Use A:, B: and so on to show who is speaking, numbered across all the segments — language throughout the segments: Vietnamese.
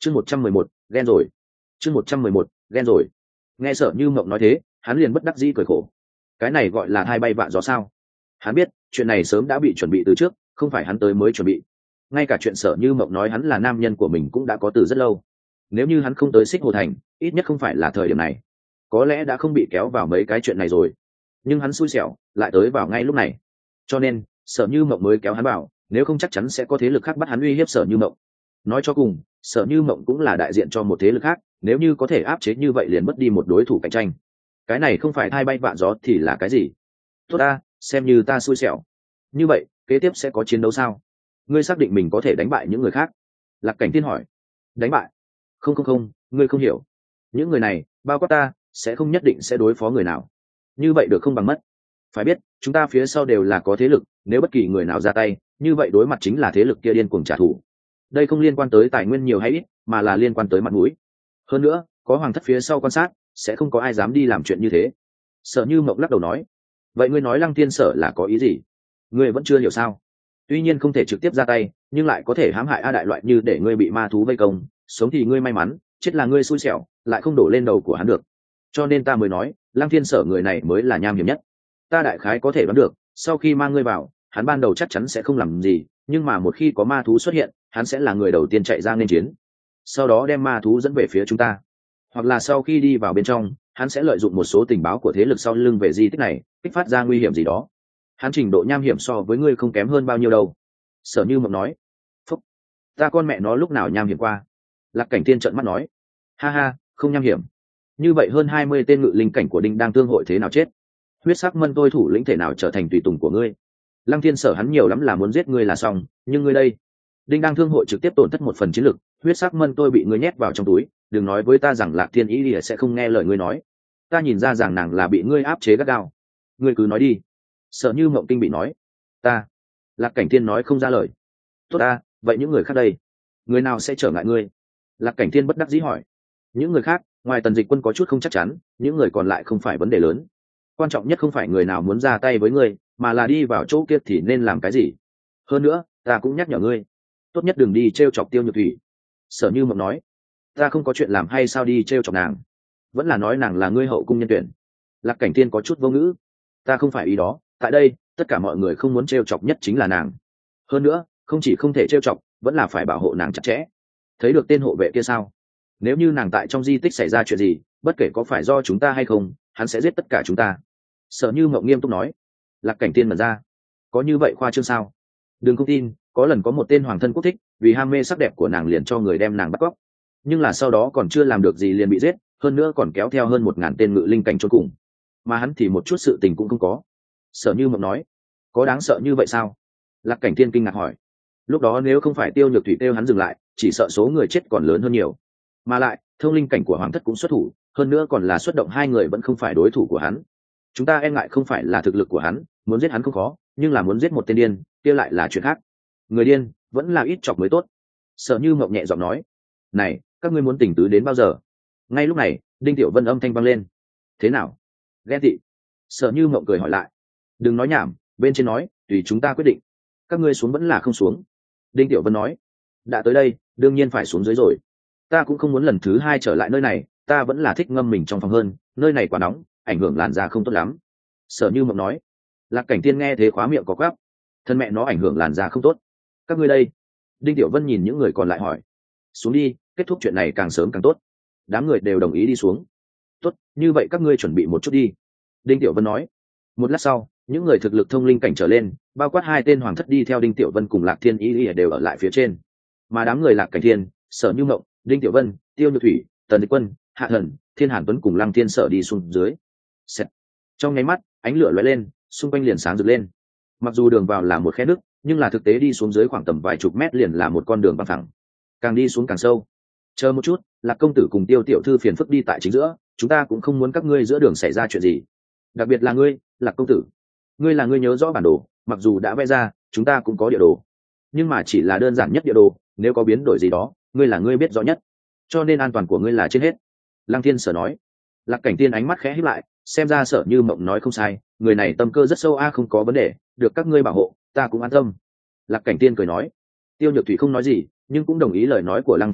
A: chương 111, ghen rồi. chương 111, ghen rồi. Nghe Sở Như Mộng nói thế, hắn liền bất đắc dĩ cười khổ. Cái này gọi là hai bay vạ gió sao? Hắn biết chuyện này sớm đã bị chuẩn bị từ trước, không phải hắn tới mới chuẩn bị. Ngay cả chuyện Sở Như Mộng nói hắn là nam nhân của mình cũng đã có từ rất lâu. Nếu như hắn không tới Xích Hồ Thành, ít nhất không phải là thời điểm này, có lẽ đã không bị kéo vào mấy cái chuyện này rồi. Nhưng hắn xui xẻo lại tới vào ngay lúc này, cho nên Sở Như Mộng mới kéo hắn vào, nếu không chắc chắn sẽ có thế lực khác bắt hắn uy hiếp Sở Như Mộng. Nói cho cùng, Sở Như Mộng cũng là đại diện cho một thế lực khác, nếu như có thể áp chế như vậy liền mất đi một đối thủ cạnh tranh. Cái này không phải thay bay vạ gió thì là cái gì? Tốt ta, xem như ta xui xẻo. Như vậy kế tiếp sẽ có chiến đấu sao? Ngươi xác định mình có thể đánh bại những người khác? Lạc Cảnh Thiên hỏi. Đánh bại? Không, ngươi không hiểu. Những người này bao quát ta sẽ không nhất định sẽ đối phó người nào. Như vậy được không bằng mất. Phải biết chúng ta phía sau đều là có thế lực, nếu bất kỳ người nào ra tay như vậy đối mặt chính là thế lực kia điên cuồng trả thù. Đây không liên quan tới tài nguyên nhiều hay ít, mà là liên quan tới mặt mũi. Hơn nữa có hoàng thất phía sau quan sát, sẽ không có ai dám đi làm chuyện như thế. Sở Như Mộng lắc đầu nói. Vậy ngươi nói Lăng Thiên Sở là có ý gì? Ngươi vẫn chưa hiểu sao? Tuy nhiên không thể trực tiếp ra tay, nhưng lại có thể hãm hại A Đại loại như để ngươi bị ma thú vây công, sống thì ngươi may mắn, chết là ngươi xui xẻo, lại không đổ lên đầu của hắn được. Cho nên ta mới nói Lăng Thiên Sở người này mới là nham hiểm nhất. Ta đại khái có thể đoán được, sau khi mang ngươi vào, hắn ban đầu chắc chắn sẽ không làm gì, nhưng mà một khi có ma thú xuất hiện, hắn sẽ là người đầu tiên chạy ra nên chiến, sau đó đem ma thú dẫn về phía chúng ta. Hoặc là sau khi đi vào bên trong, hắn sẽ lợi dụng một số tình báo của thế lực sau lưng về di tích này, kích phát ra nguy hiểm gì đó. Hắn trình độ nham hiểm so với ngươi không kém hơn bao nhiêu đâu. Sở Như Mộng nói. Phúc, ta con mẹ nó lúc nào nham hiểm qua? Lạc Cảnh Thiên trợn mắt nói. Ha, không nham hiểm. Như vậy hơn 20 tên ngự linh cảnh của Đinh Đang Thương hội thế nào chết? Huyết sắc mân tôi thủ lĩnh thể nào trở thành tùy tùng của ngươi? Lăng Thiên Sở hắn nhiều lắm là muốn giết ngươi là xong, nhưng ngươi đây, Đinh Đang Thương hội trực tiếp tổn thất một phần chiến lực, huyết sắc mân tôi bị ngươi nhét vào trong túi, đừng nói với ta rằng Lạc Thiên Ý Lìa sẽ không nghe lời ngươi nói. Ta nhìn ra rằng nàng là bị ngươi áp chế gắt gao. Ngươi cứ nói đi. Sở Như Mộng kinh bị nói. Ta. Lạc Cảnh Thiên nói không ra lời. Tốt ta, vậy những người khác đây, người nào sẽ trở ngại ngươi? Lạc Cảnh Thiên bất đắc dĩ hỏi. Những người khác ngoài Tần Dịch Quân có chút không chắc chắn, những người còn lại không phải vấn đề lớn. Quan trọng nhất không phải người nào muốn ra tay với ngươi, mà là đi vào chỗ kia thì nên làm cái gì. Hơn nữa ta cũng nhắc nhở ngươi, tốt nhất đừng đi t r e o chọc Tiêu Nhược Thủy. Sở Như Mộng nói. Ta không có chuyện làm hay sao đi t r e o chọc nàng? Vẫn là nói nàng là ngươi hậu cung nhân tuyển? Lạc Cảnh Thiên có chút vô ngữ. Ta không phải ý đó, tại đây tất cả mọi người không muốn t r e o chọc nhất chính là nàng. Hơn nữa không chỉ không thể t r e o chọc, vẫn là phải bảo hộ nàng chặt chẽ. Thấy được tên hộ vệ kia sao? Nếu như nàng tại trong di tích xảy ra chuyện gì, bất kể có phải do chúng ta hay không, hắn sẽ giết tất cả chúng ta. Sở Như Mộng nghiêm túc nói. Lạc Cảnh Thiên mở ra. Có như vậy khoa trương sao? Đừng không tin, có lần có một tên hoàng thân quốc thích vì ham mê sắc đẹp của nàng liền cho người đem nàng bắt cóc, nhưng là sau đó còn chưa làm được gì liền bị giết, hơn nữa còn kéo theo hơn 1000 tên ngự linh cảnh chôn cùng, mà hắn thì một chút sự tình cũng không có. Sở Như Mộng nói. Có đáng sợ như vậy sao? Lạc Cảnh Thiên kinh ngạc hỏi. Lúc đó nếu không phải Tiêu Nhược Thủy kêu hắn dừng lại, chỉ sợ số người chết còn lớn hơn nhiều. Mà lại thông linh cảnh của hoàng thất cũng xuất thủ, hơn nữa còn là xuất động 2 người vẫn không phải đối thủ của hắn. Chúng ta e ngại không phải là thực lực của hắn, muốn giết hắn không khó, nhưng là muốn giết một tên điên kia lại là chuyện khác. Người điên vẫn là ít chọc mới tốt. Sở Như Mộng nhẹ giọng nói. Này, các ngươi muốn tình tứ đến bao giờ? Ngay lúc này Đinh Tiểu Vân âm thanh vang lên. Thế nào? Ghen tị? Sở Như Mộng cười hỏi lại. Đừng nói nhảm, bên trên nói tùy chúng ta quyết định. Các ngươi xuống vẫn là không xuống? Đinh Tiểu Vân nói. Đã tới đây đương nhiên phải xuống dưới rồi. Ta cũng không muốn lần thứ 2 trở lại nơi này, ta vẫn là thích ngâm mình trong phòng hơn, nơi này quá nóng, ảnh hưởng làn da không tốt lắm. Sở Như Mộng nói. Lạc Cảnh Thiên nghe thế khóa miệng có quắp. Thân mẹ nó ảnh hưởng làn da không tốt. Các ngươi đây? Đinh Tiểu Vân nhìn những người còn lại hỏi. Xuống đi, kết thúc chuyện này càng sớm càng tốt. Đám người đều đồng ý đi xuống. Tốt, như vậy các ngươi chuẩn bị một chút đi. Đinh Tiểu Vân nói. Một lát sau những người thực lực thông linh cảnh trở lên, bao quát 2 tên hoàng thất đi theo Đinh Tiểu Vân cùng Lạc Thiên Ý đều ở lại phía trên, mà đám người Lạc Cảnh Thiên, Sở Như Mộng, Đinh Tiểu Vân, Tiêu Nhược Thủy, Tần Dịch Quân, Hạ Thần, Thiên Hàn Tuấn cùng Lăng Thiên Sở đi xuống dưới. Xẹt. Trong nháy mắt ánh lửa lóe lên, xung quanh liền sáng rực lên. Mặc dù đường vào là một khe nước, nhưng là thực tế đi xuống dưới khoảng tầm vài chục mét liền là một con đường bằng phẳng, càng đi xuống càng sâu. Chờ một chút, Lạc công tử cùng Tiêu tiểu thư phiền phức đi tại chính giữa, chúng ta cũng không muốn các ngươi giữa đường xảy ra chuyện gì, đặc biệt là ngươi, Lạc công tử. Ngươi là ngươi nhớ rõ bản đồ, mặc dù đã vẽ ra, chúng ta cũng có địa đồ, nhưng mà chỉ là đơn giản nhất địa đồ, nếu có biến đổi gì đó, ngươi là ngươi biết rõ nhất, cho nên an toàn của ngươi là trên hết. Lăng Thiên Sở nói. Lạc Cảnh Tiên ánh mắt khẽ híp lại, xem ra Sở Như Mộng nói không sai, người này tâm cơ rất sâu không có vấn đề, được các ngươi bảo hộ, ta cũng an tâm. Lạc Cảnh Tiên cười nói. Tiêu Nhược Thủy không nói gì, nhưng cũng đồng ý lời nói của Lăng Thiên Sở,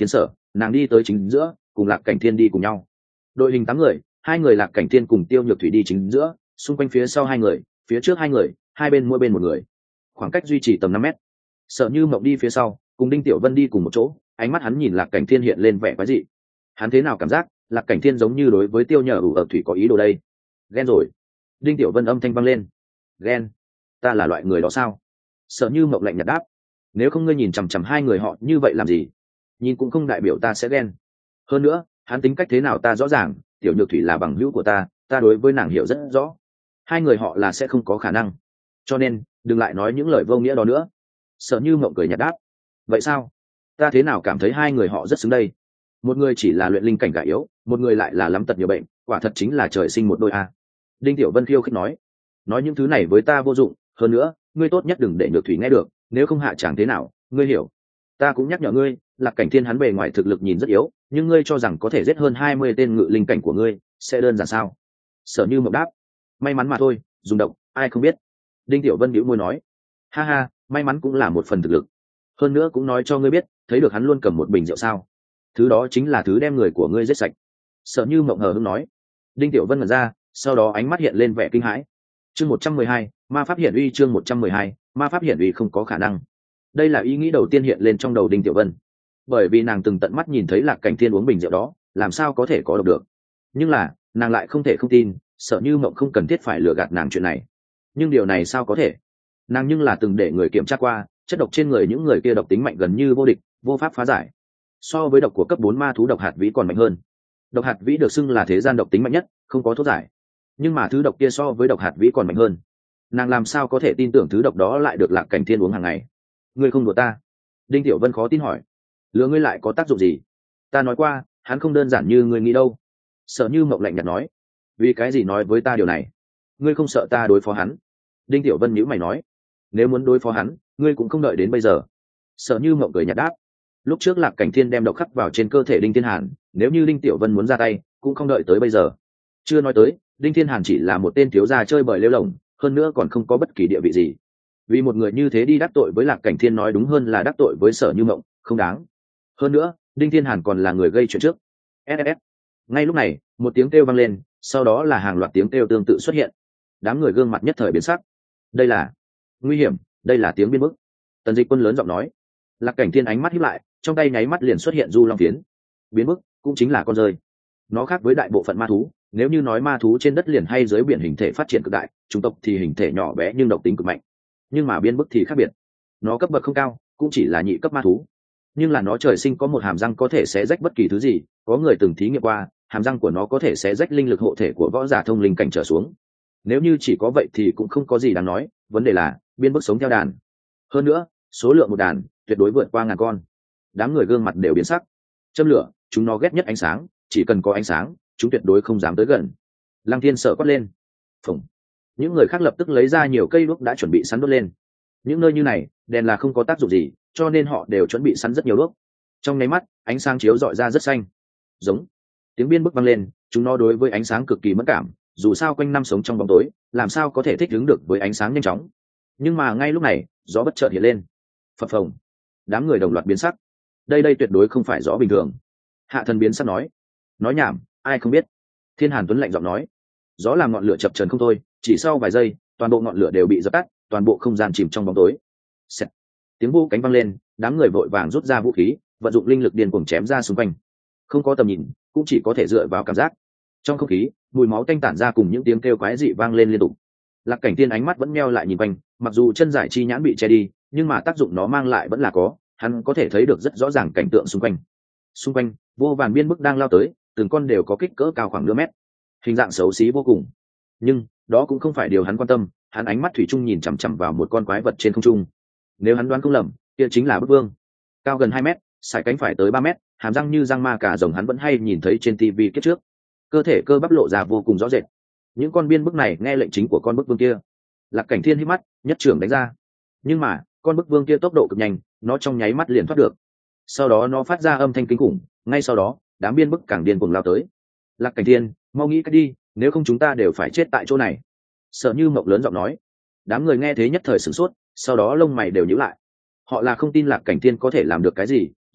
A: nàng đi tới chính giữa cùng Lạc Cảnh Thiên đi cùng nhau. Đội hình 8 người, 2 người Lạc Cảnh Thiên cùng Tiêu Nhược Thủy đi chính giữa, xung quanh phía sau 2 người, phía trước 2 người, hai bên mỗi bên một người, khoảng cách duy trì tầm 5 mét. Sở Như Mộng đi phía sau cùng Đinh Tiểu Vân đi cùng một chỗ, ánh mắt hắn nhìn Lạc Cảnh Thiên hiện lên vẻ quái dị. Hắn thế nào cảm giác Lạc Cảnh Thiên giống như đối với Tiêu Nhờ ở Thủy có ý đồ đây? Ghen rồi. Đinh Tiểu Vân âm thanh vang lên. Ghen? Ta là loại người đó sao? Sở Như Mộng lạnh nhạt đáp. Nếu không ngươi nhìn chằm chằm hai người họ như vậy làm gì? Nhìn cũng không đại biểu ta sẽ ghen. Hơn nữa hắn tính cách thế nào ta rõ ràng, Tiểu Nhược Thủy là bằng hữu của ta đối với nàng hiểu rất rõ, hai người họ là sẽ không có khả năng, cho nên đừng lại nói những lời vô nghĩa đó nữa. Sở Như Mộng cười nhạt đáp. Vậy sao? Ta thế nào cảm thấy hai người họ rất xứng đây? Một người chỉ là luyện linh cảnh gà yếu, một người lại là lắm tật nhiều bệnh, quả thật chính là trời sinh một đôi a. Đinh Tiểu Vân khiêu khích nói những thứ này với ta vô dụng, hơn nữa ngươi tốt nhất đừng để Nhược Thủy nghe được, nếu không hạ chẳng thế nào, ngươi hiểu. Ta cũng nhắc nhở ngươi, Lạc Cảnh Thiên hắn bề ngoài thực lực nhìn rất yếu, nhưng ngươi cho rằng có thể giết hơn 20 tên ngự linh cảnh của ngươi sẽ đơn giản sao? Sở Như Mộng đáp. May mắn mà thôi, dùng độc ai không biết. Đinh Tiểu Vân bĩu môi nói. Ha ha, may mắn cũng là một phần thực lực, hơn nữa cũng nói cho ngươi biết, thấy được hắn luôn cầm một bình rượu sao, thứ đó chính là thứ đem người của ngươi giết sạch. Sở Như Mộng hờ hững nói. Đinh Tiểu Vân ngẩn ra, sau đó ánh mắt hiện lên vẻ kinh hãi. Chương 112, ma pháp hiển uy. Chương 112, ma pháp hiển uy không có khả năng. Đây là ý nghĩ đầu tiên hiện lên trong đầu Đinh Tiểu Vân, bởi vì nàng từng tận mắt nhìn thấy Lạc Cảnh Thiên uống bình rượu đó, làm sao có thể có độc được. Nhưng là nàng lại không thể không tin, Sở Như Mộng không cần thiết phải lừa gạt nàng chuyện này. Nhưng điều này sao có thể? Nàng nhưng là từng để người kiểm tra qua, chất độc trên người những người kia độc tính mạnh gần như vô địch, vô pháp phá giải. So với độc của cấp 4 ma thú độc hạt vĩ còn mạnh hơn. Độc hạt vĩ được xưng là thế gian độc tính mạnh nhất, không có thuốc giải. Nhưng mà thứ độc kia so với độc hạt vĩ còn mạnh hơn. Nàng làm sao có thể tin tưởng thứ độc đó lại được Lạc Cảnh Thiên uống hàng ngày? Ngươi không đùa ta? Đinh Tiểu Vân khó tin hỏi. Lừa ngươi lại có tác dụng gì? Ta nói qua, hắn không đơn giản như ngươi nghĩ đâu. Sở Như Mộng lạnh nhạt nói. Vì cái gì nói với ta điều này? Ngươi không sợ ta đối phó hắn? Đinh Tiểu Vân nhíu mày nói. Nếu muốn đối phó hắn, ngươi cũng không đợi đến bây giờ. Sở Như Mộng cười nhạt đáp. Lúc trước Lạc Cảnh Thiên đem độc khắc vào trên cơ thể Đinh Thiên Hàn, nếu như Đinh Tiểu Vân muốn ra tay, cũng không đợi tới bây giờ. Chưa nói tới, Đinh Thiên Hàn chỉ là một tên thiếu gia chơi bời lêu lổng, hơn nữa còn không có bất kỳ địa vị gì. Vì một người như thế đi đắc tội với Lạc Cảnh Thiên nói đúng hơn là đắc tội với Sở Như Mộng, không đáng. Hơn nữa, Đinh Thiên Hàn còn là người gây chuyện trước. SSS. Ngay lúc này, một tiếng kêu vang lên, sau đó là hàng loạt tiếng kêu tương tự xuất hiện. Đám người gương mặt nhất thời biến sắc. Đây là nguy hiểm, đây là tiếng biên bức. Tần Dịch Quân lớn giọng nói. Lạc Cảnh Thiên ánh mắt híp lại, trong tay nháy mắt liền xuất hiện du long phiến. Biến bức cũng chính là con rơi. Nó khác với đại bộ phận ma thú, nếu như nói ma thú trên đất liền hay dưới biển hình thể phát triển cực đại, chủng tộc thì hình thể nhỏ bé nhưng độc tính cực mạnh. Nhưng mà biến bức thì khác biệt. Nó cấp bậc không cao, cũng chỉ là nhị cấp ma thú. Nhưng là nó trời sinh có một hàm răng có thể xé rách bất kỳ thứ gì, có người từng thí nghiệm qua, hàm răng của nó có thể xé rách linh lực hộ thể của võ giả thông linh cảnh trở xuống. Nếu như chỉ có vậy thì cũng không có gì đáng nói, vấn đề là biên bức sống theo đàn. Hơn nữa, số lượng một đàn tuyệt đối vượt qua 1000 con. Đám người gương mặt đều biến sắc. Châm lửa, chúng nó ghét nhất ánh sáng, chỉ cần có ánh sáng, chúng tuyệt đối không dám tới gần. Lăng Thiên sợ quát lên. Phùng. Những người khác lập tức lấy ra nhiều cây đuốc đã chuẩn bị sẵn đốt lên. Những nơi như này, đèn là không có tác dụng gì, cho nên họ đều chuẩn bị sẵn rất nhiều đuốc. Trong nháy mắt, ánh sáng chiếu rọi ra rất xanh. Giống. Tiếng biên bức vang lên, chúng nó đối với ánh sáng cực kỳ mất cảm, dù sao quanh năm sống trong bóng tối, làm sao có thể thích ứng được với ánh sáng nhanh chóng. Nhưng mà ngay lúc này, gió bất chợt hiện lên. Phập phồng. Đám người đồng loạt biến sắc. Đây tuyệt đối không phải gió bình thường. Hạ Thần biến sắc nói nhảm, ai không biết. Thiên Hàn Tuấn lạnh giọng nói. Gió làm ngọn lửa chập chờn không thôi, chỉ sau vài giây, toàn bộ ngọn lửa đều bị dập tắt, toàn bộ không gian chìm trong bóng tối. Xẹt. Tiếng vô cánh vang lên, đám người vội vàng rút ra vũ khí, vận dụng linh lực điên cuồng chém ra xung quanh. Không có tầm nhìn, cũng chỉ có thể dựa vào cảm giác. Trong không khí, mùi máu tanh tản ra cùng những tiếng kêu quái dị vang lên liên tục. Lạc Cảnh Thiên ánh mắt vẫn meo lại nhìn quanh, mặc dù chân giải chi nhãn bị che đi, nhưng mà tác dụng nó mang lại vẫn là có, hắn có thể thấy được rất rõ ràng cảnh tượng xung quanh. Xung quanh, vô vàn biên bức đang lao tới, từng con đều có kích cỡ cao khoảng nửa mét, hình dạng xấu xí vô cùng. Nhưng đó cũng không phải điều hắn quan tâm, hắn ánh mắt thủy chung nhìn chằm chằm vào một con quái vật trên không trung. Nếu hắn đoán không lầm, kia chính là Bức Vương, cao gần 2 mét, sải cánh phải tới 3 mét, hàm răng như răng ma cả rồng hắn vẫn hay nhìn thấy trên TV kiếp trước. Cơ thể cơ bắp lộ ra vô cùng rõ rệt. Những con biên bức này nghe lệnh chính của con Bức Vương kia. Lạc Cảnh Thiên hít mắt, nhất trưởng đánh ra. Nhưng mà con Bức Vương kia tốc độ cực nhanh, nó trong nháy mắt liền thoát được. Sau đó nó phát ra âm thanh kinh khủng, ngay sau đó đám biên bức càng điên cuồng lao tới. Lạc Cảnh Thiên, mau nghĩ cách đi, nếu không chúng ta đều phải chết tại chỗ này. Sở Như Mộng lớn giọng nói. Đám người nghe thế nhất thời sửng sốt, sau đó lông mày đều nhíu lại. Họ là không tin Lạc Cảnh Thiên có thể làm được cái gì,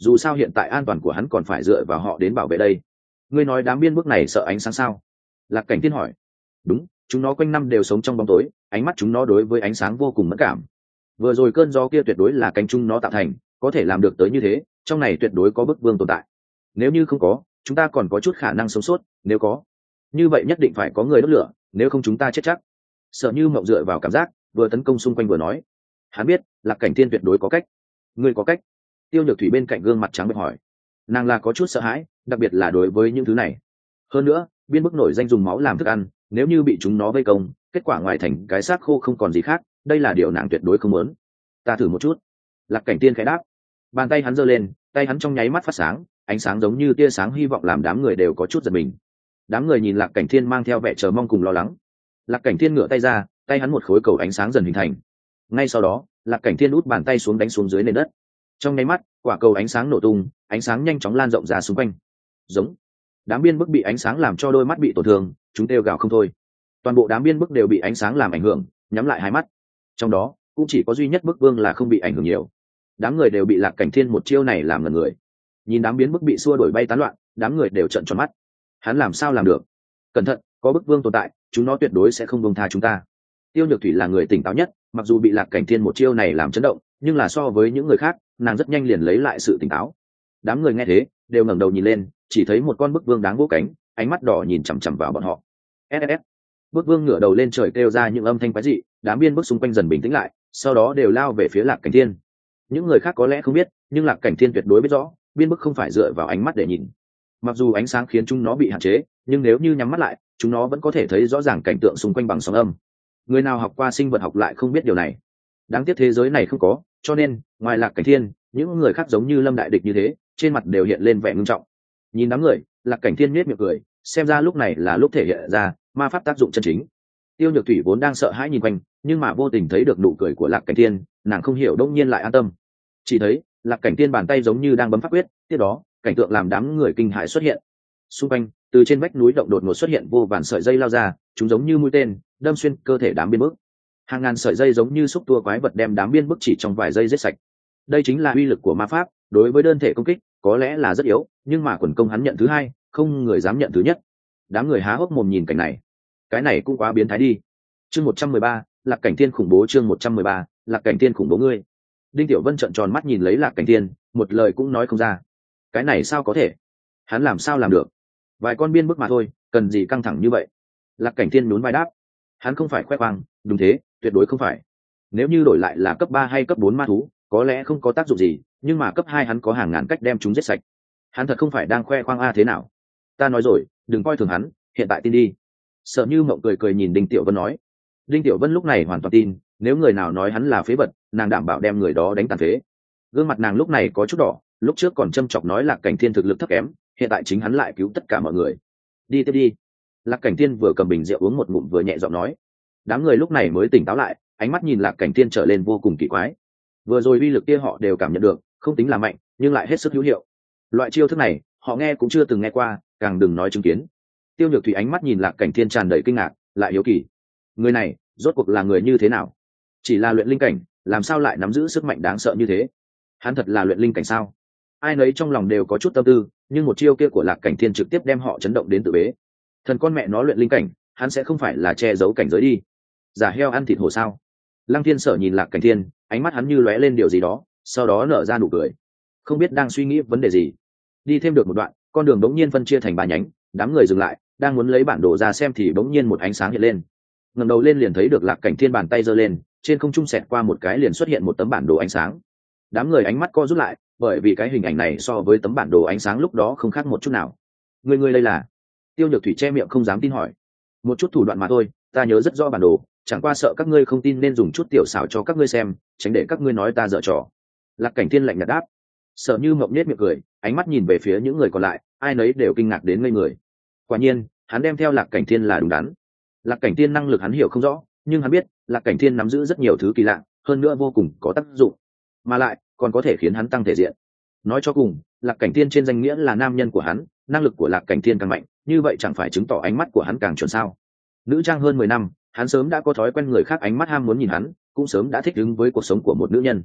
A: dù sao hiện tại an toàn của hắn còn phải dựa vào họ đến bảo vệ đây. Ngươi nói đám biên bức này sợ ánh sáng sao? Lạc Cảnh Thiên hỏi. Đúng, chúng nó quanh năm đều sống trong bóng tối, ánh mắt chúng nó đối với ánh sáng vô cùng mẫn cảm. Vừa rồi cơn gió kia tuyệt đối là cánh chúng nó tạo thành, có thể làm được tới như thế, trong này tuyệt đối có bức vương tồn tại. Nếu như không có, chúng ta còn có chút khả năng sống sót, nếu có, như vậy nhất định phải có người đốt lửa, nếu không chúng ta chết chắc. Sợ Như Mộng dựa vào cảm giác, vừa tấn công xung quanh vừa nói. Hắn biết, Lạc Cảnh Thiên tuyệt đối có cách. Ngươi có cách? Tiêu Nhược Thủy bên cạnh gương mặt trắng bệch hỏi. Nàng là có chút sợ hãi, đặc biệt là đối với những thứ này. Hơn nữa, biên bức nổi danh dùng máu làm thức ăn, nếu như bị chúng nó vây công, kết quả ngoài thành cái xác khô không còn gì khác, đây là điều nàng tuyệt đối không muốn. Ta thử một chút. Lạc Cảnh Thiên khẽ đáp. Bàn tay hắn giơ lên, tay hắn trong nháy mắt phát sáng, ánh sáng giống như tia sáng hy vọng làm đám người đều có chút giật mình. Đám người nhìn Lạc Cảnh Thiên mang theo vẻ chờ mong cùng lo lắng. Lạc Cảnh Thiên ngửa tay ra, tay hắn một khối cầu ánh sáng dần hình thành. Ngay sau đó, Lạc Cảnh Thiên út bàn tay xuống đánh xuống dưới nền đất. Trong nháy mắt, quả cầu ánh sáng nổ tung, ánh sáng nhanh chóng lan rộng ra xung quanh. Giống. Đám biên bức bị ánh sáng làm cho đôi mắt bị tổn thương, chúng kêu gào không thôi. Toàn bộ đám biên bức đều bị ánh sáng làm ảnh hưởng, nhắm lại hai mắt. Trong đó, cũng chỉ có duy nhất bức vương là không bị ảnh hưởng nhiều. Đám người đều bị Lạc Cảnh Thiên một chiêu này làm ngẩn người. Nhìn đám biến bức bị xua đuổi bay tán loạn, đám người đều trợn tròn mắt. Hắn làm sao làm được? Cẩn thận, có bức vương tồn tại, chúng nó tuyệt đối sẽ không buông tha chúng ta. Tiêu Nhược Thủy là người tỉnh táo nhất, mặc dù bị Lạc Cảnh Thiên một chiêu này làm chấn động, nhưng là so với những người khác, nàng rất nhanh liền lấy lại sự tỉnh táo. Đám người nghe thế, đều ngẩng đầu nhìn lên, chỉ thấy một con bức vương đáng vỗ cánh, ánh mắt đỏ nhìn chằm chằm vào bọn họ. SSS. Bức vương ngửa đầu lên trời kêu ra những âm thanh quái dị, đám biên bức xung quanh dần bình tĩnh lại, sau đó đều lao về phía Lạc Cảnh Thiên. Những người khác có lẽ không biết, nhưng Lạc Cảnh Thiên tuyệt đối biết rõ, biên bức không phải dựa vào ánh mắt để nhìn. Mặc dù ánh sáng khiến chúng nó bị hạn chế, nhưng nếu như nhắm mắt lại, chúng nó vẫn có thể thấy rõ ràng cảnh tượng xung quanh bằng sóng âm. Người nào học qua sinh vật học lại không biết điều này. Đáng tiếc thế giới này không có, cho nên ngoài Lạc Cảnh Thiên, những người khác giống như Lâm Đại Địch như thế, trên mặt đều hiện lên vẻ ngưng trọng. Nhìn đám người, Lạc Cảnh Thiên nhếch miệng cười, xem ra lúc này là lúc thể hiện ra ma pháp tác dụng chân chính. Tiêu Nhược Thủy vốn đang sợ hãi nhìn quanh, nhưng mà vô tình thấy được nụ cười của Lạc Cảnh Thiên, nàng không hiểu đông nhiên lại an tâm. Chỉ thấy Lạc Cảnh Thiên bàn tay giống như đang bấm pháp quyết, tiếp đó cảnh tượng làm đám người kinh hãi xuất hiện. Xung quanh, từ trên vách núi động đột ngột xuất hiện vô vàn sợi dây lao ra, chúng giống như mũi tên đâm xuyên cơ thể đám biên bức. Hàng ngàn sợi dây giống như xúc tua quái vật đem đám biên bức chỉ trong vài giây giết sạch. Đây chính là uy lực của ma pháp, đối với đơn thể công kích có lẽ là rất yếu, nhưng mà quần công hắn nhận thứ hai, không người dám nhận thứ nhất. Đám người há hốc mồm nhìn cảnh này. Cái này cũng quá biến thái đi. Chương 113, Lạc Cảnh Thiên khủng bố. Chương 113, Lạc Cảnh Thiên khủng bố. Ngươi. Đinh Tiểu Vân trợn tròn mắt nhìn lấy Lạc Cảnh Thiên, một lời cũng nói không ra. Cái này sao có thể? Hắn làm sao làm được? Vài con biên bức mà thôi, cần gì căng thẳng như vậy? Lạc Cảnh Thiên nhún vai đáp. Hắn không phải khoe khoang, đúng thế, tuyệt đối không phải. Nếu như đổi lại là cấp 3 hay cấp 4 ma thú, có lẽ không có tác dụng gì, nhưng mà cấp 2 hắn có hàng ngàn cách đem chúng giết sạch. Hắn thật không phải đang khoe khoang a thế nào? Ta nói rồi, đừng coi thường hắn, hiện tại tin đi. Sợ Như Mộng cười cười nhìn Đinh Tiểu Vân nói. Đinh Tiểu Vân lúc này hoàn toàn tin, nếu người nào nói hắn là phế vật, nàng đảm bảo đem người đó đánh tàn phế. Gương mặt nàng lúc này có chút đỏ, lúc trước còn châm chọc nói Lạc Cảnh Thiên thực lực thấp kém, hiện tại chính hắn lại cứu tất cả mọi người. Đi tiếp đi. Lạc Cảnh Thiên vừa cầm bình rượu uống một ngụm vừa nhẹ giọng nói. Đám người lúc này mới tỉnh táo lại, ánh mắt nhìn Lạc Cảnh Thiên trở lên vô cùng kỳ quái. Vừa rồi uy lực kia họ đều cảm nhận được, không tính là mạnh, nhưng lại hết sức hữu hiệu. Loại chiêu thức này, họ nghe cũng chưa từng nghe qua, càng đừng nói chứng kiến. Tiêu Nhược Thủy ánh mắt nhìn Lạc Cảnh Thiên tràn đầy kinh ngạc, lại hiếu kỳ. Người này, rốt cuộc là người như thế nào? Chỉ là luyện linh cảnh, làm sao lại nắm giữ sức mạnh đáng sợ như thế? Hắn thật là luyện linh cảnh sao? Ai nấy trong lòng đều có chút tâm tư, nhưng một chiêu kia của Lạc Cảnh Thiên trực tiếp đem họ chấn động đến tự bế. Thần con mẹ nó luyện linh cảnh, hắn sẽ không phải là che giấu cảnh giới đi? Giả heo ăn thịt hổ sao? Lăng Thiên Sở nhìn Lạc Cảnh Thiên, ánh mắt hắn như lóe lên điều gì đó, sau đó nở ra nụ cười. Không biết đang suy nghĩ vấn đề gì. Đi thêm được một đoạn, con đường đống nhiên phân chia thành ba nhánh, đám người dừng lại, đang muốn lấy bản đồ ra xem thì đống nhiên một ánh sáng hiện lên. Ngẩng đầu lên liền thấy được Lạc Cảnh Thiên bàn tay giơ lên, trên không trung xẹt qua một cái liền xuất hiện một tấm bản đồ ánh sáng. Đám người ánh mắt co rút lại, bởi vì cái hình ảnh này so với tấm bản đồ ánh sáng lúc đó không khác một chút nào. Người đây là? Tiêu Nhược Thủy che miệng không dám tin hỏi. Một chút thủ đoạn mà thôi, ta nhớ rất rõ bản đồ, chẳng qua sợ các ngươi không tin nên dùng chút tiểu xảo cho các ngươi xem, tránh để các ngươi nói ta dở trò. Lạc Cảnh Thiên lạnh nhạt đáp. Sợ Như Mộng nhếch miệng cười, ánh mắt nhìn về phía những người còn lại, ai nấy đều kinh ngạc đến ngây người. Quả nhiên, hắn đem theo Lạc Cảnh Thiên là đúng đắn. Lạc Cảnh Thiên năng lực hắn hiểu không rõ, nhưng hắn biết, Lạc Cảnh Thiên nắm giữ rất nhiều thứ kỳ lạ, hơn nữa vô cùng có tác dụng, mà lại còn có thể khiến hắn tăng thể diện. Nói cho cùng, Lạc Cảnh Thiên trên danh nghĩa là nam nhân của hắn, năng lực của Lạc Cảnh Thiên càng mạnh, như vậy chẳng phải chứng tỏ ánh mắt của hắn càng chuẩn sao? Nữ trang hơn 10 năm, hắn sớm đã có thói quen người khác ánh mắt ham muốn nhìn hắn, cũng sớm đã thích ứng với cuộc sống của một nữ nhân.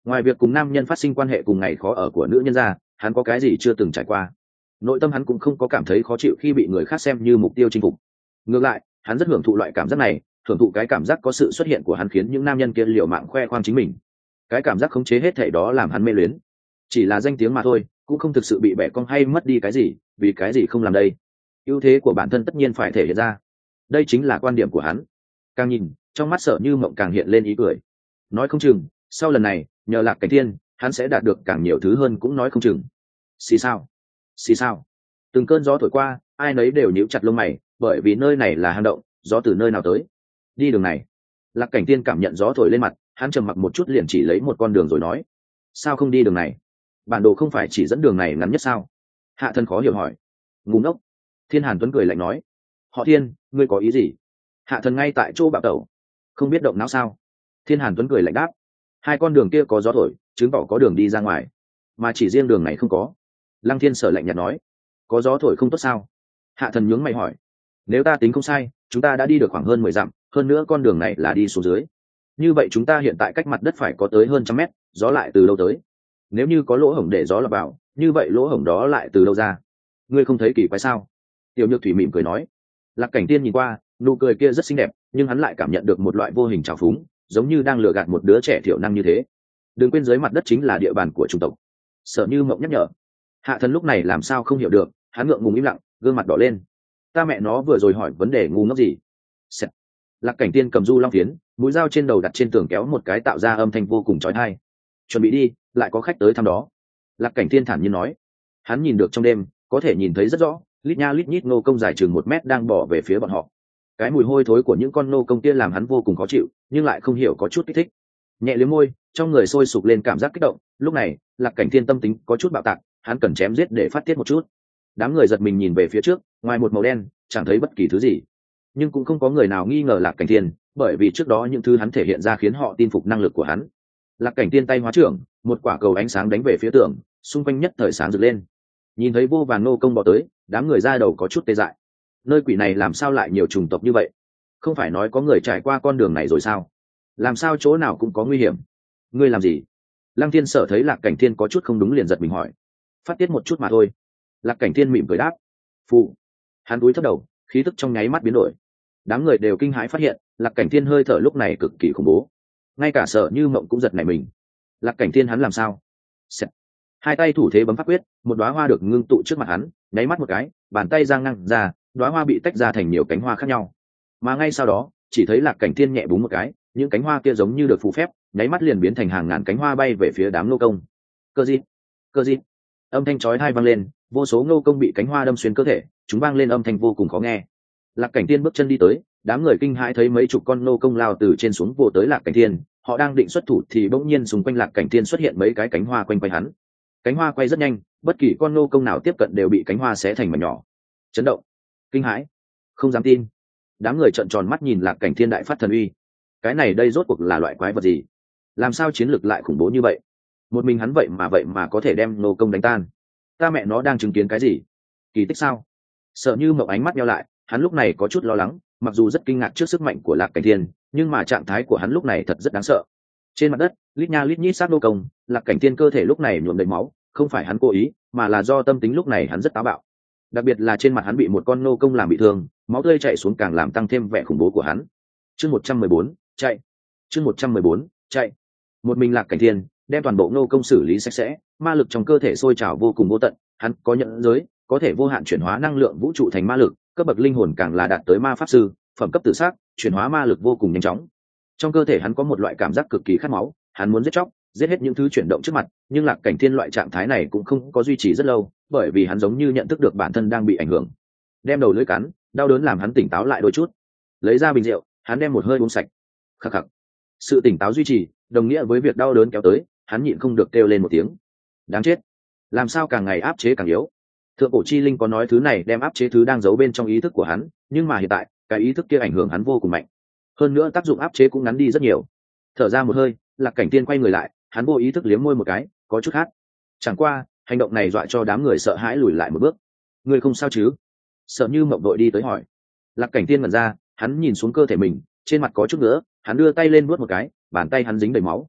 A: Ngoài việc cùng nam nhân phát sinh quan hệ cùng ngày khó ở của nữ nhân ra, hắn có cái gì chưa từng trải qua. Nội tâm hắn cũng không có cảm thấy khó chịu khi bị người khác xem như mục tiêu chinh phục. Ngược lại, hắn rất hưởng thụ loại cảm giác này, hưởng thụ cái cảm giác có sự xuất hiện của hắn khiến những nam nhân kia liều mạng khoe khoang chính mình. Cái cảm giác khống chế hết thảy đó làm hắn mê luyến. Chỉ là danh tiếng mà thôi, cũng không thực sự bị bẻ cong hay mất đi cái gì, vì cái gì không làm đây. Ưu thế của bản thân tất nhiên phải thể hiện ra. Đây chính là quan điểm của hắn. Càng nhìn, trong mắt Sở Như Mộng càng hiện lên ý cười. Nói không chừng, sau lần này, nhờ Lạc Cảnh Thiên, hắn sẽ đạt được càng nhiều thứ hơn cũng nói không chừng. Xì sao? Xì sao? Từng cơn gió thổi qua, ai nấy đều nhíu chặt lông mày, bởi vì nơi này là hang động, gió từ nơi nào tới? Đi đường này. Lạc Cảnh Thiên cảm nhận gió thổi lên mặt, hắn trầm mặc một chút liền chỉ lấy một con đường rồi nói: sao không đi đường này? Bản đồ không phải chỉ dẫn đường này ngắn nhất sao? Hạ Thần khó hiểu hỏi. Ngu ngốc. Thiên Hàn Tuấn cười lạnh nói: họ Thiên, ngươi có ý gì? Hạ Thần ngay tại chỗ bạo tẩu, không biết động não sao? Thiên Hàn Tuấn cười lạnh đáp: hai con đường kia có gió thổi, chứng tỏ có đường đi ra ngoài, mà chỉ riêng đường này không có. Lăng Thiên Sở lạnh nhạt nói: có gió thổi không tốt sao? Hạ Thần nhướng mày hỏi: nếu ta tính không sai, chúng ta đã đi được khoảng hơn 10 dặm, hơn nữa con đường này là đi xuống dưới. Như vậy chúng ta hiện tại cách mặt đất phải có tới hơn 100 mét, gió lại từ đâu tới? Nếu như có lỗ hổng để gió lọt vào, như vậy lỗ hổng đó lại từ đâu ra? Ngươi không thấy kỳ quái sao? Tiểu Nhược Thủy mỉm cười nói. Lạc Cảnh Tiên nhìn qua, nụ cười kia rất xinh đẹp, nhưng hắn lại cảm nhận được một loại vô hình trào phúng, giống như đang lừa gạt một đứa trẻ thiểu năng như thế. Đừng quên dưới mặt đất chính là địa bàn của chủng tộc. Sở Như Mộng nhắc nhở. Hạ Thần lúc này làm sao không hiểu được, hắn ngượng ngùng im lặng, gương mặt đỏ lên. Ta mẹ nó vừa rồi hỏi vấn đề ngu ngốc gì? Sẹt. Lạc Cảnh Tiên cầm du long phiến, mũi dao trên đầu đặt trên tường kéo một cái tạo ra âm thanh vô cùng chói tai. Chuẩn bị đi, lại có khách tới thăm đó. Lạc Cảnh Tiên thản nhiên nói. Hắn nhìn được trong đêm, có thể nhìn thấy rất rõ, lít nha lít nhít nô công dài chừng 1 mét đang bỏ về phía bọn họ. Cái mùi hôi thối của những con nô công kia làm hắn vô cùng khó chịu, nhưng lại không hiểu có chút kích thích. Nhẹ liếm môi, trong người sôi sục lên cảm giác kích động. Lúc này, Lạc Cảnh Thiên tâm tính có chút bạo tạc, hắn cần chém giết để phát tiết một chút. Đám người giật mình nhìn về phía trước, ngoài một màu đen, chẳng thấy bất kỳ thứ gì. Nhưng cũng không có người nào nghi ngờ Lạc Cảnh Thiên, bởi vì trước đó những thứ hắn thể hiện ra khiến họ tin phục năng lực của hắn. Lạc Cảnh Thiên tay hóa trưởng, một quả cầu ánh sáng đánh về phía tường, xung quanh nhất thời sáng rực lên. Nhìn thấy vô vàn nô công bò tới, đám người ra đầu có chút tê dại. Nơi quỷ này làm sao lại nhiều chủng tộc như vậy? Không phải nói có người trải qua con đường này rồi sao? Làm sao chỗ nào cũng có nguy hiểm? Ngươi làm gì? Lăng Thiên Sở thấy Lạc Cảnh Thiên có chút không đúng liền giật mình hỏi. Phát tiết một chút mà thôi. Lạc Cảnh Thiên mỉm cười đáp. Phụ. Hắn cúi thấp đầu, khí tức trong nháy mắt biến đổi. Đám người đều kinh hãi phát hiện, Lạc Cảnh Thiên hơi thở lúc này cực kỳ khủng bố. Ngay cả Sở Như Mộng cũng giật nảy mình. Lạc Cảnh Thiên hắn làm sao? Sẹt. Hai tay thủ thế bấm pháp quyết, một đóa hoa được ngưng tụ trước mặt hắn, nháy mắt một cái, bàn tay giang ngang ra, đóa hoa bị tách ra thành nhiều cánh hoa khác nhau. Mà ngay sau đó, chỉ thấy Lạc Cảnh Thiên nhẹ búng một cái, những cánh hoa kia giống như được phù phép, nháy mắt liền biến thành hàng ngàn cánh hoa bay về phía đám nô công. Cơ gì? Cơ gì? Âm thanh chói tai vang lên, vô số nô công bị cánh hoa đâm xuyên cơ thể, chúng vang lên âm thanh vô cùng khó nghe. Lạc Cảnh Thiên bước chân đi tới, đám người kinh hãi thấy mấy chục con nô công lao từ trên xuống vồ tới Lạc Cảnh Thiên, họ đang định xuất thủ thì bỗng nhiên xung quanh Lạc Cảnh Thiên xuất hiện mấy cái cánh hoa quanh quanh hắn. Cánh hoa quay rất nhanh, bất kỳ con nô công nào tiếp cận đều bị cánh hoa xé thành mảnh nhỏ. Chấn động, kinh hãi, không dám tin. Đám người trợn tròn mắt nhìn Lạc Cảnh Thiên đại phát thần uy. Cái này đây rốt cuộc là loại quái vật gì? Làm sao chiến lực lại khủng bố như vậy? Một mình hắn vậy mà có thể đem nô công đánh tan. Ta mẹ nó đang chứng kiến cái gì? Kỳ tích sao? Sợ Như Mộng ánh mắt nheo lại, hắn lúc này có chút lo lắng, mặc dù rất kinh ngạc trước sức mạnh của Lạc Cảnh Thiên, nhưng mà trạng thái của hắn lúc này thật rất đáng sợ. Trên mặt đất, lít nha lít nhít xác nô công, Lạc Cảnh Thiên cơ thể lúc này nhuộm đầy máu, không phải hắn cố ý, mà là do tâm tính lúc này hắn rất táo bạo. Đặc biệt là trên mặt hắn bị một con nô công làm bị thương, máu tươi chảy xuống càng làm tăng thêm vẻ khủng bố của hắn. Chương 114, chạy. Chương 114, chạy. Một mình Lạc Cảnh Thiên đem toàn bộ nô công xử lý sạch sẽ, ma lực trong cơ thể sôi trào vô cùng vô tận, hắn có nhận giới, có thể vô hạn chuyển hóa năng lượng vũ trụ thành ma lực, cấp bậc linh hồn càng là đạt tới ma pháp sư, phẩm cấp tự xác, chuyển hóa ma lực vô cùng nhanh chóng. Trong cơ thể hắn có một loại cảm giác cực kỳ khát máu, hắn muốn giết chóc, giết hết những thứ chuyển động trước mặt, nhưng Lạc Cảnh Thiên loại trạng thái này cũng không có duy trì rất lâu, bởi vì hắn giống như nhận thức được bản thân đang bị ảnh hưởng. Đem đầu lưỡi cắn, đau đớn làm hắn tỉnh táo lại đôi chút. Lấy ra bình rượu, hắn đem một hơi uống sạch. Khắc khắc. Sự tỉnh táo duy trì, đồng nghĩa với việc đau đớn kéo tới, hắn nhịn không được kêu lên một tiếng. Đáng chết, làm sao càng ngày áp chế càng yếu. Thượng cổ chi linh có nói thứ này đem áp chế thứ đang giấu bên trong ý thức của hắn, nhưng mà hiện tại, cái ý thức kia ảnh hưởng hắn vô cùng mạnh. Hơn nữa tác dụng áp chế cũng ngắn đi rất nhiều. Thở ra một hơi, Lạc Cảnh Thiên quay người lại, hắn vô ý thức liếm môi một cái, có chút hát. Chẳng qua, hành động này dọa cho đám người sợ hãi lùi lại một bước. Người không sao chứ? Sợ Như Mộng đội đi tới hỏi. Lạc Cảnh Thiên ngẩn ra, hắn nhìn xuống cơ thể mình, trên mặt có chút nữa, hắn đưa tay lên vuốt một cái, bàn tay hắn dính đầy máu.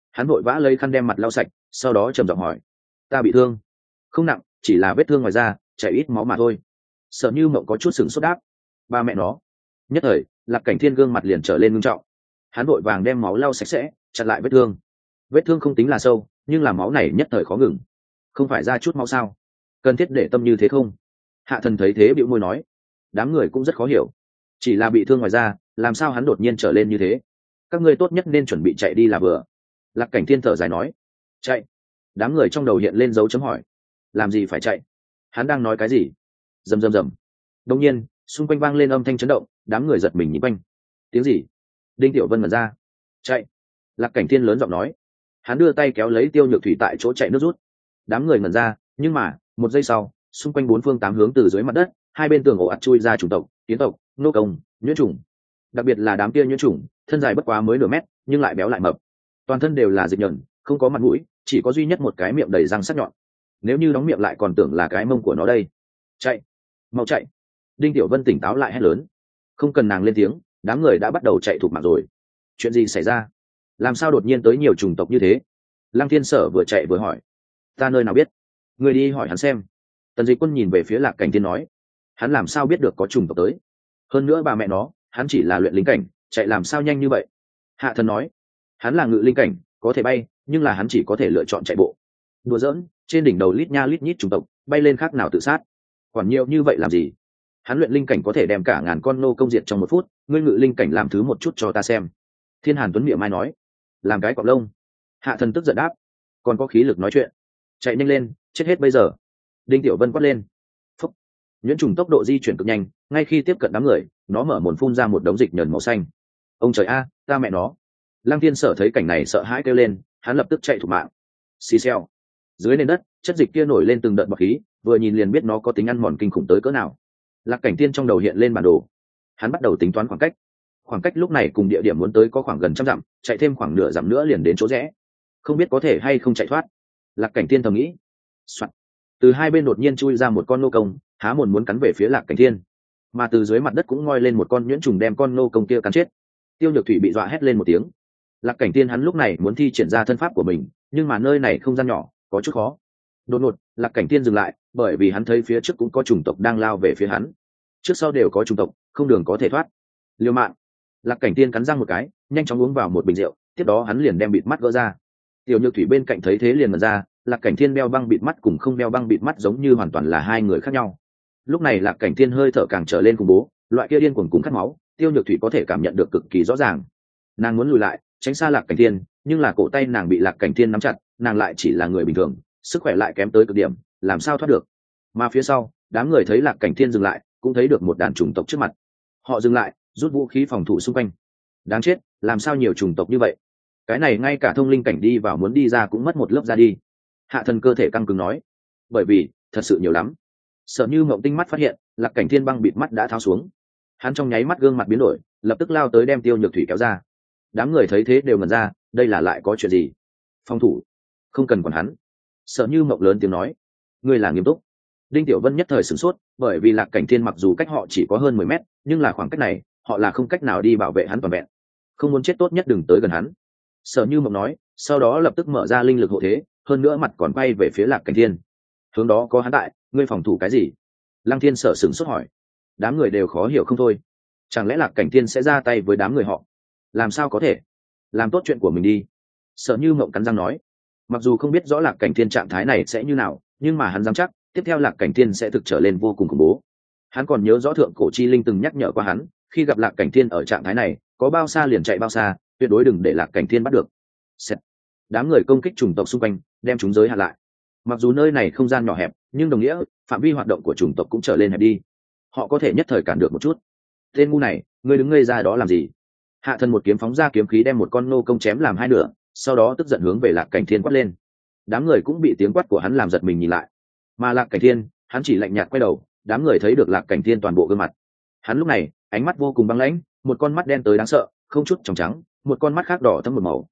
A: Hắn vội vã lấy khăn đem mặt lau sạch, sau đó trầm giọng hỏi: ta bị thương? Không nặng, chỉ là vết thương ngoài da, chảy ít máu mà thôi. Sở Như Mộng có chút sửng sốt đáp: ba mẹ nó. Nhất thời Lạc Cảnh Thiên gương mặt liền trở lên nghiêm trọng. Hắn vội vàng đem máu lau sạch sẽ, chặn lại vết thương. Vết thương không tính là sâu, nhưng là máu này nhất thời khó ngừng. Không phải ra chút máu sao? Cần thiết để tâm như thế không? Hạ Thần thấy thế bĩu môi nói. Đám người cũng rất khó hiểu, chỉ là bị thương ngoài da, làm sao hắn đột nhiên trở lên như thế? Các ngươi tốt nhất nên chuẩn bị chạy đi là vừa. Lạc Cảnh Thiên thở dài nói. Chạy? Đám người trong đầu hiện lên dấu chấm hỏi. Làm gì phải chạy? Hắn đang nói cái gì? Rầm rầm rầm. Đột nhiên xung quanh vang lên âm thanh chấn động, đám người giật mình nhìn quanh. Tiếng gì? Đinh Tiểu Vân mở ra. Chạy. Lạc Cảnh Thiên lớn giọng nói. Hắn đưa tay kéo lấy Tiêu Nhược Thủy tại chỗ chạy nước rút. Đám người ngẩn ra, nhưng mà một giây sau, xung quanh bốn phương tám hướng từ dưới mặt đất, hai bên tường ồ ạt chui ra chủng tộc, kiến tộc, nô công, nhuyễn chủng. Đặc biệt là đám kia nhuyễn chủng, thân dài bất quá mới nửa mét, nhưng lại béo lại mập. Toàn thân đều là dịch nhờn, không có mặt mũi, chỉ có duy nhất một cái miệng đầy răng sắc nhọn. Nếu như đóng miệng lại còn tưởng là cái mông của nó đây. Chạy, mau chạy. Đinh Tiểu Vân tỉnh táo lại hét lớn. Không cần nàng lên tiếng, đám người đã bắt đầu chạy thục mạng rồi. Chuyện gì xảy ra? Làm sao đột nhiên tới nhiều chủng tộc như thế? Lăng Thiên Sở vừa chạy vừa hỏi. Ta nơi nào biết? Người đi hỏi hắn xem. Tần Dịch Quân nhìn về phía Lạc Cảnh Thiên nói. Hắn làm sao biết được có chủng tộc tới? Hơn nữa bà mẹ nó, hắn chỉ là luyện linh cảnh, chạy làm sao nhanh như vậy? Hạ Thần nói. Hắn là ngự linh cảnh, có thể bay, nhưng là hắn chỉ có thể lựa chọn chạy bộ. Đùa giỡn, trên đỉnh đầu lít nha lít nhít chủng tộc, bay lên khác nào tự sát. Quản nhiều như vậy làm gì? Hắn luyện linh cảnh có thể đem cả ngàn con nô công diệt trong một phút, ngươi ngự linh cảnh làm thứ một chút cho ta xem. Thiên Hàn Tuấn miệng mai nói. Làm cái cọp lông. Hạ Thần tức giận đáp. Còn có khí lực nói chuyện? Chạy nhanh lên, chết hết bây giờ. Đinh Tiểu Vân quát lên. Phúc. Nhuyễn trùng tốc độ di chuyển cực nhanh, ngay khi tiếp cận đám người, nó mở mồm phun ra một đống dịch nhờn màu xanh. Ông trời a, ta mẹ nó. Lăng Thiên Sở thấy cảnh này sợ hãi kêu lên, hắn lập tức chạy thục mạng. Xì xèo. Dưới nền đất, chất dịch kia nổi lên từng đợt bọt khí, vừa nhìn liền biết nó có tính ăn mòn kinh khủng tới cỡ nào. Lạc Cảnh Thiên trong đầu hiện lên bản đồ. Hắn bắt đầu tính toán khoảng cách. Khoảng cách lúc này cùng địa điểm muốn tới có khoảng gần 100 dặm, chạy thêm khoảng nửa dặm nữa liền đến chỗ rẽ. Không biết có thể hay không chạy thoát. Lạc Cảnh Thiên thầm nghĩ. Soạn. Từ hai bên đột nhiên chui ra một con nô công, há mồm muốn cắn về phía Lạc Cảnh Thiên, mà từ dưới mặt đất cũng ngoi lên một con nhuyễn trùng đem con nô công kia cắn chết. Tiêu Nhược Thủy bị dọa hét lên một tiếng. Lạc Cảnh Thiên hắn lúc này muốn thi triển ra thân pháp của mình, nhưng mà nơi này không gian nhỏ, có chút khó. Đột ngột, Lạc Cảnh Thiên dừng lại, bởi vì hắn thấy phía trước cũng có chủng tộc đang lao về phía hắn. Trước sau đều có chủng tộc, không đường có thể thoát. Liều mạng. Lạc Cảnh Thiên cắn răng một cái, nhanh chóng uống vào một bình rượu, tiếp đó hắn liền đem bịt mắt gỡ ra. Tiểu Nhược Thủy bên cạnh thấy thế liền mở ra, Lạc Cảnh Thiên đeo băng bịt mắt cùng không đeo băng bịt mắt giống như hoàn toàn là hai người khác nhau. Lúc này Lạc Cảnh Thiên hơi thở càng trở lên khủng bố, loại kia điên cuồng cùng khát máu, Tiêu Nhược Thủy có thể cảm nhận được cực kỳ rõ ràng. Nàng muốn lùi lại, tránh xa Lạc Cảnh Thiên, nhưng là cổ tay nàng bị Lạc Cảnh Thiên nắm chặt, nàng lại chỉ là người bình thường, sức khỏe lại kém tới cực điểm, làm sao thoát được? Mà phía sau, đám người thấy Lạc Cảnh Thiên dừng lại, cũng thấy được một đàn chủng tộc trước mặt. Họ dừng lại, rút vũ khí phòng thủ xung quanh. Đáng chết, làm sao nhiều chủng tộc như vậy? Cái này ngay cả thông linh cảnh đi vào muốn đi ra cũng mất một lớp ra đi. Hạ Thần cơ thể căng cứng nói. Bởi vì thật sự nhiều lắm. Sợ Như Mộng tinh mắt phát hiện, Lạc Cảnh Thiên băng bịt mắt đã tháo xuống. Hắn trong nháy mắt gương mặt biến đổi, lập tức lao tới đem Tiêu Nhược Thủy kéo ra. Đám người thấy thế đều ngẩn ra, đây là lại có chuyện gì? Phòng thủ, không cần quản hắn. Sợ Như Mộng lớn tiếng nói. Ngươi là nghiêm túc? Đinh Tiểu Vân nhất thời sửng sốt, bởi vì Lạc Cảnh Thiên mặc dù cách họ chỉ có hơn 10 mét, nhưng là khoảng cách này, họ là không cách nào đi bảo vệ hắn toàn vẹn. Không muốn chết tốt nhất đừng tới gần hắn. Sợ Như Mộng nói, sau đó lập tức mở ra linh lực hộ thế, hơn nữa mặt còn quay về phía Lạc Cảnh Thiên. Hướng đó có hắn tại, ngươi phòng thủ cái gì? Lăng Thiên Sở sửng sốt hỏi. Đám người đều khó hiểu không thôi. Chẳng lẽ Lạc Cảnh Thiên sẽ ra tay với đám người họ? Làm sao có thể? Làm tốt chuyện của mình đi. Sợ Như Mộng cắn răng nói. Mặc dù không biết rõ Lạc Cảnh Thiên trạng thái này sẽ như nào, nhưng mà hắn dám chắc, tiếp theo Lạc Cảnh Thiên sẽ thực trở lên vô cùng khủng bố. Hắn còn nhớ rõ thượng cổ chi linh từng nhắc nhở qua hắn, khi gặp Lạc Cảnh Thiên ở trạng thái này, có bao xa liền chạy bao xa, tuyệt đối đừng để Lạc Cảnh Thiên bắt được. Xét. Đám người công kích chủng tộc xung quanh, đem chúng giới hạn lại. Mặc dù nơi này không gian nhỏ hẹp, nhưng đồng nghĩa phạm vi hoạt động của chủng tộc cũng trở lên hẹp đi. Họ có thể nhất thời cản được một chút. Tên ngu này, ngươi đứng ngây ra đó làm gì? Hạ Thần một kiếm phóng ra kiếm khí đem một con nô công chém làm hai nửa, sau đó tức giận hướng về Lạc Cảnh Thiên quát lên. Đám người cũng bị tiếng quát của hắn làm giật mình nhìn lại. Mà Lạc Cảnh Thiên, hắn chỉ lạnh nhạt quay đầu, đám người thấy được Lạc Cảnh Thiên toàn bộ gương mặt. Hắn lúc này, ánh mắt vô cùng băng lãnh, một con mắt đen tới đáng sợ, không chút tròng trắng, một con mắt khác đỏ thẫm một màu.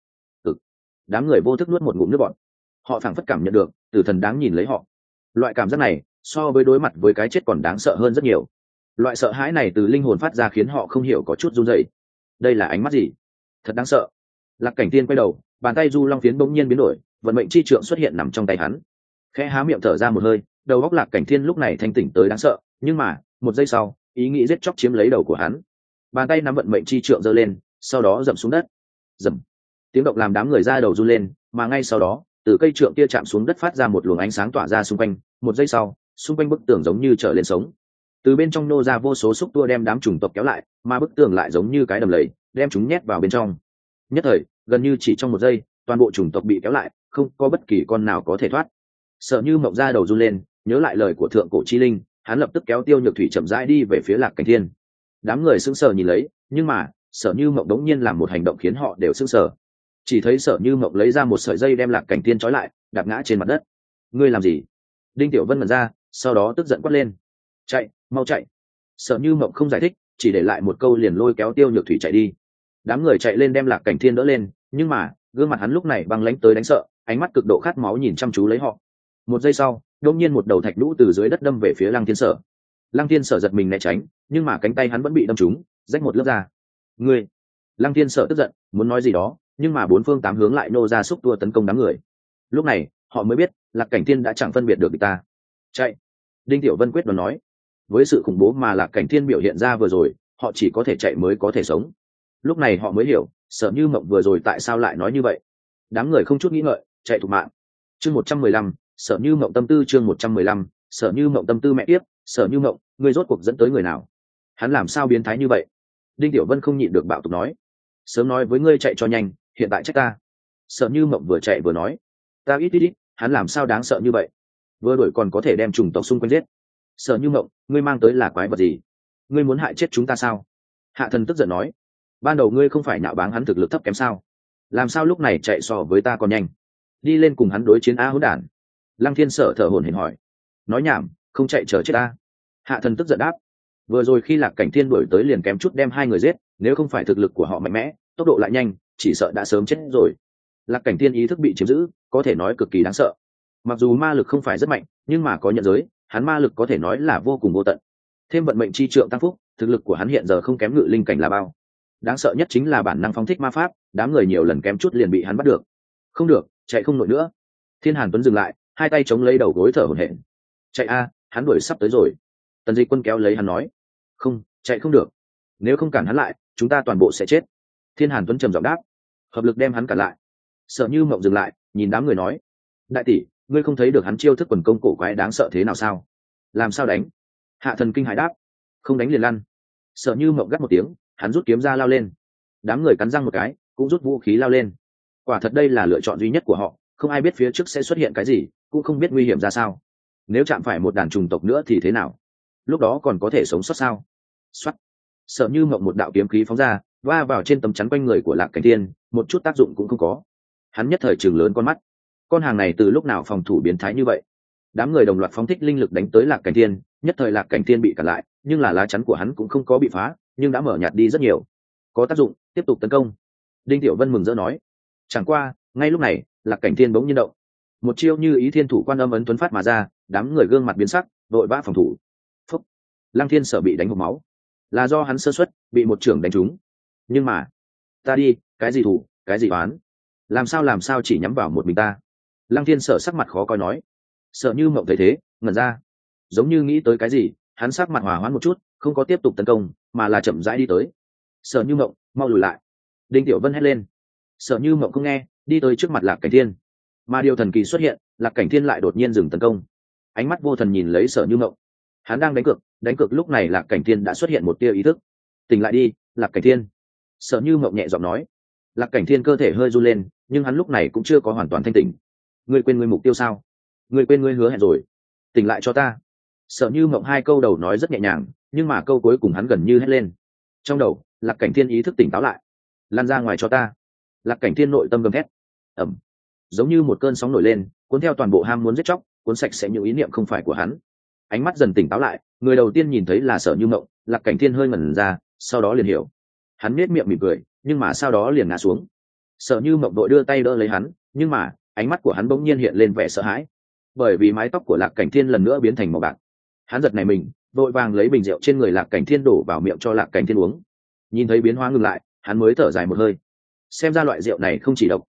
A: Đám người vô thức nuốt một ngụm nước bọt. Họ phảng phất cảm nhận được tử thần đáng nhìn lấy họ. Loại cảm giác này so với đối mặt với cái chết còn đáng sợ hơn rất nhiều. Loại sợ hãi này từ linh hồn phát ra khiến họ không hiểu có chút run rẩy. Đây là ánh mắt gì? Thật đáng sợ. Lạc Cảnh Thiên quay đầu, bàn tay du long phiến bỗng nhiên biến đổi, vận mệnh chi trượng xuất hiện nằm trong tay hắn. Khẽ há miệng thở ra một hơi, đầu óc Lạc Cảnh Thiên lúc này thanh tỉnh tới đáng sợ, nhưng mà một giây sau ý nghĩ giết chóc chiếm lấy đầu của hắn. Bàn tay nắm vận mệnh chi trượng giơ lên, sau đó dậm xuống đất. Dầm. Tiếng động làm đám người ra đầu run lên, mà ngay sau đó từ cây trượng kia chạm xuống đất phát ra một luồng ánh sáng tỏa ra xung quanh. Một giây sau xung quanh bức tường giống như trở lên sống, từ bên trong nô ra vô số xúc tua đem đám trùng tộc kéo lại, mà bức tường lại giống như cái đầm lầy đem chúng nhét vào bên trong. Nhất thời gần như chỉ trong một giây, toàn bộ chủng tộc bị kéo lại, không có bất kỳ con nào có thể thoát. Sợ Như Mộng ra đầu run lên, nhớ lại lời của thượng cổ chi linh, hắn lập tức kéo Tiêu Nhược Thủy chậm rãi đi về phía Lạc Cảnh Thiên. Đám người sững sờ nhìn lấy, nhưng mà Sợ Như Mộng đống nhiên làm một hành động khiến họ đều sững sờ. Chỉ thấy Sợ Như Mộng lấy ra một sợi dây đem Lạc Cảnh Thiên trói lại, đạp ngã trên mặt đất. Ngươi làm gì? Đinh Tiểu Vân mở ra, sau đó tức giận quát lên. Chạy, mau chạy! Sợ Như Mộng không giải thích, chỉ để lại một câu liền lôi kéo Tiêu Nhược Thủy chạy đi. Đám người chạy lên đem Lạc Cảnh Thiên đỡ lên, nhưng mà gương mặt hắn lúc này băng lãnh tới đánh sợ, ánh mắt cực độ khát máu nhìn chăm chú lấy họ. Một giây sau đột nhiên một đầu thạch lũ từ dưới đất đâm về phía Lăng Thiên Sở. Lăng Thiên Sở giật mình né tránh, nhưng mà cánh tay hắn vẫn bị đâm trúng, rách một lớp da. Ngươi! Lăng Thiên Sở tức giận muốn nói gì đó, nhưng mà bốn phương tám hướng lại nô ra xúc tua tấn công đám người. Lúc này họ mới biết Lạc Cảnh Thiên đã chẳng phân biệt được địch ta. Chạy! Đinh Tiểu Vân quyết đoán nói. Với sự khủng bố mà Lạc Cảnh Thiên biểu hiện ra vừa rồi, họ chỉ có thể chạy mới có thể sống. Lúc này họ mới hiểu Sợ Như Mộng vừa rồi tại sao lại nói như vậy. Đám người không chút nghĩ ngợi chạy thục mạng. Chương 115, Sợ Như Mộng tâm tư. Chương 115, Sợ Như Mộng tâm tư. Mẹ tiếp, Sợ Như Mộng, ngươi rốt cuộc dẫn tới người nào? Hắn làm sao biến thái như vậy? Đinh Tiểu Vân không nhịn được bạo tục nói. Sớm nói với ngươi chạy cho nhanh, hiện tại trách ta. Sợ Như Mộng vừa chạy vừa nói. Ta ít, hắn làm sao đáng sợ như vậy? Vừa đuổi còn có thể đem trùng tộc xung quanh giết. Sợ Như Mộng, ngươi mang tới là quái vật gì? Ngươi muốn hại chết chúng ta sao? Hạ Thần tức giận nói. Ban đầu ngươi không phải nhạo báng hắn thực lực thấp kém sao? Làm sao lúc này chạy so với ta còn nhanh? Đi lên cùng hắn đối chiến a hỗn đản. Lăng Thiên Sở thở hổn hển hỏi. Nói nhảm, không chạy chờ chết ta. Hạ Thần tức giận đáp. Vừa rồi khi Lạc Cảnh Thiên đuổi tới liền kém chút đem hai người giết, nếu không phải thực lực của họ mạnh mẽ, tốc độ lại nhanh, chỉ sợ đã sớm chết rồi. Lạc Cảnh Thiên ý thức bị chiếm giữ, có thể nói cực kỳ đáng sợ. Mặc dù ma lực không phải rất mạnh, nhưng mà có nhận giới, hắn ma lực có thể nói là vô cùng vô tận. Thêm vận mệnh chi trượng tăng phúc, thực lực của hắn hiện giờ không kém ngự linh cảnh là bao. Đáng sợ nhất chính là bản năng phóng thích ma pháp, đám người nhiều lần kém chút liền bị hắn bắt được. Không được, chạy không nổi nữa. Thiên Hàn Tuấn dừng lại, hai tay chống lấy đầu gối thở hổn hển. Chạy a, hắn đuổi sắp tới rồi. Tần Dịch Quân kéo lấy hắn nói. Không, chạy không được. Nếu không cản hắn lại, chúng ta toàn bộ sẽ chết. Thiên Hàn Tuấn trầm giọng đáp. Hợp lực đem hắn cản lại. Sợ Như Mộng dừng lại, nhìn đám người nói. Đại tỷ, ngươi không thấy được hắn chiêu thức quần công cổ quái đáng sợ thế nào sao? Làm sao đánh? Hạ Thần kinh hãi đáp. Không đánh liền lăn. Sợ Như Mộng gắt một tiếng, hắn rút kiếm ra lao lên. Đám người cắn răng một cái, cũng rút vũ khí lao lên. Quả thật đây là lựa chọn duy nhất của họ, không ai biết phía trước sẽ xuất hiện cái gì, cũng không biết nguy hiểm ra sao. Nếu chạm phải một đàn trùng tộc nữa thì thế nào? Lúc đó còn có thể sống sót sao? Soát. Sợ Như Mộng một đạo kiếm khí phóng ra, va vào trên tấm chắn quanh người của Lạc Cảnh Thiên, một chút tác dụng cũng không có. Hắn nhất thời trừng lớn con mắt. Con hàng này từ lúc nào phòng thủ biến thái như vậy? Đám người đồng loạt phóng thích linh lực đánh tới Lạc Cảnh Thiên, nhất thời Lạc Cảnh Thiên bị cản lại, nhưng là lá chắn của hắn cũng không có bị phá, nhưng đã mở nhạt đi rất nhiều. Có tác dụng, tiếp tục tấn công. Đinh Tiểu Vân mừng rỡ nói. Chẳng qua ngay lúc này Lạc Cảnh Thiên bỗng nhiên động, một chiêu như ý thiên thủ quan âm ấn tuấn phát mà ra, đám người gương mặt biến sắc, vội vã phòng thủ. Phúc. Lăng Thiên Sở bị đánh hộc máu, là do hắn sơ suất, bị một trưởng đánh trúng. Nhưng mà ta đi, cái gì thủ, cái gì oán, làm sao chỉ nhắm vào một mình ta? Lăng Thiên Sở sắc mặt khó coi nói. Sợ Như Mộng thấy thế ngẩn ra, giống như nghĩ tới cái gì, hắn sắc mặt hòa hoãn một chút, không có tiếp tục tấn công, mà là chậm rãi đi tới. Sợ Như Mộng, mau lùi lại! Đinh Tiểu Vân hét lên. Sợ Như Mộng không nghe, đi tới trước mặt Lạc Cảnh Thiên. Mà điều thần kỳ xuất hiện, Lạc Cảnh Thiên lại đột nhiên dừng tấn công. Ánh mắt vô thần nhìn lấy Sợ Như Mộng. Hắn đang đánh cược lúc này Lạc Cảnh Thiên đã xuất hiện một tia ý thức. Tỉnh lại đi, Lạc Cảnh Thiên! Sợ Như Mộng nhẹ giọng nói. Lạc Cảnh Thiên cơ thể hơi run lên, nhưng hắn lúc này cũng chưa có hoàn toàn thanh tỉnh. Ngươi quên ngươi mục tiêu sao? Ngươi quên ngươi hứa hẹn rồi. Tỉnh lại cho ta! Sợ Như Mộng hai câu đầu nói rất nhẹ nhàng, nhưng mà câu cuối cùng hắn gần như hét lên. Trong đầu Lạc Cảnh Thiên ý thức tỉnh táo lại. Lan ra ngoài cho ta! Lạc Cảnh Thiên nội tâm gầm thét. Ẩm. Giống như một cơn sóng nổi lên, cuốn theo toàn bộ ham muốn giết chóc, cuốn sạch sẽ những ý niệm không phải của hắn. Ánh mắt dần tỉnh táo lại, người đầu tiên nhìn thấy là Sợ Như Mộng. Lạc Cảnh Thiên hơi ngẩn ra, sau đó liền hiểu. Hắn nhếch miệng mỉm cười, nhưng mà sau đó liền ngã xuống. Sợ Như Mộng đội đưa tay đỡ lấy hắn, nhưng mà ánh mắt của hắn bỗng nhiên hiện lên vẻ sợ hãi, bởi vì mái tóc của Lạc Cảnh Thiên lần nữa biến thành màu bạc. Hắn giật nảy mình, vội vàng lấy bình rượu trên người Lạc Cảnh Thiên đổ vào miệng cho Lạc Cảnh Thiên uống. Nhìn thấy biến hóa ngừng lại, hắn mới thở dài một hơi. Xem ra loại rượu này không chỉ độc,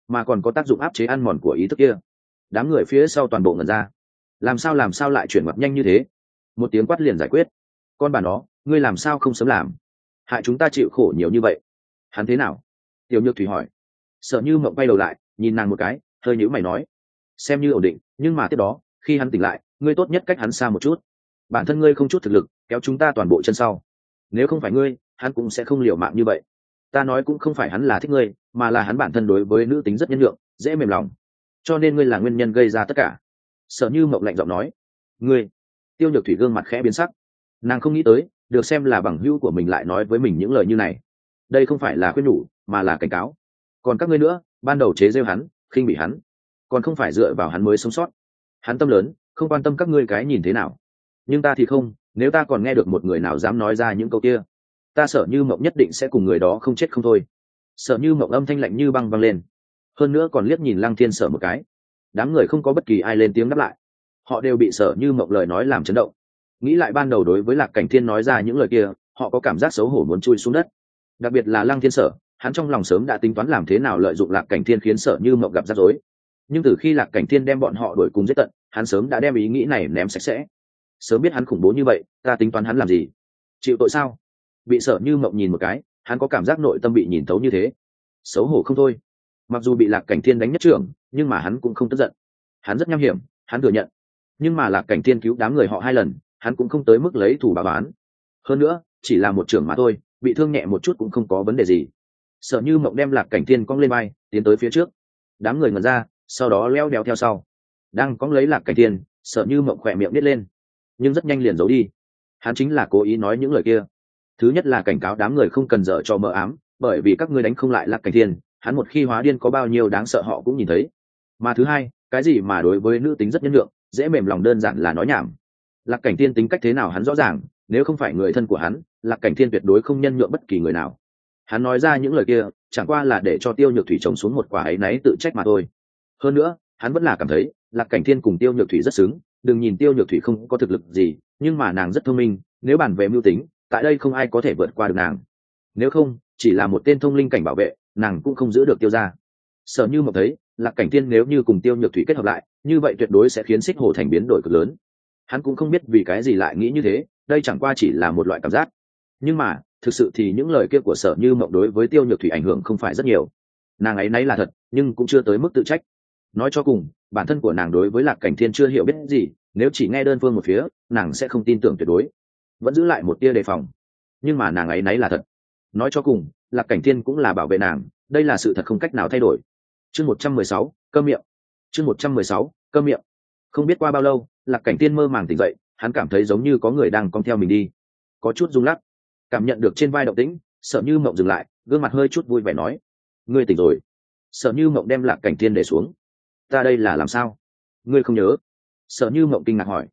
A: mà còn có tác dụng áp chế ăn mòn của ý thức kia. Đám người phía sau toàn bộ ngẩn ra. Làm sao lại chuyển mặt nhanh như thế? Một tiếng quát liền giải quyết. Con bà nó, ngươi làm sao không sớm làm? Hại chúng ta chịu khổ nhiều như vậy. Hắn thế nào? Tiêu Nhược Thủy hỏi. Sợ Như Mộng quay đầu lại, nhìn nàng một cái, hơi nhíu mày nói: xem như ổn định, nhưng mà tiếp đó, khi hắn tỉnh lại, ngươi tốt nhất cách hắn xa một chút. Bản thân ngươi không chút thực lực, kéo chúng ta toàn bộ chân sau. Nếu không phải ngươi, hắn cũng sẽ không liều mạng như vậy. Ta nói cũng không phải hắn là thích ngươi, mà là hắn bản thân đối với nữ tính rất nhân nhượng, dễ mềm lòng, cho nên ngươi là nguyên nhân gây ra tất cả. Sợ Như Mộng lạnh giọng nói. Ngươi? Tiêu Nhược Thủy gương mặt khẽ biến sắc. Nàng không nghĩ tới, được xem là bằng hữu của mình lại nói với mình những lời như này. Đây không phải là khuyên nhủ, mà là cảnh cáo. Còn các ngươi nữa, ban đầu chế giễu hắn, khinh bỉ hắn, còn không phải dựa vào hắn mới sống sót. Hắn tâm lớn, không quan tâm các ngươi cái nhìn thế nào. Nhưng ta thì không, nếu ta còn nghe được một người nào dám nói ra những câu kia, ta Sợ Như Mộng nhất định sẽ cùng người đó không chết không thôi. Sợ Như Mộng âm thanh lạnh như băng vang lên, hơn nữa còn liếc nhìn Lăng Thiên Sở một cái. Đám người không có bất kỳ ai lên tiếng đáp lại, họ đều bị Sợ Như Mộng lời nói làm chấn động. Nghĩ lại ban đầu đối với Lạc Cảnh Thiên nói ra những lời kia, họ có cảm giác xấu hổ muốn chui xuống đất. Đặc biệt là Lăng Thiên Sở, hắn trong lòng sớm đã tính toán làm thế nào lợi dụng Lạc Cảnh Thiên khiến Sợ Như Mộng gặp rắc rối. Nhưng từ khi Lạc Cảnh Thiên đem bọn họ đuổi cùng giết tận, hắn sớm đã đem ý nghĩ này ném sạch sẽ. Sớm biết hắn khủng bố như vậy, ta tính toán hắn làm gì? Chịu tội sao? Bị Sợ Như Mộng nhìn một cái, hắn có cảm giác nội tâm bị nhìn thấu như thế, xấu hổ không thôi. Mặc dù bị Lạc Cảnh Thiên đánh nhất trưởng, nhưng mà hắn cũng không tức giận. Hắn rất nham hiểm, hắn thừa nhận. Nhưng mà Lạc Cảnh Thiên cứu đám người họ 2 lần, hắn cũng không tới mức lấy thủ báo oán. Hơn nữa, chỉ là một trưởng mà thôi, bị thương nhẹ một chút cũng không có vấn đề gì. Sợ Như Mộng đem Lạc Cảnh Thiên cong lên vai, tiến tới phía trước. Đám người ngẩn ra, sau đó leo đeo theo sau. Đang cong lấy Lạc Cảnh Thiên, Sợ Như Mộng khỏe miệng nít lên, nhưng rất nhanh liền giấu đi. Hắn chính là cố ý nói những lời kia. Thứ nhất là cảnh cáo đám người không cần dở trò mờ ám, bởi vì các ngươi đánh không lại Lạc Cảnh Thiên, hắn một khi hóa điên có bao nhiêu đáng sợ họ cũng nhìn thấy. Mà thứ hai, cái gì mà đối với nữ tính rất nhân lượng, dễ mềm lòng đơn giản là nói nhảm. Lạc Cảnh Thiên tính cách thế nào hắn rõ ràng, nếu không phải người thân của hắn, Lạc Cảnh Thiên tuyệt đối không nhân nhượng bất kỳ người nào. Hắn nói ra những lời kia chẳng qua là để cho Tiêu Nhược Thủy trồng xuống một quả áy náy tự trách mà thôi. Hơn nữa, hắn vẫn là cảm thấy Lạc Cảnh Thiên cùng Tiêu Nhược Thủy rất xứng. Đừng nhìn Tiêu Nhược Thủy không có thực lực gì, nhưng mà nàng rất thông minh, nếu bàn về mưu tính, tại đây không ai có thể vượt qua được nàng. Nếu không, chỉ là một tên thông linh cảnh bảo vệ, nàng cũng không giữ được Tiêu gia. Sợ Như Mộng thấy Lạc Cảnh Thiên nếu như cùng Tiêu Nhược Thủy kết hợp lại, như vậy tuyệt đối sẽ khiến Xích Hổ thành biến đổi cực lớn. Hắn cũng không biết vì cái gì lại nghĩ như thế, đây chẳng qua chỉ là một loại cảm giác. Nhưng mà thực sự thì những lời kia của Sợ Như Mộng đối với Tiêu Nhược Thủy ảnh hưởng không phải rất nhiều. Nàng ấy nấy là thật, nhưng cũng chưa tới mức tự trách. Nói cho cùng, bản thân của nàng đối với Lạc Cảnh Thiên chưa hiểu biết gì, nếu chỉ nghe đơn phương một phía, nàng sẽ không tin tưởng tuyệt đối, vẫn giữ lại một tia đề phòng. Nhưng mà nàng ấy nấy là thật. Nói cho cùng, Lạc Cảnh Thiên cũng là bảo vệ nàng, đây là sự thật không cách nào thay đổi. Chương 116, câm miệng. Chương 116, câm miệng. Không biết qua bao lâu, Lạc Cảnh Thiên mơ màng tỉnh dậy, hắn cảm thấy giống như có người đang cong theo mình đi, có chút rung lắc. Cảm nhận được trên vai động tĩnh, Sợ Như Mộng dừng lại, gương mặt hơi chút vui vẻ nói: ngươi tỉnh rồi. Sợ Như Mộng đem Lạc Cảnh Thiên để xuống. Ta đây là làm sao? Ngươi không nhớ? Sợ Như Mộng kinh ngạc hỏi.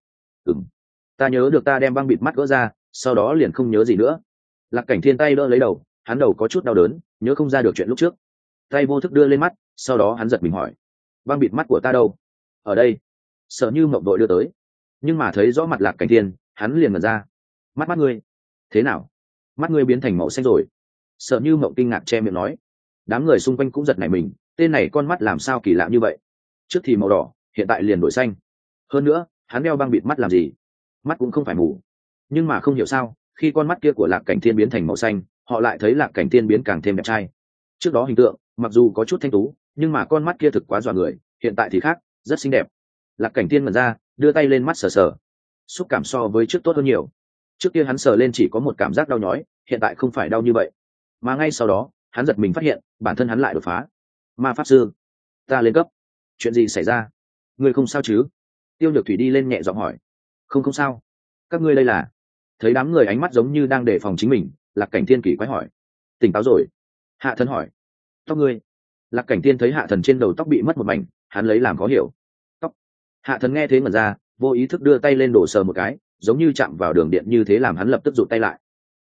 A: Ta nhớ được ta đem băng bịt mắt gỡ ra, sau đó liền không nhớ gì nữa. Lạc Cảnh Thiên tay đỡ lấy đầu, hắn đầu có chút đau đớn, nhớ không ra được chuyện lúc trước. Tay vô thức đưa lên mắt, sau đó hắn giật mình hỏi: băng bịt mắt của ta đâu? Ở đây. Sợ Như Mộng vội đưa tới, nhưng mà thấy rõ mặt Lạc Cảnh Thiên, hắn liền ngẩn ra. Mắt ngươi thế nào? Mắt ngươi biến thành màu xanh rồi. Sợ Như Mộng kinh ngạc che miệng nói. Đám người xung quanh cũng giật nảy mình, tên này con mắt làm sao kỳ lạ như vậy, trước thì màu đỏ, hiện tại liền đổi xanh. Hơn nữa, hắn đeo băng bịt mắt làm gì? Mắt cũng không phải mù. Nhưng mà không hiểu sao, khi con mắt kia của Lạc Cảnh Thiên biến thành màu xanh, họ lại thấy Lạc Cảnh Thiên biến càng thêm đẹp trai. Trước đó hình tượng mặc dù có chút thanh tú, nhưng mà con mắt kia thực quá dọa người, hiện tại thì khác, rất xinh đẹp. Lạc Cảnh Thiên mở ra, đưa tay lên mắt sờ sờ, xúc cảm so với trước tốt hơn nhiều. Trước kia hắn sờ lên chỉ có một cảm giác đau nhói, hiện tại không phải đau như vậy. Mà ngay sau đó, hắn giật mình phát hiện bản thân hắn lại đột phá. Ma pháp sư, ta lên cấp. Chuyện gì xảy ra? Ngươi không sao chứ? Tiêu Nhược Thủy đi lên nhẹ giọng hỏi. Không sao. Các ngươi đây là? Thấy đám người ánh mắt giống như đang đề phòng chính mình, Lạc Cảnh Thiên kỳ quái hỏi. Tỉnh táo rồi? Hạ Thần hỏi. Tóc ngươi? Lạc Cảnh Thiên thấy Hạ Thần trên đầu tóc bị mất một mảnh, hắn lấy làm khó hiểu. Tóc? Hạ Thần nghe thế ngẩn ra, vô ý thức đưa tay lên đổ sờ một cái, giống như chạm vào đường điện như thế làm hắn lập tức rụt tay lại.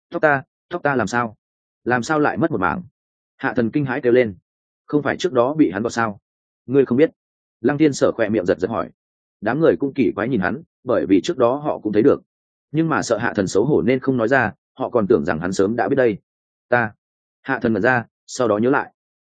A: Tóc ta làm sao? Làm sao lại mất một mảng? Hạ Thần kinh hãi kêu lên. Không phải trước đó bị hắn bọt sao? Ngươi không biết? Lăng Thiên Sở khỏe miệng giật giật hỏi. Đám người cũng kỳ quái nhìn hắn, bởi vì trước đó họ cũng thấy được, nhưng mà sợ Hạ Thần xấu hổ nên không nói ra, họ còn tưởng rằng hắn sớm đã biết đây. Hạ Thần mở ra, sau đó nhớ lại.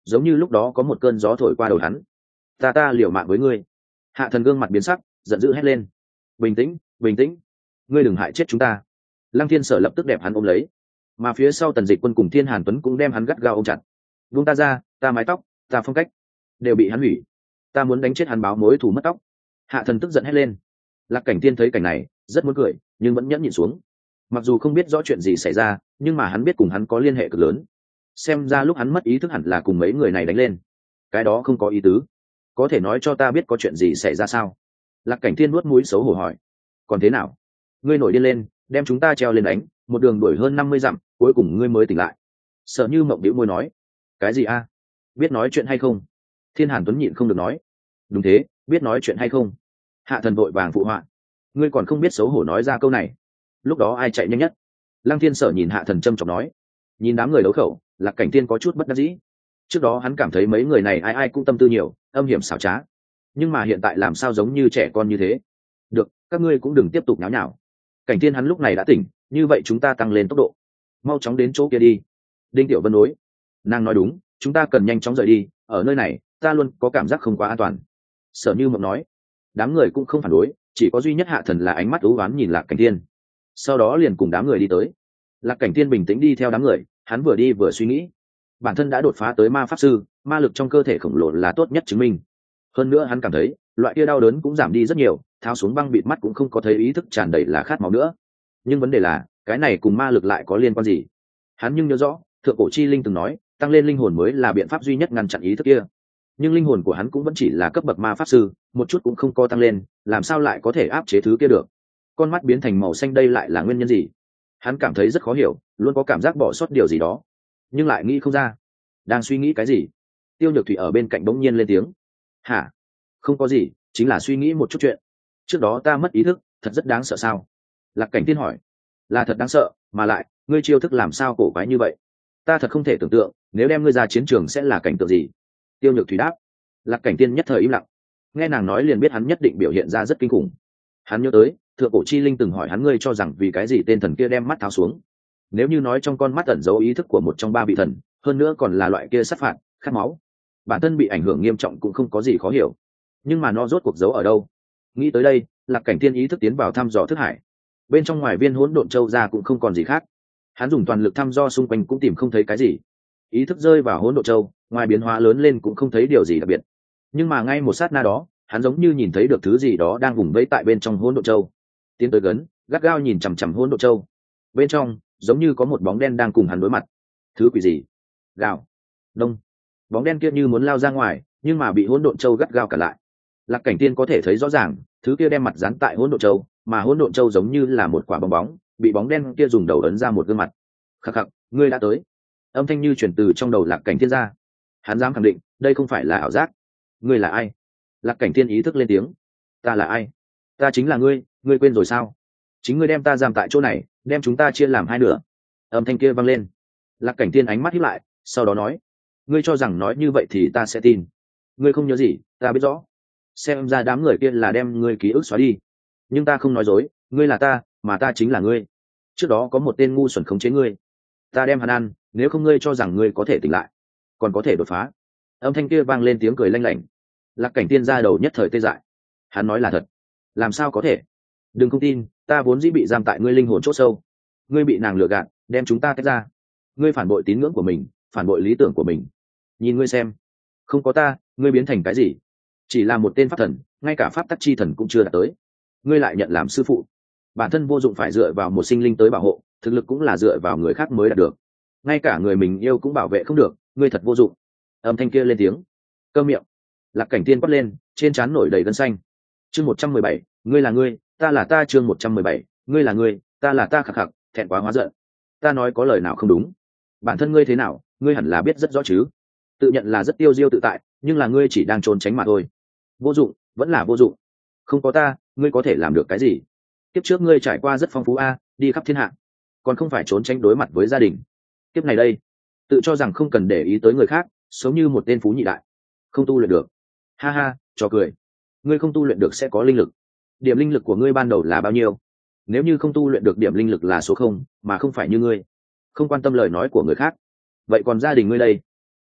A: giống như lúc đó có một cơn gió thổi qua đầu hắn. Ta liều mạng với ngươi. Hạ thần gương mặt biến sắc, giận dữ hét lên. Bình tĩnh, bình tĩnh, ngươi đừng hại chết chúng ta. Lăng Thiên Sở lập tức đẹp hắn ôm lấy, mà phía sau Tần Dịch Quân cùng Thiên Hàn Tuấn cũng đem hắn gắt gao ôm chặt. Buông ta ra, ta mái tóc, ta phong cách đều bị hắn hủy, ta muốn đánh chết hắn báo mối thù mất tóc. Hạ thần tức giận hét lên. Lạc Cảnh Tiên thấy cảnh này rất muốn cười, nhưng vẫn nhẫn nhịn xuống. Mặc dù không biết rõ chuyện gì xảy ra, nhưng mà hắn biết cùng hắn có liên hệ cực lớn. Xem ra lúc hắn mất ý thức hẳn là cùng mấy người này đánh lên. Cái đó không có ý tứ. Có thể nói cho ta biết có chuyện gì xảy ra sao? Lạc Cảnh Thiên nuốt mũi xấu hổ hỏi. Còn thế nào? Ngươi nổi điên lên, đem chúng ta treo lên đánh, một đường đuổi hơn 50 dặm, cuối cùng ngươi mới tỉnh lại. Sợ Như Mộng bĩu môi nói. Cái gì a? Biết nói chuyện hay không? Thiên Hàn Tuấn nhịn không được nói. Đúng thế, biết nói chuyện hay không? Hạ thần vội vàng phụ họa. Ngươi còn không biết xấu hổ nói ra câu này. Lúc đó ai chạy nhanh nhất? Lăng Thiên Sở nhìn Hạ thần trâm trọng nói. Nhìn đám người đấu khẩu, Lạc Cảnh Thiên có chút bất đắc dĩ. Trước đó hắn cảm thấy mấy người này ai ai cũng tâm tư nhiều, âm hiểm xảo trá, nhưng mà hiện tại làm sao giống như trẻ con như thế. Được, các ngươi cũng đừng tiếp tục nháo nháo. Cảnh Thiên hắn lúc này đã tỉnh, như vậy chúng ta tăng lên tốc độ, mau chóng đến chỗ kia đi. Đinh Tiểu Vân nói. Nàng nói đúng, chúng ta cần nhanh chóng rời đi, ở nơi này ta luôn có cảm giác không quá an toàn. Sở Như Mộng nói. Đám người cũng không phản đối, chỉ có duy nhất Hạ thần là ánh mắt u ám nhìn Lạc Cảnh Thiên, sau đó liền cùng đám người đi tới. Lạc Cảnh Thiên bình tĩnh đi theo đám người, hắn vừa đi vừa suy nghĩ. Bản thân đã đột phá tới ma pháp sư, ma lực trong cơ thể khổng lồ là tốt nhất chứng minh. Hơn nữa hắn cảm thấy loại kia đau đớn cũng giảm đi rất nhiều, tháo xuống băng bịt mắt cũng không có thấy ý thức tràn đầy là khát máu nữa. Nhưng vấn đề là cái này cùng ma lực lại có liên quan gì? Hắn nhưng nhớ rõ thượng cổ chi linh từng nói tăng lên linh hồn mới là biện pháp duy nhất ngăn chặn ý thức kia. Nhưng linh hồn của hắn cũng vẫn chỉ là cấp bậc ma pháp sư, một chút cũng không có tăng lên, làm sao lại có thể áp chế thứ kia được? Con mắt biến thành màu xanh đây lại là nguyên nhân gì? Hắn cảm thấy rất khó hiểu, luôn có cảm giác bỏ sót điều gì đó, nhưng lại nghĩ không ra. Đang suy nghĩ cái gì? Tiêu Nhược Thủy ở bên cạnh bỗng nhiên lên tiếng. Hả? Không có gì, chính là suy nghĩ một chút chuyện. Trước đó ta mất ý thức, thật rất đáng sợ sao? Lạc Cảnh Thiên hỏi. Là thật đáng sợ, mà lại ngươi chiêu thức làm sao cổ quái như vậy? Ta thật không thể tưởng tượng, nếu đem ngươi ra chiến trường sẽ là cảnh tượng gì? Tiêu Nhược Thủy đáp. Lạc Cảnh Thiên nhất thời im lặng. Nghe nàng nói liền biết hắn nhất định biểu hiện ra rất kinh khủng. Hắn nhớ tới thượng cổ chi linh từng hỏi hắn, ngươi cho rằng vì cái gì tên thần kia đem mắt tháo xuống? Nếu như nói trong con mắt ẩn giấu ý thức của một trong ba vị thần, hơn nữa còn là loại kia sát phạt khát máu, bản thân bị ảnh hưởng nghiêm trọng cũng không có gì khó hiểu. Nhưng mà nó rốt cuộc giấu ở đâu? Nghĩ tới đây, Lạc Cảnh Thiên ý thức tiến vào thăm dò thức hải. Bên trong ngoài viên hỗn độn châu ra cũng không còn gì khác. Hắn dùng toàn lực thăm dò xung quanh cũng tìm không thấy cái gì. Ý thức rơi vào hỗn độn châu, ngoài biến hóa lớn lên cũng không thấy điều gì đặc biệt. Nhưng mà ngay một sát na đó, hắn giống như nhìn thấy được thứ gì đó đang vùng vẫy tại bên trong hỗn độn châu. Tiến tới gần, gắt gao nhìn chằm chằm hỗn độn châu. Bên trong giống như có một bóng đen đang cùng hắn đối mặt. Thứ quỷ gì? Gào. Đông. Bóng đen kia như muốn lao ra ngoài, nhưng mà bị hỗn độn châu gắt gao cả lại. Lạc Cảnh Tiên có thể thấy rõ ràng, thứ kia đem mặt dán tại hỗn độn châu, mà hỗn độn châu giống như là một quả bong bóng, bị bóng đen kia dùng đầu ấn ra một gương mặt. Khắc khắc, ngươi đã tới. Âm thanh như truyền từ trong đầu Lạc Cảnh Thiên ra. Hắn dám khẳng định, đây không phải là ảo giác. Ngươi là ai? Lạc Cảnh Thiên ý thức lên tiếng. Ta là ai? Ta chính là ngươi, ngươi quên rồi sao? Chính ngươi đem ta giam tại chỗ này, đem chúng ta chia làm hai nửa. Âm thanh kia vang lên. Lạc Cảnh Thiên ánh mắt híp lại, sau đó nói, ngươi cho rằng nói như vậy thì ta sẽ tin? Ngươi không nhớ gì, ta biết rõ. Xem ra đám người kia là đem ngươi ký ức xóa đi. Nhưng ta không nói dối, ngươi là ta, mà ta chính là ngươi. Trước đó có một tên ngu xuẩn khống chế ngươi, ta đem hắn ăn, nếu không ngươi cho rằng ngươi có thể tỉnh lại, còn có thể đột phá. Âm thanh kia vang lên tiếng cười lanh lảnh. Lạc Cảnh Tiên ra đầu nhất thời tê dại. Hắn nói là thật? Làm sao có thể? Đừng không tin, ta vốn dĩ bị giam tại ngươi linh hồn chỗ sâu, ngươi bị nàng lừa gạt, đem chúng ta tách ra. Ngươi phản bội tín ngưỡng của mình, phản bội lý tưởng của mình. Nhìn ngươi xem, không có ta, ngươi biến thành cái gì? Chỉ là một tên pháp thần, ngay cả pháp tắc chi thần cũng chưa đạt tới. Ngươi lại nhận làm sư phụ. Bản thân vô dụng phải dựa vào một sinh linh tới bảo hộ, thực lực cũng là dựa vào người khác mới đạt được. Ngay cả người mình yêu cũng bảo vệ không được, ngươi thật vô dụng. Âm thanh kia lên tiếng. Câm miệng. Lạc Cảnh Tiên quát lên, trên trán nổi đầy gân xanh. Chương 117, ngươi là ngươi, ta là ta. Chương 117, ngươi là ngươi, ta là ta. Khạc khạc, thẹn quá hóa giận. Ta nói có lời nào không đúng? Bản thân ngươi thế nào, ngươi hẳn là biết rất rõ chứ. Tự nhận là rất tiêu diêu tự tại, nhưng là ngươi chỉ đang trốn tránh mà thôi. Vô dụng, vẫn là vô dụng. Không có ta, ngươi có thể làm được cái gì? Kiếp trước ngươi trải qua rất phong phú a, đi khắp thiên hạ, còn không phải trốn tránh đối mặt với gia đình. Kiếp này đây, tự cho rằng không cần để ý tới người khác, sống như một tên phú nhị đại, không tu luyện được. Ha ha, trò cười. Ngươi không tu luyện được sẽ có linh lực. Điểm linh lực của ngươi ban đầu là bao nhiêu? Nếu như không tu luyện được, điểm linh lực là số 0, mà không phải như ngươi không quan tâm lời nói của người khác. Vậy còn gia đình ngươi đây?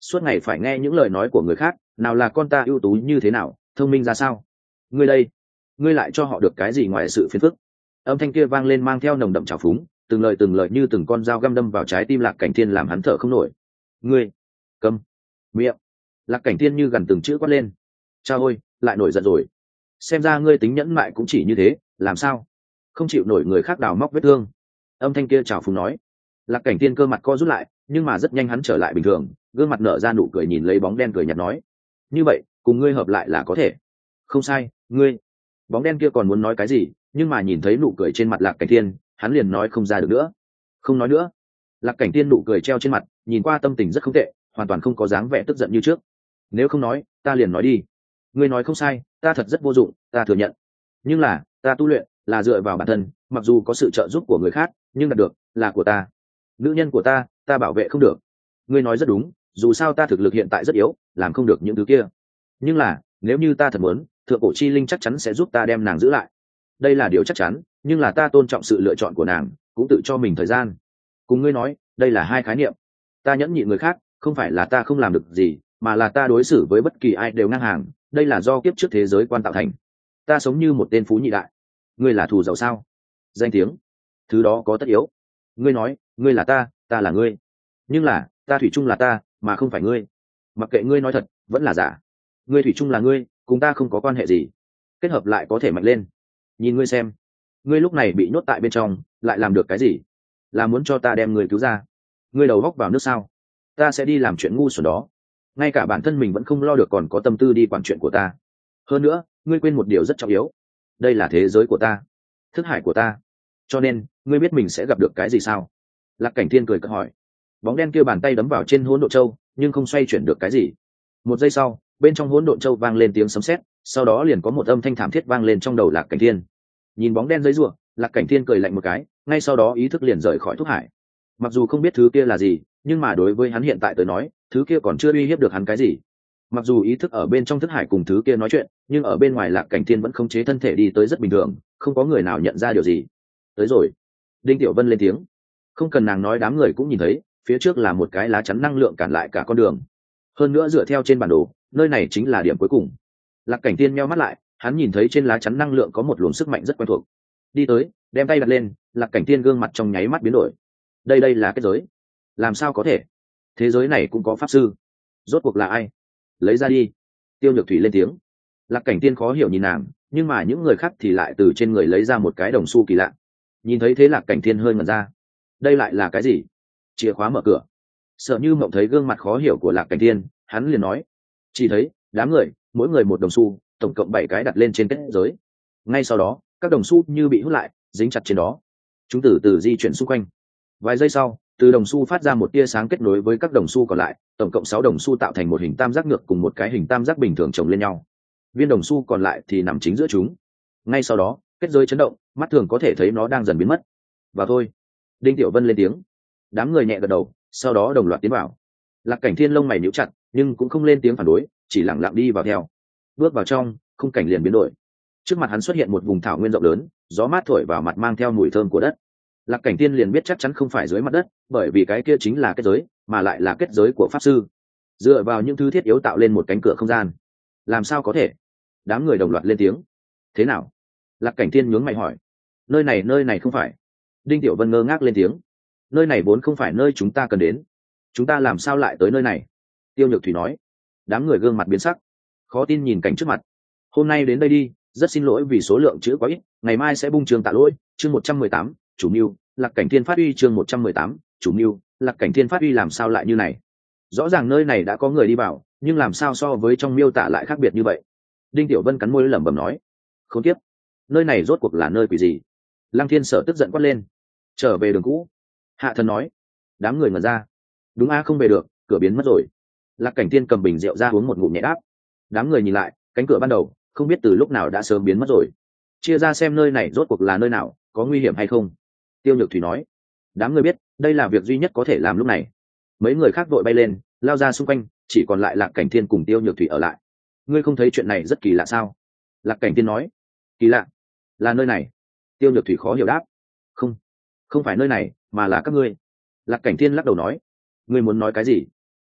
A: suốt ngày phải nghe những lời nói của người khác, nào là con ta ưu tú như thế nào, thông minh ra sao. Ngươi đây, ngươi lại cho họ được cái gì ngoài sự phiền phức? Âm thanh kia vang lên mang theo nồng đậm trào phúng, từng lời như từng con dao găm đâm vào trái tim Lạc Cảnh Thiên làm hắn thở không nổi. Ngươi câm miệng! Lạc Cảnh Thiên như gần từng chữ quát lên. Cha ôi, lại nổi giận rồi. Xem ra ngươi tính nhẫn mại cũng chỉ như thế, làm sao không chịu nổi người khác đào móc vết thương? Âm thanh kia trào phúng nói. Lạc Cảnh Thiên cơ mặt co rút lại, nhưng mà rất nhanh hắn trở lại bình thường, gương mặt nở ra nụ cười nhìn lấy bóng đen cười nhạt nói: như vậy cùng ngươi hợp lại là có thể. Không sai, ngươi. Bóng đen kia còn muốn nói cái gì, nhưng mà nhìn thấy nụ cười trên mặt Lạc Cảnh Thiên, hắn liền nói không ra được nữa. Không nói nữa. Lạc Cảnh Thiên nụ cười treo trên mặt, nhìn qua tâm tình rất không tệ, hoàn toàn không có dáng vẻ tức giận như trước. Nếu không nói, ta liền nói đi. Ngươi nói không sai, ta thật rất vô dụng, ta thừa nhận. Nhưng là, ta tu luyện là dựa vào bản thân, mặc dù có sự trợ giúp của người khác, nhưng đạt được là của ta. Nữ nhân của ta bảo vệ không được. Ngươi nói rất đúng, dù sao ta thực lực hiện tại rất yếu, làm không được những thứ kia. Nhưng là, nếu như ta thật muốn, thượng cổ chi linh chắc chắn sẽ giúp ta đem nàng giữ lại. Đây là điều chắc chắn, nhưng là ta tôn trọng sự lựa chọn của nàng, cũng tự cho mình thời gian. Cùng ngươi nói, đây là hai khái niệm. Ta nhẫn nhịn người khác, không phải là ta không làm được gì, mà là ta đối xử với bất kỳ ai đều ngang hàng. Đây là do kiếp trước thế giới quan tạo thành. Ta sống như một tên phú nhị đại. Ngươi là thù giàu sao? Danh tiếng, thứ đó có tất yếu. Ngươi nói, ngươi là ta là ngươi. Nhưng là, ta thủy chung là ta, mà không phải ngươi. Mặc kệ ngươi nói thật, vẫn là giả. Ngươi thủy chung là ngươi, cùng ta không có quan hệ gì. Kết hợp lại có thể mạnh lên. Nhìn ngươi xem, ngươi lúc này bị nhốt tại bên trong, lại làm được cái gì? Là muốn cho ta đem ngươi cứu ra? Ngươi đầu góc vào nước sao? Ta sẽ đi làm chuyện ngu xuẩn đó. Ngay cả bản thân mình vẫn không lo được, còn có tâm tư đi quản chuyện của ta. Hơn nữa, ngươi quên một điều rất trọng yếu. Đây là thế giới của ta, thức hải của ta. Cho nên, ngươi biết mình sẽ gặp được cái gì sao? Lạc Cảnh Thiên cười cợt hỏi. Bóng đen kia bàn tay đấm vào trên hỗn độn châu, nhưng không xoay chuyển được cái gì. Một giây sau, bên trong hỗn độn châu vang lên tiếng sấm sét, sau đó liền có một âm thanh thảm thiết vang lên trong đầu Lạc Cảnh Thiên. Nhìn bóng đen giấy rủa, Lạc Cảnh Thiên cười lạnh một cái, ngay sau đó ý thức liền rời khỏi thức hải. Mặc dù không biết thứ kia là gì, nhưng mà đối với hắn hiện tại tới nói, thứ kia còn chưa uy hiếp được hắn cái gì. Mặc dù ý thức ở bên trong thức hải cùng thứ kia nói chuyện, nhưng ở bên ngoài Lạc Cảnh Thiên vẫn khống chế thân thể đi tới rất bình thường, không có người nào nhận ra điều gì. Tới rồi. Đinh Tiểu Vân lên tiếng. Không cần nàng nói, đám người cũng nhìn thấy, phía trước là một cái lá chắn năng lượng cản lại cả con đường. Hơn nữa dựa theo trên bản đồ, nơi này chính là điểm cuối cùng. Lạc Cảnh Thiên meo mắt lại, hắn nhìn thấy trên lá chắn năng lượng có một luồng sức mạnh rất quen thuộc. Đi tới, đem tay đặt lên, Lạc Cảnh Thiên gương mặt trong nháy mắt biến đổi. Đây là kết giới. Làm sao có thể? Thế giới này cũng có pháp sư. Rốt cuộc là ai? Lấy ra đi. Tiêu Nhược Thủy lên tiếng. Lạc Cảnh Thiên khó hiểu nhìn nàng, nhưng mà những người khác thì lại từ trên người lấy ra một cái đồng xu kỳ lạ. Nhìn thấy thế Lạc Cảnh Thiên hơi ngẩn ra. Đây lại là cái gì? Chìa khóa mở cửa. Sợ Như Mộng thấy gương mặt khó hiểu của Lạc Cảnh Thiên, hắn liền nói. Chỉ thấy đám người, mỗi người một đồng xu, tổng cộng 7 cái đặt lên trên kết giới. Ngay sau đó, các đồng xu như bị hút lại, dính chặt trên đó. Chúng từ từ di chuyển xung quanh. Vài giây sau, từ đồng xu phát ra một tia sáng kết nối với các đồng xu còn lại, tổng cộng 6 đồng xu tạo thành một hình tam giác ngược cùng một cái hình tam giác bình thường chồng lên nhau. Viên đồng xu còn lại thì nằm chính giữa chúng. Ngay sau đó, kết giới chấn động, mắt thường có thể thấy nó đang dần biến mất. Và thôi. Đinh Tiểu Vân lên tiếng. Đám người nhẹ gật đầu, sau đó đồng loạt tiến vào. Lạc Cảnh Thiên lông mày nhíu chặt, nhưng cũng không lên tiếng phản đối, chỉ lặng lặng đi vào theo. Bước vào trong, khung cảnh liền biến đổi. Trước mặt hắn xuất hiện một vùng thảo nguyên rộng lớn, gió mát thổi vào mặt mang theo mùi thơm của đất. Lạc Cảnh Thiên liền biết chắc chắn không phải dưới mặt đất, bởi vì cái kia chính là kết giới, mà lại là kết giới của pháp sư. Dựa vào những thứ thiết yếu tạo lên một cánh cửa không gian. Làm sao có thể? Đám người đồng loạt lên tiếng. Thế nào? Lạc Cảnh Thiên nhướng mày hỏi. Nơi này không phải. Đinh Tiểu Vân ngơ ngác lên tiếng. Nơi này vốn không phải nơi chúng ta cần đến. Chúng ta làm sao lại tới nơi này? Tiêu Nhược Thủy nói. Đám người gương mặt biến sắc, khó tin nhìn cảnh trước mặt. Hôm nay đến đây đi, rất xin lỗi vì số lượng chữ quá ít, ngày mai sẽ bung trường tạ lỗi. Chương 118, chủ mưu. Lạc Cảnh Thiên phát uy. Chương 118, chủ mưu. Lạc Cảnh Thiên phát uy. Làm sao lại như này? Rõ ràng nơi này đã có người đi vào, nhưng làm sao so với trong miêu tả lại khác biệt như vậy? Đinh Tiểu Vân cắn môi lẩm bẩm nói. Khốn kiếp, nơi này rốt cuộc là nơi quỷ gì? Lăng Thiên Sở tức giận quát lên. Trở về đường cũ. Hạ Thần nói. Đám người ngẩn ra. Đúng a, không về được, cửa biến mất rồi. Lạc Cảnh Thiên cầm bình rượu ra uống một ngụm nhẹ đáp. Đám người nhìn lại, cánh cửa ban đầu không biết từ lúc nào đã sớm biến mất rồi. Chia ra xem nơi này rốt cuộc là nơi nào, có nguy hiểm hay không. Tiêu Nhược Thủy nói. Đám người biết đây là việc duy nhất có thể làm lúc này. Mấy người khác vội bay lên, lao ra xung quanh, chỉ còn lại Lạc Cảnh Thiên cùng Tiêu Nhược Thủy ở lại. Ngươi không thấy chuyện này rất kỳ lạ sao? Lạc Cảnh Thiên nói. Kỳ lạ? Là nơi này. Tiêu Nhược Thủy khó hiểu đáp. Không phải nơi này, mà là các ngươi. Lạc Cảnh Thiên lắc đầu nói. Ngươi muốn nói cái gì?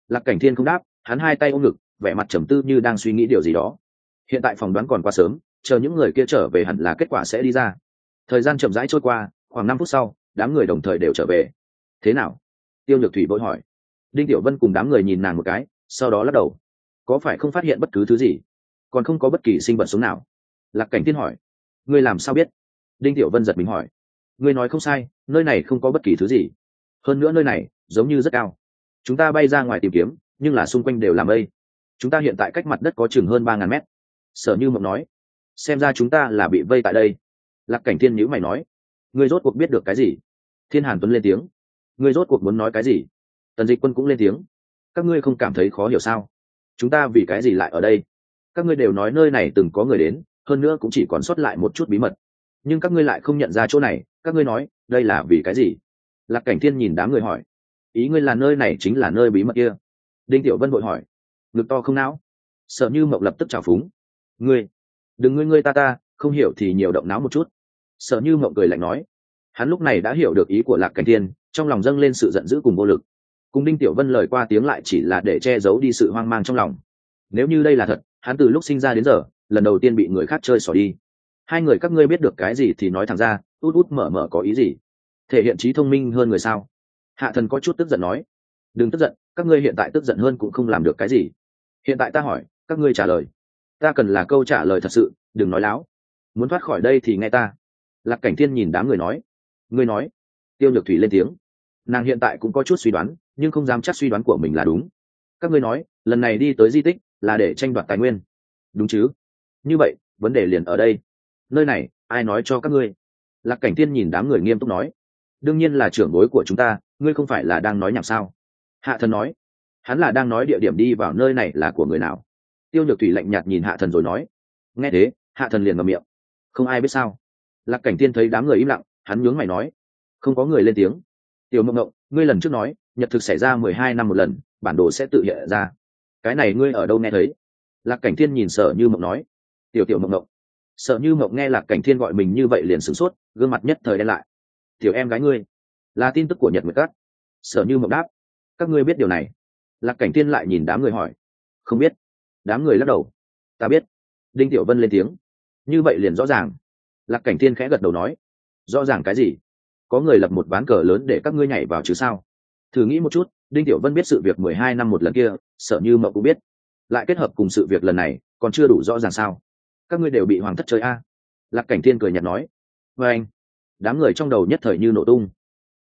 A: Lạc Cảnh Thiên không đáp, hắn hai tay ôm ngực, vẻ mặt trầm tư như đang suy nghĩ điều gì đó. Hiện tại phỏng đoán còn quá sớm, chờ những người kia trở về hẳn là kết quả sẽ đi ra. Thời gian chậm rãi trôi qua, khoảng 5 phút sau, đám người đồng thời đều trở về. Thế nào? Tiêu Nhược Thủy vội hỏi. Đinh Tiểu Vân cùng đám người nhìn nàng một cái, sau đó lắc đầu. Có phải không phát hiện bất cứ thứ gì? Còn không có bất kỳ sinh vật sống nào. Lạc Cảnh Thiên hỏi. Ngươi làm sao biết? Đinh Tiểu Vân giật mình hỏi. Ngươi nói không sai, nơi này không có bất kỳ thứ gì. Hơn nữa nơi này giống như rất cao. Chúng ta bay ra ngoài tìm kiếm, nhưng là xung quanh đều là mây. Chúng ta hiện tại cách mặt đất có chừng hơn 3.000 mét. Sở Như Mộng nói. Xem ra chúng ta là bị vây tại đây. Lạc Cảnh Thiên nhíu mày nói. Ngươi rốt cuộc biết được cái gì? Thiên Hàn Tuấn lên tiếng. Ngươi rốt cuộc muốn nói cái gì? Tần Dịch Quân cũng lên tiếng. Các ngươi không cảm thấy khó hiểu sao? Chúng ta vì cái gì lại ở đây? Các ngươi đều nói nơi này từng có người đến, hơn nữa cũng chỉ còn sót lại một chút bí mật, nhưng các ngươi lại không nhận ra chỗ này. Các ngươi nói đây là vì cái gì? Lạc Cảnh Thiên nhìn đám người hỏi. Ý ngươi là nơi này chính là nơi bí mật kia? Đinh Tiểu Vân vội hỏi. Ngực to không não. Sở Như Mộng lập tức trào phúng. Ngươi đừng ngươi ta, không hiểu thì nhiều động não một chút. Sở Như Mộng cười lạnh nói. Hắn lúc này đã hiểu được ý của Lạc Cảnh Thiên, trong lòng dâng lên sự giận dữ cùng vô lực. Cùng Đinh Tiểu Vân lời qua tiếng lại chỉ là để che giấu đi sự hoang mang trong lòng. Nếu như đây là thật, hắn từ lúc sinh ra đến giờ lần đầu tiên bị người khác chơi xỏ đi. Hai người các ngươi biết được cái gì thì nói thẳng ra, út út mở mở có ý gì? Thể hiện trí thông minh hơn người sao? Hạ Thần có chút tức giận nói. Đừng tức giận, các ngươi hiện tại tức giận hơn cũng không làm được cái gì. Hiện tại ta hỏi, các ngươi trả lời. Ta cần là câu trả lời thật sự, đừng nói láo. Muốn thoát khỏi đây thì nghe ta. Lạc Cảnh Thiên nhìn đám người nói. Ngươi nói. Tiêu Nhược Thủy lên tiếng. Nàng hiện tại cũng có chút suy đoán, nhưng không dám chắc suy đoán của mình là đúng. Các ngươi nói lần này đi tới di tích là để tranh đoạt tài nguyên, đúng chứ? Như vậy vấn đề liền ở đây. Nơi này ai nói cho các ngươi? Lạc Cảnh Thiên nhìn đám người nghiêm túc nói. Đương nhiên là trưởng bối của chúng ta, ngươi không phải là đang nói nhảm sao? Hạ Thần nói. Hắn là đang nói địa điểm đi vào nơi này là của người nào. Tiêu Nhược Thủy lạnh nhạt nhìn Hạ Thần rồi nói. Nghe thế, Hạ Thần liền ngậm miệng. Không ai biết sao? Lạc Cảnh Thiên thấy đám người im lặng, hắn nhướng mày nói. Không có người lên tiếng. Tiểu Mộng Mộng, ngươi lần trước nói nhật thực xảy ra 12 năm một lần, bản đồ sẽ tự hiện ra. Cái này ngươi ở đâu nghe thấy? Lạc Cảnh Thiên nhìn Sở Như Mộng nói. Tiểu Mộng Mộng. Sở Như Mộng nghe Lạc Cảnh Thiên gọi mình như vậy liền sửng sốt, gương mặt nhất thời đen lại. Tiểu em gái ngươi? Là tin tức của Nhật Nguyệt Các. Sở Như Mộng đáp. Các ngươi biết điều này? Lạc Cảnh Thiên lại nhìn đám người hỏi. Không biết. Đám người lắc đầu. Ta biết. Đinh Tiểu Vân lên tiếng. Như vậy liền rõ ràng. Lạc Cảnh Thiên khẽ gật đầu nói. Rõ ràng cái gì? Có người lập một ván cờ lớn để các ngươi nhảy vào chứ sao? Thử nghĩ một chút, Đinh Tiểu Vân biết sự việc 12 năm một lần kia, Sở Như Mộng cũng biết, lại kết hợp cùng sự việc lần này còn chưa đủ rõ ràng sao? Các ngươi đều bị hoàng thất chơi a? Lạc Cảnh Thiên cười nhạt nói. Và anh, đám người trong đầu nhất thời như nổ tung.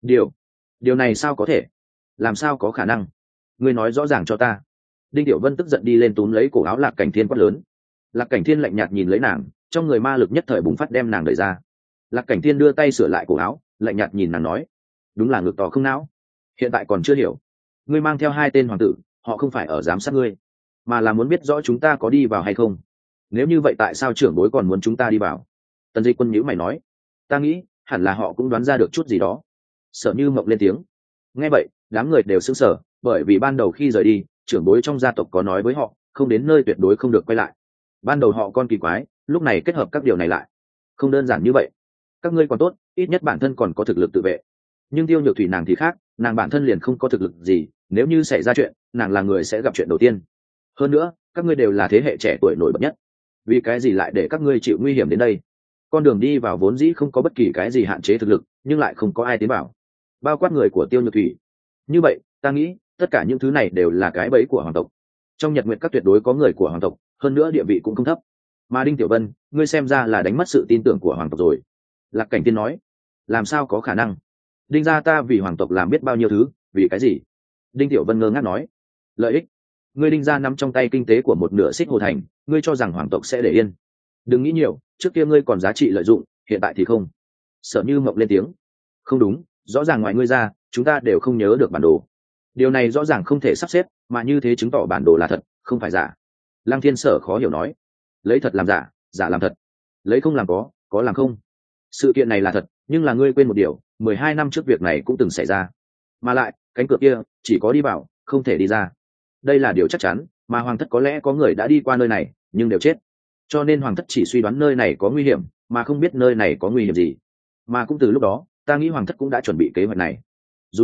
A: Điều này sao có thể? Làm sao có khả năng? Ngươi nói rõ ràng cho ta. Đinh Tiểu Vân tức giận đi lên túm lấy cổ áo Lạc Cảnh Thiên quát lớn. Lạc Cảnh Thiên lạnh nhạt nhìn lấy nàng, trong người ma lực nhất thời bùng phát đem nàng đẩy ra. Lạc Cảnh Thiên đưa tay sửa lại cổ áo, lạnh nhạt nhìn nàng nói. Đúng là ngực to không não. Hiện tại còn chưa hiểu. Ngươi mang theo 2 tên hoàng tử, họ không phải ở giám sát ngươi, mà là muốn biết rõ chúng ta có đi vào hay không. Nếu như vậy tại sao trưởng bối còn muốn chúng ta đi vào? Tần Dịch Quân nhíu mày nói. Ta nghĩ hẳn là họ cũng đoán ra được chút gì đó. Sở Như Mộng lên tiếng. Nghe vậy đám người đều sững sờ, bởi vì ban đầu khi rời đi trưởng bối trong gia tộc có nói với họ không đến nơi tuyệt đối không được quay lại. Ban đầu họ còn kỳ quái, lúc này kết hợp các điều này lại không đơn giản như vậy. Các ngươi còn tốt, ít nhất bản thân còn có thực lực tự vệ, nhưng Tiêu Nhược Thủy nàng thì khác, nàng bản thân liền không có thực lực gì, nếu như xảy ra chuyện nàng là người sẽ gặp chuyện đầu tiên. Hơn nữa các ngươi đều là thế hệ trẻ tuổi nổi bật nhất, vì cái gì lại để các ngươi chịu nguy hiểm đến đây? Con đường đi vào vốn dĩ không có bất kỳ cái gì hạn chế thực lực, nhưng lại không có ai tiến vào, bao quát người của Tiêu Nhược Thủy. Như vậy ta nghĩ tất cả những thứ này đều là cái bẫy của hoàng tộc. Trong Nhật Nguyệt Các tuyệt đối có người của hoàng tộc, hơn nữa địa vị cũng không thấp. Mà Đinh Tiểu Vân, ngươi xem ra là đánh mất sự tin tưởng của hoàng tộc rồi. Lạc Cảnh Tiên nói. Làm sao có khả năng? Đinh gia ta vì hoàng tộc làm biết bao nhiêu thứ, vì cái gì? Đinh Tiểu Vân ngơ ngác nói. Lợi ích. Ngươi Đinh gia nắm trong tay kinh tế của một nửa Xích Hồ Thành, ngươi cho rằng hoàng tộc sẽ để yên? Đừng nghĩ nhiều, trước kia ngươi còn giá trị lợi dụng, hiện tại thì không. Sở Như Mộng lên tiếng. Không đúng, rõ ràng ngoài ngươi ra chúng ta đều không nhớ được bản đồ. Điều này rõ ràng không thể sắp xếp, mà như thế chứng tỏ bản đồ là thật, không phải giả. Lăng Thiên Sở khó hiểu nói. Lấy thật làm giả, giả làm thật. Lấy không làm có làm không. Sự kiện này là thật, nhưng là ngươi quên một điều, 12 năm trước việc này cũng từng xảy ra. Mà lại cánh cửa kia chỉ có đi vào, không thể đi ra. Đây là điều chắc chắn, mà hoàng thất có lẽ có người đã đi qua nơi này nhưng đều chết, cho nên hoàng thất chỉ suy đoán nơi này có nguy hiểm, mà không biết nơi này có nguy hiểm gì. Mà cũng từ lúc đó ta nghĩ hoàng thất cũng đã chuẩn bị kế hoạch này. Dù sao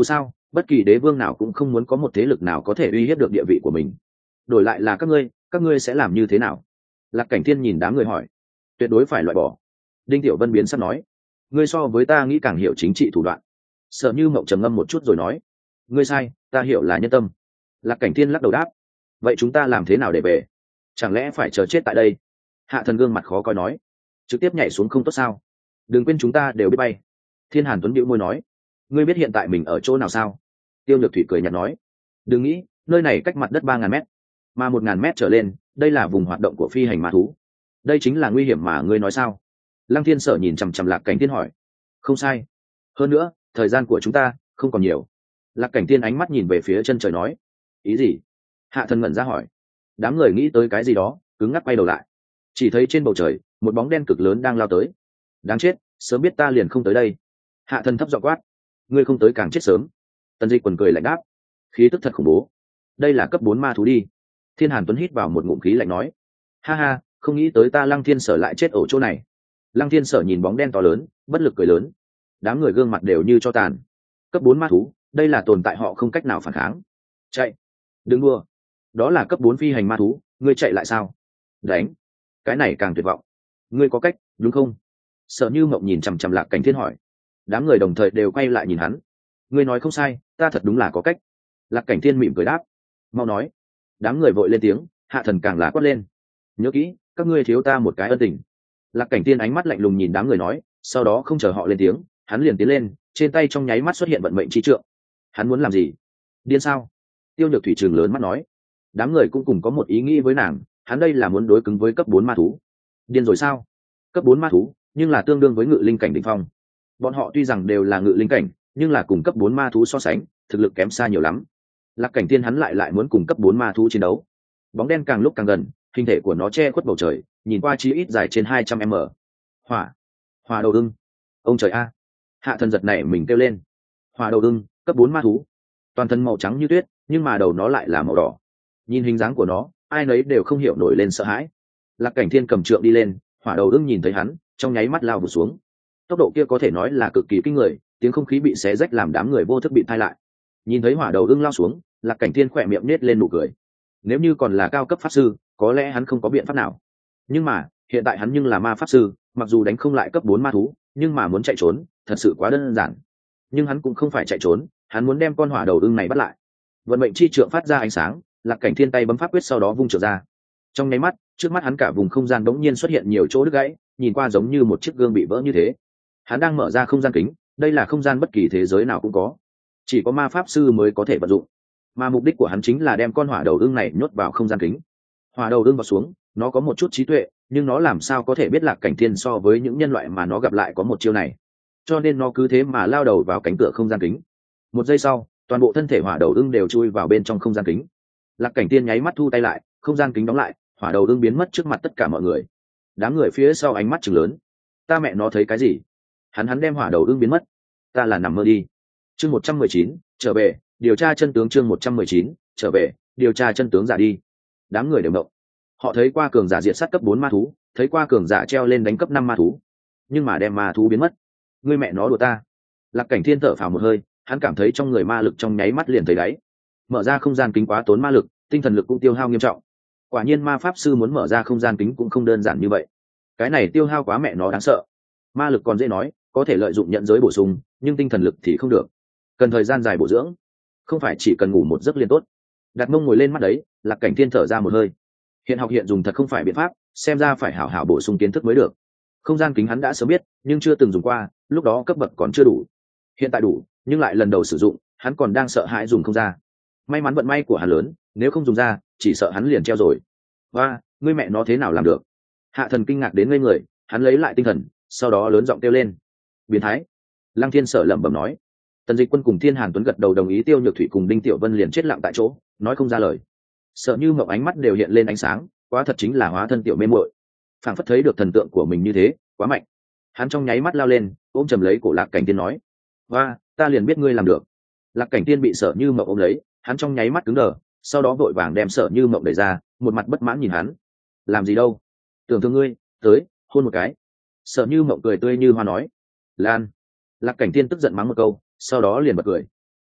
A: bất kỳ đế vương nào cũng không muốn có một thế lực nào có thể uy hiếp được địa vị của mình. Đổi lại là các ngươi sẽ làm như thế nào? Lạc Cảnh Thiên nhìn đám người hỏi. Tuyệt đối phải loại bỏ. Đinh Tiểu Vân biến sắp nói. Ngươi so với ta nghĩ càng hiểu chính trị thủ đoạn. Sợ Như Mộng trầm ngâm một chút rồi nói. Ngươi sai, ta hiểu là nhân tâm. Lạc Cảnh Thiên lắc đầu đáp. Vậy chúng ta làm thế nào để về? Chẳng lẽ phải chờ chết tại đây? Hạ Thần gương mặt khó coi nói. Trực tiếp nhảy xuống không tốt sao? Đừng quên chúng ta đều biết bay. Thiên Hàn Tuấn bĩu môi nói. Ngươi biết hiện tại mình ở chỗ nào sao? Tiêu Nhược Thủy cười nhạt nói. Đừng nghĩ, nơi này cách mặt đất 3.000 mét, mà 1.000 mét trở lên, đây là vùng hoạt động của phi hành ma thú. Đây chính là nguy hiểm mà ngươi nói sao? Lăng Thiên Sở nhìn chằm chằm Lạc Cảnh Thiên hỏi. Không sai. Hơn nữa, thời gian của chúng ta không còn nhiều. Lạc Cảnh Thiên ánh mắt nhìn về phía chân trời nói. Ý gì? Hạ Thần ngẩn ra hỏi. Đám người nghĩ tới cái gì đó, cứng ngắc quay đầu lại. Chỉ thấy trên bầu trời, một bóng đen cực lớn đang lao tới. Đáng chết, sớm biết ta liền không tới đây. Hạ Thần thấp giọng quát. Ngươi không tới càng chết sớm. Tần Dịch quần cười lạnh đáp. Khí tức thật khủng bố. Đây là cấp 4 ma thú đi. Thiên Hàn Tuấn hít vào một ngụm khí lạnh nói. Ha ha, không nghĩ tới ta Lăng Thiên Sở lại chết ở chỗ này. Lăng Thiên Sở nhìn bóng đen to lớn, bất lực cười lớn. Đám người gương mặt đều như cho tàn. Cấp 4 ma thú, đây là tồn tại họ không cách nào phản kháng. Chạy. Đừng đua. Đó là cấp 4 phi hành ma thú, ngươi chạy lại sao? Đánh. Cái này càng tuyệt vọng. Ngươi có cách, đúng không? Sợ Như Mộng nhìn chằm chằm Lạc Cảnh Thiên hỏi. Đám người đồng thời đều quay lại nhìn hắn. Ngươi nói không sai, ta thật đúng là có cách. Lạc Cảnh Thiên mỉm cười đáp. Mau nói. Đám người vội lên tiếng, Hạ Thần càng là quát lên. Nhớ kỹ, các ngươi thiếu ta một cái ân tình. Lạc Cảnh Thiên ánh mắt lạnh lùng nhìn đám người nói, sau đó không chờ họ lên tiếng, hắn liền tiến lên, trên tay trong nháy mắt xuất hiện vận mệnh chi trượng. Hắn muốn làm gì? Điên sao? Tiêu Nhược Thủy trừng lớn mắt nói. Đám người cũng cùng có một ý nghĩ với nàng, hắn đây là muốn đối cứng với cấp 4 ma thú. Điên rồi sao? Cấp 4 ma thú, nhưng là tương đương với ngự linh cảnh đỉnh phong. Bọn họ tuy rằng đều là ngự linh cảnh, nhưng là cùng cấp 4 ma thú so sánh, thực lực kém xa nhiều lắm. Lạc Cảnh Thiên hắn lại muốn cùng cấp 4 ma thú chiến đấu. Bóng đen càng lúc càng gần, hình thể của nó che khuất bầu trời, nhìn qua chí ít dài trên 200 m. Hỏa đầu ưng. Ông trời a. Hạ Thần giật này mình kêu lên. Hỏa đầu ưng, cấp 4 ma thú. Toàn thân màu trắng như tuyết, nhưng mà đầu nó lại là màu đỏ. Nhìn hình dáng của nó, ai nấy đều không hiểu nổi lên sợ hãi. Lạc Cảnh Thiên cầm trượng đi lên, hỏa đầu ưng nhìn thấy hắn, trong nháy mắt lao vụt xuống. Tốc độ kia có thể nói là cực kỳ kinh người, tiếng không khí bị xé rách làm đám người vô thức bị thay lại. Nhìn thấy hỏa đầu ưng lao xuống, Lạc Cảnh Thiên khỏe miệng nết lên nụ cười. Nếu như còn là cao cấp pháp sư, có lẽ hắn không có biện pháp nào. Nhưng mà, hiện tại hắn nhưng là ma pháp sư, mặc dù đánh không lại cấp 4 ma thú, nhưng mà muốn chạy trốn, thật sự quá đơn giản. Nhưng hắn cũng không phải chạy trốn, hắn muốn đem con hỏa đầu ưng này bắt lại. Vận mệnh chi trượng phát ra ánh sáng, Lạc Cảnh Thiên tay bấm pháp quyết sau đó vung trượng ra. Trong nháy mắt, trước mắt hắn cả vùng không gian bỗng nhiên xuất hiện nhiều chỗ đứt gãy, nhìn qua giống như một chiếc gương bị vỡ như thế. Hắn đang mở ra không gian kính, đây là không gian bất kỳ thế giới nào cũng có, chỉ có ma pháp sư mới có thể vận dụng. Mà mục đích của hắn chính là đem con hỏa đầu ưng này nhốt vào không gian kính. Hỏa đầu ưng vào xuống, nó có một chút trí tuệ, nhưng nó làm sao có thể biết Lạc Cảnh Thiên so với những nhân loại mà nó gặp lại có một chiêu này, cho nên nó cứ thế mà lao đầu vào cánh cửa không gian kính. Một giây sau, toàn bộ thân thể hỏa đầu ưng đều chui vào bên trong không gian kính. Lạc Cảnh Thiên nháy mắt thu tay lại, không gian kính đóng lại, hỏa đầu ưng biến mất trước mặt tất cả mọi người. Đám người phía sau ánh mắt trừng lớn. Ta mẹ nó thấy cái gì? Hắn đem hỏa đầu ưng biến mất. Ta là nằm mơ đi. Chương 119, trở về, điều tra chân tướng. Chương 119, trở về, điều tra chân tướng. Giả đi. Đám người đều động. Họ thấy qua cường giả diệt sát cấp 4 ma thú, thấy qua cường giả treo lên đánh cấp 5 ma thú, nhưng mà đem ma thú biến mất. Ngươi mẹ nó đùa ta. Lạc Cảnh Thiên thở phào một hơi, hắn cảm thấy trong người ma lực trong nháy mắt liền thấy đáy. Mở ra không gian kính quá tốn ma lực, tinh thần lực cũng tiêu hao nghiêm trọng. Quả nhiên ma pháp sư muốn mở ra không gian kính cũng không đơn giản như vậy. Cái này tiêu hao quá mẹ nó đáng sợ. Ma lực còn dễ nói, có thể lợi dụng nhận giới bổ sung, nhưng tinh thần lực thì không được, cần thời gian dài bổ dưỡng, không phải chỉ cần ngủ một giấc liền tốt. Đặt mông ngồi lên mắt đấy, Lạc Cảnh Thiên thở ra một hơi. Hiện học hiện dùng thật không phải biện pháp, xem ra phải hảo hảo bổ sung kiến thức mới được. Không gian kính hắn đã sớm biết, nhưng chưa từng dùng qua, lúc đó cấp bậc còn chưa đủ. Hiện tại đủ, nhưng lại lần đầu sử dụng, hắn còn đang sợ hãi dùng không ra. May mắn vận may của hắn lớn, nếu không dùng ra, chỉ sợ hắn liền treo rồi. Và, ngươi mẹ nó thế nào làm được? Hạ Thần kinh ngạc đến ngây người, hắn lấy lại tinh thần, sau đó lớn giọng kêu lên. Biến thái. Lăng Thiên Sở lẩm bẩm nói. Tần Dịch Quân cùng Thiên Hàn Tuấn gật đầu đồng ý, Tiêu Nhược Thủy cùng Đinh Tiểu Vân liền chết lặng tại chỗ, nói không ra lời. Sợ Như Mộng ánh mắt đều hiện lên ánh sáng, quá thật chính là hóa thân tiểu mê muội, phảng phất thấy được thần tượng của mình như thế, quá mạnh. Hắn trong nháy mắt lao lên, ôm chầm lấy cổ Lạc Cảnh Tiên nói: "Và, ta liền biết ngươi làm được." Lạc Cảnh Tiên bị Sợ Như Mộng ôm lấy, hắn trong nháy mắt cứng đờ, sau đó vội vàng đem Sợ Như Mộng đẩy ra, một mặt bất mãn nhìn hắn: "Làm gì đâu? Tưởng thương ngươi, tới, hôn một cái." Sợ Như Mộng cười tươi như hoa nói: "Lan." Lạc Cảnh Tiên tức giận mắng một câu, sau đó liền bật cười.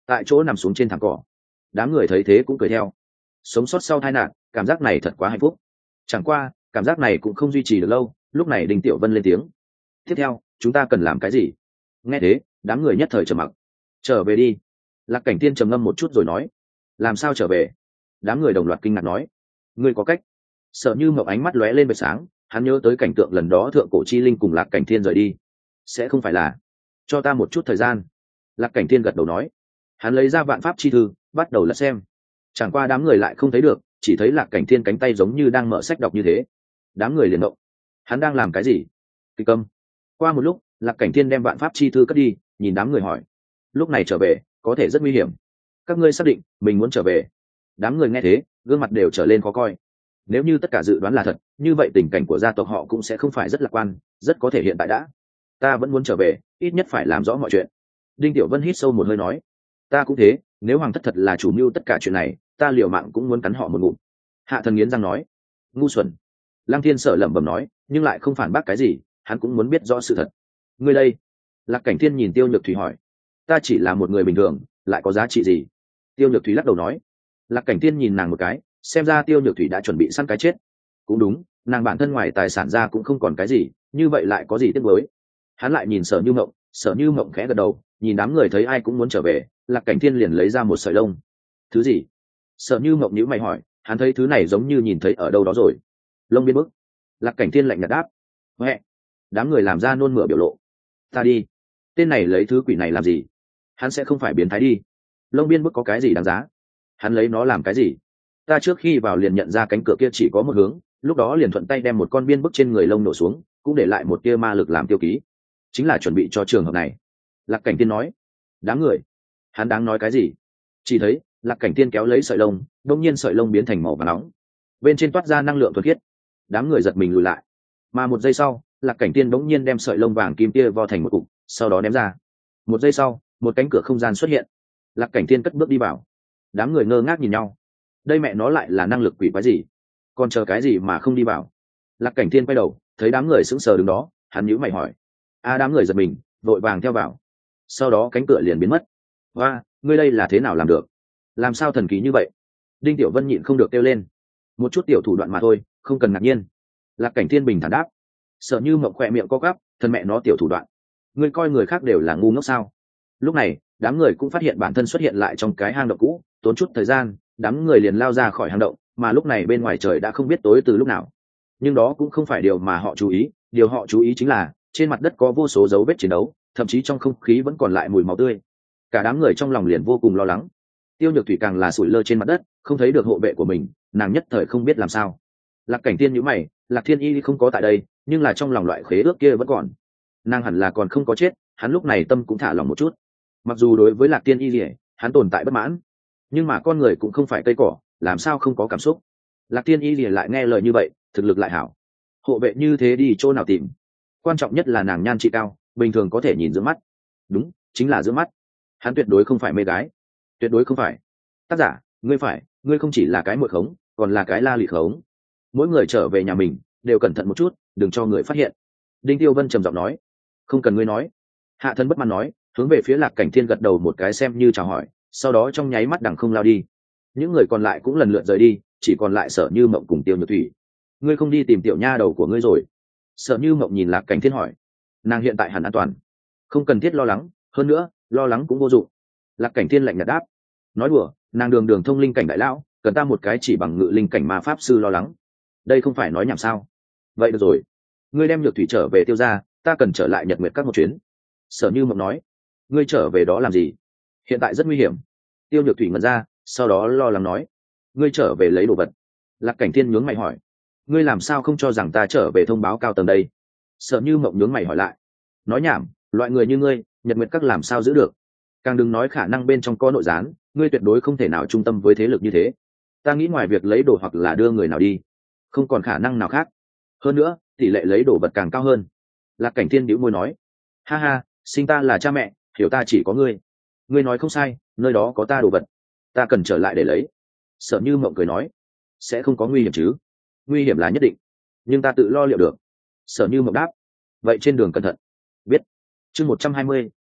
A: tại chỗ nằm xuống trên thảm cỏ. Đám người thấy thế cũng cười theo. Sống sót sau tai nạn, cảm giác này thật quá hạnh phúc. Chẳng qua cảm giác này cũng không duy trì được lâu. Lúc này Đinh Tiểu Vân lên tiếng: tiếp theo chúng ta cần làm cái gì? Nghe thế đám người nhất thời trầm mặc. Trở về đi. Lạc Cảnh Tiên trầm ngâm một chút rồi nói. Làm sao trở về? Đám người đồng loạt kinh ngạc nói. Ngươi có cách. Sở Như Mộng ánh mắt lóe lên vệt sáng, hắn nhớ tới cảnh tượng lần đó thượng cổ chi linh cùng Lạc Cảnh Thiên rời đi. Sẽ không phải là? Cho ta một chút thời gian. Lạc Cảnh Thiên gật đầu nói. Hắn lấy ra vạn pháp chi thư, bắt đầu lật xem. Chẳng qua đám người lại không thấy được, chỉ thấy Lạc Cảnh Thiên cánh tay giống như đang mở sách đọc như thế. Đám người liền động. Hắn đang làm cái gì? Kịch câm. Qua một lúc, Lạc Cảnh Thiên đem vạn pháp chi thư cất đi, nhìn đám người hỏi. Lúc này trở về, có thể rất nguy hiểm. Các ngươi xác định mình muốn trở về? Đám người nghe thế, gương mặt đều trở lên khó coi. Nếu như tất cả dự đoán là thật, như vậy tình cảnh của gia tộc họ cũng sẽ không phải rất lạc quan, rất có thể hiện tại đã. Ta vẫn muốn trở về, ít nhất phải làm rõ mọi chuyện. Đinh Tiểu Vân hít sâu một hơi nói. Ta cũng thế, nếu hoàng thất thật là chủ mưu tất cả chuyện này, ta liều mạng cũng muốn cắn họ một ngụm. Hạ Thần nghiến răng nói. Ngu xuẩn. Lăng Thiên Sở lẩm bẩm nói, nhưng lại không phản bác cái gì, hắn cũng muốn biết rõ sự thật. Ngươi đây? Lạc Cảnh Thiên nhìn Tiêu Nhược Thủy hỏi. Ta chỉ là một người bình thường, lại có giá trị gì? Tiêu Nhược Thủy lắc đầu nói. Lạc Cảnh Thiên nhìn nàng một cái, xem ra Tiêu Nhược Thủy đã chuẩn bị săn cái chết. Cũng đúng, nàng bản thân ngoài tài sản ra cũng không còn cái gì, như vậy lại có gì tiếc nuối? Hắn lại nhìn Sở Như Mộng, Sở Như Mộng khẽ gật đầu, nhìn đám người thấy ai cũng muốn trở về, Lạc Cảnh Thiên liền lấy ra một sợi lông. Thứ gì? Sở Như Mộng nhíu mày hỏi, hắn thấy thứ này giống như nhìn thấy ở đâu đó rồi. Lông biên bức. Lạc Cảnh Thiên lạnh nhạt đáp. Huệ. Đám người làm ra nôn mửa biểu lộ. Ta đi. Tên này lấy thứ quỷ này làm gì? Hắn sẽ không phải biến thái đi? Lông biên bức có cái gì đáng giá? Hắn lấy nó làm cái gì? Ta trước khi vào liền nhận ra cánh cửa kia chỉ có một hướng, lúc đó liền thuận tay đem một con biên bức trên người lông nổ xuống, cũng để lại một tia ma lực làm tiêu ký, chính là chuẩn bị cho trường hợp này. Lạc Cảnh Tiên nói. Đám người. Hắn đang nói cái gì? Chỉ thấy Lạc Cảnh Tiên kéo lấy sợi lông, đông nhiên sợi lông biến thành màu vàng nóng, bên trên toát ra năng lượng thuần khiết. Đám người giật mình lùi lại, mà một giây sau, Lạc Cảnh Tiên bỗng nhiên đem sợi lông vàng kim kia vo thành một cục, sau đó ném ra. Một giây sau, một cánh cửa không gian xuất hiện. Lạc Cảnh Tiên cất bước đi vào. Đám người ngơ ngác nhìn nhau. Đây mẹ nó lại là năng lực quỷ quái gì? Còn chờ cái gì mà không đi vào? Lạc Cảnh Thiên quay đầu, thấy đám người sững sờ đứng đó, hắn nhíu mày hỏi. Đám người giật mình, vội vàng theo vào. Sau đó cánh cửa liền biến mất. Và, ngươi đây là thế nào làm được? Làm sao thần kỳ như vậy? Đinh Tiểu Vân nhịn không được kêu lên. Một chút tiểu thủ đoạn mà thôi, không cần ngạc nhiên. Lạc Cảnh Thiên bình thản đáp. Sợ Như Mộng khỏe miệng co quắp, thân mẹ nó tiểu thủ đoạn. Ngươi coi người khác đều là ngu ngốc sao? Lúc này, đám người cũng phát hiện bản thân xuất hiện lại trong cái hang động cũ, tốn chút thời gian, đám người liền lao ra khỏi hang động, mà lúc này bên ngoài trời đã không biết tối từ lúc nào. Nhưng đó cũng không phải điều mà họ chú ý, điều họ chú ý chính là trên mặt đất có vô số dấu vết chiến đấu, thậm chí trong không khí vẫn còn lại mùi máu tươi. Cả đám người trong lòng liền vô cùng lo lắng. Tiêu Nhược Thủy càng là sủi lơ trên mặt đất, không thấy được hộ vệ của mình, nàng nhất thời không biết làm sao. Lạc Cảnh Tiên nhíu mày, Lạc Thiên Y không có tại đây, nhưng là trong lòng loại khế ước kia vẫn còn. Nàng hẳn là còn không có chết, hắn lúc này tâm cũng thả lòng một chút. Mặc dù đối với Lạc Thiên Y, hắn tồn tại bất mãn, nhưng mà con người cũng không phải cây cỏ, làm sao không có cảm xúc. Lạc Thiên Y lại nghe lời như vậy, thực lực lại hảo, hộ vệ như thế đi chỗ nào tìm? Quan trọng nhất là nàng nhan trị cao, bình thường có thể nhìn giữa mắt. Đúng, chính là giữa mắt. Hắn tuyệt đối không phải mê gái, tuyệt đối không phải. Tác giả, ngươi phải, ngươi không chỉ là cái muội khống, còn là cái la lị khống. Mỗi người trở về nhà mình đều cẩn thận một chút, đừng cho người phát hiện. Đinh Tiêu Vân trầm giọng nói. Không cần ngươi nói. Hạ Thân bất mãn nói, hướng về phía Lạc Cảnh Thiên gật đầu một cái xem như chào hỏi, sau đó trong nháy mắt đằng không lao đi. Những người còn lại cũng lần lượt rời đi, chỉ còn lại Sở Như Mộng cùng Tiêu Nhược Thủy. Ngươi không đi tìm tiểu nha đầu của ngươi rồi? Sở Như Mộng nhìn Lạc Cảnh Thiên hỏi. Nàng hiện tại hẳn an toàn, không cần thiết lo lắng, hơn nữa lo lắng cũng vô dụng. Lạc Cảnh Thiên lạnh nhạt đáp. Nói đùa, nàng đường đường thông linh cảnh đại lão, cần ta một cái chỉ bằng ngự linh cảnh ma pháp sư lo lắng? Đây không phải nói nhảm sao? Vậy được rồi, ngươi đem Nhược Thủy trở về Tiêu gia, ta cần trở lại Nhật Nguyệt Các một chuyến. Sở Như Mộng nói. Ngươi trở về đó làm gì? Hiện tại rất nguy hiểm. Tiêu Nhược Thủy ngẩn ra, sau đó lo lắng nói. Ngươi trở về lấy đồ vật. Lạc Cảnh Thiên nhướng mày hỏi. Ngươi làm sao không cho rằng ta trở về thông báo cao tầng đây? Sở Như Mộng nhướng mày hỏi lại. Nói nhảm, loại người như ngươi, Nhật Nguyệt Các làm sao giữ được? Càng đừng nói khả năng bên trong có nội gián, ngươi tuyệt đối không thể nào trung tâm với thế lực như thế. Ta nghĩ ngoài việc lấy đồ hoặc là đưa người nào đi, không còn khả năng nào khác. Hơn nữa, tỷ lệ lấy đồ vật càng cao hơn. Lạc Cảnh Thiên bĩu môi nói. Ha ha, sinh ta là cha mẹ, hiểu ta chỉ có ngươi. Ngươi nói không sai, nơi đó có ta đồ vật, ta cần trở lại để lấy. Sở Như Mộng cười nói. Sẽ không có nguy hiểm chứ? Nguy hiểm là nhất định, nhưng ta tự lo liệu được. Sở Như Mộng đáp. Vậy trên đường cẩn thận. Biết. Chương 120,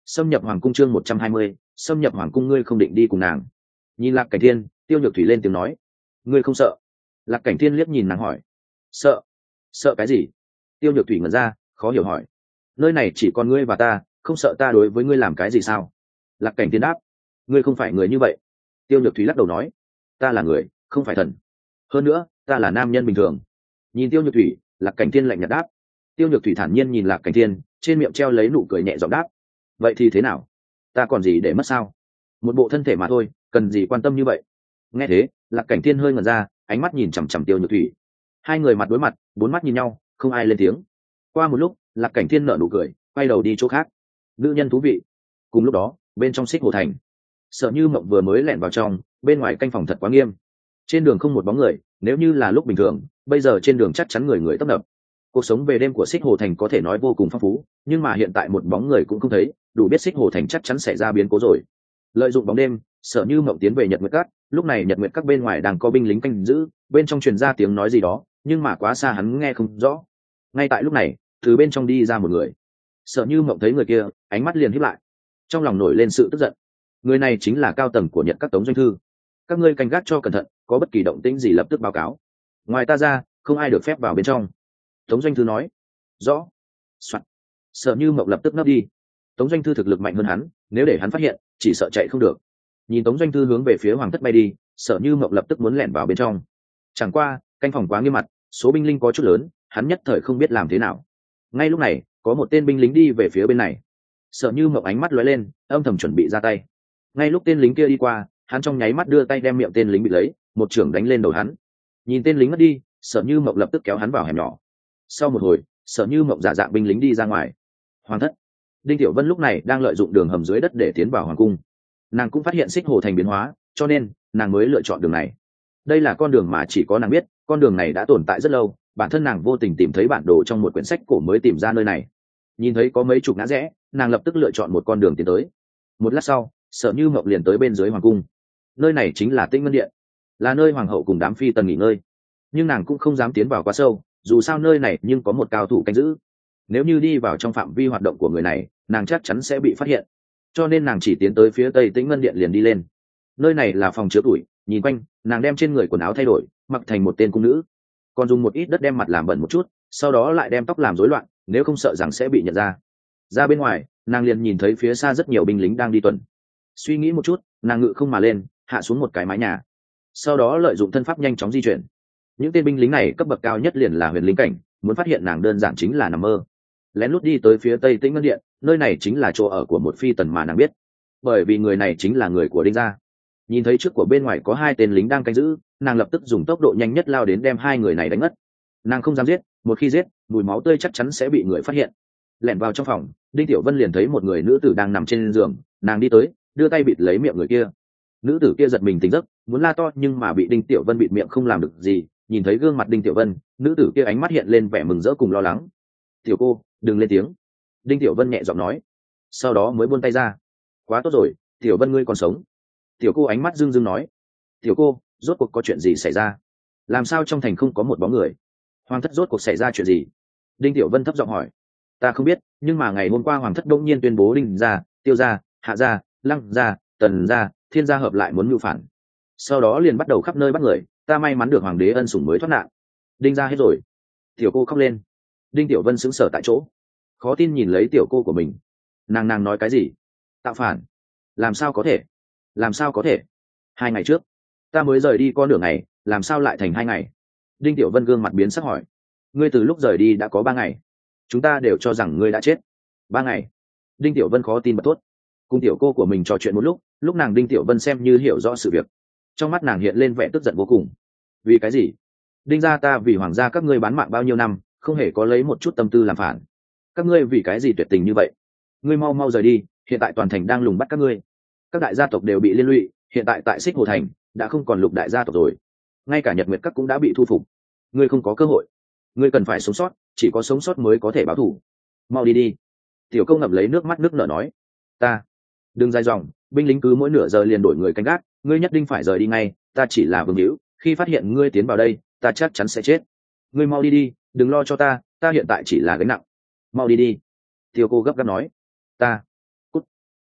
A: Xâm nhập hoàng cung chương 120, xâm nhập hoàng cung ngươi không định đi cùng nàng. Nhìn Lạc Cảnh Thiên, Tiêu Nhược Thủy lên tiếng nói, ngươi không sợ? Lạc Cảnh Thiên liếc nhìn nàng hỏi. Sợ? Sợ cái gì? Tiêu Nhược Thủy ngẩn ra, khó hiểu hỏi. Nơi này chỉ còn ngươi và ta, không sợ ta đối với ngươi làm cái gì sao? Lạc Cảnh Thiên đáp. Ngươi không phải người như vậy. Tiêu Nhược Thủy lắc đầu nói. Ta là người, không phải thần. Hơn nữa, ta là nam nhân bình thường. Nhìn Tiêu Nhược Thủy, Lạc Cảnh Thiên lạnh nhạt đáp. Tiêu Nhược Thủy thản nhiên nhìn Lạc Cảnh Thiên, trên miệng treo lấy nụ cười nhẹ giọng đáp. Vậy thì thế nào? Ta còn gì để mất sao? Một bộ thân thể mà thôi, cần gì quan tâm như vậy? Nghe thế, Lạc Cảnh Thiên hơi ngẩn ra, ánh mắt nhìn chằm chằm Tiêu Nhược Thủy. Hai người mặt đối mặt, bốn mắt nhìn nhau, không ai lên tiếng. Qua một lúc, Lạc Cảnh Thiên nở nụ cười, quay đầu đi chỗ khác. Nữ nhân thú vị. Cùng lúc đó, bên trong Xích Hồ Thành, Sở Như Mộng vừa mới lẻn vào trong, bên ngoài canh phòng thật quá nghiêm. Trên đường không một bóng người, nếu như là lúc bình thường, bây giờ trên đường chắc chắn người người tấp nập. Cuộc sống về đêm của Xích Hồ Thành có thể nói vô cùng phong phú, nhưng mà hiện tại một bóng người cũng không thấy, đủ biết Xích Hồ Thành chắc chắn sẽ ra biến cố rồi. Lợi dụng bóng đêm, Sở Như Mộng tiến về Nhật Nguyệt Các, lúc này Nhật Nguyệt Các bên ngoài đang có binh lính canh giữ, bên trong truyền ra tiếng nói gì đó, nhưng mà quá xa hắn nghe không rõ. Ngay tại lúc này, từ bên trong đi ra một người. Sở Như Mộng thấy người kia, ánh mắt liền híp lại, trong lòng nổi lên sự tức giận. Người này chính là cao tầng của Nhật Các Tống Doanh Thư. Các ngươi canh gác cho cẩn thận, có bất kỳ động tĩnh gì lập tức báo cáo. Ngoài ta ra, không ai được phép vào bên trong. Tống Doanh Thư nói. Rõ. Soạn. Sở Như Mộng lập tức nấp đi. Tống Doanh Thư thực lực mạnh hơn hắn, nếu để hắn phát hiện, chỉ sợ chạy không được. Nhìn Tống Doanh Thư hướng về phía Hoàng thất bay đi, Sở Như Mộng lập tức muốn lẻn vào bên trong. Chẳng qua, canh phòng quá nghiêm mật, số binh linh có chút lớn, hắn nhất thời không biết làm thế nào. Ngay lúc này, có một tên binh lính đi về phía bên này. Sở Như Mộng ánh mắt lóe lên, âm thầm chuẩn bị ra tay. Ngay lúc tên lính kia đi qua, hắn trong nháy mắt đưa tay đem miệng tên lính bị lấy, một chưởng đánh lên đầu hắn. Nhìn tên lính mất đi, Sở Như Mộng lập tức kéo hắn vào hẻm nhỏ. Sau một hồi, Sở Như Mộng giả dạng binh lính đi ra ngoài. Hoàng thất. Đinh Tiểu Vân lúc này đang lợi dụng đường hầm dưới đất để tiến vào hoàng cung. Nàng cũng phát hiện Xích Hồ Thành biến hóa, cho nên nàng mới lựa chọn đường này. Đây là con đường mà chỉ có nàng biết, con đường này đã tồn tại rất lâu, bản thân nàng vô tình tìm thấy bản đồ trong một quyển sách cổ mới tìm ra nơi này. Nhìn thấy có mấy chục ngã rẽ, nàng lập tức lựa chọn một con đường tiến tới. Một lát sau, Sở Như Mộng liền tới bên dưới hoàng cung. Nơi này chính là Tĩnh Ngân Điện, là nơi hoàng hậu cùng đám phi tần nghỉ ngơi. Nhưng nàng cũng không dám tiến vào quá sâu, dù sao nơi này nhưng có một cao thủ canh giữ. Nếu như đi vào trong phạm vi hoạt động của người này, nàng chắc chắn sẽ bị phát hiện. Cho nên nàng chỉ tiến tới phía tây Tĩnh Ngân Điện liền đi lên. Nơi này là phòng chứa tuổi, nhìn quanh, nàng đem trên người quần áo thay đổi, mặc thành một tên cung nữ, còn dùng một ít đất đem mặt làm bẩn một chút, sau đó lại đem tóc làm rối loạn, nếu không sợ rằng sẽ bị nhận ra. Ra bên ngoài, nàng liền nhìn thấy phía xa rất nhiều binh lính đang đi tuần. Suy nghĩ một chút, nàng ngự không mà lên, hạ xuống một cái mái nhà, sau đó lợi dụng thân pháp nhanh chóng di chuyển. Những tên binh lính này cấp bậc cao nhất liền là huyền lính cảnh, muốn phát hiện nàng đơn giản chính là nằm mơ. Lén lút đi tới phía tây Tĩnh Ngân Điện, nơi này chính là chỗ ở của một phi tần mà nàng biết, bởi vì người này chính là người của Đinh gia. Nhìn thấy trước của bên ngoài có hai tên lính đang canh giữ, nàng lập tức dùng tốc độ nhanh nhất lao đến đem hai người này đánh ngất. Nàng không dám giết, một khi giết, mùi máu tươi chắc chắn sẽ bị người phát hiện. Lẻn vào trong phòng, Đinh Tiểu Vân liền thấy một người nữ tử đang nằm trên giường, nàng đi tới, đưa tay bịt lấy miệng người kia. Nữ tử kia giật mình tỉnh giấc, muốn la to nhưng mà bị Đinh Tiểu Vân bịt miệng không làm được gì. Nhìn thấy gương mặt Đinh Tiểu Vân, nữ tử kia ánh mắt hiện lên vẻ mừng rỡ cùng lo lắng. "Tiểu cô, đừng lên tiếng." Đinh Tiểu Vân nhẹ giọng nói, sau đó mới buông tay ra. "Quá tốt rồi, Tiểu Vân ngươi còn sống." Tiểu cô ánh mắt rưng rưng nói, "Tiểu cô, rốt cuộc có chuyện gì xảy ra? Làm sao trong thành không có một bóng người? Hoàng thất rốt cuộc xảy ra chuyện gì?" Đinh Tiểu Vân thấp giọng hỏi. "Ta không biết, nhưng mà ngày hôm qua Hoàng thất đông nhiên tuyên bố Đinh gia, Tiêu gia, Hạ gia, Lăng gia, Tần gia, Thiên gia hợp lại muốn mưu phản. Sau đó liền bắt đầu khắp nơi bắt người, ta may mắn được hoàng đế ân sủng mới thoát nạn. Đinh gia hết rồi." Tiểu cô khóc lên. Đinh Tiểu Vân sững sờ tại chỗ, khó tin nhìn lấy tiểu cô của mình. Nàng nói cái gì? Tạo phản? Làm sao có thể? Làm sao có thể? 2 ngày trước ta mới rời đi con đường này, làm sao lại thành 2 ngày? Đinh Tiểu Vân gương mặt biến sắc hỏi. Ngươi từ lúc rời đi đã có 3 ngày, chúng ta đều cho rằng ngươi đã chết. 3 ngày? Đinh Tiểu Vân khó tin bật thốt. Cùng tiểu cô của mình trò chuyện một lúc nàng Đinh Tiểu Vân xem như hiểu rõ sự việc, trong mắt nàng hiện lên vẻ tức giận vô cùng. Vì cái gì? Đinh gia ta vì hoàng gia các ngươi bán mạng bao nhiêu năm, không hề có lấy một chút tâm tư làm phản. Các ngươi vì cái gì tuyệt tình như vậy? Ngươi mau mau rời đi, hiện tại toàn thành đang lùng bắt các ngươi. Các đại gia tộc đều bị liên lụy, hiện tại tại Xích Hồ Thành đã không còn lục đại gia tộc rồi, ngay cả Nhật Nguyệt Các cũng đã bị thu phục. Ngươi không có cơ hội, ngươi cần phải sống sót, chỉ có sống sót mới có thể báo thù. Mau đi đi. Tiểu công ngập lấy nước mắt nước nở nói. Ta. Đừng dài dòng, binh lính cứ mỗi nửa giờ liền đổi người canh gác, ngươi nhất định phải rời đi ngay, ta chỉ là vương hữu, khi phát hiện ngươi tiến vào đây, ta chắc chắn sẽ chết. Ngươi mau đi đi, đừng lo cho ta hiện tại chỉ là gánh nặng. Mau đi đi. Tiểu cô gấp gáp nói. Ta. Cút.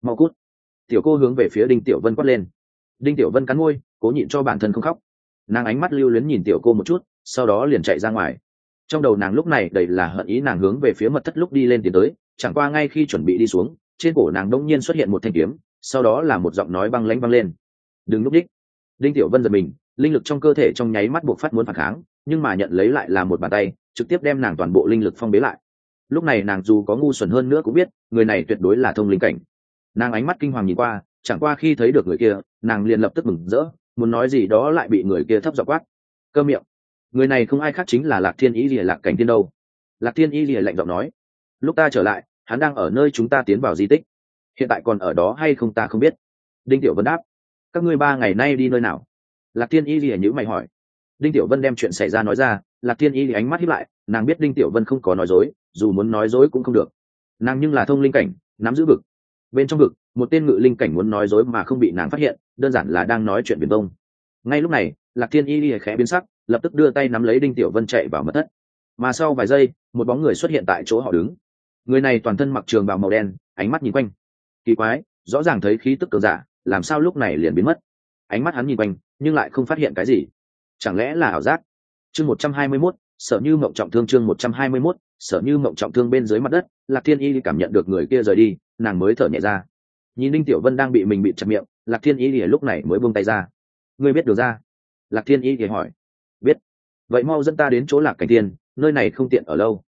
A: mau cút. Tiểu cô hướng về phía đinh tiểu vân quát lên. Đinh tiểu vân cắn môi cố nhịn cho bản thân không khóc. Nàng ánh mắt lưu luyến nhìn tiểu cô một chút, sau đó liền chạy ra ngoài. Trong đầu nàng lúc này đầy là hận ý, nàng hướng về phía mật thất lúc đi lên tiến tới, chẳng qua ngay khi chuẩn bị đi xuống, trên cổ nàng đông nhiên xuất hiện một thanh kiếm, sau đó là một giọng nói băng lãnh vang lên: đừng núp đích. Đinh tiểu vân giật mình, linh lực trong cơ thể trong nháy mắt buộc phát muốn phản kháng, nhưng mà nhận lấy lại là một bàn tay trực tiếp đem nàng toàn bộ linh lực phong bế lại. Lúc này nàng dù có ngu xuẩn hơn nữa cũng biết người này tuyệt đối là thông linh cảnh. Nàng ánh mắt kinh hoàng nhìn qua, chẳng qua khi thấy được người kia, nàng liền lập tức mừng rỡ, muốn nói gì đó lại bị người kia thấp giọng quát: câm miệng. Người này không ai khác chính là Lạc Thiên Ý Lìa, Lạc Cảnh Thiên đâu. Lạc Thiên Ý Lìa lạnh giọng nói: lúc ta trở lại hắn đang ở nơi chúng ta tiến vào di tích, hiện tại còn ở đó hay không ta không biết. Đinh tiểu vân đáp: các ngươi 3 ngày nay đi nơi nào? Lạc Thiên Ý Lìa nhữ mày hỏi. Đinh tiểu vân đem chuyện xảy ra nói ra. Lạc Thiên Ý Lìa ánh mắt híp lại, nàng biết Đinh tiểu vân không có nói dối, dù muốn nói dối cũng không được. Nàng nhưng là thông linh cảnh, nắm giữ vực. Bên trong vực, một tên ngự linh cảnh muốn nói dối mà không bị nàng phát hiện, đơn giản là đang nói chuyện viển vông. Ngay lúc này, Lạc Thiên Y khẽ biến sắc, lập tức đưa tay nắm lấy Đinh tiểu vân chạy vào mật thất. Mà sau vài giây, một bóng người xuất hiện tại chỗ họ đứng. Người này toàn thân mặc trường bào màu đen, ánh mắt nhìn quanh. Kỳ quái, rõ ràng thấy khí tức cường giả, làm sao lúc này liền biến mất? Ánh mắt hắn nhìn quanh, nhưng lại không phát hiện cái gì. Chẳng lẽ là ảo giác? Chương 121, Sở Như Mộng trọng thương. Chương 121, Sở Như Mộng trọng thương. Bên dưới mặt đất, Lạc Thiên Y cảm nhận được người kia rời đi, nàng mới thở nhẹ ra. Nhìn Đinh tiểu vân đang bị mình bịt chặt miệng, Lạc Thiên Y lúc này mới buông tay ra. Ngươi biết được ra? Lạc Thiên Y hỏi. Biết. Vậy mau dẫn ta đến chỗ Lạc Cảnh Thiên, nơi này không tiện ở lâu.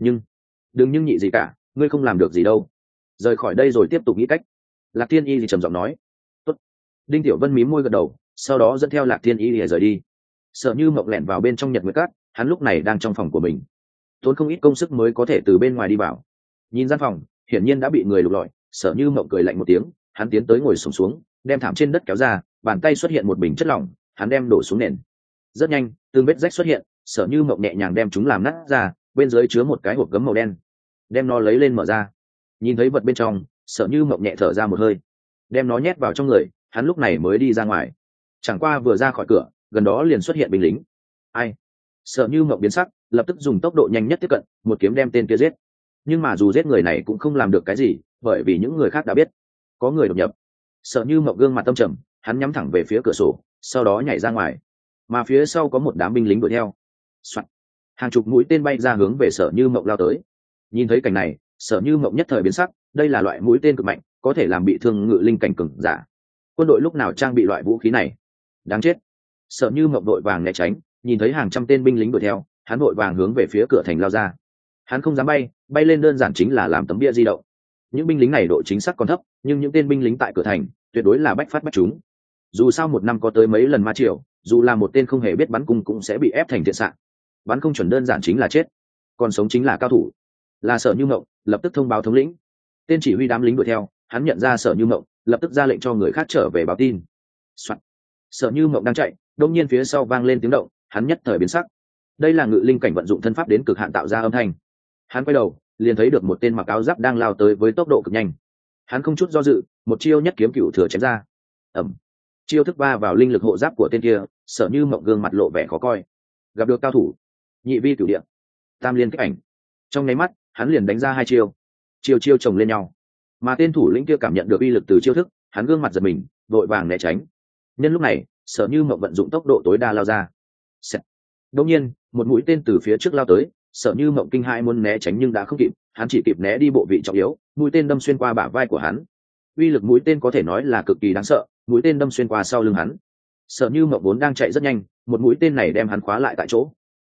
A: Đừng nhưng nhị gì cả, ngươi không làm được gì đâu. Rời khỏi đây rồi tiếp tục nghĩ cách. Lạc Thiên Y trầm giọng nói. Tốt. Đinh tiểu vân mím môi gật đầu, sau đó dẫn theo Lạc Thiên Y rời đi. Sợ Như Mộng lẻn vào bên trong Nhật Nguyệt Cát, hắn lúc này đang trong phòng của mình, tốn không ít công sức mới có thể từ bên ngoài đi vào. Nhìn gian phòng, hiển nhiên đã bị người lục lọi. Sở Như Mộng cười lạnh một tiếng, hắn tiến tới ngồi xổm xuống, đem thảm trên đất kéo ra, bàn tay xuất hiện một bình chất lỏng, hắn đem đổ xuống nền. Rất nhanh, từng vết rách xuất hiện, Sở Như Mộng nhẹ nhàng đem chúng làm nát ra, bên dưới chứa một cái hộp gấm màu đen, đem nó lấy lên mở ra. Nhìn thấy vật bên trong, Sở Như Mộng nhẹ thở ra một hơi, đem nó nhét vào trong người, hắn lúc này mới đi ra ngoài. Chẳng qua vừa ra khỏi cửa, gần đó liền xuất hiện binh lính. Ai? Sở Như Mộng biến sắc, lập tức dùng tốc độ nhanh nhất tiếp cận, một kiếm đem tên kia giết. Nhưng mà dù giết người này cũng không làm được cái gì, bởi vì những người khác đã biết có người đột nhập. Sở Như Mộng gương mặt tâm trầm, hắn nhắm thẳng về phía cửa sổ, sau đó nhảy ra ngoài. Mà phía sau có một đám binh lính đuổi theo. Soạn. Hàng chục mũi tên bay ra hướng về Sở Như Mộng lao tới. Nhìn thấy cảnh này, Sở Như Mộng nhất thời biến sắc, đây là loại mũi tên cực mạnh, có thể làm bị thương ngự linh cảnh cường giả. Quân đội lúc nào trang bị loại vũ khí này? Đáng chết. Sở Như Mộng đội vàng né tránh, nhìn thấy hàng trăm tên binh lính đuổi theo, hắn vội vàng hướng về phía cửa thành lao ra. Hắn không dám bay lên đơn giản chính là làm tấm bia di động. Những binh lính này độ chính xác còn thấp, nhưng những tên binh lính tại cửa thành tuyệt đối là bách phát bách trúng. Dù sao một năm có tới mấy lần ma triều, dù là một tên không hề biết bắn cung cũng sẽ bị ép thành thiệt sạn. Bắn không chuẩn đơn giản chính là chết, còn sống chính là cao thủ. Là Sở Như Mộng, lập tức thông báo thống lĩnh. Tên chỉ huy đám lính đuổi theo, hắn nhận ra Sở Như Mộng, lập tức ra lệnh cho người khác trở về báo tin. Soạn. Sở Như Mộng đang chạy, đột nhiên phía sau vang lên tiếng động, hắn nhất thời biến sắc. Đây là ngự linh cảnh vận dụng thân pháp đến cực hạn tạo ra âm thanh. Hắn quay đầu, liền thấy được một tên mặc áo giáp đang lao tới với tốc độ cực nhanh. Hắn không chút do dự, một chiêu nhất kiếm cửu thừa chém ra. Ầm. Chiêu thức va vào linh lực hộ giáp của tên kia, Sở Như Mộng gương mặt lộ vẻ khó coi. Gặp được cao thủ, nhị vi cửu điện, tam liên kích ảnh. Trong nháy mắt, hắn liền đánh ra 2 chiêu, chiêu chồng lên nhau. Mà tên thủ lĩnh kia cảm nhận được uy lực từ chiêu thức, hắn gương mặt giật mình, vội vàng né tránh. Nhân lúc này, Sở Như Mộng vận dụng tốc độ tối đa lao ra. Đột nhiên, một mũi tên từ phía trước lao tới, Sở Như Mộng kinh hãi muốn né tránh nhưng đã không kịp, hắn chỉ kịp né đi bộ vị trọng yếu, mũi tên đâm xuyên qua bả vai của hắn. Uy lực mũi tên có thể nói là cực kỳ đáng sợ, mũi tên đâm xuyên qua sau lưng hắn. Sở Như Mộng vốn đang chạy rất nhanh, một mũi tên này đem hắn khóa lại tại chỗ.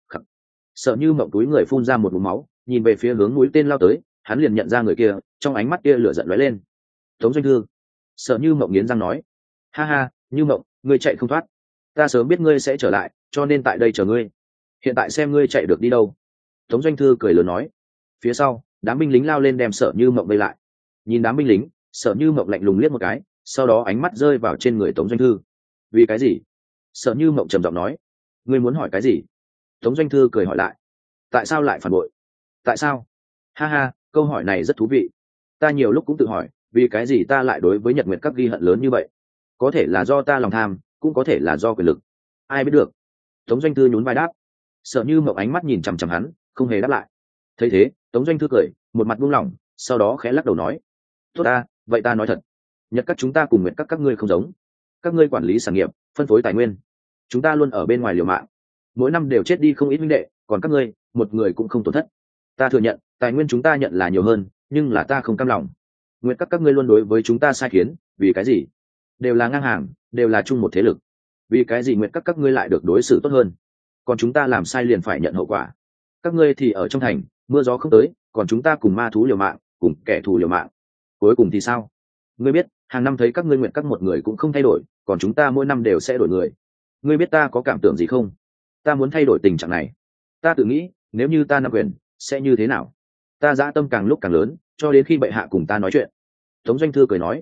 A: Sở Như Mộng túi người phun ra một ngụm máu, nhìn về phía hướng mũi tên lao tới, hắn liền nhận ra người kia, trong ánh mắt kia lửa giận lóe lên. Tống Doanh Thư. Sở Như Mộng nghiến răng nói. Ha ha, Như Mộng, ngươi chạy không thoát. Ta sớm biết ngươi sẽ trở lại, cho nên tại đây chờ ngươi. Hiện tại xem ngươi chạy được đi đâu. Tống Doanh Thư cười lớn nói. Phía sau, đám binh lính lao lên đem Sở Như Mộng vây lại. Nhìn đám binh lính, Sở Như Mộng lạnh lùng liếc một cái, sau đó ánh mắt rơi vào trên người Tống Doanh Thư. Vì cái gì? Sở Như Mộng trầm giọng nói. Ngươi muốn hỏi cái gì? Tống Doanh Thư cười hỏi lại. Tại sao lại phản bội? Tại sao? Ha ha, câu hỏi này rất thú vị. Ta nhiều lúc cũng tự hỏi, vì cái gì ta lại đối với Nhật Nguyệt Các ghi hận lớn như vậy? Có thể là do ta lòng tham, cũng có thể là do quyền lực. Ai biết được? Tống Doanh Thư nhún vai đáp. Sở Như Mộng ánh mắt nhìn chằm chằm hắn, không hề đáp lại. Thấy thế, Tống Doanh Thư cười, một mặt buông lỏng, sau đó khẽ lắc đầu nói. Tốt ta, vậy ta nói thật, nhật các chúng ta cùng nguyệt các ngươi không giống. Các ngươi quản lý sản nghiệp, phân phối tài nguyên, chúng ta luôn ở bên ngoài liều mạng, mỗi năm đều chết đi không ít huynh đệ, còn các ngươi một người cũng không tổn thất. Ta thừa nhận tài nguyên chúng ta nhận là nhiều hơn, nhưng là ta không cam lòng. Nguyệt các ngươi luôn đối với chúng ta sai khiến, vì cái gì? Đều là ngang hàng, đều là chung một thế lực, vì cái gì nguyệt các ngươi lại được đối xử tốt hơn, còn chúng ta làm sai liền phải nhận hậu quả? Các ngươi thì ở trong thành, mưa gió không tới, còn chúng ta cùng ma thú liều mạng, cùng kẻ thù liều mạng, cuối cùng thì sao? Ngươi biết hàng năm thấy các ngươi nguyện các một người cũng không thay đổi, còn chúng ta mỗi năm đều sẽ đổi người. Ngươi biết ta có cảm tưởng gì không? Ta muốn thay đổi tình trạng này. Ta tự nghĩ nếu như ta nắm quyền sẽ như thế nào. Ta dã tâm càng lúc càng lớn, cho đến khi bệ hạ cùng ta nói chuyện. Tống Doanh Thư cười nói,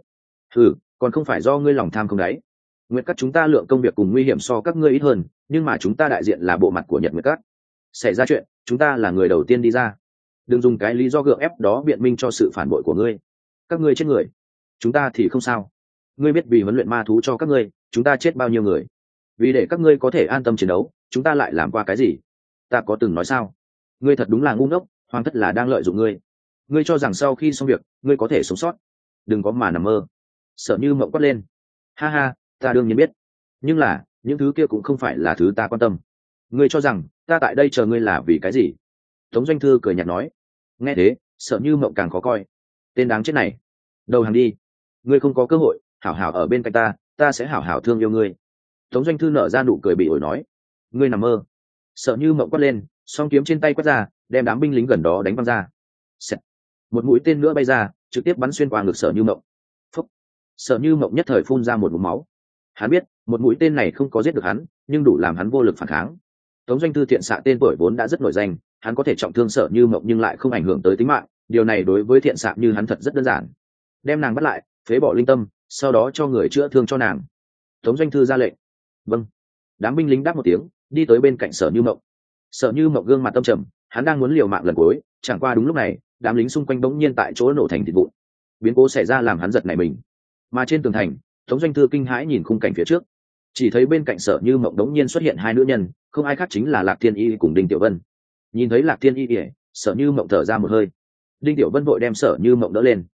A: còn không phải do ngươi lòng tham không đáy. Nguyệt các chúng ta lượng công việc cùng nguy hiểm so các ngươi ít hơn, nhưng mà chúng ta đại diện là bộ mặt của Nhật Nguyệt các. Xảy ra chuyện, chúng ta là người đầu tiên đi ra. Đừng dùng cái lý do gượng ép đó biện minh cho sự phản bội của ngươi. Các ngươi chết người, chúng ta thì không sao. Ngươi biết vì huấn luyện ma thú cho các ngươi, chúng ta chết bao nhiêu người? Vì để các ngươi có thể an tâm chiến đấu, chúng ta lại làm qua cái gì? Ta có từng nói sao? Ngươi thật đúng là ngu ngốc, hoàng thất là đang lợi dụng ngươi. Ngươi cho rằng sau khi xong việc, ngươi có thể sống sót? Đừng có mà nằm mơ. Sở Như Mộng quát lên. Ha ha, ta đương nhiên biết, nhưng là những thứ kia cũng không phải là thứ ta quan tâm. Ngươi cho rằng ta tại đây chờ ngươi là vì cái gì? Tống Doanh Thư cười nhạt nói. Nghe thế, Sở Như Mộng càng khó coi. Tên đáng chết này, đầu hàng đi. Ngươi không có cơ hội hảo hảo ở bên cạnh ta, ta sẽ hảo hảo thương yêu ngươi. Tống Doanh Thư nở ra nụ cười bị ổi nói. Ngươi nằm mơ. Sở Như Mộng quát lên, song kiếm trên tay quét ra, đem đám binh lính gần đó đánh văng ra. Xẹt. Một mũi tên nữa bay ra, trực tiếp bắn xuyên qua ngực Sở Như Mộng. Phúc. Sở Như Mộng nhất thời phun ra một ngụm máu. Hắn biết một mũi tên này không có giết được hắn, nhưng đủ làm hắn vô lực phản kháng. Tống Doanh Thư thiện xạ tên tuổi vốn đã rất nổi danh, hắn có thể trọng thương Sở Như Mộng nhưng lại không ảnh hưởng tới tính mạng, điều này đối với thiện xạ như hắn thật rất đơn giản. Đem nàng bắt lại, phế bỏ linh tâm, sau đó cho người chữa thương cho nàng. Tống Doanh Thư ra lệnh. Vâng. Đám binh lính đáp một tiếng, đi tới bên cạnh Sở Như Mộng. Sở Như Mộng gương mặt tâm trầm, hắn đang muốn liều mạng lần cuối, chẳng qua đúng lúc này, đám lính xung quanh bỗng nhiên tại chỗ nổ thành thịt vụn. Biến cố xảy ra làm hắn giật nảy mình. Mà trên tường thành, Tống Doanh Thư kinh hãi nhìn khung cảnh phía trước, chỉ thấy bên cạnh Sở Như Mộng đống nhiên xuất hiện hai nữ nhân, không ai khác chính là Lạc Thiên Y cùng Đinh Tiểu Vân. Nhìn thấy Lạc Thiên Y, Sở Như Mộng thở ra một hơi. Đinh Tiểu Vân vội đem Sở Như Mộng đỡ lên.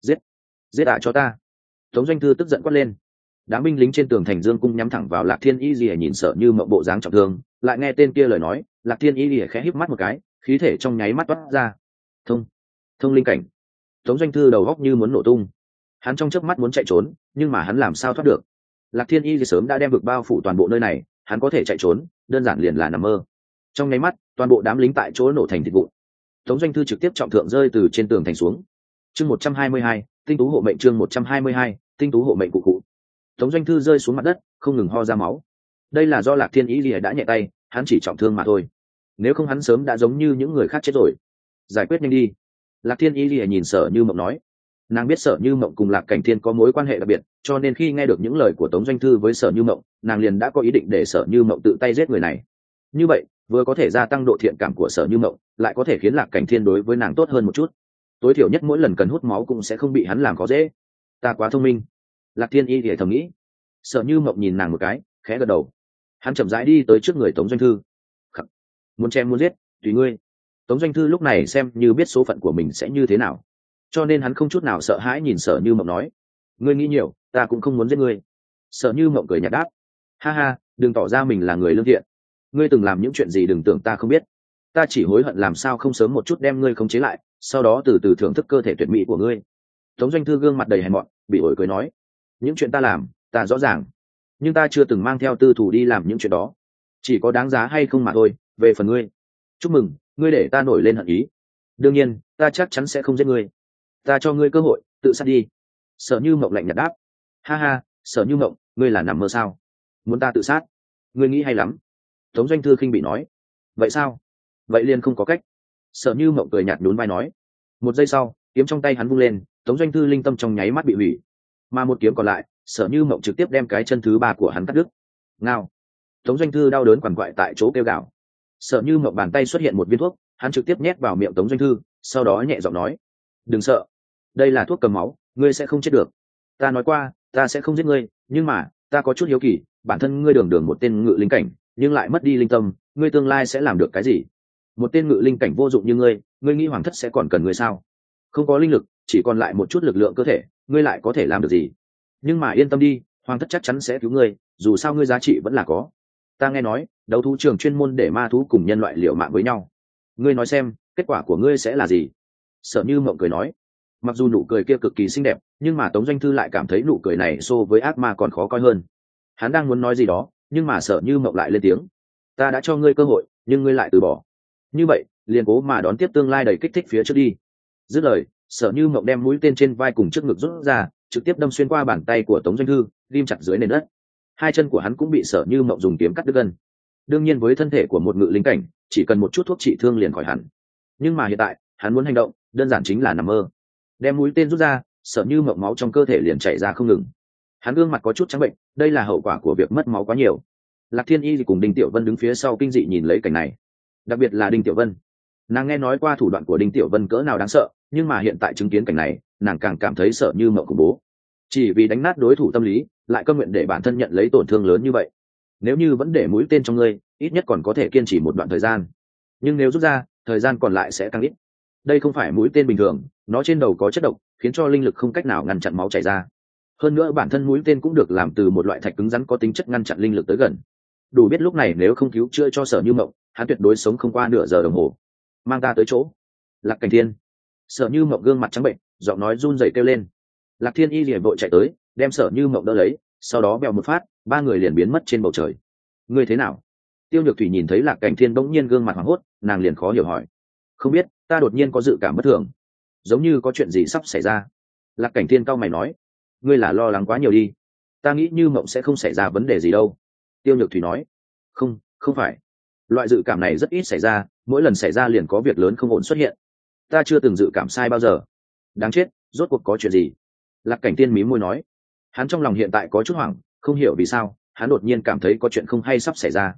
A: Giết cho ta. Tống Doanh Thư tức giận quát lên. Đám binh lính trên tường thành dương cung nhắm thẳng vào Lạc Thiên Y nhìn Sở Như Mộng bộ dáng trọng thương, lại nghe tên kia lời nói, Lạc Thiên Y khẽ híp mắt một cái, khí thể trong nháy mắt toát ra. Thông linh cảnh. Tống Doanh Thư đầu góc như muốn nổ tung. Hắn trong chớp mắt muốn chạy trốn, nhưng mà hắn làm sao thoát được? Lạc Thiên Y sớm đã đem vực bao phủ toàn bộ nơi này, hắn có thể chạy trốn, đơn giản liền là nằm mơ. Trong nháy mắt, toàn bộ đám lính tại chỗ nổ thành thịt vụn. Tống Doanh Thư trực tiếp trọng thượng rơi từ trên tường thành xuống. Chương 122, tinh tú hộ mệnh. Chương 122, tinh tú hộ mệnh cụ cụ. Tống Doanh Thư rơi xuống mặt đất, không ngừng ho ra máu. Đây là do Lạc Thiên Y đã nhẹ tay, hắn chỉ trọng thương mà thôi. Nếu không hắn sớm đã giống như những người khác chết rồi. Giải quyết nhanh đi. Lạc Thiên Y nhìn Sở Như Mộng nói. Nàng biết Sở Như Mộng cùng Lạc Cảnh Thiên có mối quan hệ đặc biệt, cho nên khi nghe được những lời của Tống Doanh Thư với Sở Như Mộng, nàng liền đã có ý định để Sở Như Mộng tự tay giết người này. Như vậy vừa có thể gia tăng độ thiện cảm của Sở Như Mộng, lại có thể khiến Lạc Cảnh Thiên đối với nàng tốt hơn một chút. Tối thiểu nhất mỗi lần cần hút máu cũng sẽ không bị hắn làm khó dễ. Ta quá thông minh. Lạc Thiên Y thì thầm nghĩ. Sở Như Mộng nhìn nàng một cái, khẽ gật đầu. Hắn chậm rãi đi tới trước người Tống Doanh Thư. Muốn chém muốn giết, tùy ngươi. Tống Doanh Thư lúc này xem như biết số phận của mình sẽ như thế nào, cho nên hắn không chút nào sợ hãi nhìn Sở Như Mộng nói. Ngươi nghĩ nhiều, ta cũng không muốn giết ngươi. Sở Như Mộng cười nhạt đáp. Ha ha, đừng tỏ ra mình là người lương thiện. Ngươi từng làm những chuyện gì đừng tưởng ta không biết. Ta chỉ hối hận làm sao không sớm một chút đem ngươi khống chế lại, sau đó từ từ thưởng thức cơ thể tuyệt mỹ của ngươi. Tống Doanh Thư gương mặt đầy hèn mọn, bị ổi cười nói. Những chuyện ta làm, ta rõ ràng, nhưng ta chưa từng mang theo tư thù đi làm những chuyện đó. Chỉ có đáng giá hay không mà thôi. Về phần ngươi, chúc mừng, ngươi để ta nổi lên hận ý. Đương nhiên, ta chắc chắn sẽ không giết ngươi. Ta cho ngươi cơ hội, tự sát đi. Sở Như Mộng lạnh nhạt đáp. Ha ha, Sở Như Mộng, ngươi là nằm mơ sao? Muốn ta tự sát? Ngươi nghĩ hay lắm. Tống Doanh Thư khinh bị nói. Vậy sao? Vậy liền không có cách. Sở Như Mộng cười nhạt nhún vai nói. Một giây sau, kiếm trong tay hắn vung lên, Tống Doanh Thư linh tâm trong nháy mắt bị hủy. Mà một kiếm còn lại, Sở Như Mộng trực tiếp đem cái chân thứ ba của hắn cắt đứt. Ngao. Tống Doanh Thư đau đớn quằn quại tại chỗ kêu gào. Sở Như Mộng bàn tay xuất hiện một viên thuốc, hắn trực tiếp nhét vào miệng Tống Doanh Thư, sau đó nhẹ giọng nói. Đừng sợ, đây là thuốc cầm máu, ngươi sẽ không chết được. Ta nói qua, ta sẽ không giết ngươi, nhưng mà ta có chút hiếu kỳ, bản thân ngươi đường đường một tên ngự linh cảnh, nhưng lại mất đi linh tâm, ngươi tương lai sẽ làm được cái gì? Một tên ngự linh cảnh vô dụng như ngươi nghĩ hoàng thất sẽ còn cần ngươi sao? Không có linh lực, chỉ còn lại một chút lực lượng cơ thể, ngươi lại có thể làm được gì? Nhưng mà yên tâm đi, hoàng thất chắc chắn sẽ cứu ngươi, dù sao ngươi giá trị vẫn là có. Ta nghe nói đấu thú trường chuyên môn để ma thú cùng nhân loại liều mạng với nhau, ngươi nói xem kết quả của ngươi sẽ là gì? Sở Như Mộng cười nói. Mặc dù nụ cười kia cực kỳ xinh đẹp, nhưng mà Tống Doanh Thư lại cảm thấy nụ cười này so với ác ma còn khó coi hơn. Hắn đang muốn nói gì đó, nhưng mà Sở Như Mộng lại lên tiếng. Ta đã cho ngươi cơ hội, nhưng ngươi lại từ bỏ. Như vậy, liền cố mà đón tiếp tương lai đầy kích thích phía trước đi. Dứt lời, Sở Như Mộng đem mũi tên trên vai cùng trước ngực rút ra, trực tiếp đâm xuyên qua bàn tay của Tống Doanh Thư, ghim chặt dưới nền đất. Hai chân của hắn cũng bị Sở Như Mộng dùng kiếm cắt đứt gân. Đương nhiên với thân thể của một ngự linh cảnh, chỉ cần một chút thuốc trị thương liền khỏi hẳn. Nhưng mà hiện tại, hắn muốn hành động, đơn giản chính là nằm mơ. Đem mũi tên rút ra, Sở Như Mộng máu trong cơ thể liền chảy ra không ngừng. Hắn gương mặt có chút trắng bệnh, đây là hậu quả của việc mất máu quá nhiều. Lạc Thiên Y cùng Đinh Tiểu Vân đứng phía sau kinh dị nhìn lấy cảnh này, đặc biệt là Đinh Tiểu Vân. Nàng nghe nói qua thủ đoạn của Đinh Tiểu Vân cỡ nào đáng sợ, nhưng mà hiện tại chứng kiến cảnh này, nàng càng cảm thấy Sở Như Mộng khủng bố. Chỉ vì đánh nát đối thủ tâm lý, lại cam nguyện để bản thân nhận lấy tổn thương lớn như vậy. Nếu như vẫn để mũi tên trong ngươi, ít nhất còn có thể kiên trì một đoạn thời gian. Nhưng nếu rút ra, thời gian còn lại sẽ tăng ít. Đây không phải mũi tên bình thường, nó trên đầu có chất độc, khiến cho linh lực không cách nào ngăn chặn máu chảy ra. Hơn nữa bản thân mũi tên cũng được làm từ một loại thạch cứng rắn có tính chất ngăn chặn linh lực tới gần. Đủ biết lúc này nếu không cứu chữa cho Sở Như Mộng, hắn tuyệt đối sống không qua nửa giờ đồng hồ. Mang ta tới chỗ. Lạc Cảnh Thiên. Sở Như Mộng gương mặt trắng bệnh, giọng nói run rẩy kêu lên. Lạc Thiên Y liền vội chạy tới, đem Sở Như Mộng đỡ lấy, sau đó bèo một phát, ba người liền biến mất trên bầu trời. Ngươi thế nào? Tiêu Nhược Thủy nhìn thấy Lạc Cảnh Thiên bỗng nhiên gương mặt hoảng hốt, nàng liền khó hiểu hỏi. Không biết, ta đột nhiên có dự cảm bất thường, giống như có chuyện gì sắp xảy ra. Lạc Cảnh Thiên cau mày nói. Ngươi là lo lắng quá nhiều đi, ta nghĩ Như Mộng sẽ không xảy ra vấn đề gì đâu. Tiêu Nhược Thủy nói. Không phải, loại dự cảm này rất ít xảy ra, mỗi lần xảy ra liền có việc lớn không ổn xuất hiện. Ta chưa từng dự cảm sai bao giờ. Đáng chết, rốt cuộc có chuyện gì? Lạc Cảnh Thiên mím môi nói. Hắn trong lòng hiện tại có chút hoảng, không hiểu vì sao hắn đột nhiên cảm thấy có chuyện không hay sắp xảy ra.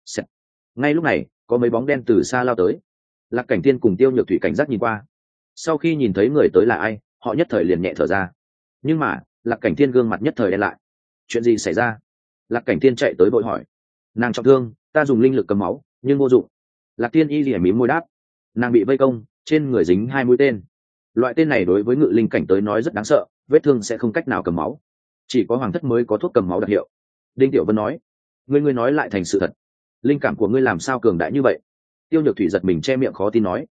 A: Ngay lúc này có mấy bóng đen từ xa lao tới. Lạc Cảnh Thiên cùng Tiêu Nhược Thủy cảnh giác nhìn qua. Sau khi nhìn thấy người tới là ai, họ nhất thời liền nhẹ thở ra. Nhưng mà Lạc Cảnh Thiên gương mặt nhất thời đen lại. Chuyện gì xảy ra? Lạc Cảnh Thiên chạy tới vội hỏi. Nàng trọng thương, ta dùng linh lực cầm máu nhưng vô dụng. Lạc Thiên Y lìa mím môi đáp. Nàng bị vây công, trên người dính 2 mũi tên. Loại tên này đối với ngự linh cảnh tới nói rất đáng sợ, vết thương sẽ không cách nào cầm máu, chỉ có hoàng thất mới có thuốc cầm máu đặc hiệu. Đinh Tiểu Vân nói. Ngươi nói lại thành sự thật, linh cảm của ngươi làm sao cường đại như vậy? Tiêu Nhược Thủy giật mình che miệng khó tin nói.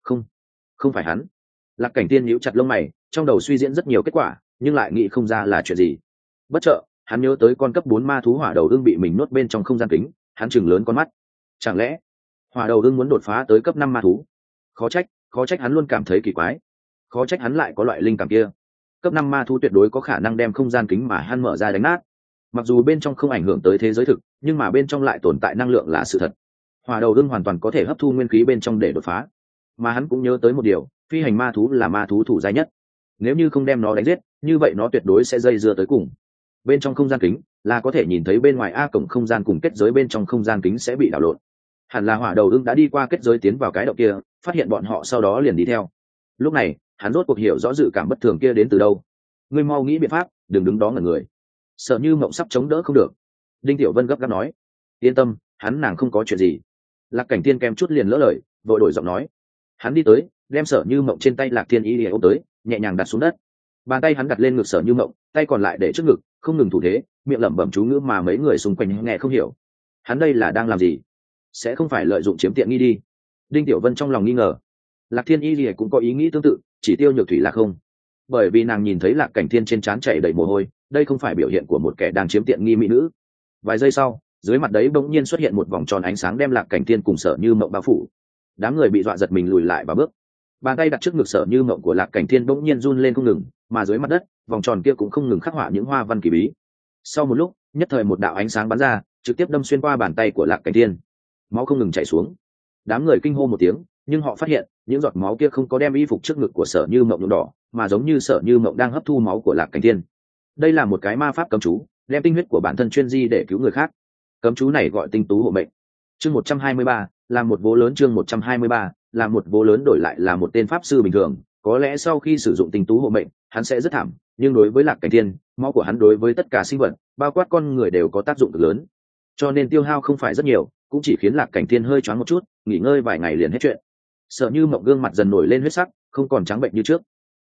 A: Không phải hắn. Lạc Cảnh Thiên nhíu chặt lông mày, trong đầu suy diễn rất nhiều kết quả, nhưng lại nghĩ không ra là chuyện gì. Bất chợt hắn nhớ tới con cấp 4 ma thú hỏa đầu ương bị mình nuốt bên trong không gian kính, hắn chừng lớn con mắt. Chẳng lẽ hỏa đầu ương muốn đột phá tới cấp 5 ma thú? Khó trách hắn luôn cảm thấy kỳ quái, khó trách hắn lại có loại linh cảm kia. Cấp 5 ma thú tuyệt đối có khả năng đem không gian kính mà hắn mở ra đánh nát. Mặc dù bên trong không ảnh hưởng tới thế giới thực, nhưng mà bên trong lại tồn tại năng lượng là sự thật. Hỏa đầu ương hoàn toàn có thể hấp thu nguyên khí bên trong để đột phá. Mà hắn cũng nhớ tới một điều, phi hành ma thú là ma thú thủ giai nhất, nếu như không đem nó đánh giết, như vậy nó tuyệt đối sẽ dây dưa tới cùng. Bên trong không gian kính là có thể nhìn thấy bên ngoài cổng không gian cùng kết giới bên trong không gian kính sẽ bị đảo lộn. Hẳn là hỏa đầu ưng đã đi qua kết giới tiến vào cái động kia, phát hiện bọn họ sau đó liền đi theo. Lúc này hắn rốt cuộc hiểu rõ dự cảm bất thường kia đến từ đâu. Ngươi mau nghĩ biện pháp, đừng đứng đó ngẩn người. Sợ Như Mộng sắp chống đỡ không được. Đinh Tiểu Vân gấp gáp nói. Yên tâm, nàng không có chuyện gì. Lạc Cảnh Thiên kem chút liền lỡ lời, vội đổi giọng nói. Hắn đi tới, đem Sở Như Mộng trên tay Lạc Thiên Y ôm tới, nhẹ nhàng đặt xuống đất. Bàn tay hắn đặt lên ngực Sở Như Mộng, tay còn lại để trước ngực, không ngừng thủ thế, miệng lẩm bẩm chú ngữ mà mấy người xung quanh nghe không hiểu. Hắn đây là đang làm gì? Sẽ không phải lợi dụng chiếm tiện nghi đi? Đinh Tiểu Vân trong lòng nghi ngờ. Lạc Thiên Y lìa cũng có ý nghĩ tương tự, chỉ Tiêu Nhược Thủy là không, bởi vì nàng nhìn thấy Lạc Cảnh Thiên trên trán chảy đầy mồ hôi, đây không phải biểu hiện của một kẻ đang chiếm tiện nghi mỹ nữ. Vài giây sau, dưới mặt đấy bỗng nhiên xuất hiện một vòng tròn ánh sáng đem Lạc Cảnh Thiên cùng Sở Như Mộng bao phủ. Đám người bị dọa giật mình lùi lại và bước. Bàn tay đặt trước ngực Sở Như Mộng của Lạc Cảnh Thiên bỗng nhiên run lên không ngừng, mà dưới mặt đất, vòng tròn kia cũng không ngừng khắc họa những hoa văn kỳ bí. Sau một lúc, nhất thời một đạo ánh sáng bắn ra, trực tiếp đâm xuyên qua bàn tay của Lạc Cảnh Thiên. Máu không ngừng chảy xuống. Đám người kinh hô một tiếng, nhưng họ phát hiện, những giọt máu kia không có đem y phục trước ngực của Sở Như Mộng nhuộm đỏ, mà giống như Sở Như Mộng đang hấp thu máu của Lạc Cảnh Thiên. Đây là một cái ma pháp cấm chú, đem tinh huyết của bản thân chuyên di để cứu người khác. Cấm chú này gọi tinh tú hộ mệnh. Chương 123, làm một vố lớn. Chương 123, làm một vố lớn đổi lại là một tên pháp sư bình thường, có lẽ sau khi sử dụng tinh tú hộ mệnh, hắn sẽ rất thảm, nhưng đối với Lạc Cảnh Thiên, máu của hắn đối với tất cả sinh vật, bao quát con người đều có tác dụng cực lớn. Cho nên tiêu hao không phải rất nhiều, cũng chỉ khiến Lạc Cảnh Thiên hơi choáng một chút, nghỉ ngơi vài ngày liền hết chuyện. Sở Như Mộng gương mặt dần nổi lên huyết sắc, không còn trắng bệnh như trước.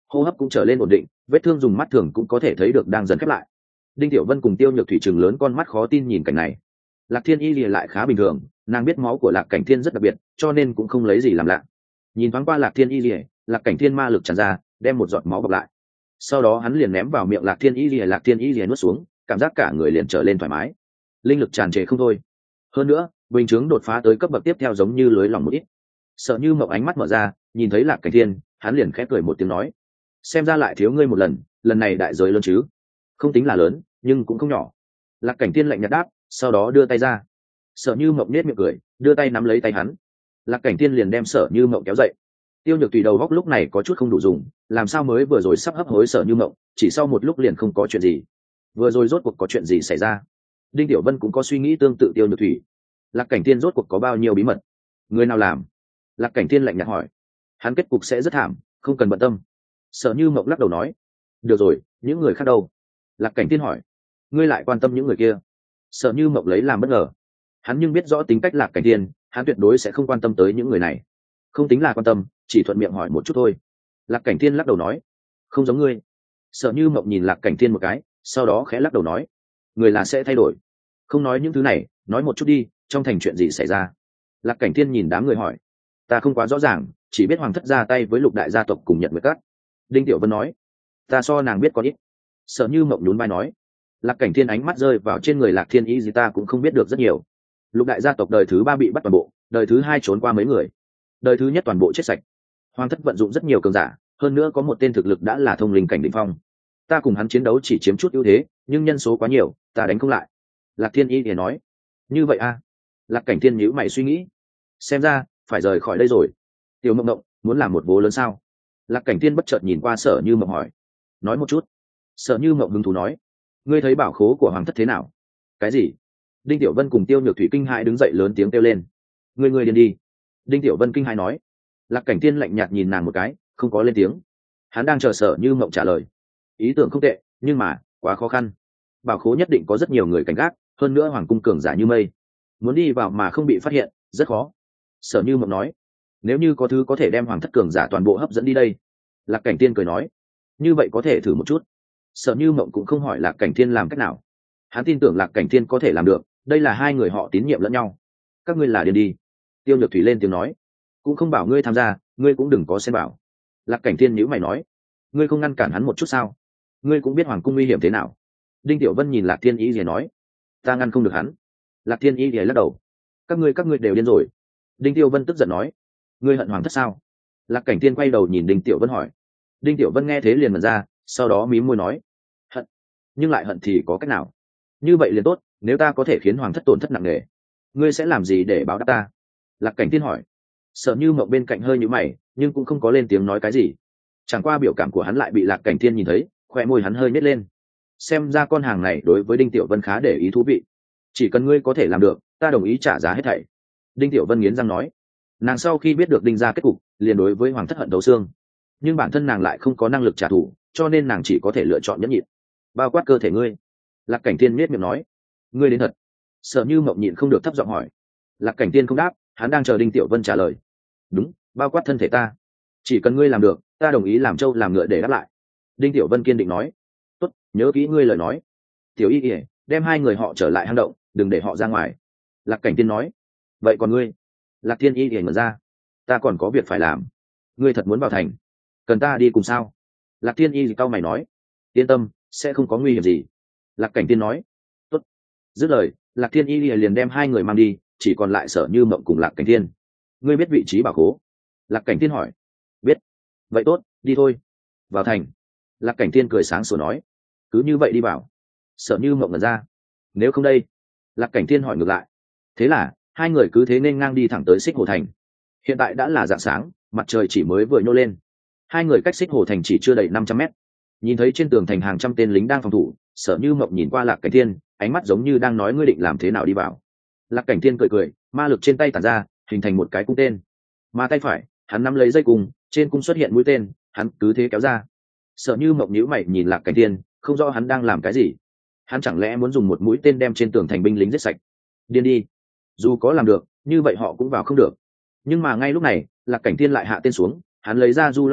A: hô hấp cũng trở lên ổn định, vết thương dùng mắt thường cũng có thể thấy được đang dần khép lại. Đinh Tiểu Vân cùng Tiêu Nhược Thủy trừng lớn con mắt khó tin nhìn cảnh này. Lạc Thiên Y lìa lại khá bình thường, nàng biết máu của Lạc Cảnh Thiên rất đặc biệt, cho nên cũng không lấy gì làm lạ. Nhìn thoáng qua Lạc Thiên Y lìa, Lạc Cảnh Thiên ma lực tràn ra, đem một giọt máu bọc lại. Sau đó hắn liền ném vào miệng Lạc Thiên Y lìa, Lạc Thiên Y lìa nuốt xuống, cảm giác cả người liền trở lên thoải mái, linh lực tràn trề không thôi. Hơn nữa, bình chứng đột phá tới cấp bậc tiếp theo giống như lưới lòng một ít. Sợ Như Mộng ánh mắt mở ra, nhìn thấy Lạc Cảnh Thiên, hắn liền khẽ cười một tiếng nói: xem ra lại thiếu ngươi một lần, lần này đại giới lớn chứ? Không tính là lớn, nhưng cũng không nhỏ. Lạc Cảnh Thiên lạnh nhạt đáp, sau đó đưa tay ra. Sợ Như Mộng nết miệng cười, đưa tay nắm lấy tay hắn. Lạc Cảnh Thiên liền đem Sợ Như Mộng kéo dậy. Tiêu Nhược Tùy đầu góc lúc này có chút không đủ dùng, làm sao mới vừa rồi sắp hấp hối Sợ Như Mộng, chỉ sau một lúc liền không có chuyện gì. Vừa rồi rốt cuộc có chuyện gì xảy ra? Đinh Tiểu Vân cũng có suy nghĩ tương tự Tiêu Nhược Thủy. Lạc Cảnh Thiên rốt cuộc có bao nhiêu bí mật? Người nào làm? Lạc Cảnh Thiên lạnh nhạt hỏi. Hắn kết cục sẽ rất thảm, không cần bận tâm. Sợ Như Mộng lắc đầu nói. Được rồi, những người khác đâu? Lạc Cảnh Thiên hỏi. Ngươi lại quan tâm những người kia? Sợ Như Mộng lấy làm bất ngờ. Hắn nhưng biết rõ tính cách Lạc Cảnh Thiên, hắn tuyệt đối sẽ không quan tâm tới những người này. Không tính là quan tâm, chỉ thuận miệng hỏi một chút thôi. Lạc Cảnh Thiên lắc đầu nói. Không giống ngươi. Sợ Như Mộng nhìn Lạc Cảnh Thiên một cái, sau đó khẽ lắc đầu nói. Người là sẽ thay đổi. Không nói những thứ này, nói một chút đi, trong thành chuyện gì xảy ra? Lạc Cảnh Thiên nhìn đám người hỏi. Ta không quá rõ ràng, chỉ biết hoàng thất ra tay với Lục đại gia tộc cùng nhận nguyệt cát. Đinh Tiểu Vân nói. Ta so nàng biết có ít. Sợ Như Mộng nhún vai nói. Lạc Cảnh Thiên ánh mắt rơi vào trên người Lạc Thiên Y gì ta cũng không biết được rất nhiều. Lục đại gia tộc đời thứ 3 bị bắt toàn bộ, đời thứ 2 trốn qua mấy người, đời thứ nhất toàn bộ chết sạch. Hoàng thất vận dụng rất nhiều cường giả, hơn nữa có một tên thực lực đã là thông linh cảnh đỉnh phong. Ta cùng hắn chiến đấu chỉ chiếm chút ưu thế, nhưng nhân số quá nhiều, ta đánh không lại. Lạc Thiên Y thì nói. Như vậy a? Lạc Cảnh Thiên nhíu mày suy nghĩ. Xem ra phải rời khỏi đây rồi. Tiểu Mộng Mộng muốn làm một bố lớn sao? Lạc Cảnh Thiên bất chợt nhìn qua Sở Như Mộng hỏi. Nói một chút. Sở Như Mộng hứng thú nói. Ngươi thấy bảo khố của hoàng thất thế nào? Cái gì? Đinh Tiểu Vân cùng Tiêu Nhược Thủy kinh hãi đứng dậy lớn tiếng kêu lên. Ngươi điên đi. Đinh Tiểu Vân kinh hãi nói. Lạc Cảnh Thiên lạnh nhạt nhìn nàng một cái, không có lên tiếng. Hắn đang chờ Sở Như Mộng trả lời. Ý tưởng không tệ, nhưng mà quá khó khăn. Bảo khố nhất định có rất nhiều người cảnh gác, hơn nữa hoàng cung cường giả như mây, muốn đi vào mà không bị phát hiện rất khó. Sở Như Mộng nói. Nếu như có thứ có thể đem hoàng thất cường giả toàn bộ hấp dẫn đi đây. Lạc Cảnh Thiên cười nói. Như vậy có thể thử một chút. Sở Như Mộng cũng không hỏi Lạc Cảnh Thiên làm cách nào. Hắn tin tưởng Lạc Cảnh Thiên có thể làm được, đây là hai người họ tín nhiệm lẫn nhau. Các ngươi là điên đi. Tiêu Nhược Thủy lên tiếng nói. Cũng không bảo ngươi tham gia, ngươi cũng đừng có xen bảo. Lạc Cảnh Thiên nhíu mày nói. Ngươi không ngăn cản hắn một chút sao? Ngươi cũng biết hoàng cung nguy hiểm thế nào. Đinh Tiểu Vân nhìn Lạc Thiên Y rìa nói. Ta ngăn không được hắn. Lạc Thiên Y rìa lắc đầu. Các ngươi đều điên rồi. Đinh Tiểu Vân tức giận nói. Ngươi hận hoàng thất sao? Lạc Cảnh Thiên quay đầu nhìn Đinh Tiểu Vân hỏi. Đinh Tiểu Vân nghe thế liền mẩn ra, sau đó mím môi nói. Hận. Nhưng lại hận thì có cách nào? Như vậy liền tốt, nếu ta có thể khiến hoàng thất tổn thất nặng nề, ngươi sẽ làm gì để báo đáp ta? Lạc Cảnh Thiên hỏi. Sợ Như Mộng bên cạnh hơi nhíu mày, nhưng cũng không có lên tiếng nói cái gì. Chẳng qua biểu cảm của hắn lại bị Lạc Cảnh Thiên nhìn thấy, khoe môi hắn hơi nhếch lên. Xem ra con hàng này đối với Đinh Tiểu Vân khá để ý thú vị. Chỉ cần ngươi có thể làm được, ta đồng ý trả giá hết thảy. Đinh Tiểu Vân nghiến răng nói. Nàng sau khi biết được Đinh gia kết cục, liền đối với hoàng thất hận thấu xương. Nhưng bản thân nàng lại không có năng lực trả thù, cho nên nàng chỉ có thể lựa chọn nhẫn nhịn. Bao quát cơ thể ngươi. Lạc Cảnh Thiên nhếch miệng nói. Ngươi đến thật. Sợ Như Mộng nhịn không được thấp giọng hỏi. Lạc Cảnh Thiên không đáp, hắn đang chờ Đinh Tiểu Vân trả lời. Đúng, bao quát thân thể ta. Chỉ cần ngươi làm được, ta đồng ý làm trâu làm ngựa để đáp lại. Đinh Tiểu Vân kiên định nói. Tốt, nhớ kỹ ngươi lời nói. Tiểu Y ỉa, đem hai người họ trở lại hang động, đừng để họ ra ngoài. Lạc Cảnh Thiên nói. Vậy còn ngươi? Lạc Thiên Y ỉa mở ra. Ta còn có việc phải làm. Ngươi thật muốn vào thành? Cần ta đi cùng sao? Lạc Thiên Y cau mày nói. Yên tâm, sẽ không có nguy hiểm gì. Lạc Cảnh Thiên nói. Tốt. Dứt lời, Lạc Thiên Y liền đem hai người mang đi, chỉ còn lại Sở Như Mộng cùng Lạc Cảnh Thiên. Ngươi biết vị trí bảo khố? Lạc Cảnh Thiên hỏi. Biết. Vậy tốt, đi thôi. Vào thành. Lạc Cảnh Thiên cười sáng sủa nói. Cứ như vậy đi vào. Sở Như Mộng ngẩn ra. Nếu không đây? Lạc Cảnh Thiên hỏi ngược lại. Thế là hai người cứ thế nên ngang đi thẳng tới Xích Hồ Thành. Hiện tại đã là rạng sáng, mặt trời chỉ mới vừa nhô lên. Hai người cách Xích Hồ Thành chỉ chưa đầy 500 mét. Nhìn thấy trên tường thành hàng trăm tên lính đang phòng thủ, Sở Như Mộng nhìn qua Lạc Cảnh Thiên, ánh mắt giống như đang nói ngươi định làm thế nào đi vào. Lạc Cảnh Thiên cười cười, ma lực trên tay tản ra, hình thành một cái cung tên. Mà tay phải, hắn nắm lấy dây cung, trên cung xuất hiện mũi tên, hắn cứ thế kéo ra. Sở Như Mộng nhíu mày nhìn Lạc Cảnh Thiên, không rõ hắn đang làm cái gì. Hắn chẳng lẽ muốn dùng một mũi tên đem trên tường thành binh lính giết sạch? Điên đi. Dù có làm được, như vậy họ cũng vào không được. Nhưng mà ngay lúc này, Lạc Cảnh Thiên lại hạ tên xuống, hắn lấy ra Du Long Phiến,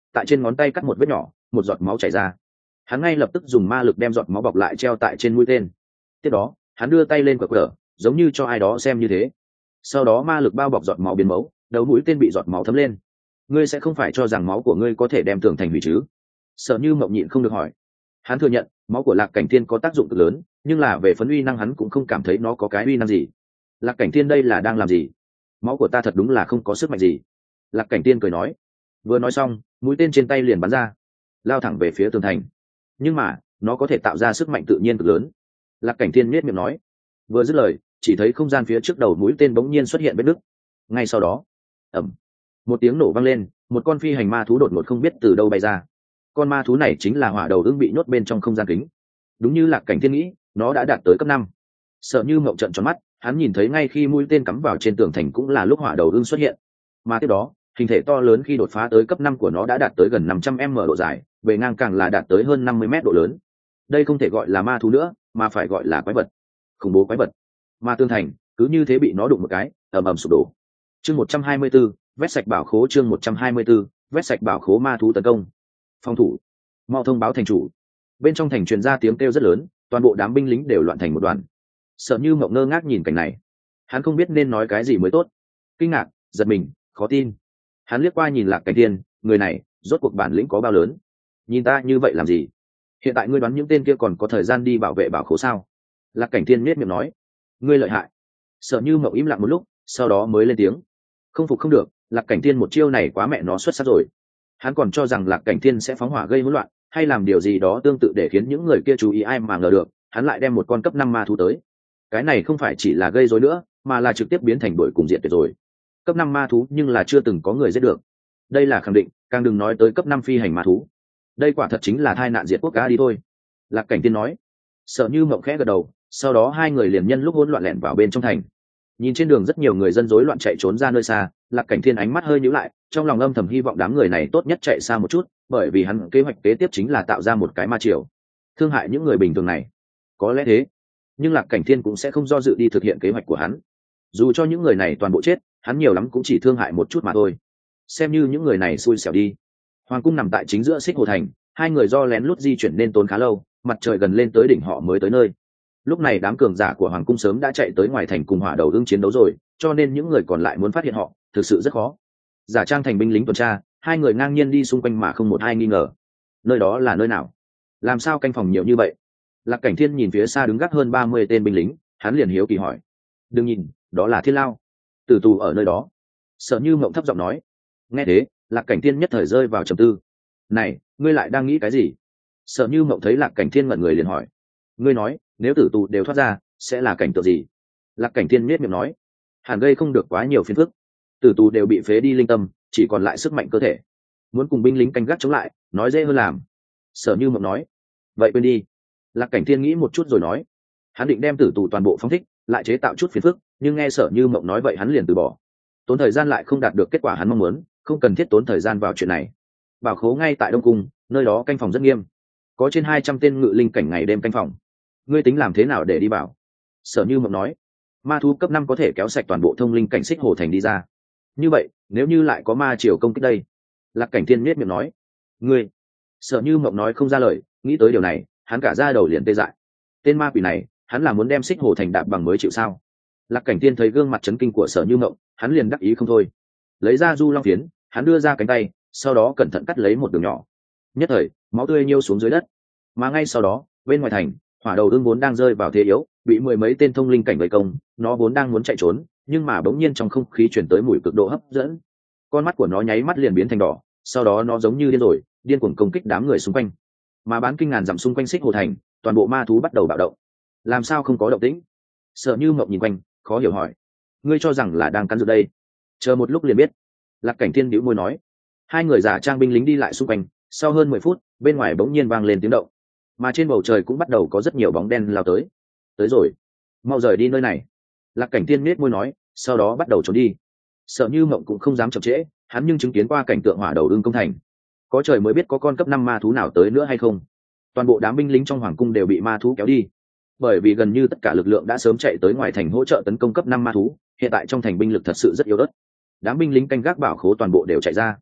A: tại trên ngón tay cắt một vết nhỏ, một giọt máu chảy ra. Hắn ngay lập tức dùng ma lực đem giọt máu bọc lại treo tại trên mũi tên. Tiếp đó hắn đưa tay lên quở, giống như cho ai đó xem như thế. Sau đó ma lực bao bọc giọt máu biến mấu, đầu mũi tên bị giọt máu thấm lên. Ngươi sẽ không phải cho rằng máu của ngươi có thể đem tường thành hủy chứ? Sợ Như Mộng nhịn không được hỏi. Hắn thừa nhận máu của Lạc Cảnh Thiên có tác dụng cực lớn, nhưng là về phấn uy năng hắn cũng không cảm thấy nó có cái uy năng gì. Lạc Cảnh Thiên đây là đang làm gì? Máu của ta thật đúng là không có sức mạnh gì. Lạc Cảnh Thiên cười nói. Vừa nói xong, mũi tên trên tay liền bắn ra, lao thẳng về phía tường thành. Nhưng mà nó có thể tạo ra sức mạnh tự nhiên cực lớn. Lạc Cảnh Thiên nhếch miệng nói. Vừa dứt lời, chỉ thấy không gian phía trước đầu mũi tên bỗng nhiên xuất hiện vết nứt. Ngay sau đó, ầm, một tiếng nổ vang lên, một con phi hành ma thú đột ngột không biết từ đâu bay ra. Con ma thú này chính là hỏa đầu ưng bị nhốt bên trong không gian kính. Đúng như Lạc Cảnh Thiên nghĩ, nó đã đạt tới cấp 5. Sợ Như Mộng trợn tròn mắt, hắn nhìn thấy ngay khi mũi tên cắm vào trên tường thành cũng là lúc hỏa đầu ưng xuất hiện. Mà tiếp đó, hình thể to lớn khi đột phá tới cấp 5 của nó đã đạt tới gần 500m độ dài, bề ngang càng là đạt tới hơn 50m độ lớn. Đây không thể gọi là ma thú nữa, mà phải gọi là quái vật. Khủng bố quái vật. Mà tường thành cứ như thế bị nó đụng một cái, ầm ầm sụp đổ. Chương 124, vét sạch bảo khố. Chương 124, vét sạch bảo khố. Ma thú tấn công. Phòng thủ, mau thông báo thành chủ. Bên trong thành truyền ra tiếng kêu rất lớn, toàn bộ đám binh lính đều loạn thành một đoàn. Sợ Như Mộng ngơ ngác nhìn cảnh này, hắn không biết nên nói cái gì mới tốt. Kinh ngạc, giật mình, khó tin. Hắn liếc qua nhìn Lạc Cảnh Thiên, người này rốt cuộc bản lĩnh có bao lớn? Nhìn ta như vậy làm gì? Hiện tại ngươi đoán những tên kia còn có thời gian đi bảo vệ bảo khố sao? Lạc Cảnh Thiên nhếch miệng nói. Ngươi lợi hại. Sợ Như Mộng im lặng một lúc, sau đó mới lên tiếng. Không phục không được, Lạc Cảnh Thiên một chiêu này quá mẹ nó xuất sắc rồi. Hắn còn cho rằng Lạc Cảnh Thiên sẽ phóng hỏa gây hỗn loạn, hay làm điều gì đó tương tự để khiến những người kia chú ý, ai mà ngờ được, hắn lại đem một con cấp 5 ma thú tới. Cái này không phải chỉ là gây rối nữa, mà là trực tiếp biến thành đội cùng diện tuyệt rồi. Cấp 5 ma thú nhưng là chưa từng có người giết được. Đây là khẳng định, càng đừng nói tới cấp 5 phi hành ma thú. Đây quả thật chính là tai nạn diệt quốc cá đi thôi. Lạc Cảnh Thiên nói. Sợ Như Mộng khẽ gật đầu, sau đó hai người liền nhân lúc hỗn loạn lẻn vào bên trong thành. Nhìn trên đường rất nhiều người dân rối loạn chạy trốn ra nơi xa, Lạc Cảnh Thiên ánh mắt hơi nhíu lại, trong lòng âm thầm hy vọng đám người này tốt nhất chạy xa một chút, bởi vì hắn kế hoạch kế tiếp chính là tạo ra một cái ma triều, thương hại những người bình thường này. Có lẽ thế, nhưng Lạc Cảnh Thiên cũng sẽ không do dự đi thực hiện kế hoạch của hắn. Dù cho những người này toàn bộ chết, hắn nhiều lắm cũng chỉ thương hại một chút mà thôi. Xem như những người này xui xẻo đi. Hoàng cung nằm tại chính giữa Xích Hồ thành, hai người do lén lút di chuyển nên tốn khá lâu, mặt trời gần lên tới đỉnh họ mới tới nơi. Lúc này đám cường giả của hoàng cung sớm đã chạy tới ngoài thành cùng hỏa đầu ưng chiến đấu rồi, cho nên những người còn lại muốn phát hiện họ thực sự rất khó. Giả trang thành binh lính tuần tra, hai người ngang nhiên đi xung quanh mà không một ai nghi ngờ. Nơi đó là nơi nào? Làm sao canh phòng nhiều như vậy? Lạc Cảnh Thiên nhìn phía xa đứng gác hơn 30 tên binh lính, hắn liền hiếu kỳ hỏi. Đừng nhìn, đó là Thiên Lao, tử tù ở nơi đó. Sợ Như Mộng thấp giọng nói. Nghe thế, Lạc Cảnh Thiên nhất thời rơi vào trầm tư. Này, ngươi lại đang nghĩ cái gì? Sợ Như Mộng thấy Lạc Cảnh Thiên ngẩn người liền hỏi. Ngươi nói, nếu tử tù đều thoát ra, sẽ là cảnh tượng gì? Lạc Cảnh Thiên nhếch miệng nói. Hẳn gây không được quá nhiều phiền phức. Tử tù đều bị phế đi linh tâm, chỉ còn lại sức mạnh cơ thể. Muốn cùng binh lính canh gác chống lại, nói dễ hơn làm. Sợ Như Mộng nói. Vậy quên đi. Lạc Cảnh Thiên nghĩ một chút rồi nói. Hắn định đem tử tù toàn bộ phóng thích, lại chế tạo chút phiền phức, nhưng nghe Sợ Như Mộng nói vậy hắn liền từ bỏ. Tốn thời gian lại không đạt được kết quả hắn mong muốn, không cần thiết tốn thời gian vào chuyện này. Bảo khố ngay tại Đông Cung, nơi đó canh phòng rất nghiêm, có trên 200 tên ngự linh cảnh ngày đêm canh phòng. Ngươi tính làm thế nào để đi bảo? Sợ Như Mộng nói. Ma thú cấp 5 có thể kéo sạch toàn bộ thông linh cảnh Xích Hồ thành đi ra. Như vậy, nếu như lại có ma triều công kích đây? Lạc Cảnh Thiên nhếch miệng nói. Ngươi. Sợ Như Mộng nói không ra lời, nghĩ tới điều này, hắn cả da đầu liền tê dại. Tên ma quỷ này, hắn là muốn đem Xích Hồ thành đạp bằng mới chịu sao? Lạc Cảnh Thiên thấy gương mặt chấn kinh của Sợ Như Mộng, hắn liền đắc ý không thôi. Lấy ra du long phiến, hắn đưa ra cánh tay, sau đó cẩn thận cắt lấy một đường nhỏ. Nhất thời, máu tươi nhiêu xuống dưới đất. Mà ngay sau đó, bên ngoài thành, hỏa đầu ưng vốn đang rơi vào thế yếu, bị mười mấy tên thông linh cảnh vây công, nó vốn đang muốn chạy trốn, nhưng mà bỗng nhiên trong không khí chuyển tới mùi cực độ hấp dẫn. Con mắt của nó nháy mắt liền biến thành đỏ, sau đó nó giống như điên rồi, điên cuồng công kích đám người xung quanh. Mà bán kinh ngàn dặm xung quanh Xích Hồ thành, toàn bộ ma thú bắt đầu bạo động. Làm sao không có động tĩnh? Sợ Như Mộng nhìn quanh, khó hiểu hỏi. Ngươi cho rằng là đang cắn rượt đây? Chờ một lúc liền biết. Lạc Cảnh Thiên bĩu môi nói. Hai người giả trang binh lính đi lại xung quanh, sau hơn 10 phút, bên ngoài bỗng nhiên vang lên tiếng động, mà trên bầu trời cũng bắt đầu có rất nhiều bóng đen lao tới. Tới rồi, mau rời đi nơi này. Lạc Cảnh Thiên nhếch môi nói, sau đó bắt đầu trốn đi. Sợ Như Mộng cũng không dám chậm trễ, hắn nhưng chứng kiến qua cảnh tượng hỏa đầu ưng công thành. Có trời mới biết có con cấp 5 ma thú nào tới nữa hay không. Toàn bộ đám binh lính trong hoàng cung đều bị ma thú kéo đi, bởi vì gần như tất cả lực lượng đã sớm chạy tới ngoài thành hỗ trợ tấn công cấp 5 ma thú, hiện tại trong thành binh lực thật sự rất yếu ớt. Đám binh lính canh gác bảo khố toàn bộ đều chạy ra.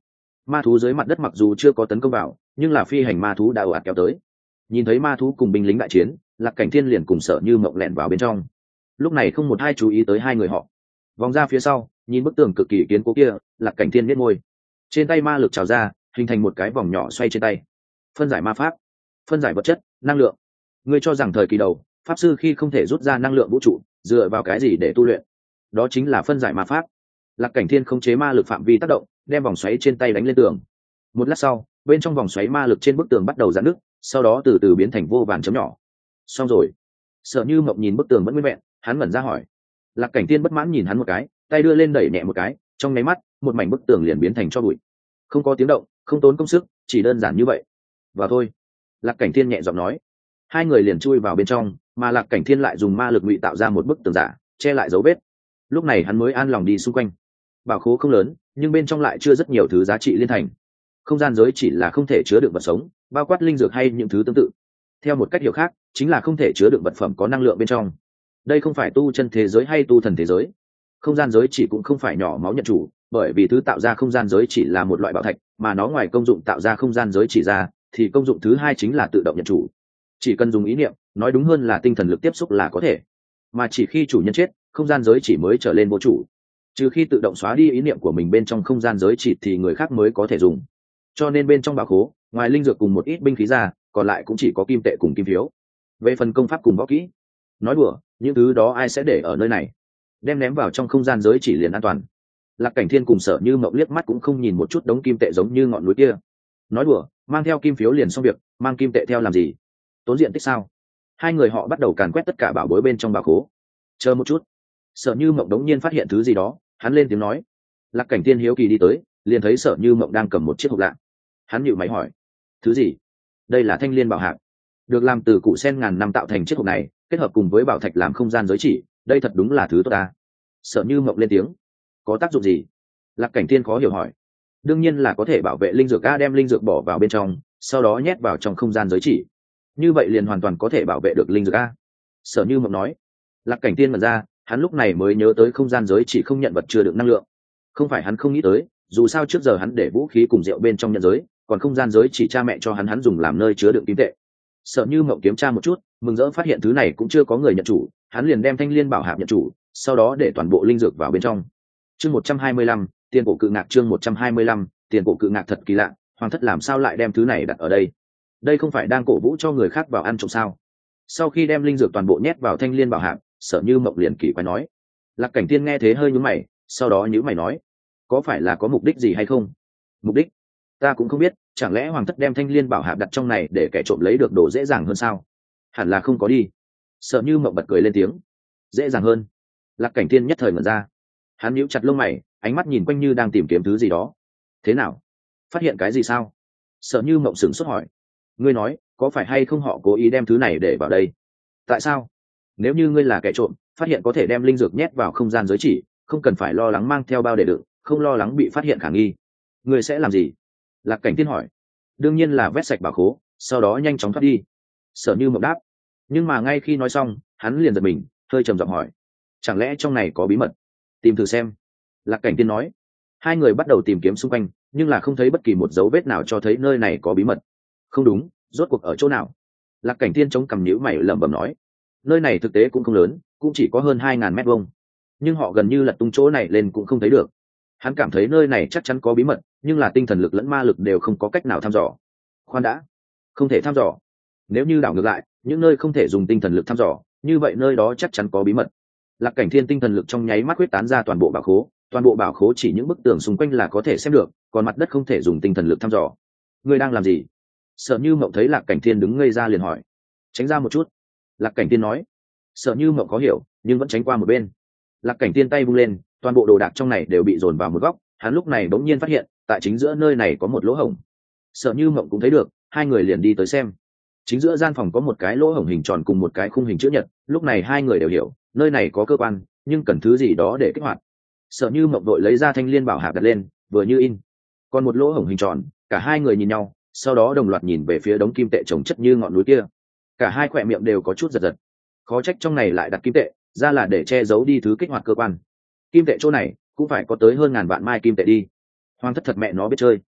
A: Ma thú dưới mặt đất mặc dù chưa có tấn công vào, nhưng là phi hành ma thú đã ồ ạt kéo tới. Nhìn thấy ma thú cùng binh lính đại chiến, Lạc Cảnh Thiên liền cùng Sở Như Mộng lẻn vào bên trong. Lúc này không một ai chú ý tới hai người họ. Vòng ra phía sau, nhìn bức tường cực kỳ kiên cố kia, Lạc Cảnh Thiên nhếch môi. Trên tay ma lực trào ra, hình thành một cái vòng nhỏ xoay trên tay. Phân giải ma pháp, phân giải vật chất, năng lượng. Ngươi cho rằng thời kỳ đầu, pháp sư khi không thể rút ra năng lượng vũ trụ, dựa vào cái gì để tu luyện? Đó chính là phân giải ma pháp. Lạc Cảnh Thiên khống chế ma lực phạm vi tác động, đem vòng xoáy trên tay đánh lên tường. Một lát sau, bên trong vòng xoáy ma lực trên bức tường bắt đầu giãn nứt, sau đó từ từ biến thành vô vàn chấm nhỏ. Xong rồi. Sở Như Mộng nhìn bức tường vẫn nguyên vẹn, hắn ngẩn ra hỏi. Lạc Cảnh Thiên bất mãn nhìn hắn một cái, tay đưa lên đẩy nhẹ một cái, trong nháy mắt, một mảnh bức tường liền biến thành tro bụi. Không có tiếng động, không tốn công sức, chỉ đơn giản như vậy. Vào thôi. Lạc Cảnh Thiên nhẹ giọng nói. Hai người liền chui vào bên trong, mà Lạc Cảnh Thiên lại dùng ma lực ngụy tạo ra một bức tường giả, che lại dấu vết. Lúc này hắn mới an lòng đi xung quanh. Bảo khố không lớn, nhưng bên trong lại chưa rất nhiều thứ giá trị liên thành. Không gian giới chỉ là không thể chứa đựng vật sống, bao quát linh dược hay những thứ tương tự. Theo một cách hiểu khác, chính là không thể chứa đựng vật phẩm có năng lượng bên trong. Đây không phải tu chân thế giới hay tu thần thế giới. Không gian giới chỉ cũng không phải nhỏ máu nhận chủ, bởi vì thứ tạo ra không gian giới chỉ là một loại bảo thạch, mà nó ngoài công dụng tạo ra không gian giới chỉ ra, thì công dụng thứ hai chính là tự động nhận chủ. Chỉ cần dùng ý niệm, nói đúng hơn là tinh thần lực tiếp xúc là có thể. Mà chỉ khi chủ nhân chết, không gian giới chỉ mới trở lên vô chủ. Trừ khi tự động xóa đi ý niệm của mình bên trong không gian giới chỉ thì người khác mới có thể dùng. Cho nên bên trong bảo khố, ngoài linh dược cùng một ít binh khí ra, còn lại cũng chỉ có kim tệ cùng kim phiếu. Về phần công pháp cùng võ kỹ, nói đùa, những thứ đó ai sẽ để ở nơi này? Đem ném vào trong không gian giới chỉ liền an toàn. Lạc Cảnh Thiên cùng Sở Như Mộng liếc mắt cũng không nhìn một chút đống kim tệ giống như ngọn núi kia. Nói đùa, mang theo kim phiếu liền xong việc, mang kim tệ theo làm gì? Tốn diện tích sao? Hai người họ bắt đầu càn quét tất cả bảo bối bên trong bảo khố. Chờ một chút. Sở Như Mộng đống nhiên phát hiện thứ gì đó, hắn lên tiếng nói. Lạc Cảnh Thiên hiếu kỳ đi tới, liền thấy Sở Như Mộng đang cầm một chiếc hộp lạ. Hắn nhíu mày hỏi, thứ gì? Đây là thanh liên bảo hạc, được làm từ củ sen ngàn năm tạo thành chiếc hộp này, kết hợp cùng với bảo thạch làm không gian giới chỉ, đây thật đúng là thứ tốt ta. Sở Như Mộng lên tiếng. Có tác dụng gì? Lạc Cảnh Thiên khó hiểu hỏi. Đương nhiên là có thể bảo vệ linh dược a, đem linh dược bỏ vào bên trong, sau đó nhét vào trong không gian giới chỉ, như vậy liền hoàn toàn có thể bảo vệ được linh dược a. Sở Như Mộng nói. Lạc Cảnh Thiên mở ra, hắn lúc này mới nhớ tới không gian giới chỉ không nhận vật chưa được năng lượng. Không phải hắn không nghĩ tới, dù sao trước giờ hắn để vũ khí cùng rượu bên trong nhận giới, còn không gian giới chỉ cha mẹ cho hắn dùng làm nơi chứa đựng kim tệ. Sở Như Mộng kiểm tra một chút, mừng rỡ phát hiện thứ này cũng chưa có người nhận chủ, hắn liền đem thanh liên bảo hạp nhận chủ, sau đó để toàn bộ linh dược vào bên trong. Chương 125, tiền cổ cự ngạc. Chương 125, tiền cổ cự ngạc thật kỳ lạ, hoàng thất làm sao lại đem thứ này đặt ở đây? Đây không phải đang cổ vũ cho người khác vào ăn trộm sao? Sau khi đem linh dược toàn bộ nhét vào thanh liên bảo hạp, Sở Như Mộng liền kỳ quái nói. Lạc Cảnh Thiên nghe thế hơi nhướng mày, sau đó nhíu mày nói, có phải là có mục đích gì hay không? Mục đích? Ta cũng không biết, chẳng lẽ hoàng thất đem thanh liên bảo hạp đặt trong này để kẻ trộm lấy được đồ dễ dàng hơn sao? Hẳn là không có đi. Sở Như Mộng bật cười lên tiếng. Dễ dàng hơn? Lạc Cảnh Thiên nhất thời ngẩn ra. Hắn nhíu chặt lông mày, ánh mắt nhìn quanh như đang tìm kiếm thứ gì đó. Thế nào? Phát hiện cái gì sao? Sở Như Mộng sửng sốt hỏi. Ngươi nói, có phải hay không họ cố ý đem thứ này để vào đây? Tại sao? Nếu như ngươi là kẻ trộm, phát hiện có thể đem linh dược nhét vào không gian giới chỉ, không cần phải lo lắng mang theo bao để đựng, không lo lắng bị phát hiện khả nghi. Ngươi sẽ làm gì? Lạc Cảnh Thiên hỏi. Đương nhiên là vét sạch bảo khố, sau đó nhanh chóng thoát đi. Sở Như Mộng đáp. Nhưng mà ngay khi nói xong, hắn liền giật mình, hơi trầm giọng hỏi. Chẳng lẽ trong này có bí mật? Tìm thử xem. Lạc Cảnh Thiên nói. Hai người bắt đầu tìm kiếm xung quanh, nhưng là không thấy bất kỳ một dấu vết nào cho thấy nơi này có bí mật. Không đúng, rốt cuộc ở chỗ nào? Lạc Cảnh Thiên chống cằm nhíu mày lẩm bẩm nói. Nơi này thực tế cũng không lớn, cũng chỉ có hơn 2000 mét vuông, nhưng họ gần như lật tung chỗ này lên cũng không thấy được. Hắn cảm thấy nơi này chắc chắn có bí mật, nhưng là tinh thần lực lẫn ma lực đều không có cách nào thăm dò. Khoan đã, không thể thăm dò. Nếu như đảo ngược lại, những nơi không thể dùng tinh thần lực thăm dò, như vậy nơi đó chắc chắn có bí mật. Lạc Cảnh Thiên tinh thần lực trong nháy mắt huyết tán ra toàn bộ bảo khố, toàn bộ bảo khố chỉ những bức tường xung quanh là có thể xem được, còn mặt đất không thể dùng tinh thần lực thăm dò. Ngươi đang làm gì? Sở Như Mộng thấy Lạc Cảnh Thiên đứng ngây ra liền hỏi. Tránh ra một chút. Lạc Cảnh Thiên nói. Sở Như Mộng có hiểu, nhưng vẫn tránh qua một bên. Lạc Cảnh Thiên tay vung lên, toàn bộ đồ đạc trong này đều bị dồn vào một góc. Hắn lúc này bỗng nhiên phát hiện, tại chính giữa nơi này có một lỗ hổng. Sở Như Mộng cũng thấy được, hai người liền đi tới xem. Chính giữa gian phòng có một cái lỗ hổng hình tròn cùng một cái khung hình chữ nhật. Lúc này hai người đều hiểu, nơi này có cơ quan, nhưng cần thứ gì đó để kích hoạt. Sở Như Mộng đội lấy ra thanh liên bảo hạp đặt lên, vừa như in. Còn một lỗ hổng hình tròn, cả hai người nhìn nhau, sau đó đồng loạt nhìn về phía đống kim tệ chồng chất như ngọn núi kia. Cả hai khỏe miệng đều có chút giật giật. Khó trách trong này lại đặt kim tệ, ra là để che giấu đi thứ kích hoạt cơ quan. Kim tệ chỗ này cũng phải có tới hơn 1000 vạn mai kim tệ đi. Hoàng thất thật mẹ nó biết chơi.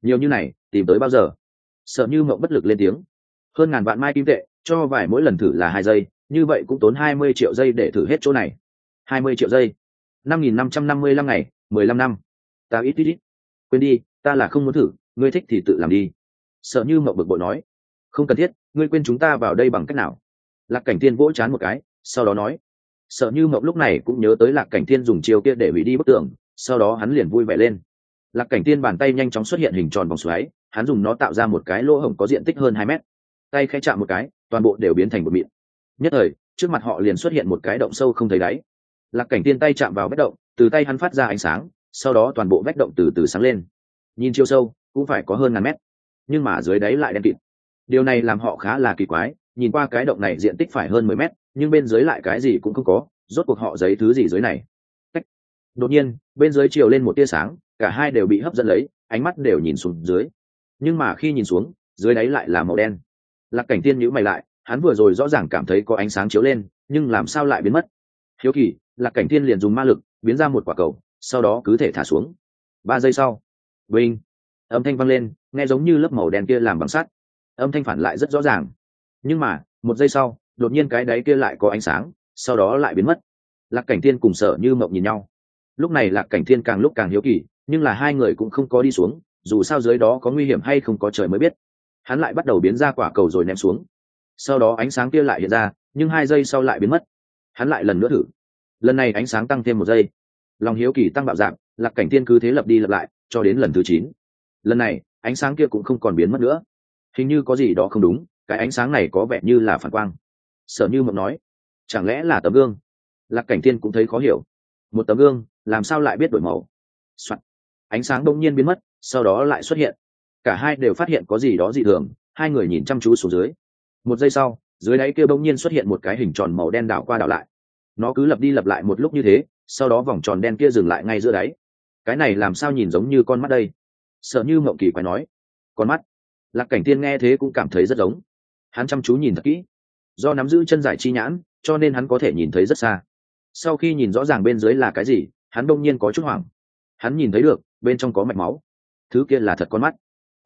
A: nhiều như này tìm tới bao giờ? Sợ Như Mộng bất lực lên tiếng. Hơn ngàn vạn mai kim tệ, cho vài mỗi lần thử là 2 giây, như vậy cũng tốn 20 triệu giây để thử hết chỗ này. 20 triệu giây, 5.555 ngày, 15 năm. Ta ít. Quên đi, ta là không muốn thử, ngươi thích thì tự làm đi. Sợ Như Mộng bực bội nói. Không cần thiết, ngươi quên chúng ta vào đây bằng cách nào? Lạc Cảnh Thiên vỗ trán một cái, sau đó nói. Sợ Như Mộng lúc này cũng nhớ tới Lạc Cảnh Thiên dùng chiêu kia để hủy đi bức tường, sau đó hắn liền vui vẻ lên. Lạc Cảnh Thiên bàn tay nhanh chóng xuất hiện hình tròn vòng xoáy, hắn dùng nó tạo ra một cái lỗ hổng có diện tích hơn 2 mét. Tay khẽ chạm một cái, toàn bộ đều biến thành một mịn. Nhất thời, trước mặt họ liền xuất hiện một cái động sâu không thấy đáy. Lạc Cảnh Thiên tay chạm vào vết động, từ tay hắn phát ra ánh sáng, sau đó toàn bộ vết động từ từ sáng lên. Nhìn chiều sâu, cũng phải có hơn ngàn mét, nhưng mà dưới đáy lại đen kịt. Điều này làm họ khá là kỳ quái, nhìn qua cái động này diện tích phải hơn 10 mét, nhưng bên dưới lại cái gì cũng không có, rốt cuộc họ giấy thứ gì dưới này. Đột nhiên, bên dưới chiều lên một tia sáng, cả hai đều bị hấp dẫn lấy, ánh mắt đều nhìn xuống dưới. Nhưng mà khi nhìn xuống, dưới đáy lại là màu đen. Lạc Cảnh Thiên nhíu mày lại, hắn vừa rồi rõ ràng cảm thấy có ánh sáng chiếu lên, nhưng làm sao lại biến mất? Hiếu kỳ, Lạc Cảnh Thiên liền dùng ma lực biến ra một quả cầu, sau đó cứ thể thả xuống. 3 giây sau, vinh, âm thanh vang lên, nghe giống như lớp màu đen kia làm bằng sắt. Âm thanh phản lại rất rõ ràng. Nhưng mà, 1 giây sau, đột nhiên cái đáy kia lại có ánh sáng, sau đó lại biến mất. Lạc Cảnh Thiên cùng Sở Như Mộng nhìn nhau. Lúc này Lạc Cảnh Thiên càng lúc càng hiếu kỳ, nhưng là hai người cũng không có đi xuống, dù sao dưới đó có nguy hiểm hay không có trời mới biết. Hắn lại bắt đầu biến ra quả cầu rồi ném xuống. Sau đó ánh sáng kia lại hiện ra, nhưng 2 giây sau lại biến mất. Hắn lại lần nữa thử. Lần này ánh sáng tăng thêm 1 giây. Lòng hiếu kỳ tăng bạo dạng, Lạc Cảnh Thiên cứ thế lặp đi lặp lại, cho đến lần thứ 9. Lần này, ánh sáng kia cũng không còn biến mất nữa. Hình như có gì đó không đúng, cái ánh sáng này có vẻ như là phản quang. Sở Như Mộng nói, chẳng lẽ là tấm gương? Lạc Cảnh Thiên cũng thấy khó hiểu. Một tấm gương, làm sao lại biết đổi màu? Soạn. Ánh sáng đông nhiên biến mất, sau đó lại xuất hiện. Cả hai đều phát hiện có gì đó dị thường, hai người nhìn chăm chú xuống dưới. 1 giây sau, dưới đáy kia bỗng nhiên xuất hiện một cái hình tròn màu đen đảo qua đảo lại. Nó cứ lặp đi lặp lại một lúc như thế, sau đó vòng tròn đen kia dừng lại ngay giữa đáy. Cái này làm sao nhìn giống như con mắt đây? Sợ Như Mộng kỳ quái nói. Con mắt? Lạc Cảnh Thiên nghe thế cũng cảm thấy rất giống. Hắn chăm chú nhìn thật kỹ. Do nắm giữ chân giải chi nhãn, cho nên hắn có thể nhìn thấy rất xa. Sau khi nhìn rõ ràng bên dưới là cái gì, hắn đông nhiên có chút hoảng. Hắn nhìn thấy được, bên trong có mạch máu. Thứ kia là thật con mắt.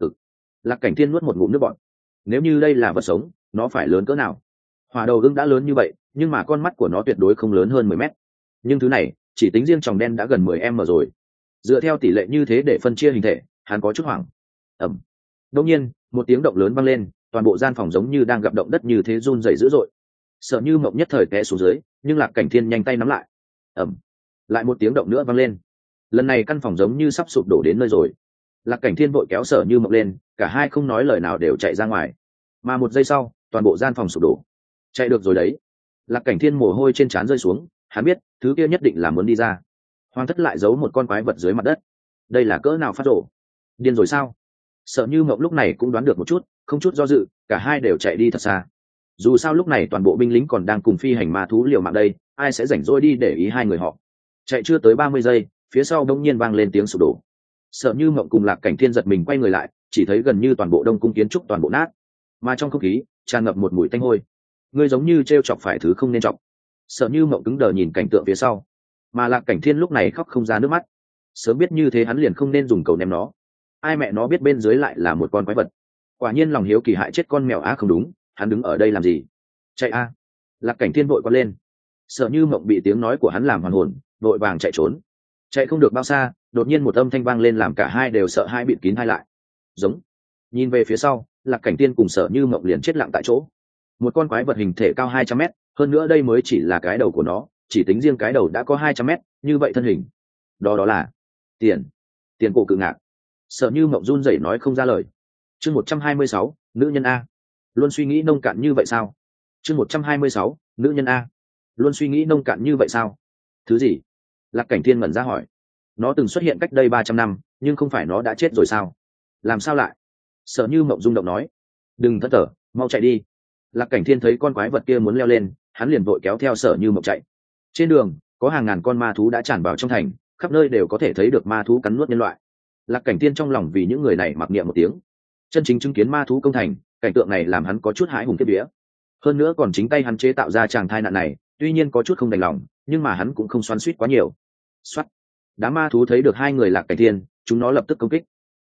A: Lạc Cảnh Thiên nuốt một ngụm nước bọt. Nếu như đây là vật sống, nó phải lớn cỡ nào? Hỏa đầu ưng đã lớn như vậy, nhưng mà con mắt của nó tuyệt đối không lớn hơn 10 mét. Nhưng thứ này, chỉ tính riêng tròng đen đã gần 10m rồi. Dựa theo tỷ lệ như thế để phân chia hình thể, hắn có chút hoảng. Ầm. Đột nhiên, một tiếng động lớn vang lên, toàn bộ gian phòng giống như đang gặp động đất như thế run rẩy dữ dội. Sợ Như Mộng nhất thời té xuống dưới, nhưng Lạc Cảnh Thiên nhanh tay nắm lại. Ầm. Lại một tiếng động nữa vang lên. Lần này căn phòng giống như sắp sụp đổ đến nơi rồi. Lạc Cảnh Thiên vội kéo Sở Như Mộng lên, cả hai không nói lời nào đều chạy ra ngoài. Mà 1 giây sau, toàn bộ gian phòng sụp đổ. Chạy được rồi đấy. Lạc Cảnh Thiên mồ hôi trên trán rơi xuống, hắn biết, thứ kia nhất định là muốn đi ra. Hoàng thất lại giấu một con quái vật dưới mặt đất. Đây là cỡ nào phát rổ? Điên rồi sao? Sợ Như Mộng lúc này cũng đoán được một chút, không chút do dự, cả hai đều chạy đi thật xa. Dù sao lúc này toàn bộ binh lính còn đang cùng phi hành ma thú liều mạng đây, ai sẽ rảnh rỗi đi để ý hai người họ. Chạy chưa tới 30 giây, phía sau đông nhiên vang lên tiếng sụp đổ. Sợ Như Mộng cùng Lạc Cảnh Thiên giật mình quay người lại, chỉ thấy gần như toàn bộ đông cung kiến trúc toàn bộ nát, mà trong không khí tràn ngập một mùi tanh hôi. Ngươi giống như trêu chọc phải thứ không nên chọc. Sợ Như Mộng cứng đờ nhìn cảnh tượng phía sau, mà Lạc Cảnh Thiên lúc này khóc không ra nước mắt. Sớm biết như thế hắn liền không nên dùng cầu ném nó. Ai mẹ nó biết bên dưới lại là một con quái vật. Quả nhiên lòng hiếu kỳ hại chết con mèo á, không đúng, hắn đứng ở đây làm gì? Chạy a! Lạc Cảnh Thiên vội quát lên. Sợ Như Mộng bị tiếng nói của hắn làm hoàn hồn, vội vàng chạy trốn. Chạy không được bao xa, đột nhiên một âm thanh vang lên làm cả hai đều sợ hai bịt kín hai lại. Giống. Nhìn về phía sau, Lạc Cảnh Thiên cùng Sợ Như Mộng liền chết lặng tại chỗ. Một con quái vật hình thể cao 200 mét, hơn nữa đây mới chỉ là cái đầu của nó, chỉ tính riêng cái đầu đã có 200 mét, như vậy thân hình. Đó là tiền cổ cự ngạc. Sợ Như Mộng run rẩy nói không ra lời. Chương 126, nữ nhân a. Luôn suy nghĩ nông cạn như vậy sao? Chương 126, nữ nhân a. Luôn suy nghĩ nông cạn như vậy sao? Thứ gì? Lạc Cảnh Thiên ngẩn ra hỏi. Nó từng xuất hiện cách đây 300 năm, nhưng không phải nó đã chết rồi sao? Làm sao lại? Sợ Như Mộng rung động nói. Đừng thất thở, mau chạy đi. Lạc Cảnh Thiên thấy con quái vật kia muốn leo lên, hắn liền vội kéo theo Sợ Như Mộng chạy. Trên đường, có hàng ngàn con ma thú đã tràn vào trong thành, khắp nơi đều có thể thấy được ma thú cắn nuốt nhân loại. Lạc Cảnh Thiên trong lòng vì những người này mặc niệm một tiếng. Chân chính chứng kiến ma thú công thành, cảnh tượng này làm hắn có chút hãi hùng kiếp vía. Hơn nữa còn chính tay hắn chế tạo ra chàng thai nạn này, tuy nhiên có chút không đành lòng, nhưng mà hắn cũng không xoắn xuýt quá nhiều. Soát. Đám ma thú thấy được hai người Lạc Cảnh Thiên, chúng nó lập tức công kích.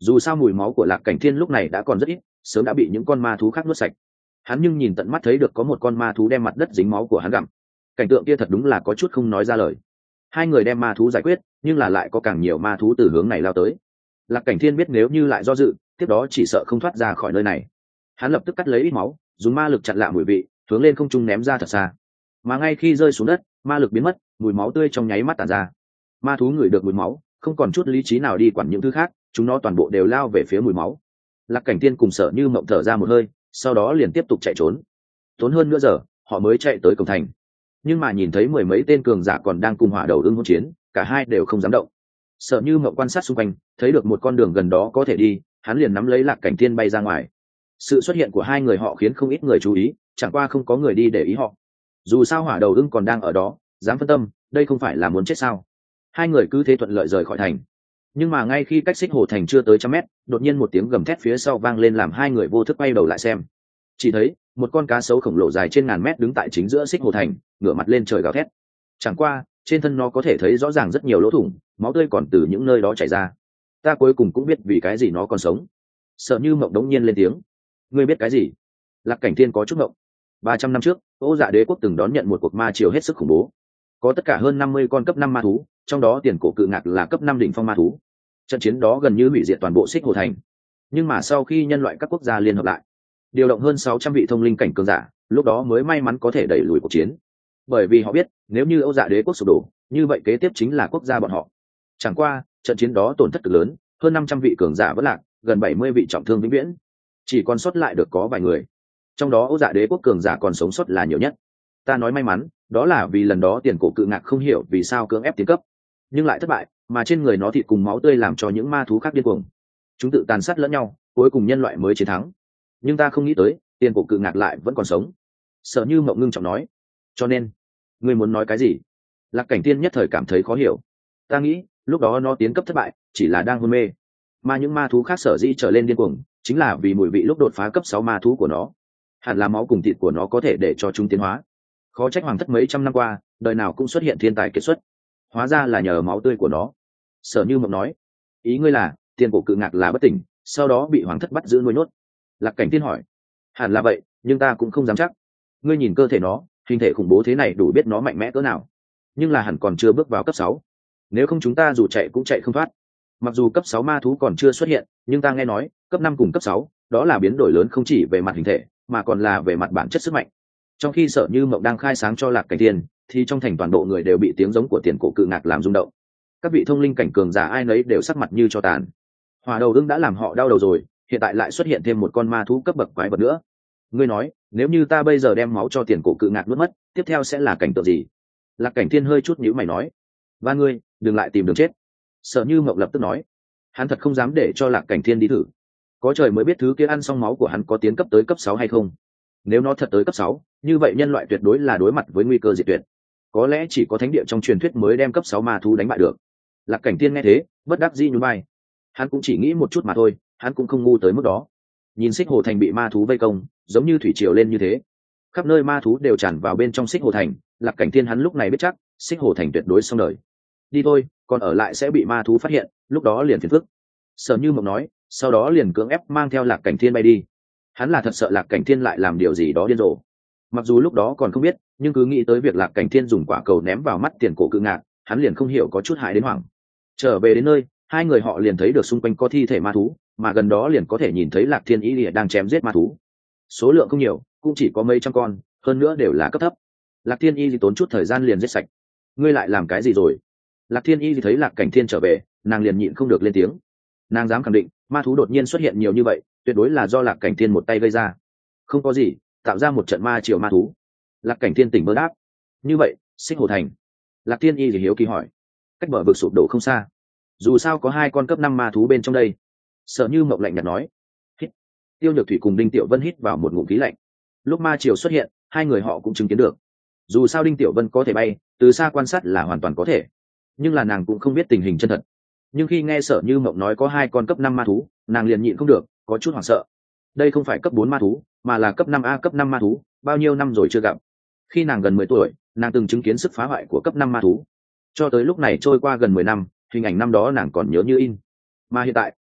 A: dù sao mùi máu của Lạc Cảnh Thiên lúc này đã còn rất ít, sớm đã bị những con ma thú khác nuốt sạch. Hắn nhưng nhìn tận mắt thấy được có một con ma thú đem mặt đất dính máu của hắn gặm. Cảnh tượng kia thật đúng là có chút không nói ra lời. Hai người đem ma thú giải quyết, nhưng là lại có càng nhiều ma thú từ hướng này lao tới. Lạc Cảnh Thiên biết nếu như lại do dự, tiếp đó chỉ sợ không thoát ra khỏi nơi này. Hắn lập tức cắt lấy ít máu, dùng ma lực chặn lạ mùi vị, hướng lên không trung ném ra thật xa. Mà ngay khi rơi xuống đất, ma lực biến mất, mùi máu tươi trong nháy mắt tản ra. Ma thú ngửi được mùi máu, không còn chút lý trí nào đi quản những thứ khác, chúng nó toàn bộ đều lao về phía mùi máu. Lạc Cảnh Thiên cùng Sở Như Mộng thở ra một hơi, sau đó liền tiếp tục chạy trốn. Tốn hơn nửa giờ, họ mới chạy tới cổng thành. Nhưng mà nhìn thấy mười mấy tên cường giả còn đang cùng Hỏa Đầu Ưng hỗn chiến, cả hai đều không dám động. Sở Như Mộng quan sát xung quanh, thấy được một con đường gần đó có thể đi, hắn liền nắm lấy Lạc Cảnh Thiên bay ra ngoài. Sự xuất hiện của hai người họ khiến không ít người chú ý, chẳng qua không có người đi để ý họ. Dù sao Hỏa Đầu Ưng còn đang ở đó, dám phân tâm, đây không phải là muốn chết sao? Hai người cứ thế thuận lợi rời khỏi thành. Nhưng mà ngay khi cách Xích Hồ thành chưa tới 100 mét, đột nhiên một tiếng gầm thét phía sau vang lên làm hai người vô thức quay đầu lại xem. Chỉ thấy một con cá sấu khổng lồ dài trên ngàn mét đứng tại chính giữa Xích Hồ thành, ngửa mặt lên trời gào thét. Chẳng qua trên thân nó có thể thấy rõ ràng rất nhiều lỗ thủng, máu tươi còn từ những nơi đó chảy ra. Ta cuối cùng cũng biết vì cái gì nó còn sống. Sợ Như Mộng đống nhiên lên tiếng. Ngươi biết cái gì? Lạc Cảnh Thiên có chút ngộng. 300 năm trước, Ô Dạ Đế quốc từng đón nhận một cuộc ma triều hết sức khủng bố, có tất cả hơn 50 con cấp 5 ma thú, trong đó Tiền Cổ Cự Ngạc là cấp 5 đỉnh phong ma thú. Trận chiến đó gần như hủy diệt toàn bộ Xích Hồ thành. Nhưng mà sau khi nhân loại các quốc gia liên hợp lại, điều động hơn 600 vị thông linh cảnh cường giả, lúc đó mới may mắn có thể đẩy lùi cuộc chiến. Bởi vì họ biết, nếu như Âu Dạ Đế quốc sụp đổ, như vậy kế tiếp chính là quốc gia bọn họ. Chẳng qua, trận chiến đó tổn thất cực lớn, hơn 500 vị cường giả vẫn lạc, gần 70 vị trọng thương vĩnh viễn. Chỉ còn sót lại được có vài người. Trong đó Âu Dạ Đế quốc cường giả còn sống sót là nhiều nhất. Ta nói may mắn, đó là vì lần đó Tiền Cổ Cự Ngạc không hiểu vì sao cưỡng ép tiến cấp, nhưng lại thất bại, mà trên người nó thịt cùng máu tươi làm cho những ma thú khác điên cuồng. Chúng tự tàn sát lẫn nhau, cuối cùng nhân loại mới chiến thắng. Nhưng ta không nghĩ tới, Tiền Cổ Cự Ngạc lại vẫn còn sống. Sợ Như Mộng ngưng trọng nói. Cho nên, ngươi muốn nói cái gì? Lạc Cảnh Thiên nhất thời cảm thấy khó hiểu. Ta nghĩ, lúc đó nó tiến cấp thất bại, chỉ là đang hôn mê. Mà những ma thú khác sở dĩ trở lên điên cuồng, chính là vì mùi vị lúc đột phá cấp 6 ma thú của nó. Hẳn là máu cùng thịt của nó có thể để cho chúng tiến hóa. Khó trách hoàng thất mấy trăm năm qua, đời nào cũng xuất hiện thiên tài kiệt xuất. Hóa ra là nhờ máu tươi của nó. Sở Như Mộng nói. Ý ngươi là, Tiền Cổ Cự Ngạc là bất tỉnh, sau đó bị hoàng thất bắt giữ nuôi nhốt. Lạc Cảnh Thiên hỏi. Hẳn là vậy, nhưng ta cũng không dám chắc. Ngươi nhìn cơ thể nó, hình thể khủng bố thế này đủ biết nó mạnh mẽ cỡ nào. Nhưng là hẳn còn chưa bước vào cấp 6. Nếu không chúng ta dù chạy cũng chạy không thoát. Mặc dù cấp 6 ma thú còn chưa xuất hiện, nhưng ta nghe nói, cấp 5 cùng cấp 6, đó là biến đổi lớn không chỉ về mặt hình thể, mà còn là về mặt bản chất sức mạnh. Trong khi Sở Như Mộng đang khai sáng cho Lạc Cảnh Thiên, thì trong thành toàn bộ người đều bị tiếng giống của Tiền Cổ Cự Ngạc làm rung động. Các vị thông linh cảnh cường giả ai nấy đều sắc mặt như cho tàn. Hỏa Đầu Ưng đã làm họ đau đầu rồi, hiện tại lại xuất hiện thêm một con ma thú cấp bậc quái vật nữa. Ngươi nói, nếu như ta bây giờ đem máu cho Tiền Cổ Cự Ngạc nuốt mất, tiếp theo sẽ là cảnh tượng gì? Lạc Cảnh Thiên hơi chút nhíu mày nói. Và ngươi, đừng lại tìm đường chết. Sở Như Mộng lập tức nói. Hắn thật không dám để cho Lạc Cảnh Thiên đi thử. Có trời mới biết thứ kia ăn xong máu của hắn có tiến cấp tới cấp 6 hay không. Nếu nó thật tới cấp 6, như vậy nhân loại tuyệt đối là đối mặt với nguy cơ diệt tuyệt. Có lẽ chỉ có thánh địa trong truyền thuyết mới đem cấp 6 ma thú đánh bại được. Lạc Cảnh Thiên nghe thế, bất đắc dĩ nhún vai. Hắn cũng chỉ nghĩ một chút mà thôi, hắn cũng không ngu tới mức đó. Nhìn Xích Hồ thành bị ma thú vây công, giống như thủy triều lên như thế, khắp nơi ma thú đều tràn vào bên trong Xích Hồ thành. Lạc Cảnh Thiên hắn lúc này biết chắc, Xích Hồ thành tuyệt đối xong đời. Đi thôi, còn ở lại sẽ bị ma thú phát hiện, lúc đó liền phiền phức. Sở Như Mộng nói, sau đó liền cưỡng ép mang theo Lạc Cảnh Thiên bay đi. Hắn là thật sợ Lạc Cảnh Thiên lại làm điều gì đó điên rồ. Mặc dù lúc đó còn không biết, nhưng cứ nghĩ tới việc Lạc Cảnh Thiên dùng quả cầu ném vào mắt Tiền Cổ Cự Ngạc, hắn liền không hiểu có chút hại đến hoảng. Trở về đến nơi, hai người họ liền thấy được xung quanh có thi thể ma thú, mà gần đó liền có thể nhìn thấy Lạc Thiên Y Lìa đang chém giết ma thú. Số lượng không nhiều, cũng chỉ có mấy trăm con, hơn nữa đều là cấp thấp. Lạc Thiên Y tốn chút thời gian liền giết sạch. Ngươi lại làm cái gì rồi? Lạc Thiên Y thấy Lạc Cảnh Thiên trở về, nàng liền nhịn không được lên tiếng. Nàng dám khẳng định, ma thú đột nhiên xuất hiện nhiều như vậy, tuyệt đối là do Lạc Cảnh Thiên một tay gây ra. Không có gì, tạo ra một trận ma triều ma thú. Lạc Cảnh Thiên tỉnh bơ đáp. Như vậy, Xích Hồ thành. Lạc Thiên Y thì hiếu kỳ hỏi. Cách bờ vực sụp đổ không xa, dù sao có 2 con cấp 5 ma thú bên trong đây. Sợ Như Mộng lạnh nhạt nói. Hít. Tiêu Nhược Thủy cùng Đinh Tiểu Vân hít vào một ngụm khí lạnh. Lúc ma triều xuất hiện, hai người họ cũng chứng kiến được. Dù sao Đinh Tiểu Vân có thể bay, từ xa quan sát là hoàn toàn có thể, nhưng là nàng cũng không biết tình hình chân thật. Nhưng khi nghe Sở Như Mộng nói có 2 con cấp 5 ma thú, nàng liền nhịn không được, có chút hoảng sợ. Đây không phải cấp 4 ma thú, mà là cấp 5A cấp 5 ma thú, bao nhiêu năm rồi chưa gặp. Khi nàng gần 10 tuổi, nàng từng chứng kiến sức phá hoại của cấp 5 ma thú. Cho tới lúc này trôi qua gần 10 năm, hình ảnh năm đó nàng còn nhớ như in. Mà hiện tại,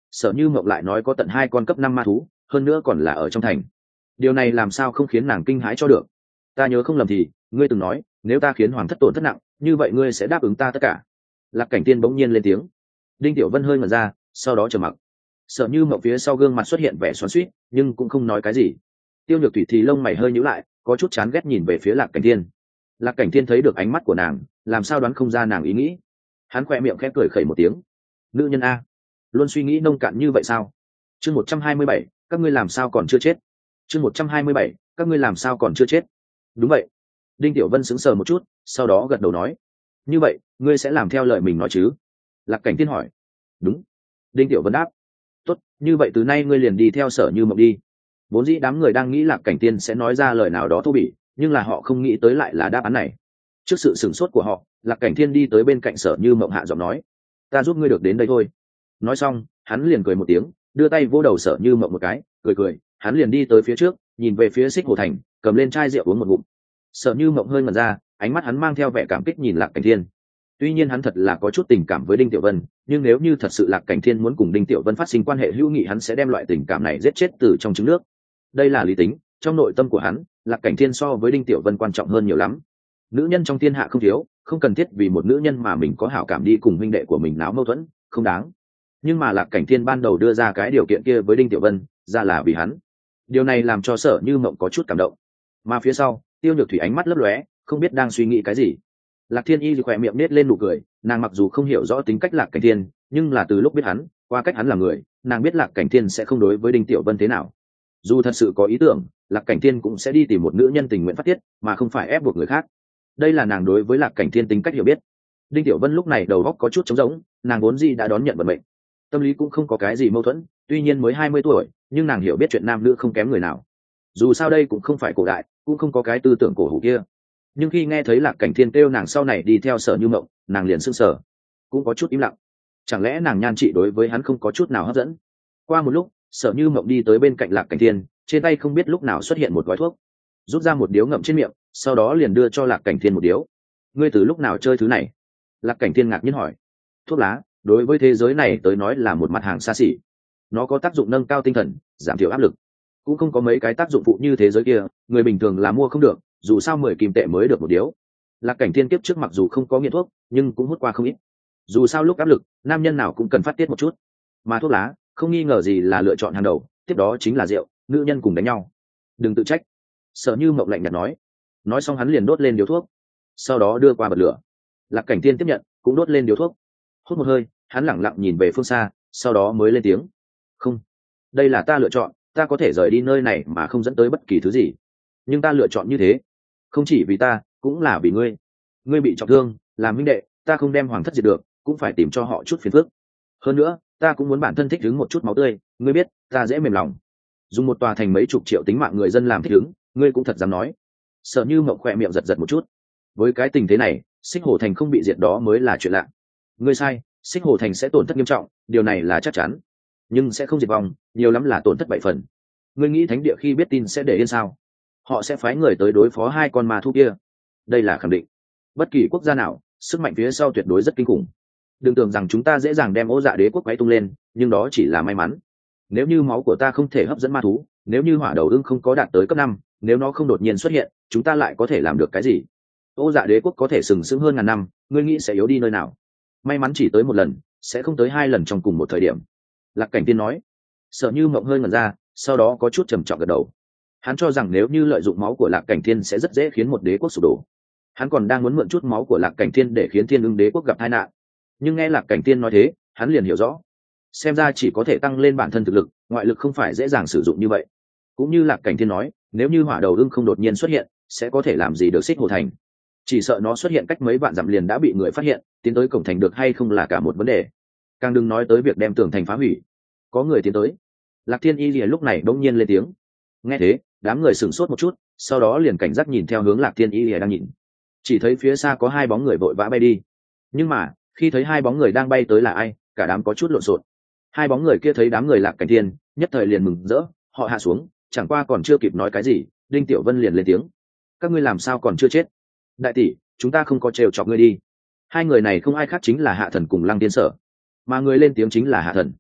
A: Sở Như Mộng lại nói có tận 2 con cấp 5 ma thú, hơn nữa còn là ở trong thành. Điều này làm sao không khiến nàng kinh hãi cho được. Ta nhớ không lầm thì ngươi từng nói nếu ta khiến hoàng thất tổn thất nặng, như vậy ngươi sẽ đáp ứng ta tất cả. Lạc Cảnh Tiên bỗng nhiên lên tiếng. Đinh Tiểu Vân hơi ngẩn ra, sau đó trầm mặc. Sở Như Mộng phía sau gương mặt xuất hiện vẻ xoắn xuýt, nhưng cũng không nói cái gì. Tiêu Nhược Thủy thì lông mày hơi nhíu lại, có chút chán ghét nhìn về phía Lạc Cảnh Tiên. Lạc Cảnh Tiên thấy được ánh mắt của nàng, làm sao đoán không ra nàng ý nghĩ. Hắn khẽ miệng khẽ cười khẩy một tiếng. Nữ nhân a, luôn suy nghĩ nông cạn như vậy sao? Chương 127, các ngươi làm sao còn chưa chết? Chương 127, các ngươi làm sao còn chưa chết? Đúng vậy. Đinh Tiểu Vân sững sờ một chút, sau đó gật đầu nói. Như vậy, ngươi sẽ làm theo lời mình nói chứ? Lạc Cảnh Tiên hỏi. Đúng. Đinh Tiểu Vân đáp. Tốt, như vậy từ nay ngươi liền đi theo Sở Như Mộng đi. Vốn dĩ đám người đang nghĩ Lạc Cảnh Tiên sẽ nói ra lời nào đó thô bỉ, nhưng là họ không nghĩ tới lại là đáp án này. Trước sự sửng sốt của họ, Lạc Cảnh Thiên đi tới bên cạnh Sở Như Mộng hạ giọng nói. Ta giúp ngươi được đến đây thôi. Nói xong, hắn liền cười một tiếng, đưa tay vỗ đầu Sở Như Mộng một cái, cười, hắn liền đi tới phía trước, nhìn về phía Xích Hồ Thành, cầm lên chai rượu uống một ngụm. Sở Như Mộng hơi ngẩn ra, ánh mắt hắn mang theo vẻ cảm kích nhìn Lạc Cảnh Thiên. Tuy nhiên hắn thật là có chút tình cảm với Đinh Tiểu Vân, nhưng nếu như thật sự Lạc Cảnh Thiên muốn cùng Đinh Tiểu Vân phát sinh quan hệ hữu nghị, hắn sẽ đem loại tình cảm này giết chết từ trong trứng nước. Đây là lý tính, trong nội tâm của hắn, Lạc Cảnh Thiên so với Đinh Tiểu Vân quan trọng hơn nhiều lắm. Nữ nhân trong thiên hạ không thiếu, không cần thiết vì một nữ nhân mà mình có hảo cảm đi cùng huynh đệ của mình náo mâu thuẫn, không đáng. Nhưng mà Lạc Cảnh Thiên ban đầu đưa ra cái điều kiện kia với Đinh Tiểu Vân, ra là vì hắn. Điều này làm cho Sở Như Mộng có chút cảm động. Mà phía sau, Tiêu Nhược Thủy ánh mắt lấp lóe, không biết đang suy nghĩ cái gì. Lạc Thiên Y khỏe miệng nết lên nụ cười, nàng mặc dù không hiểu rõ tính cách Lạc Cảnh Thiên, nhưng là từ lúc biết hắn, qua cách hắn là người, nàng biết Lạc Cảnh Thiên sẽ không đối với Đinh Tiểu Vân thế nào. Dù thật sự có ý tưởng, Lạc Cảnh Thiên cũng sẽ đi tìm một nữ nhân tình nguyện phát tiết, mà không phải ép buộc người khác. Đây là nàng đối với Lạc Cảnh Thiên tính cách hiểu biết. Đinh Tiểu Vân lúc này đầu óc có chút trống rỗng, nàng vốn gì đã đón nhận vận mệnh, tâm lý cũng không có cái gì mâu thuẫn, tuy nhiên mới 20 tuổi, nhưng nàng hiểu biết chuyện nam nữ không kém người nào. Dù sao đây cũng không phải cổ đại, cũng không có cái tư tưởng cổ hủ kia. Nhưng khi nghe thấy Lạc Cảnh Thiên kêu nàng sau này đi theo Sở Như Mộng, nàng liền sững sờ, cũng có chút im lặng. Chẳng lẽ nàng nhan trị đối với hắn không có chút nào hấp dẫn? Qua một lúc, Sở Như Mộng đi tới bên cạnh Lạc Cảnh Thiên, trên tay không biết lúc nào xuất hiện một gói thuốc, rút ra một điếu ngậm trên miệng, sau đó liền đưa cho Lạc Cảnh Thiên một điếu. Ngươi từ lúc nào chơi thứ này? Lạc Cảnh Thiên ngạc nhiên hỏi. Thuốc lá đối với thế giới này tới nói là một mặt hàng xa xỉ, nó có tác dụng nâng cao tinh thần, giảm thiểu áp lực, cũng không có mấy cái tác dụng phụ như thế giới kia, người bình thường là mua không được, dù sao 10 kim tệ mới được một điếu. Lạc Cảnh Thiên kiếp trước mặc dù không có nghiện thuốc, nhưng cũng hút qua không ít. Dù sao lúc áp lực, nam nhân nào cũng cần phát tiết một chút, mà thuốc lá không nghi ngờ gì là lựa chọn hàng đầu, tiếp đó chính là rượu, nữ nhân cùng đánh nhau. Đừng tự trách. Sở Như Mộng lạnh nhạt nói. Nói xong hắn liền đốt lên điếu thuốc, sau đó đưa qua bật lửa. Lạc Cảnh Thiên tiếp nhận, cũng đốt lên điếu thuốc, hút một hơi, hắn lẳng lặng nhìn về phương xa, sau đó mới lên tiếng. Không, đây là ta lựa chọn, ta có thể rời đi nơi này mà không dẫn tới bất kỳ thứ gì, nhưng ta lựa chọn như thế không chỉ vì ta, cũng là vì ngươi. Ngươi bị trọng thương, làm huynh đệ, ta không đem hoàng thất diệt được, cũng phải tìm cho họ chút phiền phức. Hơn nữa, ta cũng muốn bản thân thích ứng một chút máu tươi, ngươi biết, ta dễ mềm lòng. Dùng một tòa thành mấy chục triệu tính mạng người dân làm thích ứng, ngươi cũng thật dám nói. Sợ Như Mộng khỏe miệng giật giật một chút. Với cái tình thế này, Xích Hồ Thành không bị diệt đó mới là chuyện lạ. Ngươi sai, Xích Hồ Thành sẽ tổn thất nghiêm trọng, điều này là chắc chắn, nhưng sẽ không diệt vong, nhiều lắm là tổn thất 7 phần. Ngươi nghĩ thánh địa khi biết tin sẽ để yên sao? Họ sẽ phái người tới đối phó 2 con ma thú kia, đây là khẳng định. Bất kỳ quốc gia nào, sức mạnh phía sau tuyệt đối rất kinh khủng. Đừng tưởng rằng chúng ta dễ dàng đem Ô Dạ Đế quốc quấy tung lên, nhưng đó chỉ là may mắn. Nếu như máu của ta không thể hấp dẫn ma thú, nếu như hỏa đầu ưng không có đạt tới cấp 5, nếu nó không đột nhiên xuất hiện, chúng ta lại có thể làm được cái gì? Ô Dạ Đế quốc có thể sừng sững hơn ngàn năm, ngươi nghĩ sẽ yếu đi nơi nào? May mắn chỉ tới một lần, sẽ không tới 2 lần trong cùng một thời điểm. Lạc Cảnh Tiên nói. Sợ Như Mộng hơi ngẩn ra, sau đó có chút trầm trọng gật đầu. Hắn cho rằng nếu như lợi dụng máu của Lạc Cảnh Thiên sẽ rất dễ khiến một đế quốc sụp đổ. Hắn còn đang muốn mượn chút máu của Lạc Cảnh Thiên để khiến Thiên Ưng đế quốc gặp tai nạn. Nhưng nghe Lạc Cảnh Thiên nói thế, hắn liền hiểu rõ. Xem ra chỉ có thể tăng lên bản thân thực lực, ngoại lực không phải dễ dàng sử dụng như vậy. Cũng như Lạc Cảnh Thiên nói, nếu như hỏa đầu ưng không đột nhiên xuất hiện, sẽ có thể làm gì được Xích Hồ Thành. Chỉ sợ nó xuất hiện cách mấy vạn dặm liền đã bị người phát hiện, tiến tới cổng thành được hay không là cả một vấn đề. Càng đừng nói tới việc đem tường thành phá hủy. Có người tiến tới. Lạc Thiên Y Lìa lúc này bỗng nhiên lên tiếng. Nghe thế, đám người sửng sốt một chút, sau đó liền cảnh giác nhìn theo hướng Lạc Thiên Y Lìa đang nhìn. Chỉ thấy phía xa có 2 bóng người vội vã bay đi. Nhưng mà khi thấy 2 bóng người đang bay tới là ai, cả đám có chút lộn xộn. 2 bóng người kia thấy đám người Lạc Cảnh Thiên, nhất thời liền mừng rỡ, họ hạ xuống, chẳng qua còn chưa kịp nói cái gì, Đinh Tiểu Vân liền lên tiếng. Các ngươi làm sao còn chưa chết? Đại tỷ, chúng ta không có trêu chọc ngươi đi. 2 người này không ai khác chính là Hạ Thần cùng Lăng Tiên Sở, mà người lên tiếng chính là Hạ Thần.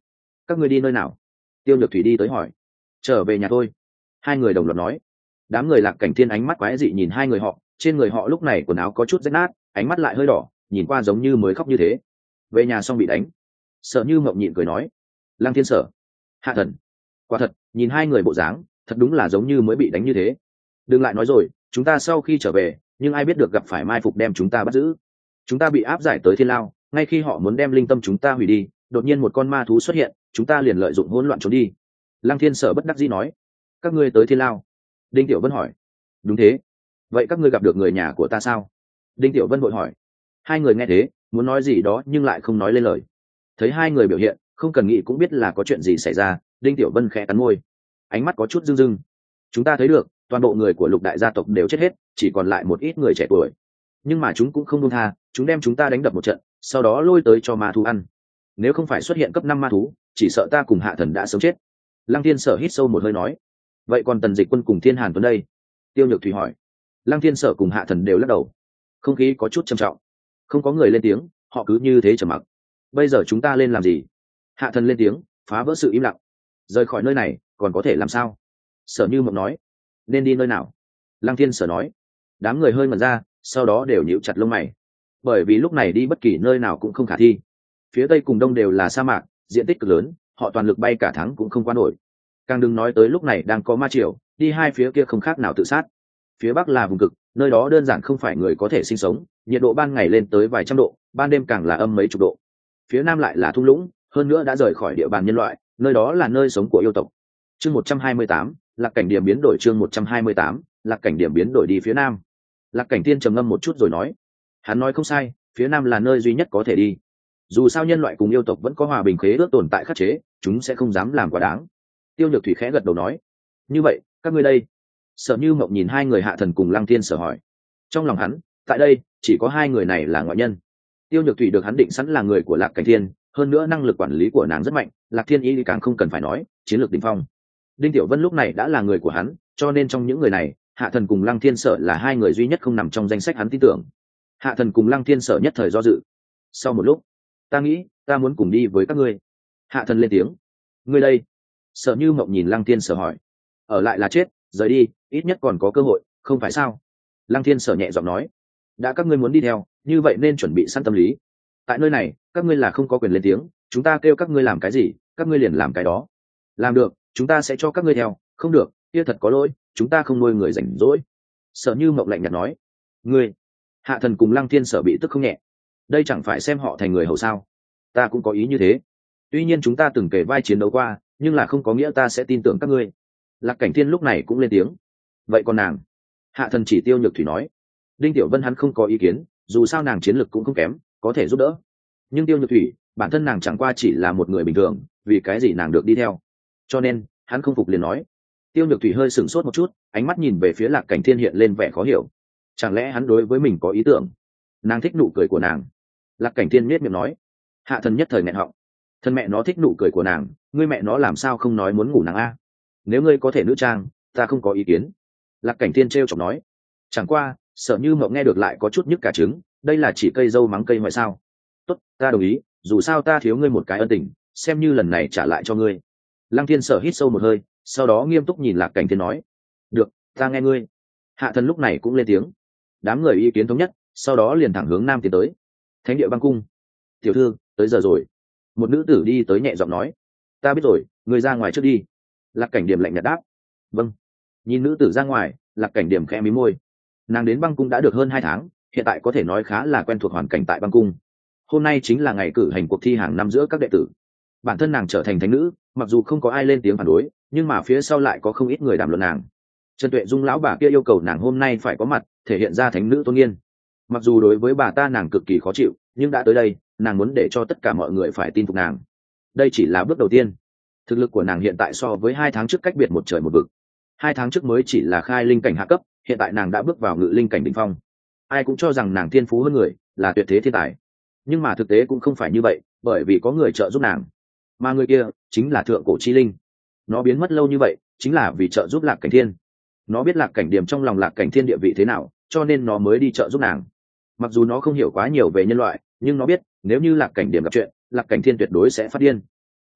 A: các ngươi đi nơi nào? Tiêu Nhược Thủy đi tới hỏi. Trở về nhà thôi. Hai người đồng loạt nói. Đám người Lạc Cảnh Thiên ánh mắt quái dị nhìn hai người họ, trên người họ lúc này quần áo có chút rách nát, ánh mắt lại hơi đỏ, nhìn qua giống như mới khóc như thế. Về nhà xong bị đánh. Sở Như Mộng nhịn cười nói. Lăng Thiên Sở, Hạ Thần, quả thật, nhìn hai người bộ dáng, thật đúng là giống như mới bị đánh như thế. Đừng lại nói rồi, chúng ta sau khi trở về, nhưng ai biết được gặp phải mai phục đem chúng ta bắt giữ. Chúng ta bị áp giải tới Thiên Lao, ngay khi họ muốn đem linh tâm chúng ta hủy đi, đột nhiên một con ma thú xuất hiện, chúng ta liền lợi dụng hỗn loạn trốn đi. Lăng Thiên Sở bất đắc dĩ nói. Các ngươi tới Thiên Lao? Đinh Tiểu Vân hỏi. Đúng thế. Vậy các ngươi gặp được người nhà của ta sao? Đinh Tiểu Vân vội hỏi. Hai người nghe thế, muốn nói gì đó nhưng lại không nói lên lời. Thấy hai người biểu hiện, không cần nghĩ cũng biết là có chuyện gì xảy ra. Đinh Tiểu Vân khẽ cắn môi, ánh mắt có chút rưng rưng. Chúng ta thấy được, toàn bộ người của Lục đại gia tộc đều chết hết, chỉ còn lại một ít người trẻ tuổi. Nhưng mà chúng cũng không buông tha, chúng đem chúng ta đánh đập một trận, sau đó lôi tới cho ma thú ăn. Nếu không phải xuất hiện cấp 5 ma thú, chỉ sợ ta cùng Hạ Thần đã sớm chết. Lăng Thiên Sở hít sâu một hơi nói. Vậy còn Tần Dịch Quân cùng Thiên Hàn Tuấn đây? Tiêu Nhược Thủy hỏi. Lăng Thiên Sở cùng Hạ Thần đều lắc đầu. Không khí có chút trầm trọng, không có người lên tiếng, họ cứ như thế trầm mặc. Bây giờ chúng ta lên làm gì? Hạ Thần lên tiếng, phá vỡ sự im lặng. Rời khỏi nơi này còn có thể làm sao? Sở Như Mộng nói. Nên đi nơi nào? Lăng Thiên Sở nói. Đám người hơi ngẩn ra, sau đó đều nhíu chặt lông mày, bởi vì lúc này đi bất kỳ nơi nào cũng không khả thi. Phía tây cùng đông đều là sa mạc, diện tích cực lớn, họ toàn lực bay cả tháng cũng không qua nổi. Càng đừng nói tới lúc này đang có ma triều, đi hai phía kia không khác nào tự sát. Phía bắc là vùng cực, nơi đó đơn giản không phải người có thể sinh sống, nhiệt độ ban ngày lên tới vài trăm độ, ban đêm càng là âm mấy chục độ. Phía nam lại là thung lũng, hơn nữa đã rời khỏi địa bàn nhân loại, nơi đó là nơi sống của yêu tộc. Chương 128, Lạc Cảnh điểm biến đổi. Chương 128, Lạc Cảnh điểm biến đổi. Đi phía nam. Lạc Cảnh Thiên trầm ngâm một chút rồi nói. Hắn nói không sai, phía nam là nơi duy nhất có thể đi. Dù sao nhân loại cùng yêu tộc vẫn có hòa bình khế ước tồn tại khắc chế, chúng sẽ không dám làm quá đáng. Tiêu Nhược Thủy khẽ gật đầu nói. Như vậy, các ngươi đây? Sở Như Mộng nhìn hai người Hạ Thần cùng Lăng Thiên Sở hỏi. Trong lòng hắn, tại đây chỉ có hai người này là ngoại nhân. Tiêu Nhược Thủy được hắn định sẵn là người của Lạc Cảnh Thiên, hơn nữa năng lực quản lý của nàng rất mạnh, Lạc Thiên Ý càng không cần phải nói, chiến lược đỉnh phong. Đinh Tiểu Vân lúc này đã là người của hắn, cho nên trong những người này, Hạ Thần cùng Lăng Thiên Sở là hai người duy nhất không nằm trong danh sách hắn tin tưởng. Hạ Thần cùng Lăng Thiên Sở nhất thời do dự. Sau một lúc, ta nghĩ ta muốn cùng đi với các ngươi. Hạ Thần lên tiếng. Ngươi đây? Sở Như Mộng nhìn Lăng Thiên Sở hỏi. Ở lại là chết, rời đi ít nhất còn có cơ hội, không phải sao? Lăng Thiên Sở nhẹ giọng nói. Đã các ngươi muốn đi theo, như vậy nên chuẩn bị sẵn tâm lý. Tại nơi này, các ngươi là không có quyền lên tiếng, chúng ta kêu các ngươi làm cái gì, các ngươi liền làm cái đó. Làm được, chúng ta sẽ cho các ngươi theo, không được, kia thật có lỗi, chúng ta không nuôi người rảnh rỗi. Sở Như Mộng lạnh nhạt nói. Ngươi? Hạ Thần cùng Lăng Thiên Sở bị tức không nhẹ. Đây chẳng phải xem họ thành người hầu sao? Ta cũng có ý như thế. Tuy nhiên chúng ta từng kể vai chiến đấu qua, nhưng là không có nghĩa ta sẽ tin tưởng các ngươi. Lạc Cảnh Thiên lúc này cũng lên tiếng. Vậy còn nàng? Hạ Thần chỉ Tiêu Nhược Thủy nói. Đinh Tiểu Vân hắn không có ý kiến, dù sao nàng chiến lực cũng không kém, có thể giúp đỡ. Nhưng Tiêu Nhược Thủy, bản thân nàng chẳng qua chỉ là một người bình thường, vì cái gì nàng được đi theo? Cho nên, hắn không phục liền nói. Tiêu Nhược Thủy hơi sửng sốt một chút, ánh mắt nhìn về phía Lạc Cảnh Thiên hiện lên vẻ khó hiểu. Chẳng lẽ hắn đối với mình có ý tưởng? Nàng thích nụ cười của nàng. Lạc Cảnh Thiên nhếch miệng nói. Hạ Thần nhất thời nghẹn họng. Thân mẹ nó thích nụ cười của nàng, ngươi mẹ nó làm sao không nói muốn ngủ nàng a? Nếu ngươi có thể nữ trang, ta không có ý kiến. Lạc Cảnh Thiên trêu chọc nói. Chẳng qua, Sở Như Mộng nghe được lại có chút nhức cả trứng, đây là chỉ cây dâu mắng cây ngoại sao? Tốt, ta đồng ý, dù sao ta thiếu ngươi một cái ân tình, xem như lần này trả lại cho ngươi. Lăng Thiên Sở hít sâu một hơi, sau đó nghiêm túc nhìn Lạc Cảnh Thiên nói. Được, ta nghe ngươi. Hạ Thần lúc này cũng lên tiếng. Đám người ý kiến thống nhất, sau đó liền thẳng hướng nam tiến tới. Thánh địa băng cung. Tiểu thư, tới giờ rồi. Một nữ tử đi tới nhẹ giọng nói. Ta biết rồi, ngươi ra ngoài trước đi. Lạc Cảnh Điểm lạnh nhạt đáp. Vâng. Nhìn nữ tử ra ngoài, Lạc Cảnh Điểm khẽ mí môi. Nàng đến băng cung đã được hơn 2 tháng, hiện tại có thể nói khá là quen thuộc hoàn cảnh tại băng cung. Hôm nay chính là ngày cử hành cuộc thi hàng năm giữa các đệ tử. Bản thân nàng trở thành thánh nữ, mặc dù không có ai lên tiếng phản đối, nhưng mà phía sau lại có không ít người đàm luận nàng. Trần Tuệ Dung lão bà kia yêu cầu nàng hôm nay phải có mặt, thể hiện ra thánh nữ tôn nghiêm. Mặc dù đối với bà ta nàng cực kỳ khó chịu, nhưng đã tới đây, nàng muốn để cho tất cả mọi người phải tin phục nàng. Đây chỉ là bước đầu tiên. Thực lực của nàng hiện tại so với 2 tháng trước cách biệt một trời một vực. 2 tháng trước mới chỉ là khai linh cảnh hạ cấp, hiện tại nàng đã bước vào ngự linh cảnh đỉnh phong. Ai cũng cho rằng nàng thiên phú hơn người, là tuyệt thế thiên tài. Nhưng mà thực tế cũng không phải như vậy, bởi vì có người trợ giúp nàng. Mà người kia chính là thượng cổ chi linh. Nó biến mất lâu như vậy, chính là vì trợ giúp Lạc Cảnh Thiên. Nó biết Lạc Cảnh Điểm trong lòng Lạc Cảnh Thiên địa vị thế nào, cho nên nó mới đi trợ giúp nàng. Mặc dù nó không hiểu quá nhiều về nhân loại, nhưng nó biết nếu như Lạc Cảnh Điểm gặp chuyện, Lạc Cảnh Thiên tuyệt đối sẽ phát điên.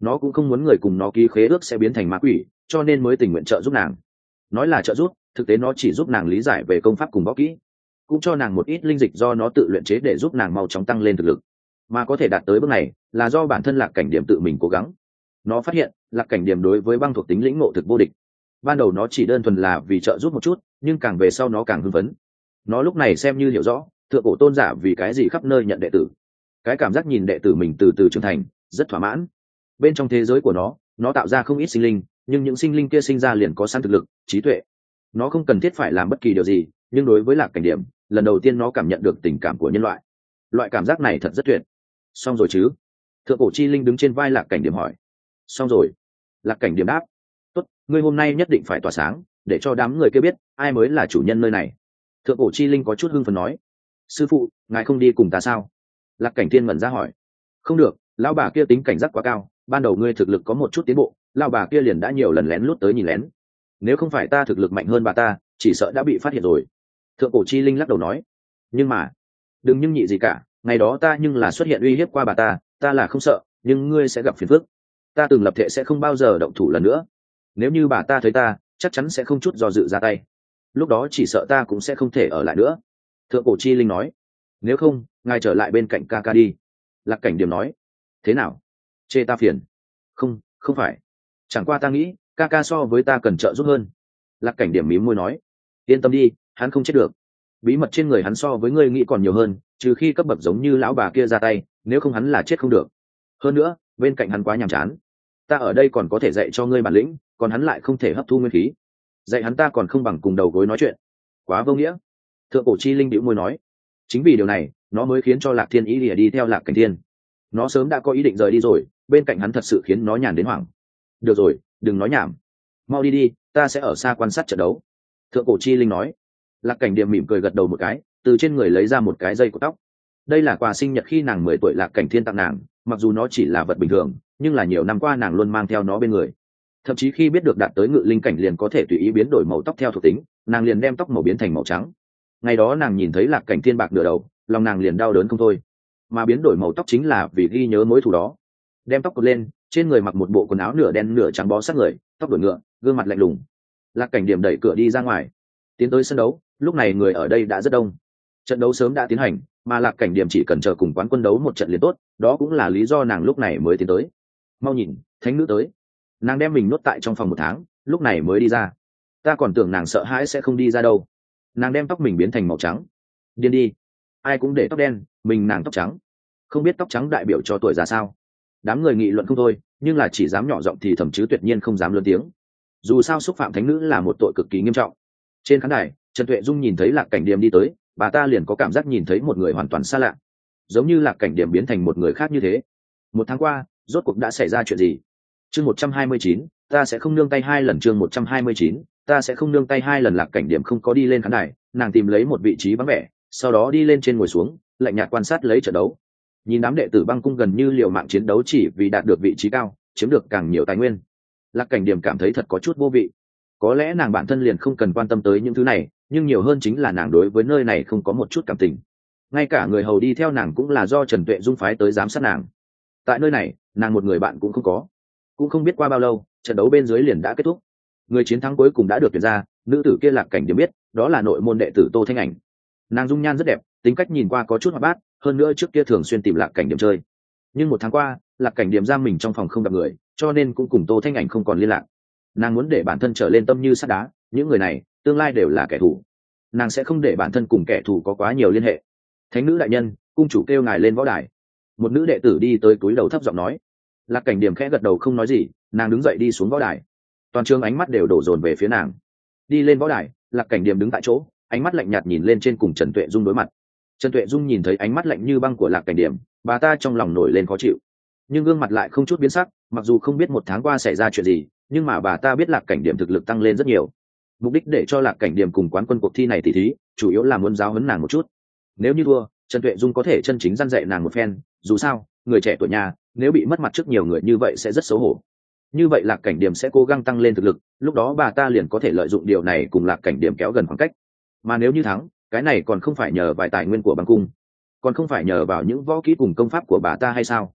A: nó cũng không muốn người cùng nó ký khế ước sẽ biến thành ma quỷ, cho nên mới tình nguyện trợ giúp nàng. Nói là trợ giúp, thực tế nó chỉ giúp nàng lý giải về công pháp cùng võ kỹ, cũng cho nàng một ít linh dịch do nó tự luyện chế để giúp nàng mau chóng tăng lên thực lực. Mà có thể đạt tới bước này là do bản thân Lạc Cảnh Điểm tự mình cố gắng. Nó phát hiện Lạc Cảnh Điểm đối với băng thuộc tính lĩnh ngộ thực vô địch. Ban đầu nó chỉ đơn thuần là vì trợ giúp một chút, nhưng càng về sau nó càng hưng phấn. Nó lúc này xem như hiểu rõ thượng cổ tôn giả vì cái gì khắp nơi nhận đệ tử. Cái cảm giác nhìn đệ tử mình từ từ trưởng thành rất thỏa mãn. Bên trong thế giới của nó tạo ra không ít sinh linh, nhưng những sinh linh kia sinh ra liền có sẵn thực lực, trí tuệ. Nó không cần thiết phải làm bất kỳ điều gì, nhưng đối với Lạc Cảnh Điểm, lần đầu tiên nó cảm nhận được tình cảm của nhân loại. Loại cảm giác này thật rất tuyệt. Xong rồi chứ? Thượng cổ chi linh đứng trên vai Lạc Cảnh Điểm hỏi. Xong rồi. Lạc Cảnh Điểm đáp. Tốt, ngươi hôm nay nhất định phải tỏa sáng, để cho đám người kia biết ai mới là chủ nhân nơi này. Thượng cổ chi linh có chút hưng phấn nói. Sư phụ, ngài không đi cùng ta sao? Lạc Cảnh Thiên ngẩn ra hỏi. Không được, lão bà kia tính cảnh giác quá cao, ban đầu ngươi thực lực có một chút tiến bộ, lão bà kia liền đã nhiều lần lén lút tới nhìn lén. Nếu không phải ta thực lực mạnh hơn bà ta, chỉ sợ đã bị phát hiện rồi. Thượng cổ chi linh lắc đầu nói. Nhưng mà, đừng nhưng nhị gì cả, ngày đó ta nhưng là xuất hiện uy hiếp qua bà ta là không sợ, nhưng ngươi sẽ gặp phiền phức. Ta từng lập thệ sẽ không bao giờ động thủ lần nữa. Nếu như bà ta thấy ta, chắc chắn sẽ không chút do dự ra tay. Lúc đó chỉ sợ ta cũng sẽ không thể ở lại nữa. Thượng cổ chi linh nói. Nếu không, ngài trở lại bên cạnh ca ca đi. Lạc Cảnh Điểm nói. Thế nào? Chê ta phiền? Không phải. Chẳng qua ta nghĩ ca ca so với ta cần trợ giúp hơn. Lạc Cảnh Điểm mím môi nói. Yên tâm đi, hắn không chết được. Bí mật trên người hắn so với ngươi nghĩ còn nhiều hơn, trừ khi cấp bậc giống như lão bà kia ra tay, nếu không hắn là chết không được. Hơn nữa, bên cạnh hắn quá nhàm chán. Ta ở đây còn có thể dạy cho ngươi bản lĩnh, còn hắn lại không thể hấp thu nguyên khí. Dạy hắn ta còn không bằng cùng đầu gối nói chuyện. Quá vô nghĩa. Thượng cổ chi linh bĩu môi nói. Chính vì điều này, nó mới khiến cho Lạc Thiên Ý lìa đi theo Lạc Cảnh Thiên. Nó sớm đã có ý định rời đi rồi, bên cạnh hắn thật sự khiến nó nhàn đến hoảng. Được rồi, đừng nói nhảm. Mau đi đi, ta sẽ ở xa quan sát trận đấu. Thượng cổ chi linh nói. Lạc Cảnh Điểm mỉm cười gật đầu một cái, từ trên người lấy ra một cái dây của tóc. Đây là quà sinh nhật khi nàng 10 tuổi Lạc Cảnh Thiên tặng nàng, mặc dù nó chỉ là vật bình thường, nhưng là nhiều năm qua nàng luôn mang theo nó bên người. Thậm chí khi biết được đạt tới ngự linh cảnh liền có thể tùy ý biến đổi màu tóc theo thuộc tính, nàng liền đem tóc màu biến thành màu trắng. Ngày đó nàng nhìn thấy Lạc Cảnh Thiên bạc nửa đầu, lòng nàng liền đau đớn không thôi. Mà biến đổi màu tóc chính là vì ghi nhớ mối thù đó. Đem tóc cột lên, trên người mặc một bộ quần áo nửa đen nửa trắng bó sát người, tóc đổi ngựa, gương mặt lạnh lùng. Lạc Cảnh Điểm đẩy cửa đi ra ngoài, tiến tới sân đấu. Lúc này người ở đây đã rất đông. Trận đấu sớm đã tiến hành, mà Lạc Cảnh Điểm chỉ cần chờ cùng quán quân đấu một trận liền tốt, đó cũng là lý do nàng lúc này mới tiến tới. Mau nhìn, thánh nữ tới. Nàng đem mình nuốt tại trong phòng 1 tháng, lúc này mới đi ra. Ta còn tưởng nàng sợ hãi sẽ không đi ra đâu. Nàng đem tóc mình biến thành màu trắng. Điên đi. Ai cũng để tóc đen, mình nàng tóc trắng. Không biết tóc trắng đại biểu cho tuổi già sao? Đám người nghị luận không thôi, nhưng là chỉ dám nhỏ giọng thì thầm chứ tuyệt nhiên không dám lớn tiếng. Dù sao xúc phạm thánh nữ là một tội cực kỳ nghiêm trọng. Trên khán đài, Trần Tuệ Dung nhìn thấy Lạc Cảnh Điểm đi tới, bà ta liền có cảm giác nhìn thấy một người hoàn toàn xa lạ, giống như Lạc Cảnh Điểm biến thành một người khác như thế. 1 tháng qua, rốt cuộc đã xảy ra chuyện gì? Chương 129, ta sẽ không nương tay 2 lần. Chương 129, ta sẽ không nương tay 2 lần. Lạc Cảnh Điểm không có đi lên khán đài, nàng tìm lấy một vị trí vắng vẻ, sau đó đi lên trên ngồi xuống, lạnh nhạt quan sát lấy trận đấu. Nhìn đám đệ tử băng cung gần như liều mạng chiến đấu chỉ vì đạt được vị trí cao, chiếm được càng nhiều tài nguyên. Lạc Cảnh Điểm cảm thấy thật có chút vô vị. Có lẽ nàng bản thân liền không cần quan tâm tới những thứ này, nhưng nhiều hơn chính là nàng đối với nơi này không có một chút cảm tình. Ngay cả người hầu đi theo nàng cũng là do Trần Tuệ Dung phái tới giám sát nàng. Tại nơi này, nàng một người bạn cũng không có. Cũng không biết qua bao lâu, trận đấu bên dưới liền đã kết thúc. Người chiến thắng cuối cùng đã được tuyển ra, nữ tử kia Lạc Cảnh Điểm biết, đó là nội môn đệ tử Tô Thanh Ảnh. Nàng dung nhan rất đẹp, tính cách nhìn qua có chút hoạt bát, hơn nữa trước kia thường xuyên tìm Lạc Cảnh Điểm chơi. Nhưng 1 tháng qua, Lạc Cảnh Điểm giam mình trong phòng không gặp người, cho nên cũng cùng Tô Thanh Ảnh không còn liên lạc. Nàng muốn để bản thân trở lên tâm như sắt đá, những người này tương lai đều là kẻ thù. Nàng sẽ không để bản thân cùng kẻ thù có quá nhiều liên hệ. Thánh nữ đại nhân, cung chủ kêu ngài lên võ đài. Một nữ đệ tử đi tới túi đầu thấp giọng nói. Lạc Cảnh Điểm khẽ gật đầu không nói gì, nàng đứng dậy đi xuống võ đài. Toàn trường ánh mắt đều đổ dồn về phía nàng. Đi lên võ đài, Lạc Cảnh Điểm đứng tại chỗ, ánh mắt lạnh nhạt nhìn lên trên cùng Trần Tuệ Dung đối mặt. Trần Tuệ Dung nhìn thấy ánh mắt lạnh như băng của Lạc Cảnh Điểm, bà ta trong lòng nổi lên khó chịu, nhưng gương mặt lại không chút biến sắc. Mặc dù không biết 1 tháng qua xảy ra chuyện gì, nhưng mà bà ta biết Lạc Cảnh Điểm thực lực tăng lên rất nhiều. Mục đích để cho Lạc Cảnh Điểm cùng quán quân cuộc thi này tỉ thí, chủ yếu là muốn giáo huấn nàng một chút. Nếu như thua, Trần Tuệ Dung có thể chân chính răn dạy nàng một phen. Dù sao, người trẻ tuổi nhà, nếu bị mất mặt trước nhiều người như vậy sẽ rất xấu hổ. Như vậy Lạc Cảnh Điểm sẽ cố gắng tăng lên thực lực, lúc đó bà ta liền có thể lợi dụng điều này cùng Lạc Cảnh Điểm kéo gần khoảng cách. Mà nếu như thắng, cái này còn không phải nhờ vài tài nguyên của băng cung, còn không phải nhờ vào những võ kỹ cùng công pháp của bà ta hay sao?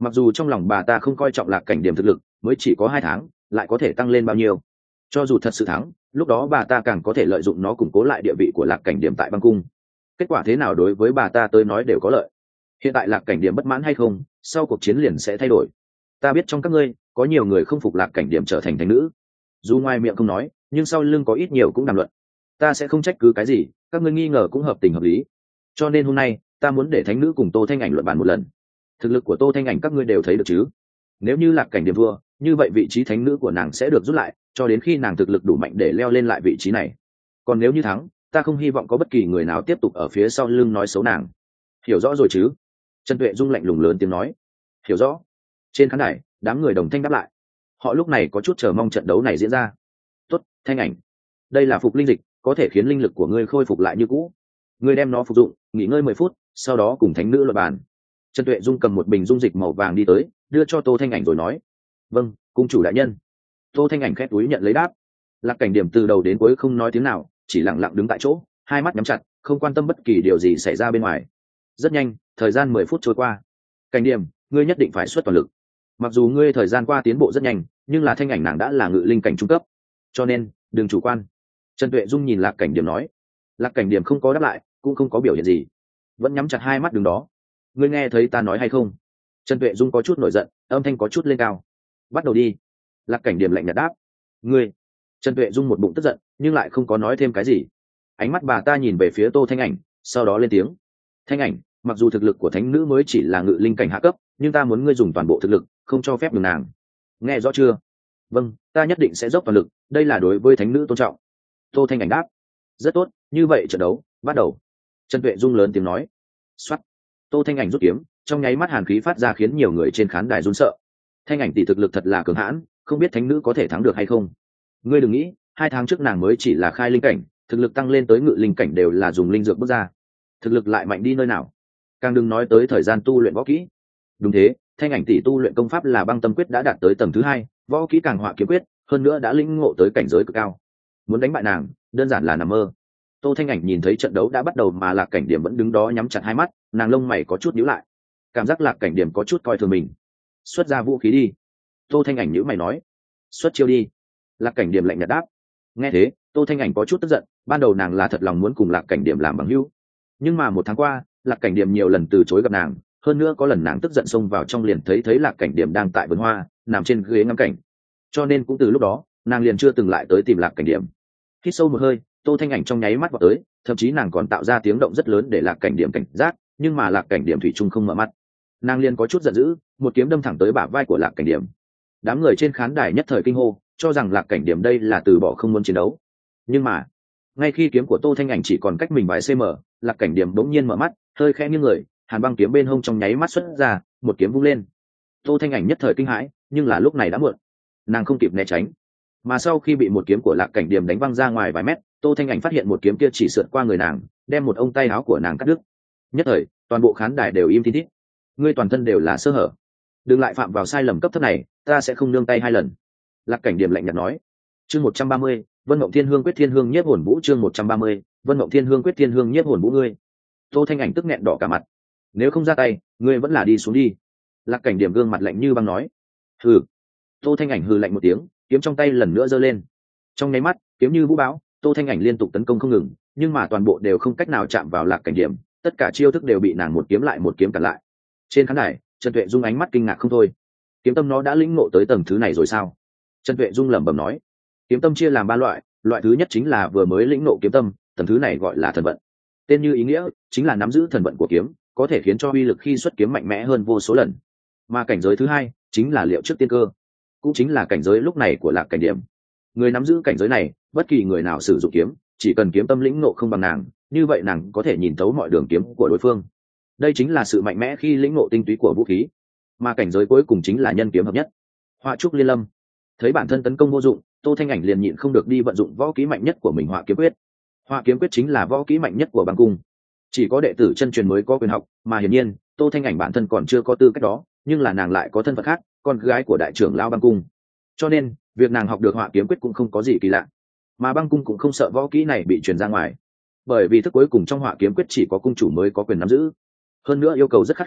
A: Mặc dù trong lòng bà ta không coi trọng Lạc Cảnh Điểm thực lực, mới chỉ có 2 tháng lại có thể tăng lên bao nhiêu. Cho dù thật sự thắng, lúc đó bà ta càng có thể lợi dụng nó củng cố lại địa vị của Lạc Cảnh Điểm tại băng cung. Kết quả thế nào đối với bà ta tới nói đều có lợi. Hiện tại Lạc Cảnh Điểm bất mãn hay không, sau cuộc chiến liền sẽ thay đổi. Ta biết trong các ngươi có nhiều người không phục Lạc Cảnh Điểm trở thành thánh nữ, dù ngoài miệng không nói nhưng sau lưng có ít nhiều cũng đàm luận. Ta sẽ không trách cứ cái gì, các ngươi nghi ngờ cũng hợp tình hợp lý. Cho nên hôm nay ta muốn để thánh nữ cùng Tô Thanh Ảnh luận bàn một lần. Thực lực của Tô Thanh Ảnh các ngươi đều thấy được chứ? Nếu như Lạc Cảnh Điểm thua, như vậy vị trí thánh nữ của nàng sẽ được rút lại, cho đến khi nàng thực lực đủ mạnh để leo lên lại vị trí này. Còn nếu như thắng, ta không hy vọng có bất kỳ người nào tiếp tục ở phía sau lưng nói xấu nàng. Hiểu rõ rồi chứ? Trần Tuệ Dung lạnh lùng lớn tiếng nói. Hiểu rõ. Trên khán đài đám người đồng thanh đáp lại. Họ lúc này có chút chờ mong trận đấu này diễn ra. Tốt, Thanh Ảnh, đây là phục linh dịch, có thể khiến linh lực của ngươi khôi phục lại như cũ. Ngươi đem nó phục dụng, nghỉ ngơi 10 phút, sau đó cùng thánh nữ luận bàn. Trần Tuệ Dung cầm một bình dung dịch màu vàng đi tới, đưa cho Tô Thanh Ảnh rồi nói. Vâng, cung chủ đại nhân. Tô Thanh Ảnh khép túi nhận lấy đáp. Lạc Cảnh Điểm từ đầu đến cuối không nói tiếng nào, chỉ lặng lặng đứng tại chỗ, hai mắt nhắm chặt, không quan tâm bất kỳ điều gì xảy ra bên ngoài. Rất nhanh, thời gian 10 phút trôi qua. Cảnh Điểm, ngươi nhất định phải xuất toàn lực. Mặc dù ngươi thời gian qua tiến bộ rất nhanh, nhưng là Thanh Ảnh nàng đã là ngự linh cảnh trung cấp, cho nên đừng chủ quan. Trần Tuệ Dung nhìn Lạc Cảnh Điểm nói. Lạc Cảnh Điểm không có đáp lại, cũng không có biểu hiện gì, vẫn nhắm chặt hai mắt đứng đó. Ngươi nghe thấy ta nói hay không? Trần Tuệ Dung có chút nổi giận, âm thanh có chút lên cao. Bắt đầu đi. Lạc Cảnh Điểm lạnh nhạt đáp. Ngươi. Trần Tuệ Dung một bụng tức giận, nhưng lại không có nói thêm cái gì. Ánh mắt bà ta nhìn về phía Tô Thanh Ảnh, sau đó lên tiếng. Thanh Ảnh, mặc dù thực lực của thánh nữ mới chỉ là ngự linh cảnh hạ cấp, nhưng ta muốn ngươi dùng toàn bộ thực lực, không cho phép đường nàng. Nghe rõ chưa? Vâng, ta nhất định sẽ dốc toàn lực, đây là đối với thánh nữ tôn trọng. Tô Thanh Ảnh đáp. Rất tốt, như vậy trận đấu bắt đầu. Trần Tuệ Dung lớn tiếng nói. Soát. Tô Thanh Ảnh rút kiếm, trong nháy mắt hàn khí phát ra khiến nhiều người trên khán đài run sợ. Thanh Ảnh tỷ thực lực thật là cường hãn, không biết thánh nữ có thể thắng được hay không. Ngươi đừng nghĩ, 2 tháng trước nàng mới chỉ là khai linh cảnh, thực lực tăng lên tới ngự linh cảnh đều là dùng linh dược bước ra, thực lực lại mạnh đi nơi nào. Càng đừng nói tới thời gian tu luyện võ kỹ. Đúng thế, Thanh Ảnh tỷ tu luyện công pháp là Băng Tâm Quyết đã đạt tới tầng thứ 2, võ kỹ càng Hỏa Kiếm Quyết, hơn nữa đã lĩnh ngộ tới cảnh giới cực cao. Muốn đánh bại nàng, đơn giản là nằm mơ. Tô Thanh Ảnh nhìn thấy trận đấu đã bắt đầu mà Lạc Cảnh Điểm vẫn đứng đó nhắm chặt hai mắt, nàng lông mày có chút nhíu lại, cảm giác Lạc Cảnh Điểm có chút coi thường mình. Xuất ra vũ khí đi. Tô Thanh Ảnh nhíu mày nói. Xuất chiêu đi. Lạc Cảnh Điểm lạnh nhạt đáp. Nghe thế, Tô Thanh Ảnh có chút tức giận, ban đầu nàng là thật lòng muốn cùng Lạc Cảnh Điểm làm bằng hữu, nhưng mà 1 tháng qua, Lạc Cảnh Điểm nhiều lần từ chối gặp nàng, hơn nữa có lần nàng tức giận xông vào trong liền thấy Lạc Cảnh Điểm đang tại vườn hoa, nằm trên ghế ngắm cảnh, cho nên cũng từ lúc đó, nàng liền chưa từng lại tới tìm Lạc Cảnh Điểm. Hít sâu một hơi, Tô Thanh Ảnh trong nháy mắt vào tới, thậm chí nàng còn tạo ra tiếng động rất lớn để Lạc Cảnh Điểm cảnh giác, nhưng mà Lạc Cảnh Điểm thủy chung không mở mắt. Nàng liền có chút giận dữ, một kiếm đâm thẳng tới bả vai của Lạc Cảnh Điểm. Đám người trên khán đài nhất thời kinh hô, cho rằng Lạc Cảnh Điểm đây là từ bỏ không muốn chiến đấu. Nhưng mà, ngay khi kiếm của Tô Thanh Ảnh chỉ còn cách mình vài cm, Lạc Cảnh Điểm bỗng nhiên mở mắt, hơi khẽ nghiêng người, hàn băng kiếm bên hông trong nháy mắt xuất ra, một kiếm vung lên. Tô Thanh Ảnh nhất thời kinh hãi, nhưng là lúc này đã muộn, nàng không kịp né tránh, mà sau khi bị một kiếm của Lạc Cảnh Điểm đánh văng ra ngoài vài mét, Tô Thanh Ảnh phát hiện một kiếm kia chỉ sượt qua người nàng, đem một ống tay áo của nàng cắt đứt. Nhất thời, toàn bộ khán đài đều im thiên thít. Ngươi toàn thân đều là sơ hở, đừng lại phạm vào sai lầm cấp thấp này, ta sẽ không nương tay 2 lần. Lạc Cảnh Điểm lạnh nhạt nói. Chương 130, Vân Mộng Thiên Hương Quyết Thiên Hương Nhiếp Hồn Vũ. Chương 130, Vân Mộng Thiên Hương Quyết Thiên Hương Nhiếp Hồn Vũ. Ngươi. Tô Thanh Ảnh tức nghẹn đỏ cả mặt. Nếu không ra tay, ngươi vẫn là đi xuống đi. Lạc Cảnh Điểm gương mặt lạnh như băng nói. Hừ. Tô Thanh Ảnh hừ lạnh một tiếng, kiếm trong tay lần nữa giơ lên. Trong nháy mắt, kiếm như vũ bão, Tô Thanh Ảnh liên tục tấn công không ngừng, nhưng mà toàn bộ đều không cách nào chạm vào Lạc Cảnh Điểm, tất cả chiêu thức đều bị nàng một kiếm lại một kiếm cản lại. Trên khán đài, Trần Tuệ Dung ánh mắt kinh ngạc không thôi. Kiếm tâm nó đã lĩnh ngộ tới tầng thứ này rồi sao? Trần Tuệ Dung lẩm bẩm nói. Kiếm tâm chia làm 3 loại, loại thứ nhất chính là vừa mới lĩnh ngộ kiếm tâm, tầng thứ này gọi là thần vận. Tên như ý nghĩa, chính là nắm giữ thần vận của kiếm, có thể khiến cho uy lực khi xuất kiếm mạnh mẽ hơn vô số lần. Mà cảnh giới thứ hai chính là liệu trước tiên cơ, cũng chính là cảnh giới lúc này của Lạc Cảnh Điểm. Người nắm giữ cảnh giới này, bất kỳ người nào sử dụng kiếm, chỉ cần kiếm tâm lĩnh ngộ không bằng nàng, như vậy nàng có thể nhìn thấu mọi đường kiếm của đối phương. Đây chính là sự mạnh mẽ khi lĩnh ngộ tinh túy của vũ khí. Mà cảnh giới cuối cùng chính là nhân kiếm hợp nhất, Họa Trúc Liên Lâm. Thấy bản thân tấn công vô dụng, Tô Thanh Ảnh liền nhịn không được đi vận dụng võ kỹ mạnh nhất của mình, Họa Kiếm Quyết. Họa Kiếm Quyết chính là võ kỹ mạnh nhất của băng cung, chỉ có đệ tử chân truyền mới có quyền học, mà hiển nhiên Tô Thanh Ảnh bản thân còn chưa có tư cách đó, nhưng là nàng lại có thân phận khác, con gái của đại trưởng lão băng cung, cho nên việc nàng học được Họa Kiếm Quyết cũng không có gì kỳ lạ. Mà băng cung cũng không sợ võ kỹ này bị truyền ra ngoài, bởi vì thức cuối cùng trong Họa Kiếm Quyết chỉ có cung chủ mới có quyền nắm giữ, hơn nữa yêu cầu rất khắt khe,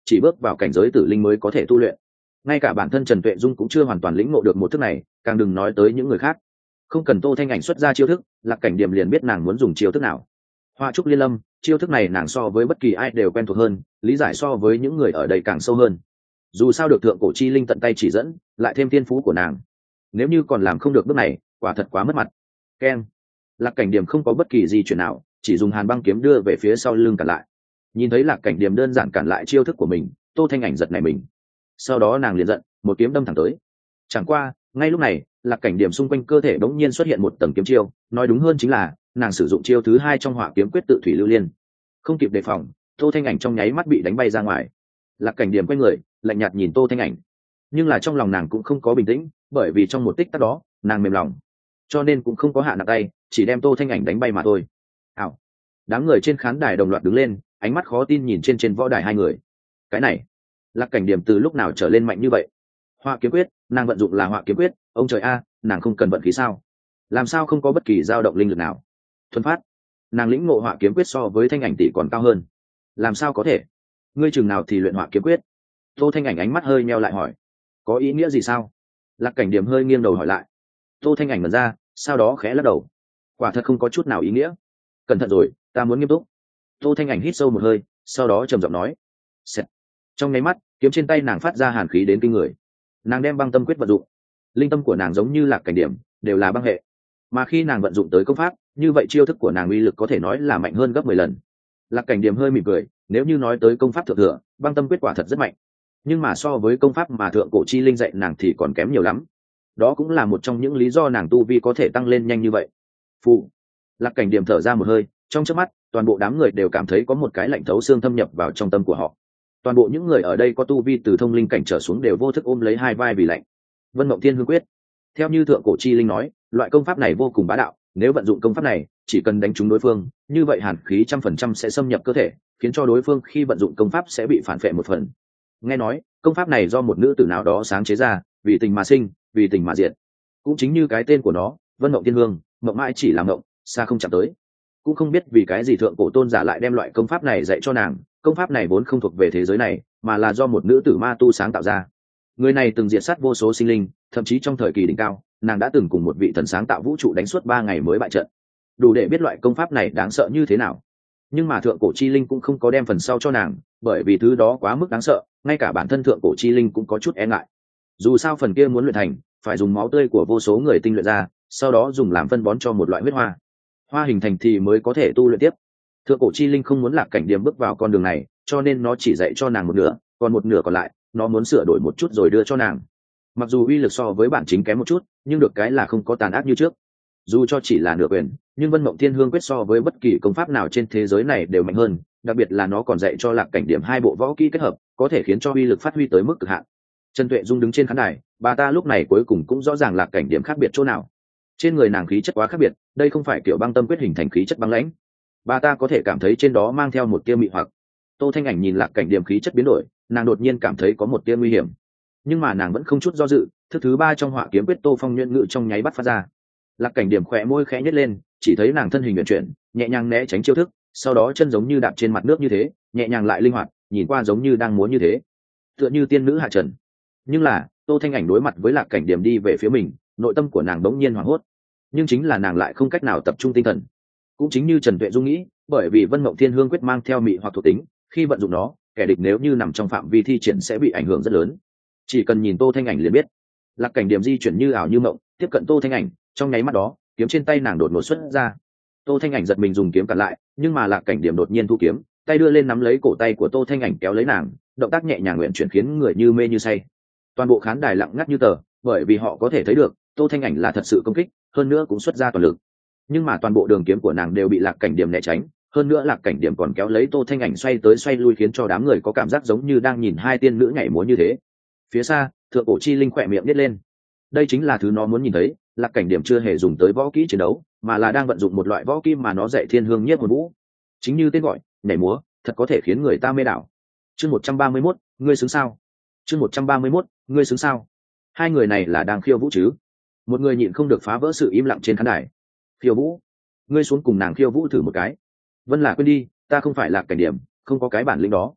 A: chỉ bước vào cảnh giới tử linh mới có thể tu luyện. Ngay cả bản thân Trần Tuệ Dung cũng chưa hoàn toàn lĩnh ngộ được một thức này, càng đừng nói tới những người khác. Không cần Tô Thanh Ảnh xuất ra chiêu thức, Lạc Cảnh Điểm liền biết nàng muốn dùng chiêu thức nào. Hoa trúc liên lâm, chiêu thức này nàng so với bất kỳ ai đều quen thuộc hơn, lý giải so với những người ở đây càng sâu hơn. Dù sao được thượng cổ chi linh tận tay chỉ dẫn, lại thêm thiên phú của nàng, nếu như còn làm không được bước này, quả thật quá mất mặt. Keng. Lạc Cảnh Điểm không có bất kỳ di chuyển nào, chỉ dùng hàn băng kiếm đưa về phía sau lưng cản lại. Nhìn thấy Lạc Cảnh Điểm đơn giản cản lại chiêu thức của mình, Tô Thanh Ảnh giật nảy mình. Sau đó nàng liền giận, một kiếm đâm thẳng tới. Chẳng qua, ngay lúc này, Lạc Cảnh Điểm xung quanh cơ thể bỗng nhiên xuất hiện một tầng kiếm chiêu, nói đúng hơn chính là nàng sử dụng chiêu thứ hai trong hỏa kiếm quyết tự thủy lưu liên. Không kịp đề phòng, Tô Thanh Ảnh trong nháy mắt bị đánh bay ra ngoài. Lạc Cảnh Điểm quay người, lạnh nhạt nhìn Tô Thanh Ảnh, nhưng là trong lòng nàng cũng không có bình tĩnh, bởi vì trong một tích tắc đó, nàng mềm lòng, cho nên cũng không có hạ nặng tay, chỉ đem Tô Thanh Ảnh đánh bay mà thôi. Ảo. Đám người trên khán đài đồng loạt đứng lên, ánh mắt khó tin nhìn trên võ đài hai người. Cái này, Lạc Cảnh Điểm từ lúc nào trở lên mạnh như vậy? Hỏa kiếm quyết, nàng vận dụng là hỏa kiếm quyết, ông trời a, nàng không cần vận khí sao? Làm sao không có bất kỳ dao động linh lực nào? Thuần phát, nàng lĩnh ngộ hỏa kiếm quyết so với Thanh Ảnh tỷ còn cao hơn. Làm sao có thể? Ngươi chừng nào thì luyện hỏa kiếm quyết? Tô Thanh Ảnh ánh mắt hơi nheo lại hỏi. Có ý nghĩa gì sao? Lạc Cảnh Điểm hơi nghiêng đầu hỏi lại. Tô Thanh Ảnh ngẩn ra, sau đó khẽ lắc đầu. Quả thật không có chút nào ý nghĩa. Cẩn thận rồi, ta muốn nghiêm túc. Tô Thanh Ảnh hít sâu một hơi, sau đó trầm giọng nói. Xẹt. Trong nháy mắt, kiếm trên tay nàng phát ra hàn khí đến kinh người. Nàng đem băng tâm quyết vận dụng. Linh tâm của nàng giống như Lạc Cảnh Điểm, đều là băng hệ. Mà khi nàng vận dụng tới công pháp, như vậy chiêu thức của nàng uy lực có thể nói là mạnh hơn gấp 10 lần. Lạc Cảnh Điểm hơi mỉm cười, nếu như nói tới công pháp thượng thừa, băng tâm quyết quả thật rất mạnh. Nhưng mà so với công pháp mà thượng cổ chi linh dạy nàng thì còn kém nhiều lắm. Đó cũng là một trong những lý do nàng tu vi có thể tăng lên nhanh như vậy. Phụ. Lạc Cảnh Điểm thở ra một hơi, trong chớp mắt, toàn bộ đám người đều cảm thấy có một cái lạnh thấu xương thâm nhập vào trong tâm của họ. Toàn bộ những người ở đây có tu vi từ thông linh cảnh trở xuống đều vô thức ôm lấy hai vai vì lạnh. Vân Mộng Thiên Hương Quyết, theo như thượng cổ chi linh nói, loại công pháp này vô cùng bá đạo, nếu vận dụng công pháp này, chỉ cần đánh trúng đối phương, như vậy hàn khí 100% sẽ xâm nhập cơ thể, khiến cho đối phương khi vận dụng công pháp sẽ bị phản phệ một phần. Nghe nói, công pháp này do một nữ tử nào đó sáng chế ra, vì tình mà sinh, vì tình mà diệt. Cũng chính như cái tên của nó, Vân Mộng Thiên Hương, mộng mãi chỉ là mộng, xa không chạm tới. Cũng không biết vì cái gì thượng cổ tôn giả lại đem loại công pháp này dạy cho nàng, công pháp này vốn không thuộc về thế giới này, mà là do một nữ tử ma tu sáng tạo ra. Người này từng diệt sát vô số sinh linh, thậm chí trong thời kỳ đỉnh cao, nàng đã từng cùng một vị thần sáng tạo vũ trụ đánh suốt 3 ngày mới bại trận. Đủ để biết loại công pháp này đáng sợ như thế nào. Nhưng mà thượng cổ chi linh cũng không có đem phần sau cho nàng, bởi vì thứ đó quá mức đáng sợ, ngay cả bản thân thượng cổ chi linh cũng có chút e ngại. Dù sao phần kia muốn luyện thành, phải dùng máu tươi của vô số người tinh luyện ra, sau đó dùng làm phân bón cho một loại huyết hoa. Hoa hình thành thì mới có thể tu luyện tiếp. Thượng cổ chi linh không muốn Lạc Cảnh Điểm bước vào con đường này, cho nên nó chỉ dạy cho nàng một nửa, còn một nửa còn lại, nó muốn sửa đổi một chút rồi đưa cho nàng. Mặc dù uy lực so với bản chính kém một chút, nhưng được cái là không có tàn ác như trước. Dù cho chỉ là nửa quyền, nhưng Vân Mộng Thiên Hương Quyết so với bất kỳ công pháp nào trên thế giới này đều mạnh hơn, đặc biệt là nó còn dạy cho Lạc Cảnh Điểm hai bộ võ kỹ kết hợp, có thể khiến cho uy lực phát huy tới mức cực hạn. Trần Tuệ Dung đứng trên khán đài, bà ta lúc này cuối cùng cũng rõ ràng Lạc Cảnh Điểm khác biệt chỗ nào. Trên người nàng khí chất quá khác biệt, đây không phải kiểu băng tâm quyết hình thành khí chất băng lãnh. Bà ta có thể cảm thấy trên đó mang theo một tia mị hoặc. Tô Thanh Ảnh nhìn Lạc Cảnh Điểm khí chất biến đổi, nàng đột nhiên cảm thấy có một tia nguy hiểm, nhưng mà nàng vẫn không chút do dự, thức thứ 3 trong hỏa kiếm quyết Tô Phong nhuyễn ngự trong nháy bắt phát ra. Lạc Cảnh Điểm khỏe môi khẽ nhếch lên, chỉ thấy nàng thân hình huyền chuyển, nhẹ nhàng né tránh chiêu thức, sau đó chân giống như đạp trên mặt nước như thế, nhẹ nhàng lại linh hoạt, nhìn qua giống như đang múa như thế, tựa như tiên nữ hạ trần. Nhưng là, Tô Thanh Ảnh đối mặt với Lạc Cảnh Điểm đi về phía mình, nội tâm của nàng bỗng nhiên hoảng hốt, nhưng chính là nàng lại không cách nào tập trung tinh thần. Cũng chính như Trần Tuệ Dung nghĩ, bởi vì Vân Mộng Thiên Hương Quyết mang theo mị hoặc thuộc tính, khi vận dụng nó, kẻ địch nếu như nằm trong phạm vi thi triển sẽ bị ảnh hưởng rất lớn. Chỉ cần nhìn Tô Thanh Ảnh liền biết. Lạc Cảnh Điểm di chuyển như ảo như mộng, tiếp cận Tô Thanh Ảnh, trong nháy mắt đó, kiếm trên tay nàng đột ngột xuất ra. Tô Thanh Ảnh giật mình dùng kiếm cản lại, nhưng mà Lạc Cảnh Điểm đột nhiên thu kiếm, tay đưa lên nắm lấy cổ tay của Tô Thanh Ảnh kéo lấy nàng, động tác nhẹ nhàng nguyện chuyển khiến người như mê như say. Toàn bộ khán đài lặng ngắt như tờ, bởi vì họ có thể thấy được, Tô Thanh Ảnh là thật sự công kích, hơn nữa cũng xuất ra toàn lực. Nhưng mà toàn bộ đường kiếm của nàng đều bị Lạc Cảnh Điểm né tránh, hơn nữa Lạc Cảnh Điểm còn kéo lấy Tô Thanh Ảnh xoay tới xoay lui khiến cho đám người có cảm giác giống như đang nhìn hai tiên nữ nhảy múa như thế. Phía xa, thượng cổ chi linh khỏe miệng nhếch lên. Đây chính là thứ nó muốn nhìn thấy, Lạc Cảnh Điểm chưa hề dùng tới võ kỹ chiến đấu, mà là đang vận dụng một loại võ kỹ mà nó dạy Thiên Hương Nhiếp Hồn Vũ. Chính như tên gọi, nhảy múa, thật có thể khiến người ta mê đảo. Chương 131, ngươi xứng sao? Chương 131, ngươi xứng sao? Hai người này là đang khiêu vũ chứ? Một người nhịn không được phá vỡ sự im lặng trên khán đài. Khiêu vũ? Ngươi xuống cùng nàng khiêu vũ thử một cái. Vân là quên đi, ta không phải Lạc Cảnh Điểm, không có cái bản lĩnh đó.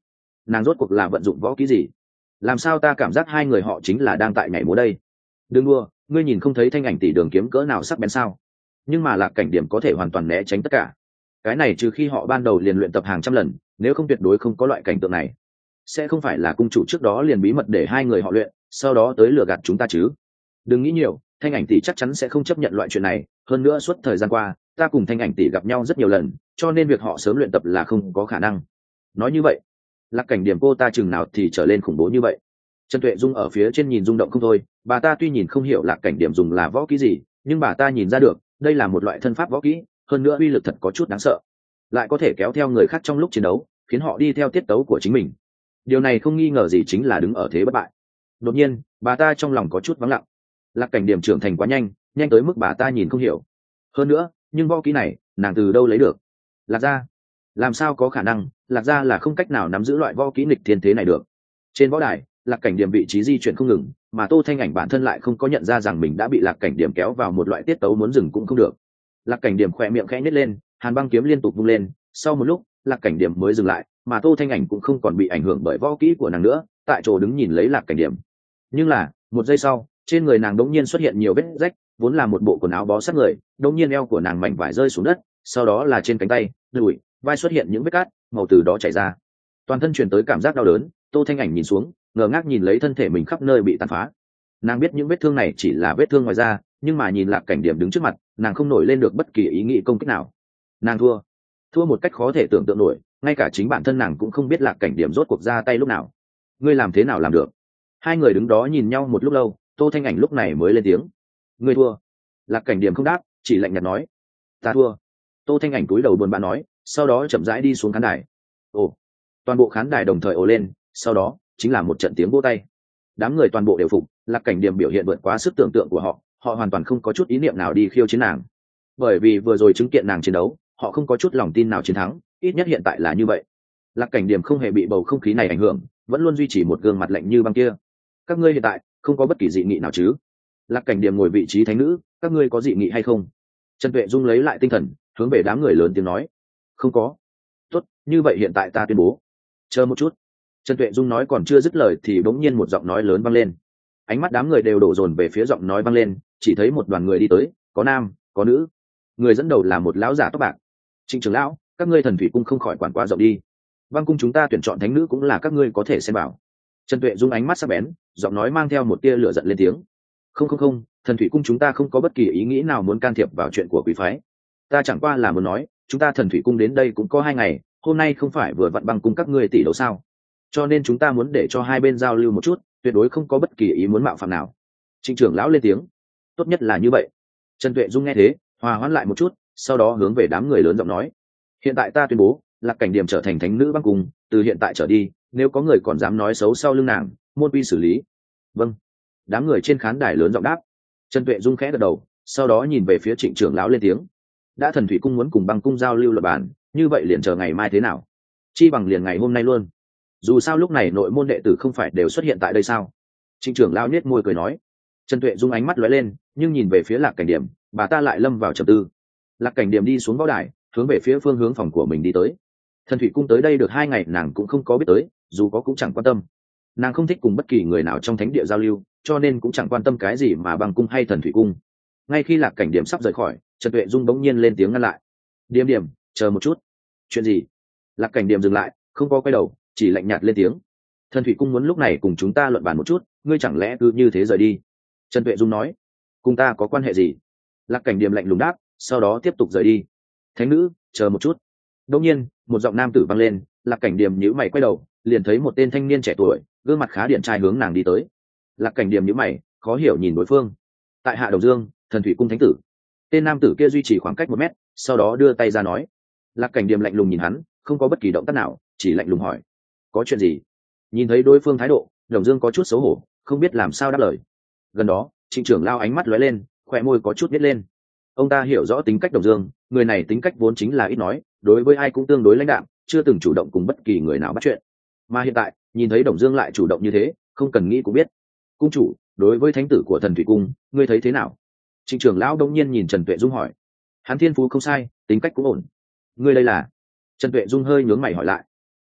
A: nàng rốt cuộc là vận dụng võ kỹ gì? Làm sao ta cảm giác hai người họ chính là đang tại nhảy múa đây? Đừng đua, ngươi nhìn không thấy thanh ảnh tỷ đường kiếm cỡ nào sắc bén sao? Nhưng mà Lạc Cảnh Điểm có thể hoàn toàn né tránh tất cả. Cái này trừ khi họ ban đầu liền luyện tập hàng trăm lần, nếu không tuyệt đối không có loại cảnh tượng này. Sẽ không phải là cung chủ trước đó liền bí mật để hai người họ luyện, sau đó tới lừa gạt chúng ta chứ? Đừng nghĩ nhiều, thanh ảnh tỷ chắc chắn sẽ không chấp nhận loại chuyện này. Hơn nữa suốt thời gian qua, ta cùng thanh ảnh tỷ gặp nhau rất nhiều lần, cho nên việc họ sớm luyện tập là không có khả năng. Nói như vậy, Lạc Cảnh Điểm cô ta chừng nào thì trở lên khủng bố như vậy? Trần Tuệ Dung ở phía trên nhìn rung động không thôi. Bà ta tuy nhìn không hiểu Lạc Cảnh Điểm dùng là võ kỹ gì, nhưng bà ta nhìn ra được đây là một loại thân pháp võ kỹ, hơn nữa uy lực thật có chút đáng sợ, lại có thể kéo theo người khác trong lúc chiến đấu, khiến họ đi theo tiết tấu của chính mình. Điều này không nghi ngờ gì chính là đứng ở thế bất bại. Đột nhiên bà ta trong lòng có chút vắng lặng. Lạc Cảnh Điểm trưởng thành quá nhanh, nhanh tới mức bà ta nhìn không hiểu. Hơn nữa, nhưng võ kỹ này nàng từ đâu lấy được? Lạc gia? Làm sao có khả năng? Lạc gia là không cách nào nắm giữ loại võ kỹ nghịch thiên thế này được. Trên võ đài, Lạc Cảnh Điểm vị trí di chuyển không ngừng, mà Tô Thanh Ảnh bản thân lại không có nhận ra rằng mình đã bị Lạc Cảnh Điểm kéo vào một loại tiết tấu muốn dừng cũng không được. Lạc Cảnh Điểm khỏe miệng khẽ nhếch lên, hàn băng kiếm liên tục vung lên. Sau một lúc, Lạc Cảnh Điểm mới dừng lại, mà Tô Thanh Ảnh cũng không còn bị ảnh hưởng bởi võ kỹ của nàng nữa, tại chỗ đứng nhìn lấy Lạc Cảnh Điểm. Nhưng là, một giây sau, trên người nàng đống nhiên xuất hiện nhiều vết rách, vốn là một bộ quần áo bó sát người, đống nhiên eo của nàng mảnh vải rơi xuống đất, sau đó là trên cánh tay, đùi, vai xuất hiện những vết cát, màu từ đó chảy ra. Toàn thân truyền tới cảm giác đau đớn, Tô Thanh Ảnh nhìn xuống, ngơ ngác nhìn lấy thân thể mình khắp nơi bị tàn phá. Nàng biết những vết thương này chỉ là vết thương ngoài da, nhưng mà nhìn Lạc Cảnh Điểm đứng trước mặt, nàng không nổi lên được bất kỳ ý nghĩ công kích nào. Nàng thua một cách khó thể tưởng tượng nổi, ngay cả chính bản thân nàng cũng không biết Lạc Cảnh Điểm rốt cuộc ra tay lúc nào. Ngươi làm thế nào làm được? Hai người đứng đó nhìn nhau một lúc lâu, Tô Thanh Ảnh lúc này mới lên tiếng. Ngươi thua. Lạc Cảnh Điểm không đáp, chỉ lạnh nhạt nói. Ta thua. Tô Thanh Ảnh cúi đầu buồn bã nói, sau đó chậm rãi đi xuống khán đài. Ồ. Toàn bộ khán đài đồng thời ồ lên, sau đó chính là một trận tiếng vỗ tay. Đám người toàn bộ đều phục. Lạc Cảnh Điểm biểu hiện vượt quá sức tưởng tượng của họ, họ hoàn toàn không có chút ý niệm nào đi khiêu chiến nàng. Bởi vì vừa rồi chứng kiện nàng chiến đấu, họ không có chút lòng tin nào chiến thắng, ít nhất hiện tại là như vậy. Lạc Cảnh Điểm không hề bị bầu không khí này ảnh hưởng, vẫn luôn duy trì một gương mặt lạnh như băng kia. Các ngươi hiện tại không có bất kỳ dị nghị nào chứ? Lạc Cảnh Điểm ngồi vị trí thánh nữ, các ngươi có dị nghị hay không? Trần Tuệ Dung lấy lại tinh thần, hướng về đám người lớn tiếng nói. Không có. Tốt, như vậy hiện tại ta tuyên bố. Chờ một chút. Trần Tuệ Dung nói còn chưa dứt lời thì bỗng nhiên một giọng nói lớn vang lên. Ánh mắt đám người đều đổ dồn về phía giọng nói vang lên, chỉ thấy một đoàn người đi tới, có nam, có nữ. Người dẫn đầu là một lão giả tóc bạc. Trịnh trưởng lão, các ngươi Thần Thủy cung không khỏi quản quá rộng đi. Băng cung chúng ta tuyển chọn thánh nữ cũng là các ngươi có thể xem bảo. Trần Tuệ Dung ánh mắt sắc bén, giọng nói mang theo một tia lửa giận lên tiếng. Không, Thần Thủy cung chúng ta không có bất kỳ ý nghĩ nào muốn can thiệp vào chuyện của quý phái. Ta chẳng qua là muốn nói, chúng ta Thần Thủy cung đến đây cũng có 2 ngày, hôm nay không phải vừa vặn băng cung các ngươi tỷ đấu sao? Cho nên chúng ta muốn để cho hai bên giao lưu một chút, tuyệt đối không có bất kỳ ý muốn mạo phạm nào. Trịnh trưởng lão lên tiếng. Tốt nhất là như vậy. Trần Tuệ Dung nghe thế, hòa hoãn lại một chút, sau đó hướng về đám người lớn giọng nói. Hiện tại ta tuyên bố, Lạc Cảnh Điểm trở thành thánh nữ băng cung, từ hiện tại trở đi, nếu có người còn dám nói xấu sau lưng nàng, môn quy xử lý. Vâng. Đám người trên khán đài lớn giọng đáp. Trần Tuệ Dung khẽ gật đầu, sau đó nhìn về phía Trịnh trưởng lão lên tiếng. Đã Thần Thủy cung muốn cùng băng cung giao lưu luật bản, như vậy liền chờ ngày mai thế nào? Chi bằng liền ngày hôm nay luôn. Dù sao lúc này nội môn đệ tử không phải đều xuất hiện tại đây sao? Trịnh trưởng lão nhếch môi cười nói. Trần Tuệ Dung ánh mắt lóe lên, nhưng nhìn về phía Lạc Cảnh Điểm, bà ta lại lâm vào trầm tư. Lạc Cảnh Điểm đi xuống võ đài, hướng về phía phương hướng phòng của mình đi tới. Thần Thủy cung tới đây được 2 ngày nàng cũng không có biết tới, dù có cũng chẳng quan tâm. Nàng không thích cùng bất kỳ người nào trong thánh địa giao lưu, cho nên cũng chẳng quan tâm cái gì mà băng cung hay Thần Thủy cung. Ngay khi Lạc Cảnh Điểm sắp rời khỏi, Trần Tuệ Dung bỗng nhiên lên tiếng ngăn lại. Điểm, chờ một chút. Chuyện gì? Lạc Cảnh Điểm dừng lại, không có quay đầu, chỉ lạnh nhạt lên tiếng. Thần Thủy cung muốn lúc này cùng chúng ta luận bàn một chút, ngươi chẳng lẽ cứ như thế rời đi? Trần Tuệ Dung nói. Cùng ta có quan hệ gì? Lạc Cảnh Điểm lạnh lùng đáp, sau đó tiếp tục rời đi. Thánh nữ, chờ một chút. Đột nhiên, một giọng nam tử vang lên, Lạc Cảnh Điểm nhíu mày quay đầu, liền thấy một tên thanh niên trẻ tuổi, gương mặt khá điển trai hướng nàng đi tới. Lạc Cảnh Điểm nhíu mày, khó hiểu nhìn đối phương. Tại Hạ Đồng Dương, Thần Thủy cung thánh tử. Tên nam tử kia duy trì khoảng cách 1 mét, sau đó đưa tay ra nói. Lạc Cảnh Điểm lạnh lùng nhìn hắn, không có bất kỳ động tác nào, chỉ lạnh lùng hỏi. Có chuyện gì? Nhìn thấy đối phương thái độ, Đồng Dương có chút xấu hổ, không biết làm sao đáp lời. Gần đó, Trịnh trưởng lao ánh mắt lóe lên, khóe môi có chút nhếch lên. Ông ta hiểu rõ tính cách Đồng Dương, người này tính cách vốn chính là ít nói, đối với ai cũng tương đối lãnh đạm, chưa từng chủ động cùng bất kỳ người nào bắt chuyện. Mà hiện tại, nhìn thấy Đồng Dương lại chủ động như thế, không cần nghĩ cũng biết. Cung chủ, đối với thánh tử của Thần Thủy cung, ngươi thấy thế nào? Trịnh trưởng lão đông nhiên nhìn Trần Tuệ Dung hỏi. Hắn thiên phú không sai, tính cách cũng ổn. Ngươi đây là? Trần Tuệ Dung hơi nhướng mày hỏi lại.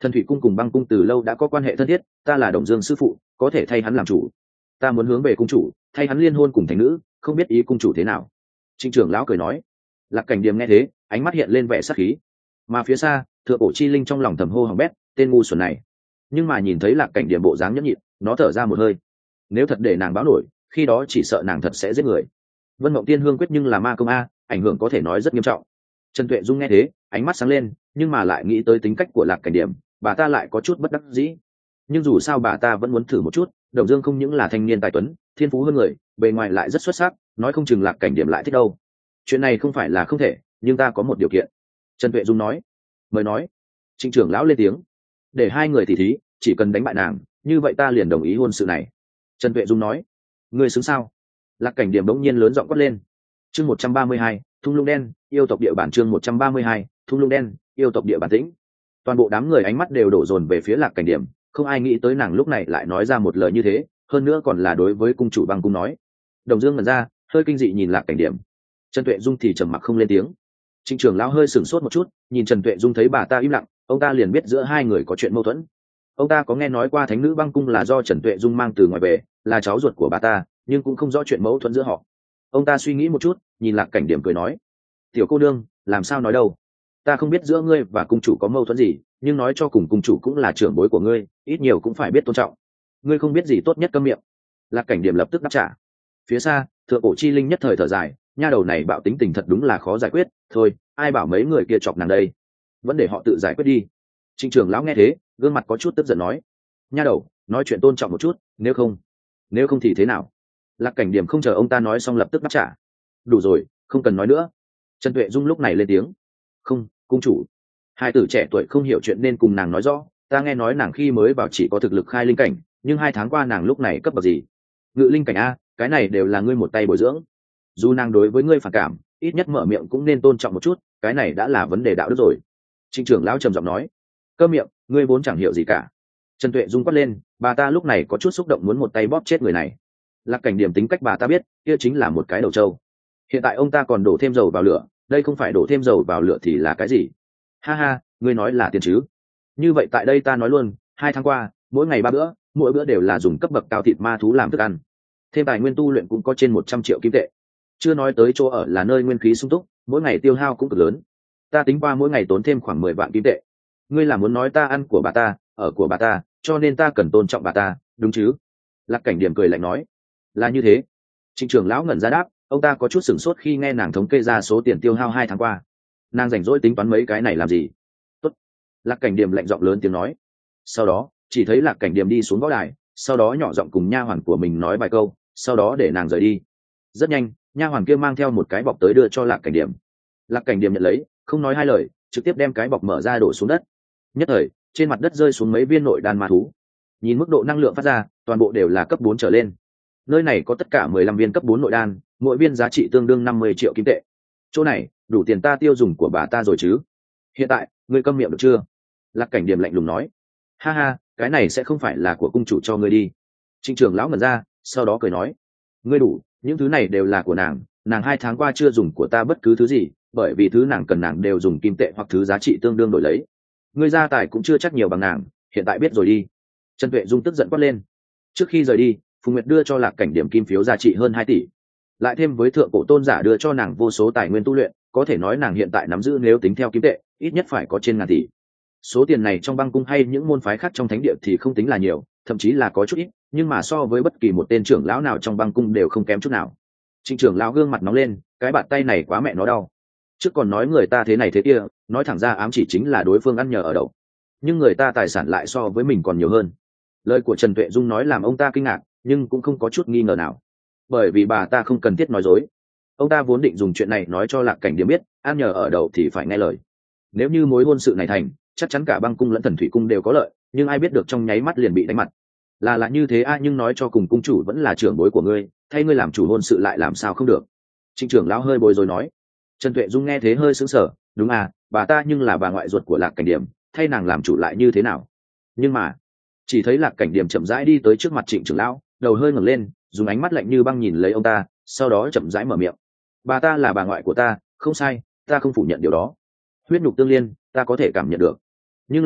A: Thần thủy cung cùng băng cung từ lâu đã có quan hệ thân thiết, ta là Đồng Dương sư phụ, có thể thay hắn làm chủ. Ta muốn hướng về cung chủ, thay hắn liên hôn cùng thành nữ, không biết ý cung chủ thế nào. Trịnh trưởng lão cười nói. Lạc Cảnh Điềm nghe thế, ánh mắt hiện lên vẻ sắc khí. Mà phía xa, Thượng Cổ Chi Linh trong lòng thầm hô hỏng bét, tên ngu xuẩn này. Nhưng mà nhìn thấy Lạc Cảnh Điềm bộ dáng nhẫn nhịn, nó thở ra một hơi. Nếu thật để nàng báo nổi, khi đó chỉ sợ nàng thật sẽ giết người. Vân Mộng Tiên Hương quyết nhưng là ma công a, ảnh hưởng có thể nói rất nghiêm trọng. Trần Tuệ Dung nghe thế, ánh mắt sáng lên, nhưng mà lại nghĩ tới tính cách của Lạc Cảnh Điềm, bà ta lại có chút bất đắc dĩ. Nhưng dù sao bà ta vẫn muốn thử một chút, Đồng Dương không những là thanh niên tài tuấn, thiên phú hơn người, bề ngoài lại rất xuất sắc, nói không chừng Lạc Cảnh Điềm lại thích đâu. Chuyện này không phải là không thể, nhưng ta có một điều kiện. Trần Tuệ Dung nói. Mời nói. Trịnh trưởng lão lên tiếng. Để hai người tỉ thí, chỉ cần đánh bại nàng, như vậy ta liền đồng ý hôn sự này. Trần Tuệ Dung nói. Người xứng sao? Lạc Cảnh Điềm bỗng nhiên lớn giọng quát lên. Chương 132, thung lũng đen, yêu tộc địa bản. Chương 132, thung lũng đen, yêu tộc địa bản tĩnh. Toàn bộ đám người ánh mắt đều đổ dồn về phía Lạc Cảnh Điềm, không ai nghĩ tới nàng lúc này lại nói ra một lời như thế, hơn nữa còn là đối với cung chủ băng cung nói. Đồng Dương ngẩn ra, hơi kinh dị nhìn Lạc Cảnh Điềm. Trần Tuệ Dung thì trầm mặc không lên tiếng. Trịnh trưởng lão hơi sửng sốt một chút, nhìn Trần Tuệ Dung thấy bà ta im lặng, ông ta liền biết giữa hai người có chuyện mâu thuẫn. Ông ta có nghe nói qua thánh nữ băng cung là do Trần Tuệ Dung mang từ ngoài về, là cháu ruột của bà ta, nhưng cũng không rõ chuyện mâu thuẫn giữa họ. Ông ta suy nghĩ một chút, nhìn Lạc Cảnh Điểm cười nói. Tiểu cô nương, làm sao nói đâu? Ta không biết giữa ngươi và cung chủ có mâu thuẫn gì, nhưng nói cho cùng cung chủ cũng là trưởng bối của ngươi, ít nhiều cũng phải biết tôn trọng. Ngươi không biết gì tốt nhất câm miệng. Lạc Cảnh Điểm lập tức đáp trả. Phía xa, Thượng Cổ Chi Linh nhất thời thở dài, nha đầu này bạo tính tình thật đúng là khó giải quyết, thôi, ai bảo mấy người kia chọc nàng đây, vẫn để họ tự giải quyết đi. Trịnh trưởng lão nghe thế, gương mặt có chút tức giận nói. Nha đầu, nói chuyện tôn trọng một chút, nếu không thì thế nào? Lạc Cảnh Điểm không chờ ông ta nói xong lập tức đáp trả. Đủ rồi, không cần nói nữa. Trần Tuệ Dung lúc này lên tiếng. Không, cung chủ. Hai tử trẻ tuổi không hiểu chuyện nên cùng nàng nói rõ, ta nghe nói nàng khi mới vào chỉ có thực lực khai linh cảnh, nhưng 2 tháng qua nàng lúc này cấp bậc gì? Ngự linh cảnh a, cái này đều là ngươi một tay bồi dưỡng. Dù nàng đối với ngươi phản cảm, ít nhất mở miệng cũng nên tôn trọng một chút, cái này đã là vấn đề đạo đức rồi. Trịnh trưởng lão trầm giọng nói. Câm miệng, ngươi vốn chẳng hiểu gì cả. Trần Tuệ Dung quát lên, bà ta lúc này có chút xúc động muốn một tay bóp chết người này. Lạc Cảnh Điểm tính cách bà ta biết, kia chính là một cái đầu trâu. Hiện tại ông ta còn đổ thêm dầu vào lửa, đây không phải đổ thêm dầu vào lửa thì là cái gì? Ha ha, ngươi nói là tiền chứ? Như vậy tại đây ta nói luôn, 2 tháng qua, mỗi ngày 3 bữa, mỗi bữa đều là dùng cấp bậc cao thịt ma thú làm thức ăn. Thêm tài nguyên tu luyện cũng có trên 100 triệu kim tệ. Chưa nói tới chỗ ở là nơi nguyên khí sung túc, mỗi ngày tiêu hao cũng cực lớn. Ta tính qua mỗi ngày tốn thêm khoảng 10 vạn kim tệ. Ngươi là muốn nói ta ăn của bà ta, ở của bà ta, cho nên ta cần tôn trọng bà ta, đúng chứ? Lạc Cảnh Điểm cười lạnh nói. Là như thế. Trịnh trưởng lão ngẩn ra đáp, ông ta có chút sửng sốt khi nghe nàng thống kê ra số tiền tiêu hao 2 tháng qua. Nàng rảnh rỗi tính toán mấy cái này làm gì? Tốt. Lạc Cảnh Điểm lạnh giọng lớn tiếng nói. Sau đó, chỉ thấy Lạc Cảnh Điểm đi xuống võ đài, sau đó nhỏ giọng cùng nha hoàn của mình nói vài câu, sau đó để nàng rời đi. Rất nhanh, nha hoàn kia mang theo một cái bọc tới đưa cho Lạc Cảnh Điểm. Lạc Cảnh Điểm nhận lấy, không nói hai lời, trực tiếp đem cái bọc mở ra đổ xuống đất. Nhất thời, trên mặt đất rơi xuống mấy viên nội đan ma thú. Nhìn mức độ năng lượng phát ra, toàn bộ đều là cấp 4 trở lên. Nơi này có tất cả 15 viên cấp 4 nội đan, mỗi viên giá trị tương đương 50 triệu kim tệ. Chỗ này, đủ tiền ta tiêu dùng của bà ta rồi chứ? Hiện tại, ngươi câm miệng được chưa? Lạc Cảnh Điểm lạnh lùng nói. Ha ha, cái này sẽ không phải là của cung chủ cho ngươi đi. Trịnh trưởng lão ngẩn ra, sau đó cười nói. Ngươi đủ, những thứ này đều là của nàng 2 tháng qua chưa dùng của ta bất cứ thứ gì, bởi vì thứ nàng cần nàng đều dùng kim tệ hoặc thứ giá trị tương đương đổi lấy. Ngươi gia tài cũng chưa chắc nhiều bằng nàng, hiện tại biết rồi đi. Trần Tuệ Dung tức giận quát lên. Trước khi rời đi, Phùng Nguyệt đưa cho Lạc Cảnh Điểm kim phiếu giá trị hơn 2 tỷ, lại thêm với Thượng Cổ Tôn giả đưa cho nàng vô số tài nguyên tu luyện, có thể nói nàng hiện tại nắm giữ nếu tính theo kim tệ, ít nhất phải có trên ngàn tỷ. Số tiền này trong băng cung hay những môn phái khác trong thánh địa thì không tính là nhiều, thậm chí là có chút ít, nhưng mà so với bất kỳ một tên trưởng lão nào trong băng cung đều không kém chút nào. Trịnh trưởng lão gương mặt nóng lên, cái bàn tay này quá mẹ nó đau. Trước còn nói người ta thế này thế kia, nói thẳng ra ám chỉ chính là đối phương ăn nhờ ở đậu, nhưng người ta tài sản lại so với mình còn nhiều hơn. Lời của Trần Tuệ Dung nói làm ông ta kinh ngạc, nhưng cũng không có chút nghi ngờ nào, bởi vì bà ta không cần thiết nói dối. Ông ta vốn định dùng chuyện này nói cho Lạc Cảnh Điểm biết, ăn nhờ ở đậu thì phải nghe lời. Nếu như mối hôn sự này thành, chắc chắn cả băng cung lẫn thần thủy cung đều có lợi, nhưng ai biết được trong nháy mắt liền bị đánh mặt. Là như thế a, nhưng nói cho cùng cung chủ vẫn là trưởng bối của ngươi, thay ngươi làm chủ hôn sự lại làm sao không được? Trịnh trưởng lão hơi bối rối nói. Trần Tuệ Dung nghe thế hơi sững sờ, đúng à, bà ta nhưng là bà ngoại ruột của Lạc Cảnh Điểm, thay nàng làm chủ lại như thế nào? Nhưng mà chỉ thấy Lạc Cảnh Điểm chậm rãi đi tới trước mặt Trịnh trưởng lão, đầu hơi ngẩng lên, dùng ánh mắt lạnh như băng nhìn lấy ông ta, sau đó chậm rãi mở miệng. Bà ta là bà ngoại của ta, không sai, ta không phủ nhận điều đó. Huyết nhục tương liên, ta có thể cảm nhận được. Nhưng là,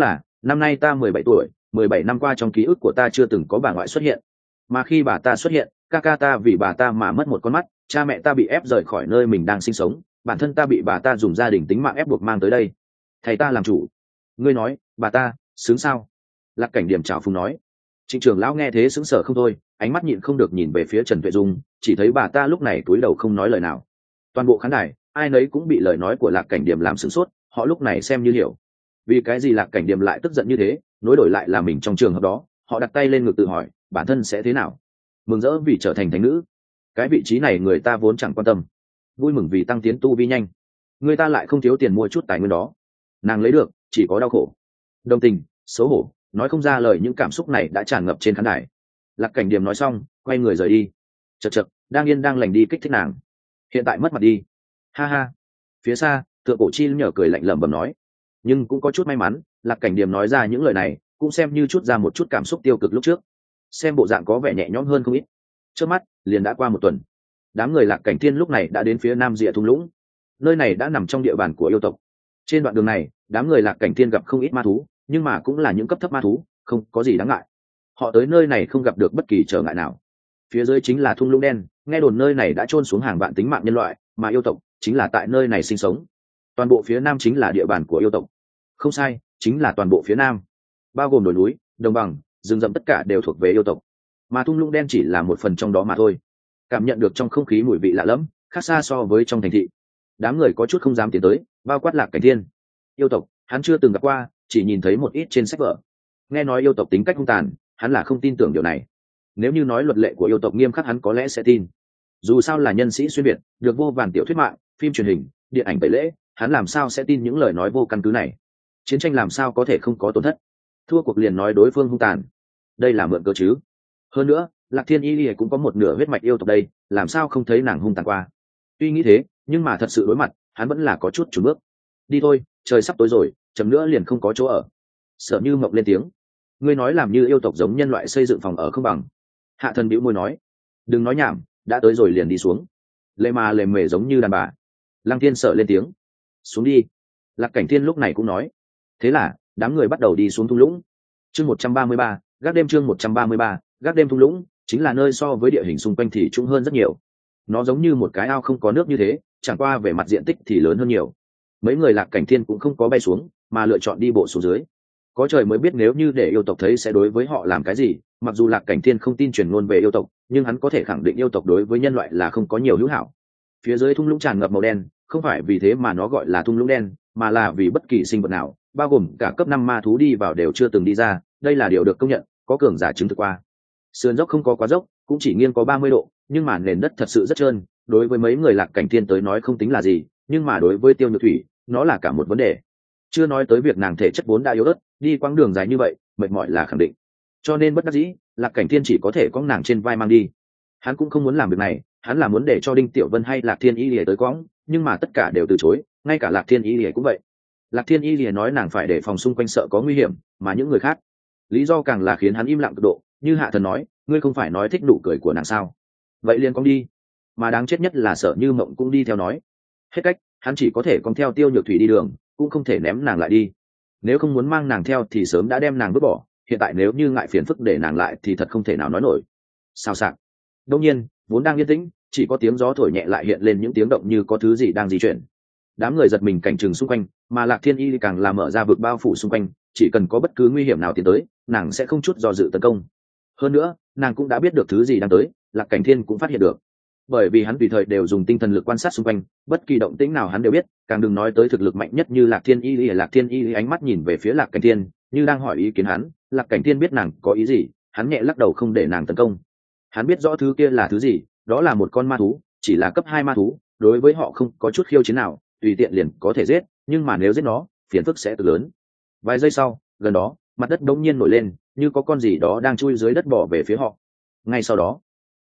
A: Năm nay ta 17 tuổi, 17 năm qua trong ký ức của ta chưa từng có bà ngoại xuất hiện, mà khi bà ta xuất hiện, ca ca ta vì bà ta mà mất một con mắt, cha mẹ ta bị ép rời khỏi nơi mình đang sinh sống, bản thân ta bị bà ta dùng gia đình tính mạng ép buộc mang tới đây, thầy ta làm chủ. Ngươi nói bà ta sướng sao? Lạc Cảnh Điểm trào phúng nói. Trịnh trưởng lão nghe thế sững sờ không thôi, ánh mắt nhịn không được nhìn về phía Trần Tuệ Dung, chỉ thấy bà ta lúc này cúi đầu không nói lời nào. Toàn bộ khán đài ai nấy cũng bị lời nói của Lạc Cảnh Điểm làm sửng sốt, họ lúc này xem như hiểu vì cái gì Lạc Cảnh Điểm lại tức giận như thế, nối đổi lại là mình trong trường hợp đó. Họ đặt tay lên ngực tự hỏi bản thân sẽ thế nào. Mừng rỡ vì trở thành thánh nữ, cái vị trí này người ta vốn chẳng quan tâm. Vui mừng vì tăng tiến tu vi nhanh, người ta lại không thiếu tiền mua chút tài nguyên đó. Nàng lấy được chỉ có đau khổ, đồng tình, xấu hổ, nói không ra lời. Những cảm xúc này đã tràn ngập trên khán đài. Lạc Cảnh Điểm nói xong quay người rời đi. Chật chật, đang yên đang lành đi kích thích nàng, hiện tại mất mặt đi. Ha ha. Phía xa Thượng Cổ Chi nhở cười lạnh lẩm bẩm nói. Nhưng cũng có chút may mắn, Lạc Cảnh Điểm nói ra những lời này cũng xem như chút ra một chút cảm xúc tiêu cực lúc trước, xem bộ dạng có vẻ nhẹ nhõm hơn không ít. Trước mắt liền đã qua một tuần, đám người Lạc Cảnh Thiên lúc này đã đến phía nam rìa thung lũng. Nơi này đã nằm trong địa bàn của yêu tộc. Trên đoạn đường này đám người Lạc Cảnh Thiên gặp không ít ma thú, nhưng mà cũng là những cấp thấp ma thú, không có gì đáng ngại. Họ tới nơi này không gặp được bất kỳ trở ngại nào. Phía dưới chính là thung lũng đen, nghe đồn nơi này đã chôn xuống hàng vạn tính mạng nhân loại, mà yêu tộc chính là tại nơi này sinh sống. Toàn bộ phía nam chính là địa bàn của yêu tộc. Không sai, chính là toàn bộ phía nam, bao gồm đồi núi, đồng bằng, rừng rậm, tất cả đều thuộc về yêu tộc, mà thung lũng đen chỉ là một phần trong đó mà thôi. Cảm nhận được trong không khí mùi vị lạ lẫm, khác xa so với trong thành thị. Đám người có chút không dám tiến tới, bao quát Lạc Cảnh Thiên. Yêu tộc hắn chưa từng gặp qua, chỉ nhìn thấy một ít trên sách vở. Nghe nói yêu tộc tính cách hung tàn, hắn là không tin tưởng điều này. Nếu như nói luật lệ của yêu tộc nghiêm khắc hắn có lẽ sẽ tin. Dù sao là nhân sĩ xuyên việt, được vô vàn tiểu thuyết mạng, phim truyền hình, điện ảnh tẩy lễ, hắn làm sao sẽ tin những lời nói vô căn cứ này. Chiến tranh làm sao có thể không có tổn thất, thua cuộc liền nói đối phương hung tàn, đây là mượn cớ chứ. Hơn nữa Lạc Thiên Y cũng có một nửa huyết mạch yêu tộc đây, làm sao không thấy nàng hung tàn qua. Tuy nghĩ thế, nhưng mà thật sự đối mặt hắn vẫn là có chút chùn bước. Đi thôi, trời sắp tối rồi, chấm nữa liền không có chỗ ở. Sở Như Mộng lên tiếng. Ngươi nói làm như yêu tộc giống nhân loại xây dựng phòng ở không bằng. Hạ Thần bĩu môi nói. Đừng nói nhảm, đã tới rồi liền đi xuống. Lệ mà lề mề giống như đàn bà. Lăng Thiên Sợ lên tiếng. Xuống đi. Lạc Cảnh Thiên lúc này cũng nói. Thế là đám người bắt đầu đi xuống thung lũng. Chương 133, gác đêm. Chương 133, gác đêm. Thung lũng chính là nơi so với địa hình xung quanh thì trũng hơn rất nhiều. Nó giống như một cái ao không có nước như thế, chẳng qua về mặt diện tích thì lớn hơn nhiều. Mấy người Lạc Cảnh Thiên cũng không có bay xuống, mà lựa chọn đi bộ xuống dưới. Có trời mới biết nếu như để yêu tộc thấy sẽ đối với họ làm cái gì. Mặc dù Lạc Cảnh Thiên không tin truyền ngôn về yêu tộc, nhưng hắn có thể khẳng định yêu tộc đối với nhân loại là không có nhiều hữu hảo. Phía dưới thung lũng tràn ngập màu đen, không phải vì thế mà nó gọi là thung lũng đen, mà là vì bất kỳ sinh vật nào, bao gồm cả cấp 5 ma thú đi vào đều chưa từng đi ra. Đây là điều được công nhận, có cường giả chứng thực qua. Sườn dốc không có quá dốc, cũng chỉ nghiêng có 30 độ, nhưng mà nền đất thật sự rất trơn. Đối với mấy người Lạc Cảnh Thiên tới nói không tính là gì, nhưng mà đối với Tiêu Nhược Thủy, nó là cả một vấn đề. Chưa nói tới việc nàng thể chất vốn đã yếu ớt, đi quãng đường dài như vậy mệt mỏi là khẳng định. Cho nên bất đắc dĩ, Lạc Cảnh Thiên chỉ có thể có nàng trên vai mang đi. Hắn cũng không muốn làm việc này, hắn là muốn để cho Đinh Tiểu Vân hay Lạc Thiên Y Lìa tới quãng, nhưng mà tất cả đều từ chối, ngay cả Lạc Thiên Y Lìa cũng vậy. Lạc Thiên Y Lìa nói nàng phải để phòng xung quanh sợ có nguy hiểm, mà những người khác, lý do càng là khiến hắn im lặng cực độ. Như Hạ Thần nói, ngươi không phải nói thích nụ cười của nàng sao? Vậy liền con đi. Mà đáng chết nhất là Sở Như Mộng cũng đi theo nói. Hết cách, hắn chỉ có thể con theo Tiêu Nhược Thủy đi đường, cũng không thể ném nàng lại đi. Nếu không muốn mang nàng theo thì sớm đã đem nàng vứt bỏ, hiện tại nếu như ngại phiền phức để nàng lại thì thật không thể nào nói nổi. Sao sạc. Đông nhiên, vốn đang yên tĩnh, chỉ có tiếng gió thổi nhẹ lại hiện lên những tiếng động như có thứ gì đang di chuyển. Đám người giật mình cảnh chừng xung quanh, mà Lạc Thiên Y càng là mở ra vực bao phủ xung quanh, chỉ cần có bất cứ nguy hiểm nào tiến tới, nàng sẽ không chút do dự tấn công. Hơn nữa, nàng cũng đã biết được thứ gì đang tới, Lạc Cảnh Thiên cũng phát hiện được. Bởi vì hắn tùy thời đều dùng tinh thần lực quan sát xung quanh, bất kỳ động tĩnh nào hắn đều biết, càng đừng nói tới thực lực mạnh nhất như Lạc Thiên Y. Lạc Thiên Y ánh mắt nhìn về phía Lạc Cảnh Thiên, như đang hỏi ý kiến hắn. Lạc Cảnh Thiên biết nàng có ý gì, hắn nhẹ lắc đầu không để nàng tấn công. Hắn biết rõ thứ kia là thứ gì, đó là một con ma thú, chỉ là cấp 2 ma thú, đối với họ không có chút khiêu chiến nào, tùy tiện liền có thể giết, nhưng mà nếu giết nó, phiền phức sẽ cực lớn. Vài giây sau, gần đó, mặt đất đống nhiên nổi lên, như có con gì đó đang chui dưới đất bỏ về phía họ. Ngay sau đó,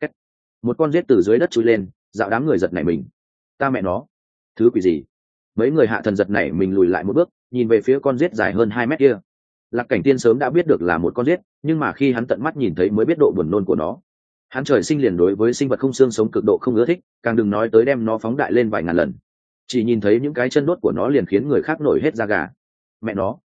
A: một con rết từ dưới đất chui lên, dạo đám người giật nảy mình. Ta mẹ nó, thứ quỷ gì? Mấy người Hạ Thần giật nảy mình lùi lại một bước, nhìn về phía con rết dài hơn 2 mét kia. Lạc Cảnh Thiên sớm đã biết được là một con rết, nhưng mà khi hắn tận mắt nhìn thấy mới biết độ buồn nôn của nó. Hắn trời sinh liền đối với sinh vật không xương sống cực độ không ưa thích, càng đừng nói tới đem nó phóng đại lên vài ngàn lần. Chỉ nhìn thấy những cái chân đốt của nó liền khiến người khác nổi hết da gà. Mẹ nó,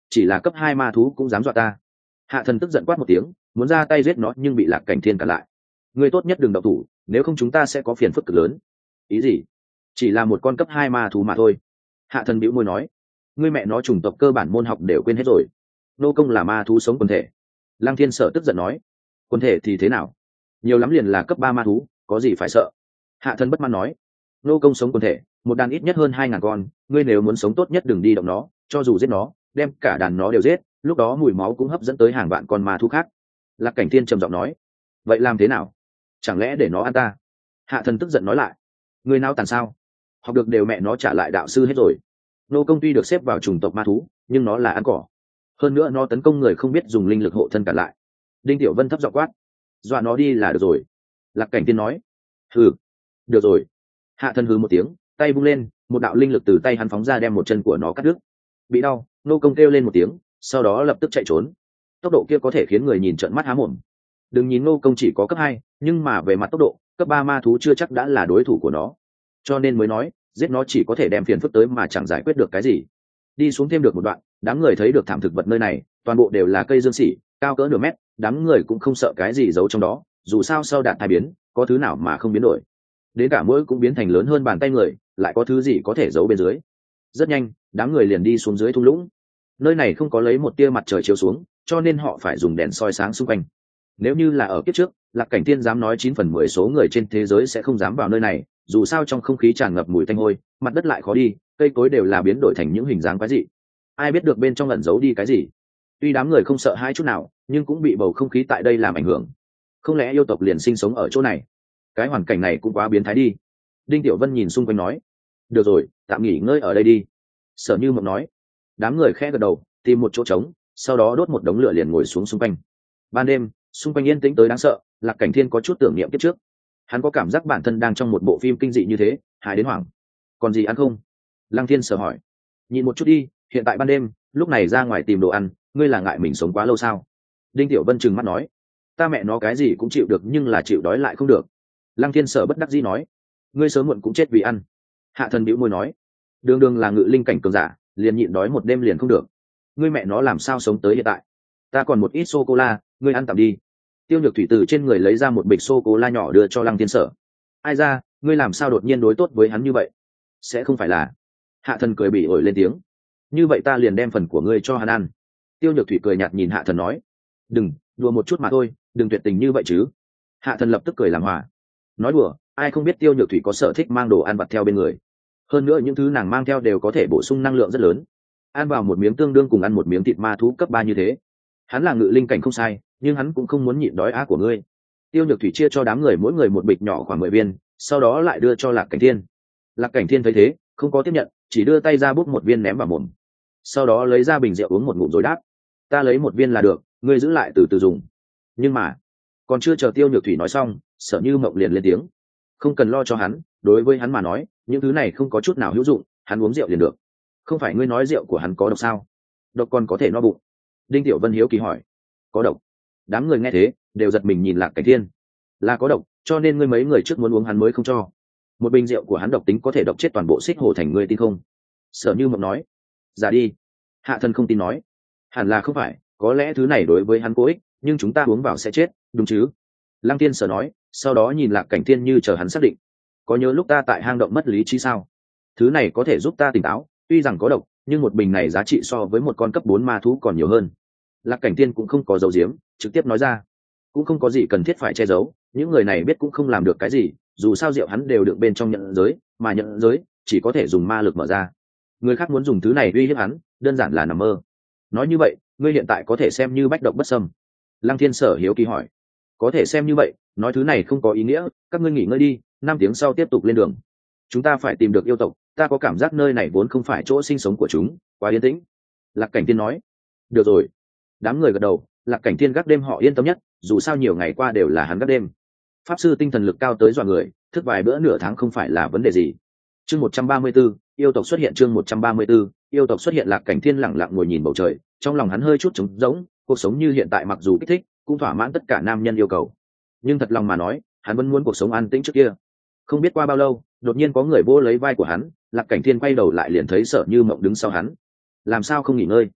A: chỉ là cấp 2 ma thú cũng dám dọa ta. Hạ thần tức giận quát một tiếng, muốn ra tay giết nó nhưng bị Lạc Cảnh Thiên cản lại. Ngươi tốt nhất đừng động thủ, nếu không chúng ta sẽ có phiền phức cực lớn. Ý gì? Chỉ là một con cấp 2 ma thú mà thôi. Hạ thần bĩu môi nói, ngươi mẹ nó chủng tộc cơ bản môn học đều quên hết rồi. Nô công là ma thú sống quần thể. Lăng Thiên Sở tức giận nói, quần thể thì thế nào? Nhiều lắm liền là cấp 3 ma thú, có gì phải sợ? Hạ thần bất mãn nói, nô công sống quần thể, một đàn ít nhất hơn 2.000 con, ngươi nếu muốn sống tốt nhất đừng đi động nó, cho dù giết nó, đem cả đàn nó đều giết, lúc đó mùi máu cũng hấp dẫn tới hàng vạn con ma thú khác. Lạc Cảnh Thiên trầm giọng nói, vậy làm thế nào? Chẳng lẽ để nó ăn ta? Hạ thần tức giận nói lại, ngươi nào tàn sao? Học được đều mẹ nó trả lại đạo sư hết rồi. Nô công tuy được xếp vào chủng tộc ma thú, nhưng nó là ăn cỏ. Hơn nữa nó tấn công người không biết dùng linh lực hộ thân cả lại. Đinh Tiểu Vân thấp giọng quát, dọa nó đi là được rồi. Lạc Cảnh Thiên nói, hừ, được rồi. Hạ thần hừ một tiếng, tay vung lên, một đạo linh lực từ tay hắn phóng ra đem một chân của nó cắt đứt. Bị đau, nô công kêu lên một tiếng, sau đó lập tức chạy trốn. Tốc độ kia có thể khiến người nhìn trợn mắt há mồm. Đừng nhìn nô công chỉ có cấp 2, nhưng mà về mặt tốc độ, cấp 3 ma thú chưa chắc đã là đối thủ của nó. Cho nên mới nói, giết nó chỉ có thể đem phiền phức tới mà chẳng giải quyết được cái gì. Đi xuống thêm được một đoạn, đám người thấy được thảm thực vật nơi này, toàn bộ đều là cây dương xỉ, cao cỡ nửa mét, đám người cũng không sợ cái gì giấu trong đó, dù sao sau đạn thai biến, có thứ nào mà không biến đổi. Đến cả mũi cũng biến thành lớn hơn bàn tay người, lại có thứ gì có thể giấu bên dưới. Rất nhanh, đám người liền đi xuống dưới thung lũng. Nơi này không có lấy một tia mặt trời chiếu xuống, cho nên họ phải dùng đèn soi sáng xung quanh. Nếu như là ở kiếp trước, Lạc Cảnh Thiên dám nói 9/10 số người trên thế giới sẽ không dám vào nơi này, dù sao trong không khí tràn ngập mùi tanh hôi, mặt đất lại khó đi, cây cối đều là biến đổi thành những hình dáng quái dị. Ai biết được bên trong ẩn giấu đi cái gì? Tuy đám người không sợ hãi chút nào, nhưng cũng bị bầu không khí tại đây làm ảnh hưởng. Không lẽ yêu tộc liền sinh sống ở chỗ này? Cái hoàn cảnh này cũng quá biến thái đi. Đinh Tiểu Vân nhìn xung quanh nói, được rồi, tạm nghỉ ngơi ở đây đi. Sở Như Mộng nói. Đám người khẽ gật đầu, tìm một chỗ trống, sau đó đốt một đống lửa liền ngồi xuống xung quanh. Ban đêm, xung quanh yên tĩnh tới đáng sợ, Lạc Cảnh Thiên có chút tưởng niệm kiếp trước. Hắn có cảm giác bản thân đang trong một bộ phim kinh dị như thế, hài đến hoảng. Còn gì ăn không? Lăng Thiên Sở hỏi. Nhìn một chút đi, hiện tại ban đêm, lúc này ra ngoài tìm đồ ăn, ngươi là ngại mình sống quá lâu sao? Đinh Tiểu Vân trừng mắt nói. Ta mẹ nó cái gì cũng chịu được nhưng là chịu đói lại không được. Lăng Thiên Sở bất đắc dĩ nói. Ngươi sớm muộn cũng chết vì ăn. Hạ thần bĩu môi nói. Đường đường là ngự linh cảnh cường giả, liền nhịn đói một đêm liền không được. Ngươi mẹ nó làm sao sống tới hiện tại? Ta còn một ít sô cô la, ngươi ăn tạm đi. Tiêu Nhược Thủy từ trên người lấy ra một bịch sô cô la nhỏ đưa cho Lăng Thiên Sở. Ai ra, ngươi làm sao đột nhiên đối tốt với hắn như vậy? Sẽ không phải là? Hạ thần cười bỉ ổi lên tiếng. Như vậy ta liền đem phần của ngươi cho hắn ăn. Tiêu Nhược Thủy cười nhạt nhìn Hạ thần nói. Đừng, đùa một chút mà thôi, đừng tuyệt tình như vậy chứ. Hạ thần lập tức cười làm hòa. Nói đùa, ai không biết Tiêu Nhược Thủy có sở thích mang đồ ăn vặt theo bên người. Hơn nữa những thứ nàng mang theo đều có thể bổ sung năng lượng rất lớn. Ăn vào một miếng tương đương cùng ăn một miếng thịt ma thú cấp 3 như thế. Hắn là ngự linh cảnh không sai, nhưng hắn cũng không muốn nhịn đói á của ngươi. Tiêu Nhược Thủy chia cho đám người mỗi người một bịch nhỏ khoảng 10 viên, sau đó lại đưa cho Lạc Cảnh Thiên. Lạc Cảnh Thiên thấy thế, không có tiếp nhận, chỉ đưa tay ra bút một viên ném vào mồm. Sau đó lấy ra bình rượu uống một ngụm rồi đáp, ta lấy một viên là được, ngươi giữ lại từ từ dùng. Nhưng mà, còn chưa chờ Tiêu Nhược Thủy nói xong, Sở Như Mộng liền lên tiếng. Không cần lo cho hắn, đối với hắn mà nói, những thứ này không có chút nào hữu dụng, hắn uống rượu liền được. Không phải ngươi nói rượu của hắn có độc sao? Độc còn có thể no bụng. Đinh Tiểu Vân hiếu kỳ hỏi. Có độc? Đám người nghe thế đều giật mình nhìn Lạc Cảnh Thiên. Là có độc, cho nên ngươi mấy người trước muốn uống hắn mới không cho. Một bình rượu của hắn độc tính có thể độc chết toàn bộ Xích Hổ Thành, ngươi tin không? Sở Như Mộng nói. Giả đi. Hạ thần không tin nói. Hẳn là không phải, có lẽ thứ này đối với hắn có ích, nhưng chúng ta uống vào sẽ chết, đúng chứ? Lăng Tiên Sở nói, sau đó nhìn Lạc Cảnh Thiên như chờ hắn xác định. Có nhớ lúc ta tại hang động mất lý trí sao? Thứ này có thể giúp ta tỉnh táo, tuy rằng có độc, nhưng một bình này giá trị so với một con cấp 4 ma thú còn nhiều hơn. Lạc Cảnh Thiên cũng không có giấu giếm, trực tiếp nói ra. Cũng không có gì cần thiết phải che giấu, những người này biết cũng không làm được cái gì, dù sao rượu hắn đều được bên trong nhận giới, mà nhận giới chỉ có thể dùng ma lực mở ra. Người khác muốn dùng thứ này uy hiếp hắn, đơn giản là nằm mơ. Nói như vậy, ngươi hiện tại có thể xem như bách độc bất xâm. Lăng Thiên Sở hiếu kỳ hỏi. Có thể xem như vậy, nói thứ này không có ý nghĩa, các ngươi nghỉ ngơi đi, 5 tiếng sau tiếp tục lên đường. Chúng ta phải tìm được yêu tộc, ta có cảm giác nơi này vốn không phải chỗ sinh sống của chúng, quá yên tĩnh. Lạc Cảnh Thiên nói. Được rồi. Đám người gật đầu, Lạc Cảnh Thiên gác đêm họ yên tâm nhất, dù sao nhiều ngày qua đều là hắn gác đêm. Pháp sư tinh thần lực cao tới dọa người, thức vài bữa nửa tháng không phải là vấn đề gì. Chương 134, yêu tộc xuất hiện. Chương 134, yêu tộc xuất hiện. Lạc Cảnh Thiên lẳng lặng ngồi nhìn bầu trời, trong lòng hắn hơi chút trống rỗng, cuộc sống như hiện tại mặc dù kích thích, cũng thỏa mãn tất cả nam nhân yêu cầu. Nhưng thật lòng mà nói, hắn vẫn muốn cuộc sống an tĩnh trước kia. Không biết qua bao lâu, đột nhiên có người vô lấy vai của hắn, Lạc Cảnh Thiên quay đầu lại liền thấy Sở Như Mộng đứng sau hắn. Làm sao không nghỉ ngơi?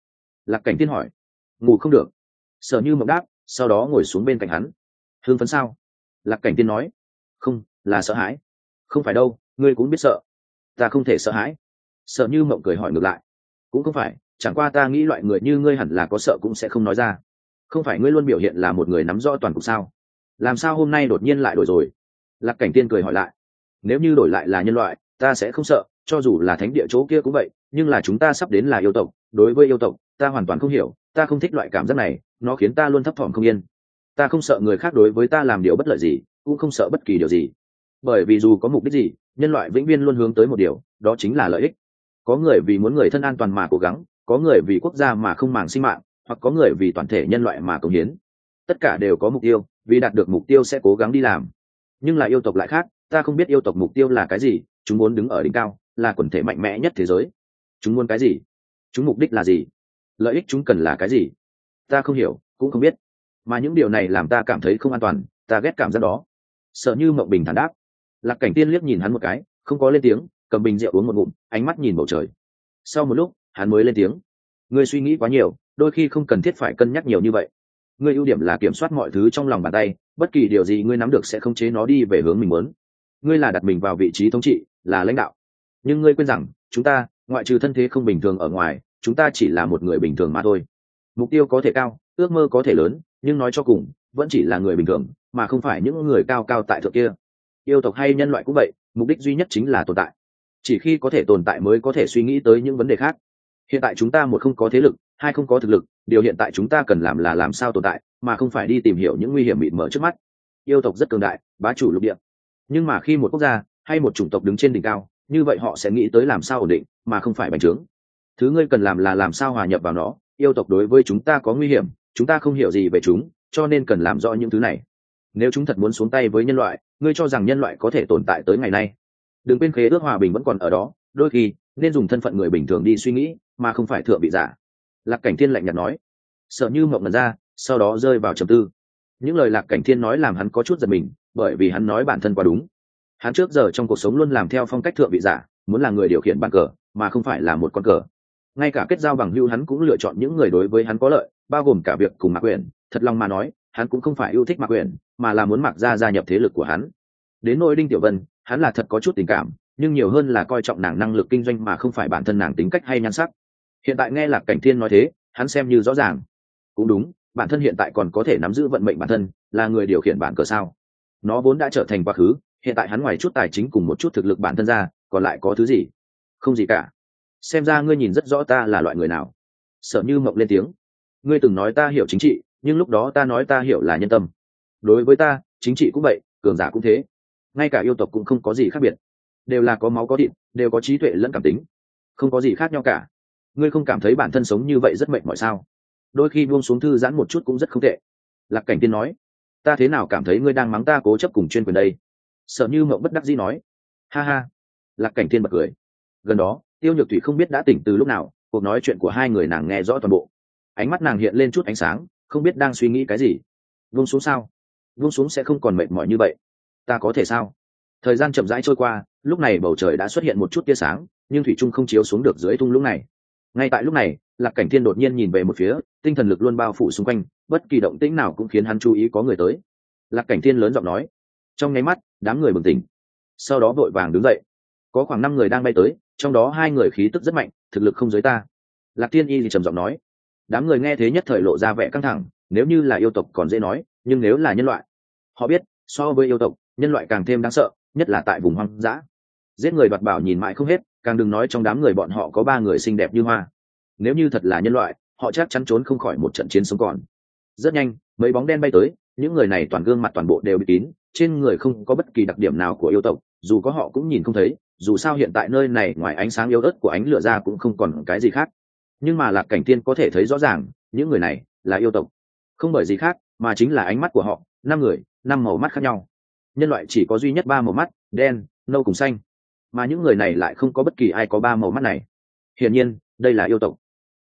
A: Lạc Cảnh Thiên hỏi. Ngủ không được. Sở Như Mộng đáp, sau đó ngồi xuống bên cạnh hắn. Hưng phấn sao? Lạc Cảnh Thiên nói. Không, là sợ hãi. Không phải đâu, ngươi cũng biết sợ. Ta không thể sợ hãi. Sở Như Mộng cười hỏi ngược lại. Cũng không phải, chẳng qua ta nghĩ loại người như ngươi hẳn là có sợ cũng sẽ không nói ra. Không phải ngươi luôn biểu hiện là một người nắm rõ toàn cục sao? Làm sao hôm nay đột nhiên lại đổi rồi? Lạc Cảnh Tiên cười hỏi lại. Nếu như đổi lại là nhân loại, ta sẽ không sợ, cho dù là thánh địa chỗ kia cũng vậy, nhưng là chúng ta sắp đến là yêu tộc, đối với yêu tộc, ta hoàn toàn không hiểu, ta không thích loại cảm giác này, nó khiến ta luôn thấp thỏm không yên. Ta không sợ người khác đối với ta làm điều bất lợi gì, cũng không sợ bất kỳ điều gì. Bởi vì dù có mục đích gì, nhân loại vĩnh viễn luôn hướng tới một điều, đó chính là lợi ích. Có người vì muốn người thân an toàn mà cố gắng, có người vì quốc gia mà không màng sinh mạng, hoặc có người vì toàn thể nhân loại mà cống hiến. Tất cả đều có mục tiêu, vì đạt được mục tiêu sẽ cố gắng đi làm. Nhưng là yêu tộc lại khác, ta không biết yêu tộc mục tiêu là cái gì, chúng muốn đứng ở đỉnh cao, là quần thể mạnh mẽ nhất thế giới. Chúng muốn cái gì? Chúng mục đích là gì? Lợi ích chúng cần là cái gì? Ta không hiểu, cũng không biết. Mà những điều này làm ta cảm thấy không an toàn, ta ghét cảm giác đó. Sợ Như Mộng bình thản đáp. Lạc Cảnh Tiên liếc nhìn hắn một cái, không có lên tiếng, cầm bình rượu uống một ngụm, ánh mắt nhìn bầu trời. Sau một lúc, hắn mới lên tiếng. Ngươi suy nghĩ quá nhiều, đôi khi không cần thiết phải cân nhắc nhiều như vậy. Ngươi ưu điểm là kiểm soát mọi thứ trong lòng bàn tay, bất kỳ điều gì ngươi nắm được sẽ khống chế nó đi về hướng mình muốn. Ngươi là đặt mình vào vị trí thống trị, là lãnh đạo. Nhưng ngươi quên rằng, chúng ta, ngoại trừ thân thế không bình thường ở ngoài, chúng ta chỉ là một người bình thường mà thôi. Mục tiêu có thể cao, ước mơ có thể lớn, nhưng nói cho cùng, vẫn chỉ là người bình thường, mà không phải những người cao cao tại thượng kia. Yêu tộc hay nhân loại cũng vậy, mục đích duy nhất chính là tồn tại. Chỉ khi có thể tồn tại mới có thể suy nghĩ tới những vấn đề khác. Hiện tại chúng ta một không có thế lực, hai không có thực lực, điều hiện tại chúng ta cần làm là làm sao tồn tại, mà không phải đi tìm hiểu những nguy hiểm mịt mờ trước mắt. Yêu tộc rất cường đại, bá chủ lục địa, nhưng mà khi một quốc gia hay một chủng tộc đứng trên đỉnh cao, như vậy họ sẽ nghĩ tới làm sao ổn định, mà không phải bành trướng. Thứ ngươi cần làm là làm sao hòa nhập vào nó. Yêu tộc đối với chúng ta có nguy hiểm, chúng ta không hiểu gì về chúng, cho nên cần làm rõ những thứ này. Nếu chúng thật muốn xuống tay với nhân loại, ngươi cho rằng nhân loại có thể tồn tại tới ngày nay? Đừng quên khế ước hòa bình vẫn còn ở đó, đôi khi nên dùng thân phận người bình thường đi suy nghĩ, mà không phải thượng vị giả. Lạc Cảnh Thiên lạnh nhạt nói. Sợ Như Mộng ngẩn ra, sau đó rơi vào trầm tư. Những lời Lạc Cảnh Thiên nói làm hắn có chút giật mình, bởi vì hắn nói bản thân quá đúng. Hắn trước giờ trong cuộc sống luôn làm theo phong cách thượng vị giả, muốn là người điều khiển bàn cờ, mà không phải là một con cờ. Ngay cả kết giao bằng hữu hắn cũng lựa chọn những người đối với hắn có lợi, bao gồm cả việc cùng Mạc Uyển. Thật lòng mà nói, hắn cũng không phải yêu thích Mạc Uyển, mà là muốn Mạc gia nhập thế lực của hắn. Đến nỗi Đinh Tiểu Vân, hắn là thật có chút tình cảm, nhưng nhiều hơn là coi trọng nàng năng lực kinh doanh mà không phải bản thân nàng tính cách hay nhan sắc. Hiện tại nghe Lạc Cảnh Thiên nói thế, hắn xem như rõ ràng. Cũng đúng, bản thân hiện tại còn có thể nắm giữ vận mệnh bản thân, là người điều khiển bản cờ sao? Nó vốn đã trở thành quá khứ, hiện tại hắn ngoài chút tài chính cùng một chút thực lực bản thân ra, còn lại có thứ gì? Không gì cả. Xem ra ngươi nhìn rất rõ ta là loại người nào. Sợ Như Mộng lên tiếng. Ngươi từng nói ta hiểu chính trị, nhưng lúc đó ta nói ta hiểu là nhân tâm. Đối với ta, chính trị cũng vậy, cường giả cũng thế. Ngay cả yêu tộc cũng không có gì khác biệt, đều là có máu có thịt, đều có trí tuệ lẫn cảm tính, không có gì khác nhau cả. Ngươi không cảm thấy bản thân sống như vậy rất mệt mỏi sao? Đôi khi buông xuống thư giãn một chút cũng rất không tệ. Lạc Cảnh Tiên nói. Ta thế nào cảm thấy ngươi đang mắng ta cố chấp cùng chuyên quyền đây? Sợ Như Mộng bất đắc dĩ nói. Ha ha. Lạc Cảnh Tiên bật cười. Gần đó, Tiêu Nhược Thủy không biết đã tỉnh từ lúc nào, cuộc nói chuyện của hai người nàng nghe rõ toàn bộ. Ánh mắt nàng hiện lên chút ánh sáng, không biết đang suy nghĩ cái gì. Buông xuống sao? Buông xuống sẽ không còn mệt mỏi như vậy. Ta có thể sao? Thời gian chậm rãi trôi qua, lúc này bầu trời đã xuất hiện một chút tia sáng, nhưng thủy trung không chiếu xuống được dưới thung lũng này. Ngay tại lúc này, Lạc Cảnh Thiên đột nhiên nhìn về một phía, tinh thần lực luôn bao phủ xung quanh, bất kỳ động tĩnh nào cũng khiến hắn chú ý có người tới. Lạc Cảnh Thiên lớn giọng nói. Trong nháy mắt, đám người bừng tỉnh, sau đó vội vàng đứng dậy. Có khoảng 5 người đang bay tới, trong đó 2 người khí tức rất mạnh, thực lực không dưới ta. Lạc Thiên Y thì trầm giọng nói. Đám người nghe thế nhất thời lộ ra vẻ căng thẳng, nếu như là yêu tộc còn dễ nói, nhưng nếu là nhân loại, họ biết, so với yêu tộc, nhân loại càng thêm đáng sợ, nhất là tại vùng hoang dã. Giết người đoạt bảo nhìn mãi không hết, càng đừng nói trong đám người bọn họ có 3 người xinh đẹp như hoa. Nếu như thật là nhân loại, họ chắc chắn trốn không khỏi một trận chiến sống còn. Rất nhanh, mấy bóng đen bay tới, những người này toàn gương mặt toàn bộ đều bị kín, trên người không có bất kỳ đặc điểm nào của yêu tộc, dù có họ cũng nhìn không thấy, dù sao hiện tại nơi này ngoài ánh sáng yếu ớt của ánh lửa ra cũng không còn cái gì khác. Nhưng mà Lạc Cảnh Tiên có thể thấy rõ ràng, những người này là yêu tộc, không bởi gì khác, mà chính là ánh mắt của họ, 5 người, 5 màu mắt khác nhau. Nhân loại chỉ có duy nhất 3 màu mắt, đen, nâu cùng xanh, mà những người này lại không có bất kỳ ai có 3 màu mắt này. Hiển nhiên, đây là yêu tộc.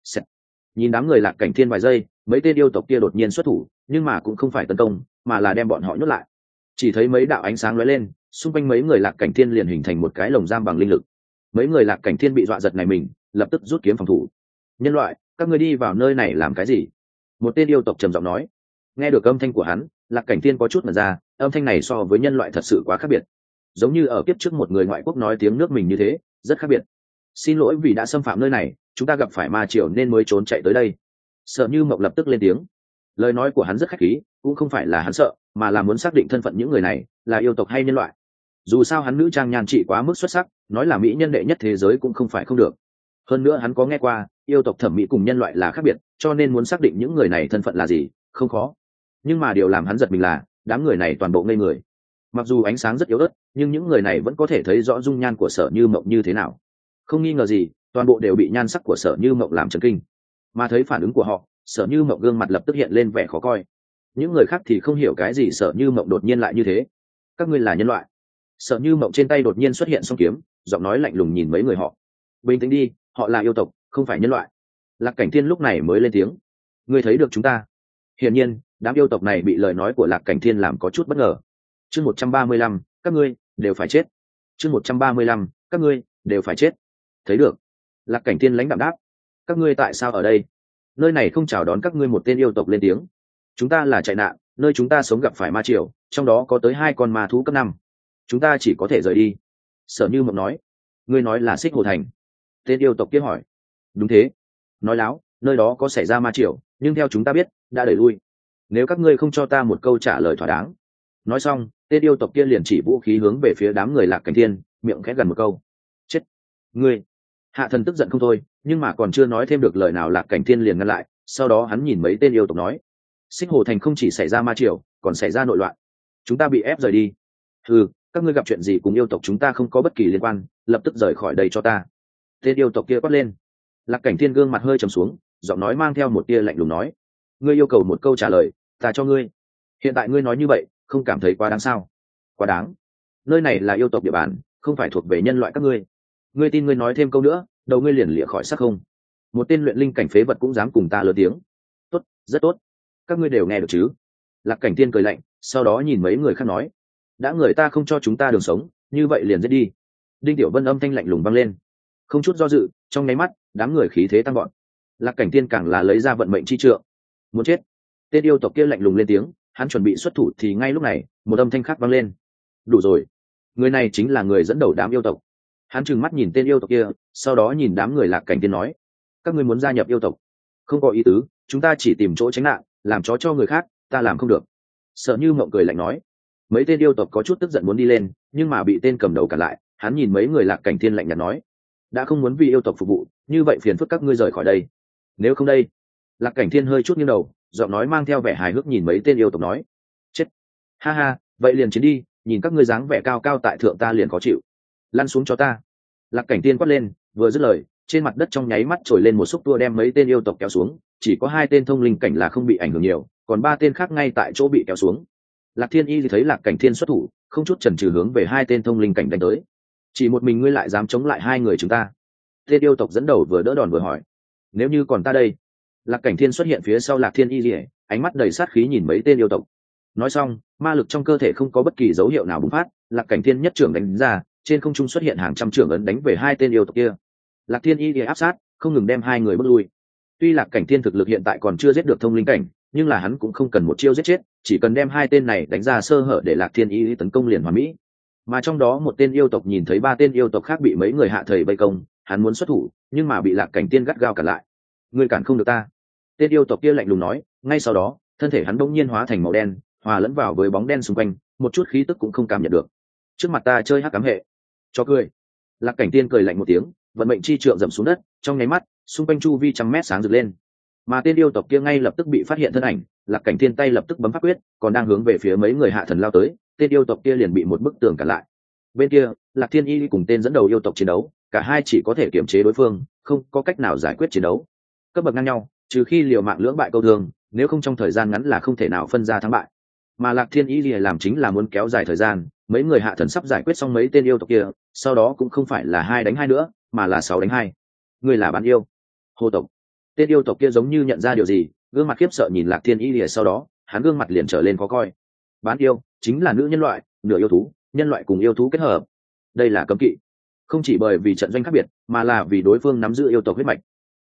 A: Nhìn đám người Lạc Cảnh Thiên vài giây, mấy tên yêu tộc kia đột nhiên xuất thủ, nhưng mà cũng không phải tấn công, mà là đem bọn họ nhốt lại. Chỉ thấy mấy đạo ánh sáng lóe lên, xung quanh mấy người Lạc Cảnh Thiên liền hình thành một cái lồng giam bằng linh lực. Mấy người Lạc Cảnh Thiên bị dọa giật này mình, lập tức rút kiếm phòng thủ. Nhân loại, các ngươi đi vào nơi này làm cái gì? Một tên yêu tộc trầm giọng nói. Nghe được âm thanh của hắn, Lạc Cảnh Thiên có chút mẩn ra, âm thanh này so với nhân loại thật sự quá khác biệt, giống như ở kiếp trước một người ngoại quốc nói tiếng nước mình như thế, rất khác biệt. Xin lỗi vì đã xâm phạm nơi này, chúng ta gặp phải ma triều nên mới trốn chạy tới đây. Sợ Như Mộng lập tức lên tiếng. Lời nói của hắn rất khách khí, cũng không phải là hắn sợ, mà là muốn xác định thân phận những người này là yêu tộc hay nhân loại. Dù sao hắn nữ trang nhan trị quá mức xuất sắc, nói là mỹ nhân đệ nhất thế giới cũng không phải không được. Hơn nữa hắn có nghe qua yêu tộc thẩm mỹ cùng nhân loại là khác biệt, cho nên muốn xác định những người này thân phận là gì không khó. Nhưng mà điều làm hắn giật mình là đám người này toàn bộ ngây người. Mặc dù ánh sáng rất yếu ớt, nhưng những người này vẫn có thể thấy rõ dung nhan của Sở Như Mộng như thế nào. Không nghi ngờ gì, toàn bộ đều bị nhan sắc của Sở Như Mộng làm chấn kinh. Mà thấy phản ứng của họ, Sở Như Mộng gương mặt lập tức hiện lên vẻ khó coi. Những người khác thì không hiểu cái gì Sở Như Mộng đột nhiên lại như thế. Các ngươi là nhân loại? Sở Như Mộng trên tay đột nhiên xuất hiện song kiếm, giọng nói lạnh lùng nhìn mấy người họ. Bình tĩnh đi, họ là yêu tộc, không phải nhân loại. Lạc Cảnh Thiên lúc này mới lên tiếng. Ngươi thấy được chúng ta? Hiển nhiên, đám yêu tộc này bị lời nói của Lạc Cảnh Thiên làm có chút bất ngờ. Chương 135, các ngươi đều phải chết. Chương 135, các ngươi đều phải chết. Thấy được. Lạc Cảnh Thiên lãnh đạm đáp. Các ngươi tại sao ở đây? Nơi này không chào đón các ngươi. Một tên yêu tộc lên tiếng. Chúng ta là chạy nạn, nơi chúng ta sống gặp phải ma triều, trong đó có tới 2 con ma thú cấp 5. Chúng ta chỉ có thể rời đi. Sở Như Mộng nói. Ngươi nói là Xích Hồ Thành? Tên yêu tộc kia hỏi. Đúng thế. Nói láo, nơi đó có xảy ra ma triều, nhưng theo chúng ta biết đã đẩy lui. Nếu các ngươi không cho ta một câu trả lời thỏa đáng. Nói xong, tên yêu tộc kia liền chỉ vũ khí hướng về phía đám người Lạc Cảnh Thiên, miệng khẽ gần một câu. Chết. Ngươi. Hạ Thần tức giận không thôi, nhưng mà còn chưa nói thêm được lời nào Lạc Cảnh Thiên liền ngăn lại. Sau đó hắn nhìn mấy tên yêu tộc nói. Xích Hồ Thành không chỉ xảy ra ma triều, còn xảy ra nội loạn. Chúng ta bị ép rời đi. Các ngươi gặp chuyện gì cùng yêu tộc chúng ta không có bất kỳ liên quan, lập tức rời khỏi đây cho ta. Tên yêu tộc kia quát lên. Lạc Cảnh Thiên gương mặt hơi trầm xuống, giọng nói mang theo một tia lạnh lùng nói. Ngươi yêu cầu một câu trả lời, ta cho ngươi. Hiện tại ngươi nói như vậy, không cảm thấy quá đáng sao? Quá đáng. Nơi này là yêu tộc địa bàn, không phải thuộc về nhân loại các ngươi. Ngươi tin ngươi nói thêm câu nữa, đầu ngươi liền lịa khỏi xác không? Một tên luyện linh cảnh phế vật cũng dám cùng ta lớn tiếng. Tốt, rất tốt. Các ngươi đều nghe được chứ? Lạc Cảnh Thiên cười lạnh, sau đó nhìn mấy người khác nói. Đã người ta không cho chúng ta đường sống, như vậy liền giết đi. Đinh Tiểu Vân âm thanh lạnh lùng vang lên. Không chút do dự, trong nháy mắt, đám người khí thế tăng gọn. Lạc Cảnh Thiên càng là lấy ra vận mệnh chi trượng. Muốn chết. Tên yêu tộc kia lạnh lùng lên tiếng, hắn chuẩn bị xuất thủ thì ngay lúc này, một âm thanh khác vang lên. Đủ rồi. Người này chính là người dẫn đầu đám yêu tộc. Hắn trừng mắt nhìn tên yêu tộc kia, sau đó nhìn đám người Lạc Cảnh Thiên nói. Các ngươi muốn gia nhập yêu tộc? Không có ý tứ, chúng ta chỉ tìm chỗ tránh nạn, làm chó cho người khác, ta làm không được. Sợ Như Mộng cười lạnh nói. Mấy tên yêu tộc có chút tức giận muốn đi lên, nhưng mà bị tên cầm đầu cản lại. Hắn nhìn mấy người Lạc Cảnh Thiên lạnh nhạt nói. Đã không muốn vì yêu tộc phục vụ, như vậy phiền phức các ngươi rời khỏi đây. Nếu không đây. Lạc Cảnh Thiên hơi chút nghiêng đầu, giọng nói mang theo vẻ hài hước nhìn mấy tên yêu tộc nói. Chết. Ha ha, vậy liền chiến đi, nhìn các ngươi dáng vẻ cao cao tại thượng ta liền khó chịu. Lăn xuống cho ta. Lạc Cảnh Thiên quát lên, vừa dứt lời, trên mặt đất trong nháy mắt trồi lên một xúc tua đem mấy tên yêu tộc kéo xuống, chỉ có 2 tên thông linh cảnh là không bị ảnh hưởng nhiều, còn 3 tên khác ngay tại chỗ bị kéo xuống. Lạc Thiên Y thì thấy Lạc Cảnh Thiên xuất thủ, không chút chần chừ hướng về 2 tên thông linh cảnh đánh tới. Chỉ một mình ngươi lại dám chống lại 2 người chúng ta? Tên yêu tộc dẫn đầu vừa đỡ đòn vừa hỏi. Nếu như còn ta đây? Lạc Cảnh Thiên xuất hiện phía sau Lạc Thiên Y lìa, ánh mắt đầy sát khí nhìn mấy tên yêu tộc. Nói xong, ma lực trong cơ thể không có bất kỳ dấu hiệu nào bùng phát, Lạc Cảnh Thiên nhất trưởng đánh ra, trên không trung xuất hiện hàng trăm trưởng ấn đánh về 2 tên yêu tộc kia. Lạc Thiên Y lìa áp sát, không ngừng đem 2 người bước lui. Tuy Lạc Cảnh Thiên thực lực hiện tại còn chưa giết được thông linh cảnh, nhưng là hắn cũng không cần một chiêu giết chết, chỉ cần đem 2 tên này đánh ra sơ hở để Lạc Thiên Y tấn công liền hoàn mỹ. Mà trong đó một tên yêu tộc nhìn thấy 3 tên yêu tộc khác bị mấy người hạ thầy vây công, hắn muốn xuất thủ, nhưng mà bị Lạc Cảnh Thiên gắt gao cản lại. Ngươi cản không được ta. Tên yêu tộc kia lạnh lùng nói, ngay sau đó, thân thể hắn bỗng nhiên hóa thành màu đen, hòa lẫn vào với bóng đen xung quanh, một chút khí tức cũng không cảm nhận được. Trước mặt ta chơi hắc ám hệ. Cho cười. Lạc Cảnh Thiên cười lạnh một tiếng, vận mệnh chi trượng dậm xuống đất, trong nháy mắt, xung quanh chu vi trăm mét sáng rực lên. Mà tên yêu tộc kia ngay lập tức bị phát hiện thân ảnh, Lạc Cảnh Thiên tay lập tức bấm pháp quyết, còn đang hướng về phía mấy người hạ thần lao tới, tên yêu tộc kia liền bị một bức tường cản lại. Bên kia, Lạc Thiên Y cùng tên dẫn đầu yêu tộc chiến đấu, cả hai chỉ có thể kiểm chế đối phương, không có cách nào giải quyết chiến đấu. Cấp bậc ngang nhau, trừ khi liều mạng lưỡng bại câu thương, nếu không trong thời gian ngắn là không thể nào phân ra thắng bại. Mà Lạc Thiên Y làm chính là muốn kéo dài thời gian, mấy người hạ thần sắp giải quyết xong mấy tên yêu tộc kia, sau đó cũng không phải là 2 đánh 2 nữa, mà là 6 đánh 2. Người là bán yêu. Hồ tộc. Tên yêu tộc kia giống như nhận ra điều gì, gương mặt khiếp sợ nhìn Lạc Thiên Y sau đó, hắn gương mặt liền trở lên khó coi. Bán yêu chính là nữ nhân loại, nửa yêu thú, nhân loại cùng yêu thú kết hợp. Đây là cấm kỵ. Không chỉ bởi vì trận doanh khác biệt, mà là vì đối phương nắm giữ yêu tộc huyết mạch.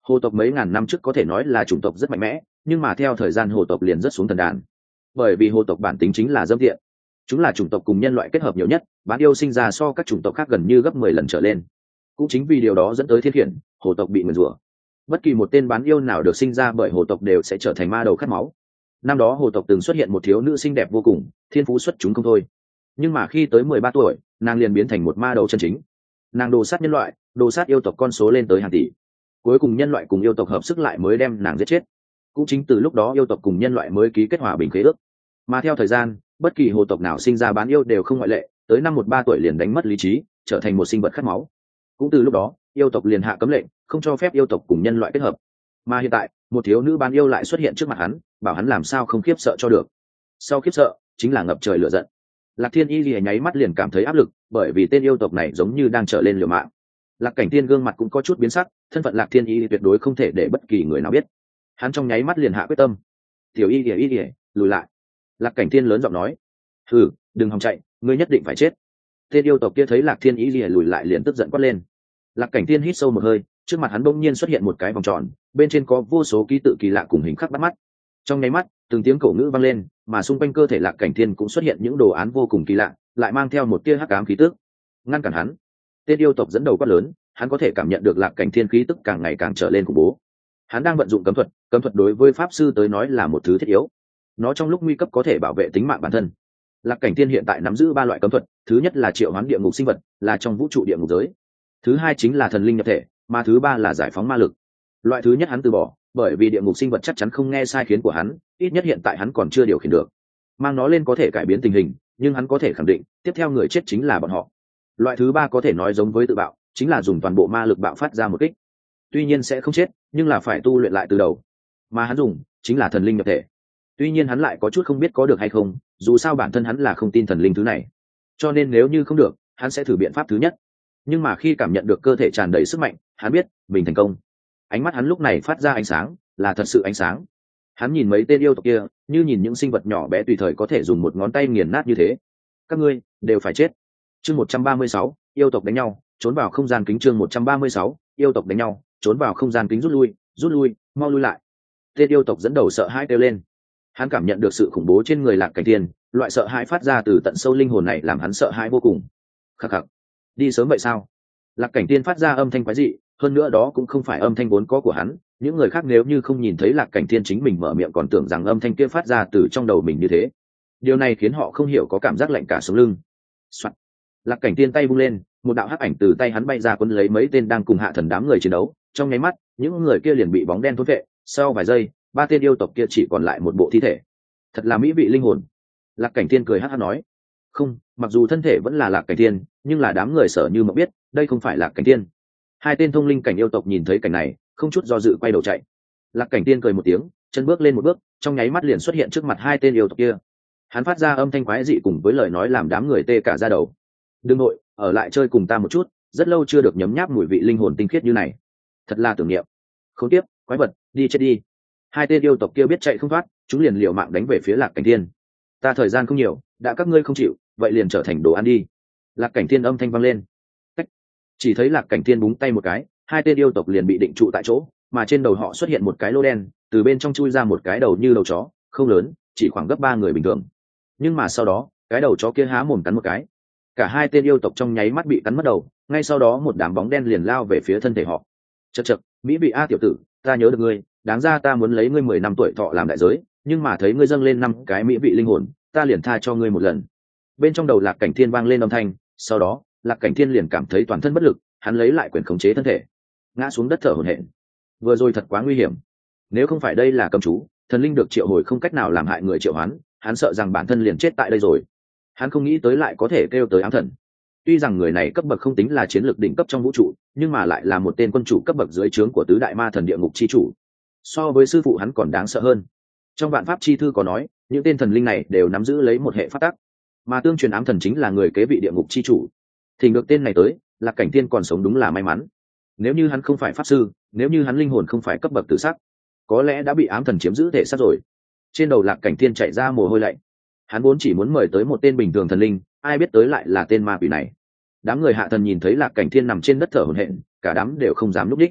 A: Hồ tộc mấy ngàn năm trước có thể nói là chủng tộc rất mạnh mẽ, nhưng mà theo thời gian hồ tộc liền rất xuống thần đàn. Bởi vì hồ tộc bản tính chính là dâm tiện, chúng là chủng tộc cùng nhân loại kết hợp nhiều nhất, bán yêu sinh ra so các chủng tộc khác gần như gấp 10 lần trở lên. Cũng chính vì điều đó dẫn tới thiên khiển, hồ tộc bị nguyền rủa. Bất kỳ một tên bán yêu nào được sinh ra bởi hồ tộc đều sẽ trở thành ma đầu khát máu. Năm đó hồ tộc từng xuất hiện một thiếu nữ xinh đẹp vô cùng, thiên phú xuất chúng không thôi. Nhưng mà khi tới 13 tuổi, nàng liền biến thành một ma đầu chân chính. Nàng đồ sát nhân loại, đồ sát yêu tộc con số lên tới hàng tỷ. Cuối cùng nhân loại cùng yêu tộc hợp sức lại mới đem nàng giết chết. Cũng chính từ lúc đó yêu tộc cùng nhân loại mới ký kết hòa bình khế ước. Mà theo thời gian, bất kỳ hồ tộc nào sinh ra bán yêu đều không ngoại lệ, tới năm 13 tuổi liền đánh mất lý trí, trở thành một sinh vật khát máu. Cũng từ lúc đó, yêu tộc liền hạ cấm lệnh, không cho phép yêu tộc cùng nhân loại kết hợp. Mà hiện tại, một thiếu nữ bán yêu lại xuất hiện trước mặt hắn, bảo hắn làm sao không khiếp sợ cho được. Sau khiếp sợ, chính là ngập trời lửa giận. Lạc Thiên Y lìa nháy mắt liền cảm thấy áp lực, bởi vì tên yêu tộc này giống như đang trở lên liều mạng. Lạc Cảnh Tiên gương mặt cũng có chút biến sắc, thân phận Lạc Thiên Y tuyệt đối không thể để bất kỳ người nào biết. Hắn trong nháy mắt liền hạ quyết tâm. Tiểu Y lìa, lùi lại. Lạc Cảnh Tiên lớn giọng nói. Hừ, đừng hòng chạy, ngươi nhất định phải chết. Tên yêu tộc kia thấy Lạc Thiên Y lìa lùi lại liền tức giận quát lên. Lạc Cảnh Tiên hít sâu một hơi, trước mặt hắn bỗng nhiên xuất hiện một cái vòng tròn, bên trên có vô số ký tự kỳ lạ cùng hình khắc bắt mắt. Trong nháy mắt, từng tiếng cổ ngữ vang lên, mà xung quanh cơ thể Lạc Cảnh Thiên cũng xuất hiện những đồ án vô cùng kỳ lạ, lại mang theo một tia hắc ám khí tức. Ngăn cản hắn! Tên yêu tộc dẫn đầu quát lớn, hắn có thể cảm nhận được Lạc Cảnh Thiên khí tức càng ngày càng trở lên khủng bố. Hắn đang vận dụng cấm thuật đối với pháp sư tới nói là một thứ thiết yếu. Nó trong lúc nguy cấp có thể bảo vệ tính mạng bản thân. Lạc Cảnh Thiên hiện tại nắm giữ 3 loại cấm thuật, thứ nhất là triệu hoán địa ngục sinh vật, là trong vũ trụ địa ngục giới. Thứ hai chính là thần linh nhập thể, mà thứ ba là giải phóng ma lực. Loại thứ nhất hắn từ bỏ, bởi vì địa ngục sinh vật chắc chắn không nghe sai khiến của hắn, ít nhất hiện tại hắn còn chưa điều khiển được. Mang nó lên có thể cải biến tình hình, nhưng hắn có thể khẳng định, tiếp theo người chết chính là bọn họ. Loại thứ ba có thể nói giống với tự bạo, chính là dùng toàn bộ ma lực bạo phát ra một kích. Tuy nhiên sẽ không chết, nhưng là phải tu luyện lại từ đầu. Mà hắn dùng chính là thần linh nhập thể. Tuy nhiên hắn lại có chút không biết có được hay không, dù sao bản thân hắn là không tin thần linh thứ này. Cho nên nếu như không được, hắn sẽ thử biện pháp thứ nhất. Nhưng mà khi cảm nhận được cơ thể tràn đầy sức mạnh, hắn biết mình thành công. Ánh mắt hắn lúc này phát ra ánh sáng, là thật sự ánh sáng. Hắn nhìn mấy tên yêu tộc kia, như nhìn những sinh vật nhỏ bé tùy thời có thể dùng một ngón tay nghiền nát như thế. Các ngươi đều phải chết. Chương 136, yêu tộc đánh nhau, trốn vào không gian kính. Chương 136, yêu tộc đánh nhau, trốn vào không gian kính. Rút lui, mau lui lại. Tên yêu tộc dẫn đầu sợ hãi kêu lên. Hắn cảm nhận được sự khủng bố trên người Lạc Cảnh Thiên, loại sợ hãi phát ra từ tận sâu linh hồn này làm hắn sợ hãi vô cùng. Khắc khắc. Đi sớm vậy sao? Lạc Cảnh Thiên phát ra âm thanh quái dị, hơn nữa đó cũng không phải âm thanh vốn có của hắn. Những người khác nếu như không nhìn thấy Lạc Cảnh Thiên chính mình mở miệng còn tưởng rằng âm thanh kia phát ra từ trong đầu mình như thế. Điều này khiến họ không hiểu có cảm giác lạnh cả sống lưng. Soạn. Lạc Cảnh Thiên tay vung lên, một đạo hắc ảnh từ tay hắn bay ra quấn lấy mấy tên đang cùng hạ thần đám người chiến đấu. Trong nháy mắt, những người kia liền bị bóng đen thôn vệ. Sau vài giây, 3 tên yêu tộc kia chỉ còn lại một bộ thi thể. Thật là mỹ vị linh hồn. Lạc Cảnh Thiên cười hắc hắc nói. Không, mặc dù thân thể vẫn là Lạc Cảnh Thiên, nhưng là đám người Sở Như Mộng biết, đây không phải Lạc Cảnh Thiên. 2 tên thông linh cảnh yêu tộc nhìn thấy cảnh này, không chút do dự quay đầu chạy. Lạc Cảnh Thiên cười một tiếng, chân bước lên một bước, trong nháy mắt liền xuất hiện trước mặt 2 tên yêu tộc kia. Hắn phát ra âm thanh quái dị cùng với lời nói làm đám người tê cả da đầu. Đừng nội, ở lại chơi cùng ta một chút, rất lâu chưa được nhấm nháp mùi vị linh hồn tinh khiết như này. Thật là tưởng niệm. Khốn kiếp, quái vật, đi chết đi. 2 tên yêu tộc kia biết chạy không thoát, chúng liền liều mạng đánh về phía Lạc Cảnh Thiên. Ta thời gian không nhiều, đã các ngươi không chịu, vậy liền trở thành đồ ăn đi. Lạc Cảnh Thiên âm thanh vang lên. Cách. Chỉ thấy Lạc Cảnh Thiên búng tay một cái, 2 tên yêu tộc liền bị định trụ tại chỗ, mà trên đầu họ xuất hiện một cái lỗ đen, từ bên trong chui ra một cái đầu như đầu chó, không lớn, chỉ khoảng gấp 3 người bình thường. Nhưng mà sau đó, cái đầu chó kia há mồm cắn một cái. Cả 2 tên yêu tộc trong nháy mắt bị cắn mất đầu, ngay sau đó một đám bóng đen liền lao về phía thân thể họ. Chậc chậc, mỹ vị a tiểu tử, ta nhớ được ngươi, đáng ra ta muốn lấy ngươi 10 năm tuổi thọ làm đại giới, nhưng mà thấy ngươi dâng lên 5 cái mỹ vị linh hồn, ta liền tha cho ngươi một lần. Bên trong đầu Lạc Cảnh Thiên vang lên âm thanh, sau đó Lạc Cảnh Thiên liền cảm thấy toàn thân bất lực, hắn lấy lại quyền khống chế thân thể, ngã xuống đất thở hổn hển. Vừa rồi thật quá nguy hiểm, nếu không phải đây là cấm chú, thần linh được triệu hồi không cách nào làm hại người triệu hoán, hắn sợ rằng bản thân liền chết tại đây rồi. Hắn không nghĩ tới lại có thể kêu tới ám thần. Tuy rằng người này cấp bậc không tính là chiến lược đỉnh cấp trong vũ trụ, nhưng mà lại là một tên quân chủ cấp bậc dưới trướng của tứ đại ma thần địa ngục chi chủ. So với sư phụ hắn còn đáng sợ hơn. Trong vạn pháp chi thư có nói, những tên thần linh này đều nắm giữ lấy một hệ pháp tắc, mà tương truyền ám thần chính là người kế vị địa ngục chi chủ. Thỉnh được tên này tới, Lạc Cảnh Thiên còn sống đúng là may mắn. Nếu như hắn không phải pháp sư, nếu như hắn linh hồn không phải cấp bậc tử sắc, có lẽ đã bị ám thần chiếm giữ thể xác rồi. Trên đầu Lạc Cảnh Thiên chảy ra mồ hôi lạnh. Hắn vốn chỉ muốn mời tới một tên bình thường thần linh, ai biết tới lại là tên ma quỷ này. Đám người hạ thần nhìn thấy Lạc Cảnh Thiên nằm trên đất thở hổn hển, cả đám đều không dám núp đích.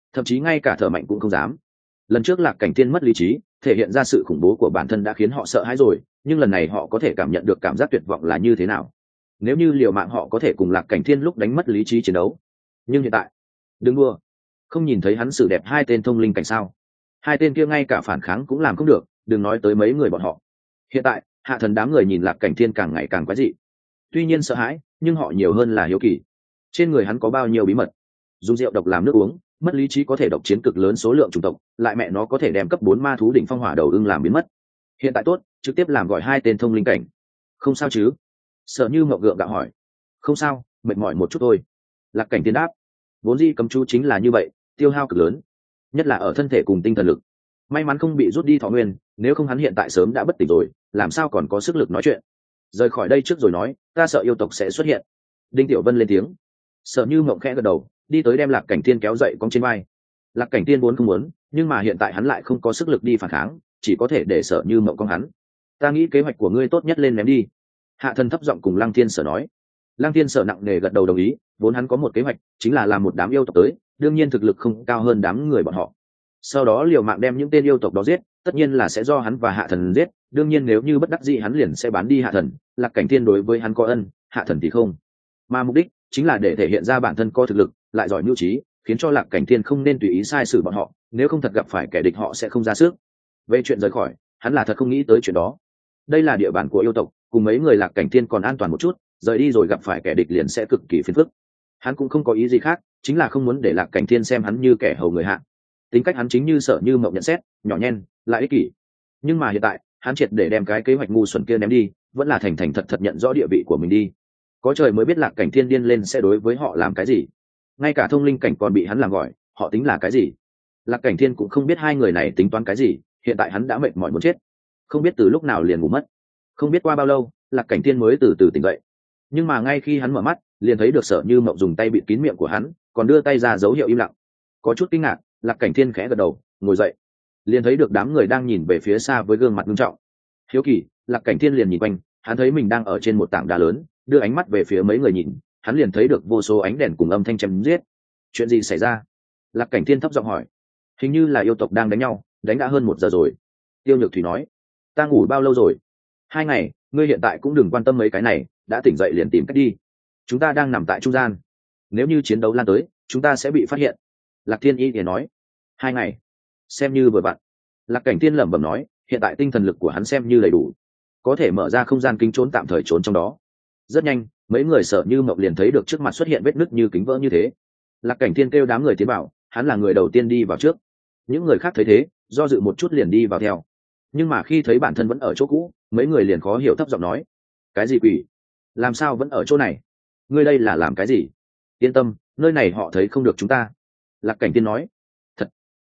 A: thậm chí ngay cả thở mạnh cũng không dám. Lần trước Lạc Cảnh Thiên mất lý trí, thể hiện ra sự khủng bố của bản thân đã khiến họ sợ hãi rồi, nhưng lần này họ có thể cảm nhận được cảm giác tuyệt vọng là như thế nào. Nếu như liều mạng họ có thể cùng Lạc Cảnh Thiên lúc đánh mất lý trí chiến đấu, nhưng hiện tại đừng đua, không nhìn thấy hắn xử đẹp hai tên thông linh cảnh sao? Hai tên kia ngay cả phản kháng cũng làm không được, đừng nói tới mấy người bọn họ. Hiện tại Hạ Thần đám người nhìn Lạc Cảnh Thiên càng ngày càng quái dị, tuy nhiên sợ hãi nhưng họ nhiều hơn là hiếu kỳ. Trên người hắn có bao nhiêu bí mật? Dùng rượu độc làm nước uống, mất lý trí có thể độc chiến cực lớn số lượng chủng tộc, lại mẹ nó có thể đem cấp 4 ma thú đỉnh phong hỏa đầu ưng làm biến mất. Hiện tại tốt, trực tiếp làm gọi hai tên thông linh cảnh. Không sao chứ? Sợ Như Ngọc gượng gạo hỏi. Không sao, mệt mỏi một chút thôi. Lạc Cảnh Thiên đáp. Vốn dĩ cấm chú chính là như vậy, tiêu hao cực lớn, nhất là ở thân thể cùng tinh thần lực. May mắn không bị rút đi thọ nguyên, nếu không hắn hiện tại sớm đã bất tỉnh rồi, làm sao còn có sức lực nói chuyện. Rời khỏi đây trước rồi nói, ta sợ yêu tộc sẽ xuất hiện. Đinh Tiểu Vân lên tiếng. Sợ Như Mộng khẽ gật đầu, đi tới đem Lạc Cảnh Thiên kéo dậy cong trên vai. Lạc Cảnh Thiên vốn không muốn, nhưng mà hiện tại hắn lại không có sức lực đi phản kháng, chỉ có thể để Sợ Như Mộng cong hắn. Ta nghĩ kế hoạch của ngươi tốt nhất lên ném đi. Hạ Thần thấp giọng cùng Lăng Thiên Sở nói. Lăng Thiên Sở nặng nề gật đầu đồng ý, vốn hắn có một kế hoạch, chính là làm một đám yêu tộc tới, đương nhiên thực lực không cao hơn đám người bọn họ. Sau đó liều mạng đem những tên yêu tộc đó giết, tất nhiên là sẽ do hắn và Hạ Thần giết, đương nhiên nếu như bất đắc dĩ hắn liền sẽ bán đi Hạ Thần. Lạc Cảnh Thiên đối với hắn có ân, Hạ Thần thì không. Mà mục đích chính là để thể hiện ra bản thân có thực lực, lại giỏi mưu trí, khiến cho Lạc Cảnh Thiên không nên tùy ý sai sử bọn họ, nếu không thật gặp phải kẻ địch họ sẽ không ra sức. Về chuyện rời khỏi, hắn là thật không nghĩ tới chuyện đó. Đây là địa bàn của yêu tộc, cùng mấy người Lạc Cảnh Thiên còn an toàn một chút, rời đi rồi gặp phải kẻ địch liền sẽ cực kỳ phiền phức. Hắn cũng không có ý gì khác, chính là không muốn để Lạc Cảnh Thiên xem hắn như kẻ hầu người hạ. Tính cách hắn chính như Sở Như Mộng nhận xét, nhỏ nhen, lại ích kỷ. Nhưng mà hiện tại, hắn triệt để đem cái kế hoạch ngu xuẩn kia ném đi, vẫn là thành thành thật thật nhận rõ địa vị của mình đi. Có trời mới biết Lạc Cảnh Thiên điên lên sẽ đối với họ làm cái gì. Ngay cả thông linh cảnh còn bị hắn làm gọi, họ tính là cái gì? Lạc Cảnh Thiên cũng không biết hai người này tính toán cái gì, hiện tại hắn đã mệt mỏi muốn chết, không biết từ lúc nào liền ngủ mất. Không biết qua bao lâu, Lạc Cảnh Thiên mới từ từ tỉnh dậy. Nhưng mà ngay khi hắn mở mắt, liền thấy được Sở Như Mộng dùng tay bịt kín miệng của hắn, còn đưa tay ra dấu hiệu im lặng. Có chút kinh ngạc, Lạc Cảnh Thiên khẽ gật đầu, ngồi dậy. Liền thấy được đám người đang nhìn về phía xa với gương mặt nghiêm trọng. Hiếu kỳ, Lạc Cảnh Thiên liền nhìn quanh, hắn thấy mình đang ở trên một tảng đá lớn, đưa ánh mắt về phía mấy người nhìn, hắn liền thấy được vô số ánh đèn cùng âm thanh chém giết. Chuyện gì xảy ra? Lạc Cảnh Thiên thấp giọng hỏi. Hình như là yêu tộc đang đánh nhau, đánh đã hơn 1 giờ rồi. Tiêu Nhược Thủy nói. Ta ngủ bao lâu rồi? 2 ngày, ngươi hiện tại cũng đừng quan tâm mấy cái này, đã tỉnh dậy liền tìm cách đi. Chúng ta đang nằm tại trung gian, nếu như chiến đấu lan tới, chúng ta sẽ bị phát hiện. Lạc Thiên Y thì nói. 2 ngày, xem như vừa vặn. Lạc Cảnh Thiên lẩm bẩm nói, hiện tại tinh thần lực của hắn xem như đầy đủ, có thể mở ra không gian kính trốn tạm thời trốn trong đó. Rất nhanh, mấy người Sở Như Mộng liền thấy được trước mặt xuất hiện vết nứt như kính vỡ như thế. Lạc Cảnh Thiên kêu đám người tiến vào, hắn là người đầu tiên đi vào trước. Những người khác thấy thế, do dự một chút liền đi vào theo. Nhưng mà khi thấy bản thân vẫn ở chỗ cũ, mấy người liền khó hiểu thấp giọng nói. Cái gì quỷ? Làm sao vẫn ở chỗ này? Ngươi đây là làm cái gì? Yên tâm, nơi này họ thấy không được chúng ta. Lạc Cảnh Thiên nói. Thật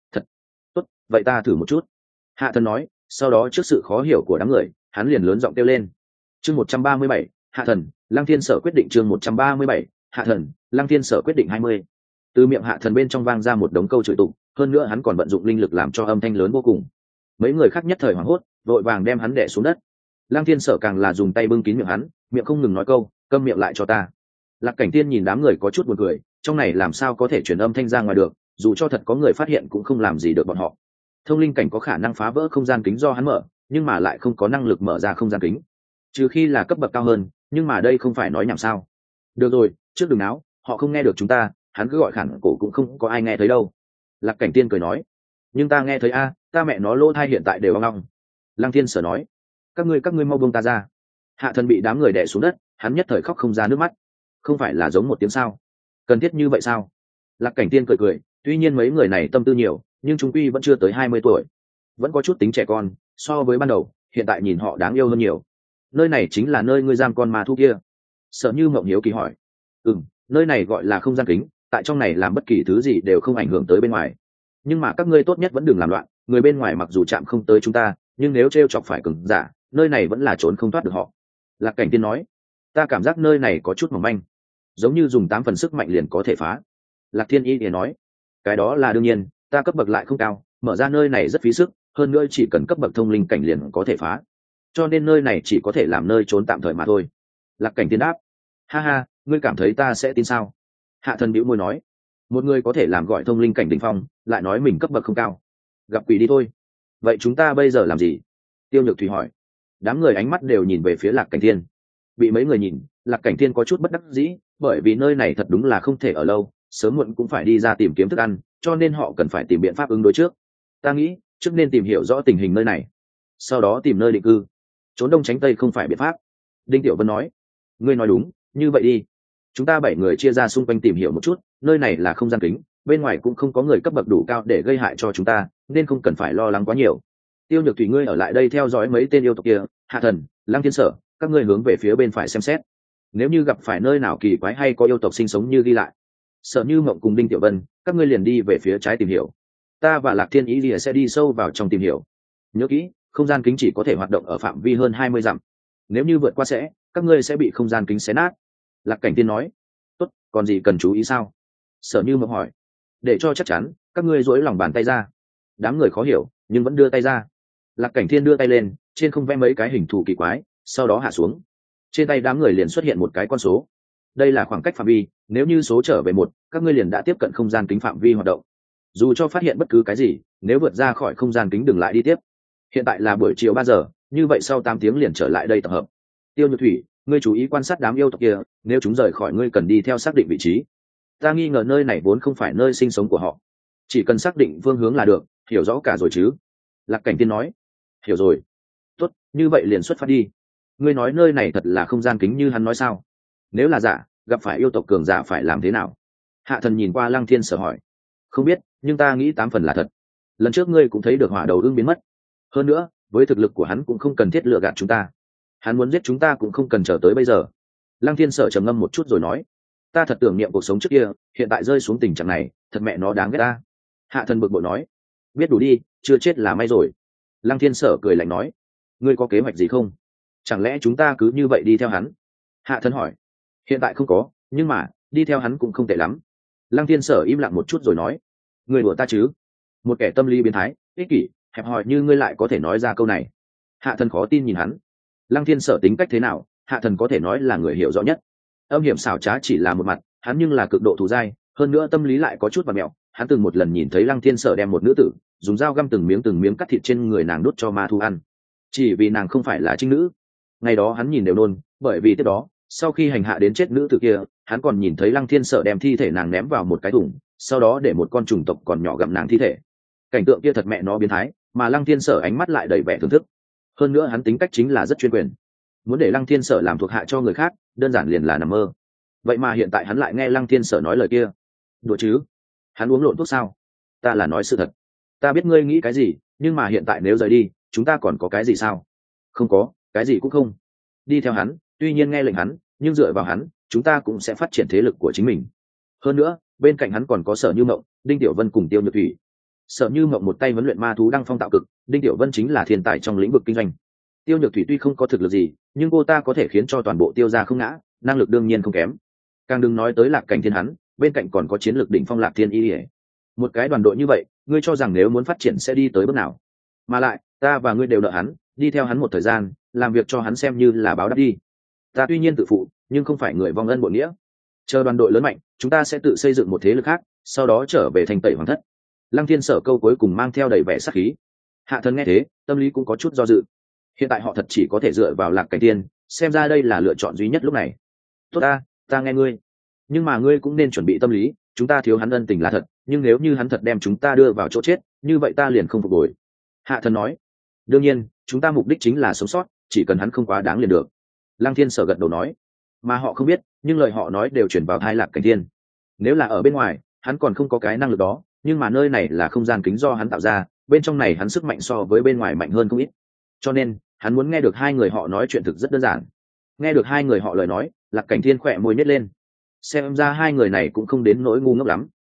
A: tốt, vậy ta thử một chút. Hạ Thần nói, sau đó trước sự khó hiểu của đám người, hắn liền lớn giọng kêu lên. Chương 137, Hạ Thần, Lăng Thiên Sở quyết định. Chương 137, Hạ Thần, Lăng Thiên Sở quyết định 20. Từ miệng Hạ Thần bên trong vang ra một đống câu chửi tục, hơn nữa hắn còn vận dụng linh lực làm cho âm thanh lớn vô cùng. Mấy người khác nhất thời hoảng hốt, vội vàng đem hắn đè xuống đất. Lăng Thiên Sở càng là dùng tay bưng kín miệng hắn, miệng không ngừng nói câu, câm miệng lại cho ta. Lạc Cảnh Thiên nhìn đám người có chút buồn cười, trong này làm sao có thể truyền âm thanh ra ngoài được, dù cho thật có người phát hiện cũng không làm gì được bọn họ. Thông linh cảnh có khả năng phá vỡ không gian kính do hắn mở, nhưng mà lại không có năng lực mở ra không gian kính, trừ khi là cấp bậc cao hơn, nhưng mà đây không phải nói nhảm sao. Được rồi, trước đừng náo, họ không nghe được chúng ta, hắn cứ gọi khản cổ cũng không có ai nghe thấy đâu. Lạc Cảnh Thiên cười nói. Nhưng ta nghe thấy a, ta mẹ nó lỗ thai hiện tại đều ong ong. Lăng Thiên Sở nói. Các ngươi mau buông ta ra. Hạ Thần bị đám người đè xuống đất, hắn nhất thời khóc không ra nước mắt. Không phải là giống một tiếng sao? Cần thiết như vậy sao? Lạc Cảnh Thiên cười cười, tuy nhiên mấy người này tâm tư nhiều, nhưng chúng quy vẫn chưa tới 20 tuổi, vẫn có chút tính trẻ con, so với ban đầu, hiện tại nhìn họ đáng yêu hơn nhiều. Nơi này chính là nơi ngươi giam con ma thú kia? Sợ Như Mộng hiếu kỳ hỏi. Nơi này gọi là không gian kính, tại trong này làm bất kỳ thứ gì đều không ảnh hưởng tới bên ngoài. Nhưng mà các ngươi tốt nhất vẫn đừng làm loạn, người bên ngoài mặc dù chạm không tới chúng ta, nhưng nếu trêu chọc phải cường giả, nơi này vẫn là trốn không thoát được họ. Lạc Cảnh Thiên nói. Ta cảm giác nơi này có chút mỏng manh, giống như dùng 8 phần sức mạnh liền có thể phá. Lạc Thiên Y thì nói. Cái đó là đương nhiên, ta cấp bậc lại không cao, mở ra nơi này rất phí sức, hơn nữa chỉ cần cấp bậc thông linh cảnh liền có thể phá, cho nên nơi này chỉ có thể làm nơi trốn tạm thời mà thôi. Lạc Cảnh Thiên đáp. Ha ha, ngươi cảm thấy ta sẽ tin sao? Hạ Thần bĩu môi nói. một người có thể làm gọi thông linh cảnh đỉnh phong lại nói mình cấp bậc không cao. Gặp quỷ đi thôi. Vậy chúng ta bây giờ làm gì? Tiêu Nhược Thủy hỏi. Đám người ánh mắt đều nhìn về phía Lạc Cảnh Thiên. Bị mấy người nhìn, Lạc Cảnh Thiên có chút bất đắc dĩ, bởi vì nơi này thật đúng là không thể ở lâu, sớm muộn cũng phải đi ra tìm kiếm thức ăn, cho nên họ cần phải tìm biện pháp ứng đối trước. Ta nghĩ trước nên tìm hiểu rõ tình hình nơi này, sau đó tìm nơi định cư. Trốn đông tránh tây không phải biện pháp. Đinh Tiểu Vân nói. Ngươi nói đúng, như vậy đi, chúng ta 7 người chia ra xung quanh tìm hiểu một chút. Nơi này là không gian kính, bên ngoài cũng không có người cấp bậc đủ cao để gây hại cho chúng ta, nên không cần phải lo lắng quá nhiều. Tiêu Nhược Thủy, ngươi ở lại đây theo dõi mấy tên yêu tộc kia. Hạ Thần, Lăng Thiên Sở, các ngươi hướng về phía bên phải xem xét, nếu như gặp phải nơi nào kỳ quái hay có yêu tộc sinh sống như ghi lại. Sợ Như Mộng cùng Đinh Tiểu Vân, các ngươi liền đi về phía trái tìm hiểu. Ta và Lạc Thiên Ý Lìa sẽ đi sâu vào trong tìm hiểu. Nhớ kỹ, không gian kính chỉ có thể hoạt động ở phạm vi hơn 20 dặm, nếu như vượt qua các ngươi sẽ bị không gian kính xé nát. Lạc Cảnh Tiên nói. Tốt, còn gì cần chú ý sao? Sở Như Mộng hỏi. Để cho chắc chắn, các ngươi duỗi lòng bàn tay ra. Đám người khó hiểu nhưng vẫn đưa tay ra. Lạc Cảnh Thiên đưa tay lên, trên không vẽ mấy cái hình thù kỳ quái, sau đó hạ xuống. Trên tay đám người liền xuất hiện một cái con số. Đây là khoảng cách phạm vi, nếu như số trở về 1, các ngươi liền đã tiếp cận không gian kính phạm vi hoạt động. Dù cho phát hiện bất cứ cái gì, nếu vượt ra khỏi không gian kính đừng lại đi tiếp. Hiện tại là buổi chiều 3 giờ, như vậy sau 8 tiếng liền trở lại đây tập hợp. Tiêu Nhược Thủy, ngươi chú ý quan sát đám yêu tộc kia, nếu chúng rời khỏi ngươi cần đi theo xác định vị trí. Ta nghi ngờ nơi này vốn không phải nơi sinh sống của họ, chỉ cần xác định phương hướng là được. Hiểu rõ cả rồi chứ? Lạc Cảnh Tiên nói. Hiểu rồi. Tốt, như vậy liền xuất phát đi. Ngươi nói nơi này thật là không gian kính như hắn nói sao? Nếu là giả, gặp phải yêu tộc cường giả phải làm thế nào? Hạ Thần nhìn qua Lăng Thiên Sở hỏi. Không biết, nhưng ta nghĩ 8 phần là thật. Lần trước ngươi cũng thấy được hỏa đầu ưng biến mất. Hơn nữa, với thực lực của hắn cũng không cần thiết lừa gạt chúng ta. Hắn muốn giết chúng ta cũng không cần chờ tới bây giờ. Lăng Thiên Sở trầm ngâm một chút rồi nói. Ta thật tưởng niệm cuộc sống trước kia, hiện tại rơi xuống tình trạng này, thật mẹ nó đáng ghét ta. Hạ Thần bực bội nói. Biết đủ đi, chưa chết là may rồi. Lăng Thiên Sở cười lạnh nói. Ngươi có kế hoạch gì không? Chẳng lẽ chúng ta cứ như vậy đi theo hắn? Hạ Thần hỏi. Hiện tại không có, nhưng mà đi theo hắn cũng không tệ lắm. Lăng Thiên Sở im lặng một chút rồi nói. Ngươi đùa ta chứ? Một kẻ tâm lý biến thái, ích kỷ, hẹp hòi như ngươi lại có thể nói ra câu này? Hạ Thần khó tin nhìn hắn. Lăng Thiên Sở tính cách thế nào, Hạ Thần có thể nói là người hiểu rõ nhất. Âm hiểm xảo trá chỉ là một mặt, hắn nhưng là cực độ thù dai, hơn nữa tâm lý lại có chút bạt mẹo. Hắn từng một lần nhìn thấy Lăng Thiên Sở đem một nữ tử dùng dao găm từng miếng cắt thịt trên người nàng đút cho ma thu ăn, chỉ vì nàng không phải là trinh nữ. Ngày đó hắn nhìn đều nôn, bởi vì tiếp đó sau khi hành hạ đến chết nữ tử kia, hắn còn nhìn thấy Lăng Thiên Sở đem thi thể nàng ném vào một cái thùng, sau đó để một con trùng tộc còn nhỏ gặm nàng thi thể. Cảnh tượng kia thật mẹ nó biến thái, mà Lăng Thiên Sở ánh mắt lại đầy vẻ thưởng thức. Hơn nữa hắn tính cách chính là rất chuyên quyền, muốn để Lăng Thiên Sở làm thuộc hạ cho người khác đơn giản liền là nằm mơ. Vậy mà hiện tại hắn lại nghe Lăng Thiên Sở nói lời kia. Đùa chứ? Hắn uống lộn thuốc sao? Ta là nói sự thật. Ta biết ngươi nghĩ cái gì, nhưng mà hiện tại nếu rời đi, chúng ta còn có cái gì sao? Không có, cái gì cũng không. Đi theo hắn, tuy nhiên nghe lệnh hắn, nhưng dựa vào hắn, chúng ta cũng sẽ phát triển thế lực của chính mình. Hơn nữa, bên cạnh hắn còn có Sở Như Mộng, Đinh Tiểu Vân cùng Tiêu Nhược Thủy. Sở Như Mộng một tay huấn luyện ma thú đăng phong tạo cực, Đinh Tiểu Vân chính là thiên tài trong lĩnh vực kinh doanh. Tiêu Nhược Thủy tuy không có thực lực gì, nhưng cô ta có thể khiến cho toàn bộ Tiêu gia không ngã, năng lực đương nhiên không kém. Càng đừng nói tới Lạc Cảnh Thiên hắn, bên cạnh còn có chiến lược đỉnh phong Lạc Thiên Y. Một cái đoàn đội như vậy, ngươi cho rằng nếu muốn phát triển sẽ đi tới bước nào? Mà lại, ta và ngươi đều nợ hắn, đi theo hắn một thời gian, làm việc cho hắn xem như là báo đáp đi. Ta tuy nhiên tự phụ, nhưng không phải người vong ân bội nghĩa. Chờ đoàn đội lớn mạnh, chúng ta sẽ tự xây dựng một thế lực khác, sau đó trở về thành tẩy hoàng thất. Lăng Thiên Sở câu cuối cùng mang theo đầy vẻ sắc khí. Hạ Thần nghe thế, tâm lý cũng có chút do dự. Hiện tại họ thật chỉ có thể dựa vào Lạc Cảnh Tiên, xem ra đây là lựa chọn duy nhất lúc này. Tốt ta nghe ngươi, nhưng mà ngươi cũng nên chuẩn bị tâm lý, chúng ta thiếu hắn ân tình là thật, nhưng nếu như hắn thật đem chúng ta đưa vào chỗ chết, như vậy ta liền không phục hồi. Hạ Thần nói. Đương nhiên, chúng ta mục đích chính là sống sót, chỉ cần hắn không quá đáng liền được. Lăng Thiên Sở gật đầu nói. Mà họ không biết, nhưng lời họ nói đều chuyển vào tai Lạc Cảnh Thiên. Nếu là ở bên ngoài, hắn còn không có cái năng lực đó, nhưng mà nơi này là không gian kính do hắn tạo ra, bên trong này hắn sức mạnh so với bên ngoài mạnh hơn không ít. Cho nên, hắn muốn nghe được hai người họ nói chuyện thực rất đơn giản. Nghe được hai người họ lời nói, Lạc Cảnh Thiên khỏe môi nhếch lên. Xem ra hai người này cũng không đến nỗi ngu ngốc lắm.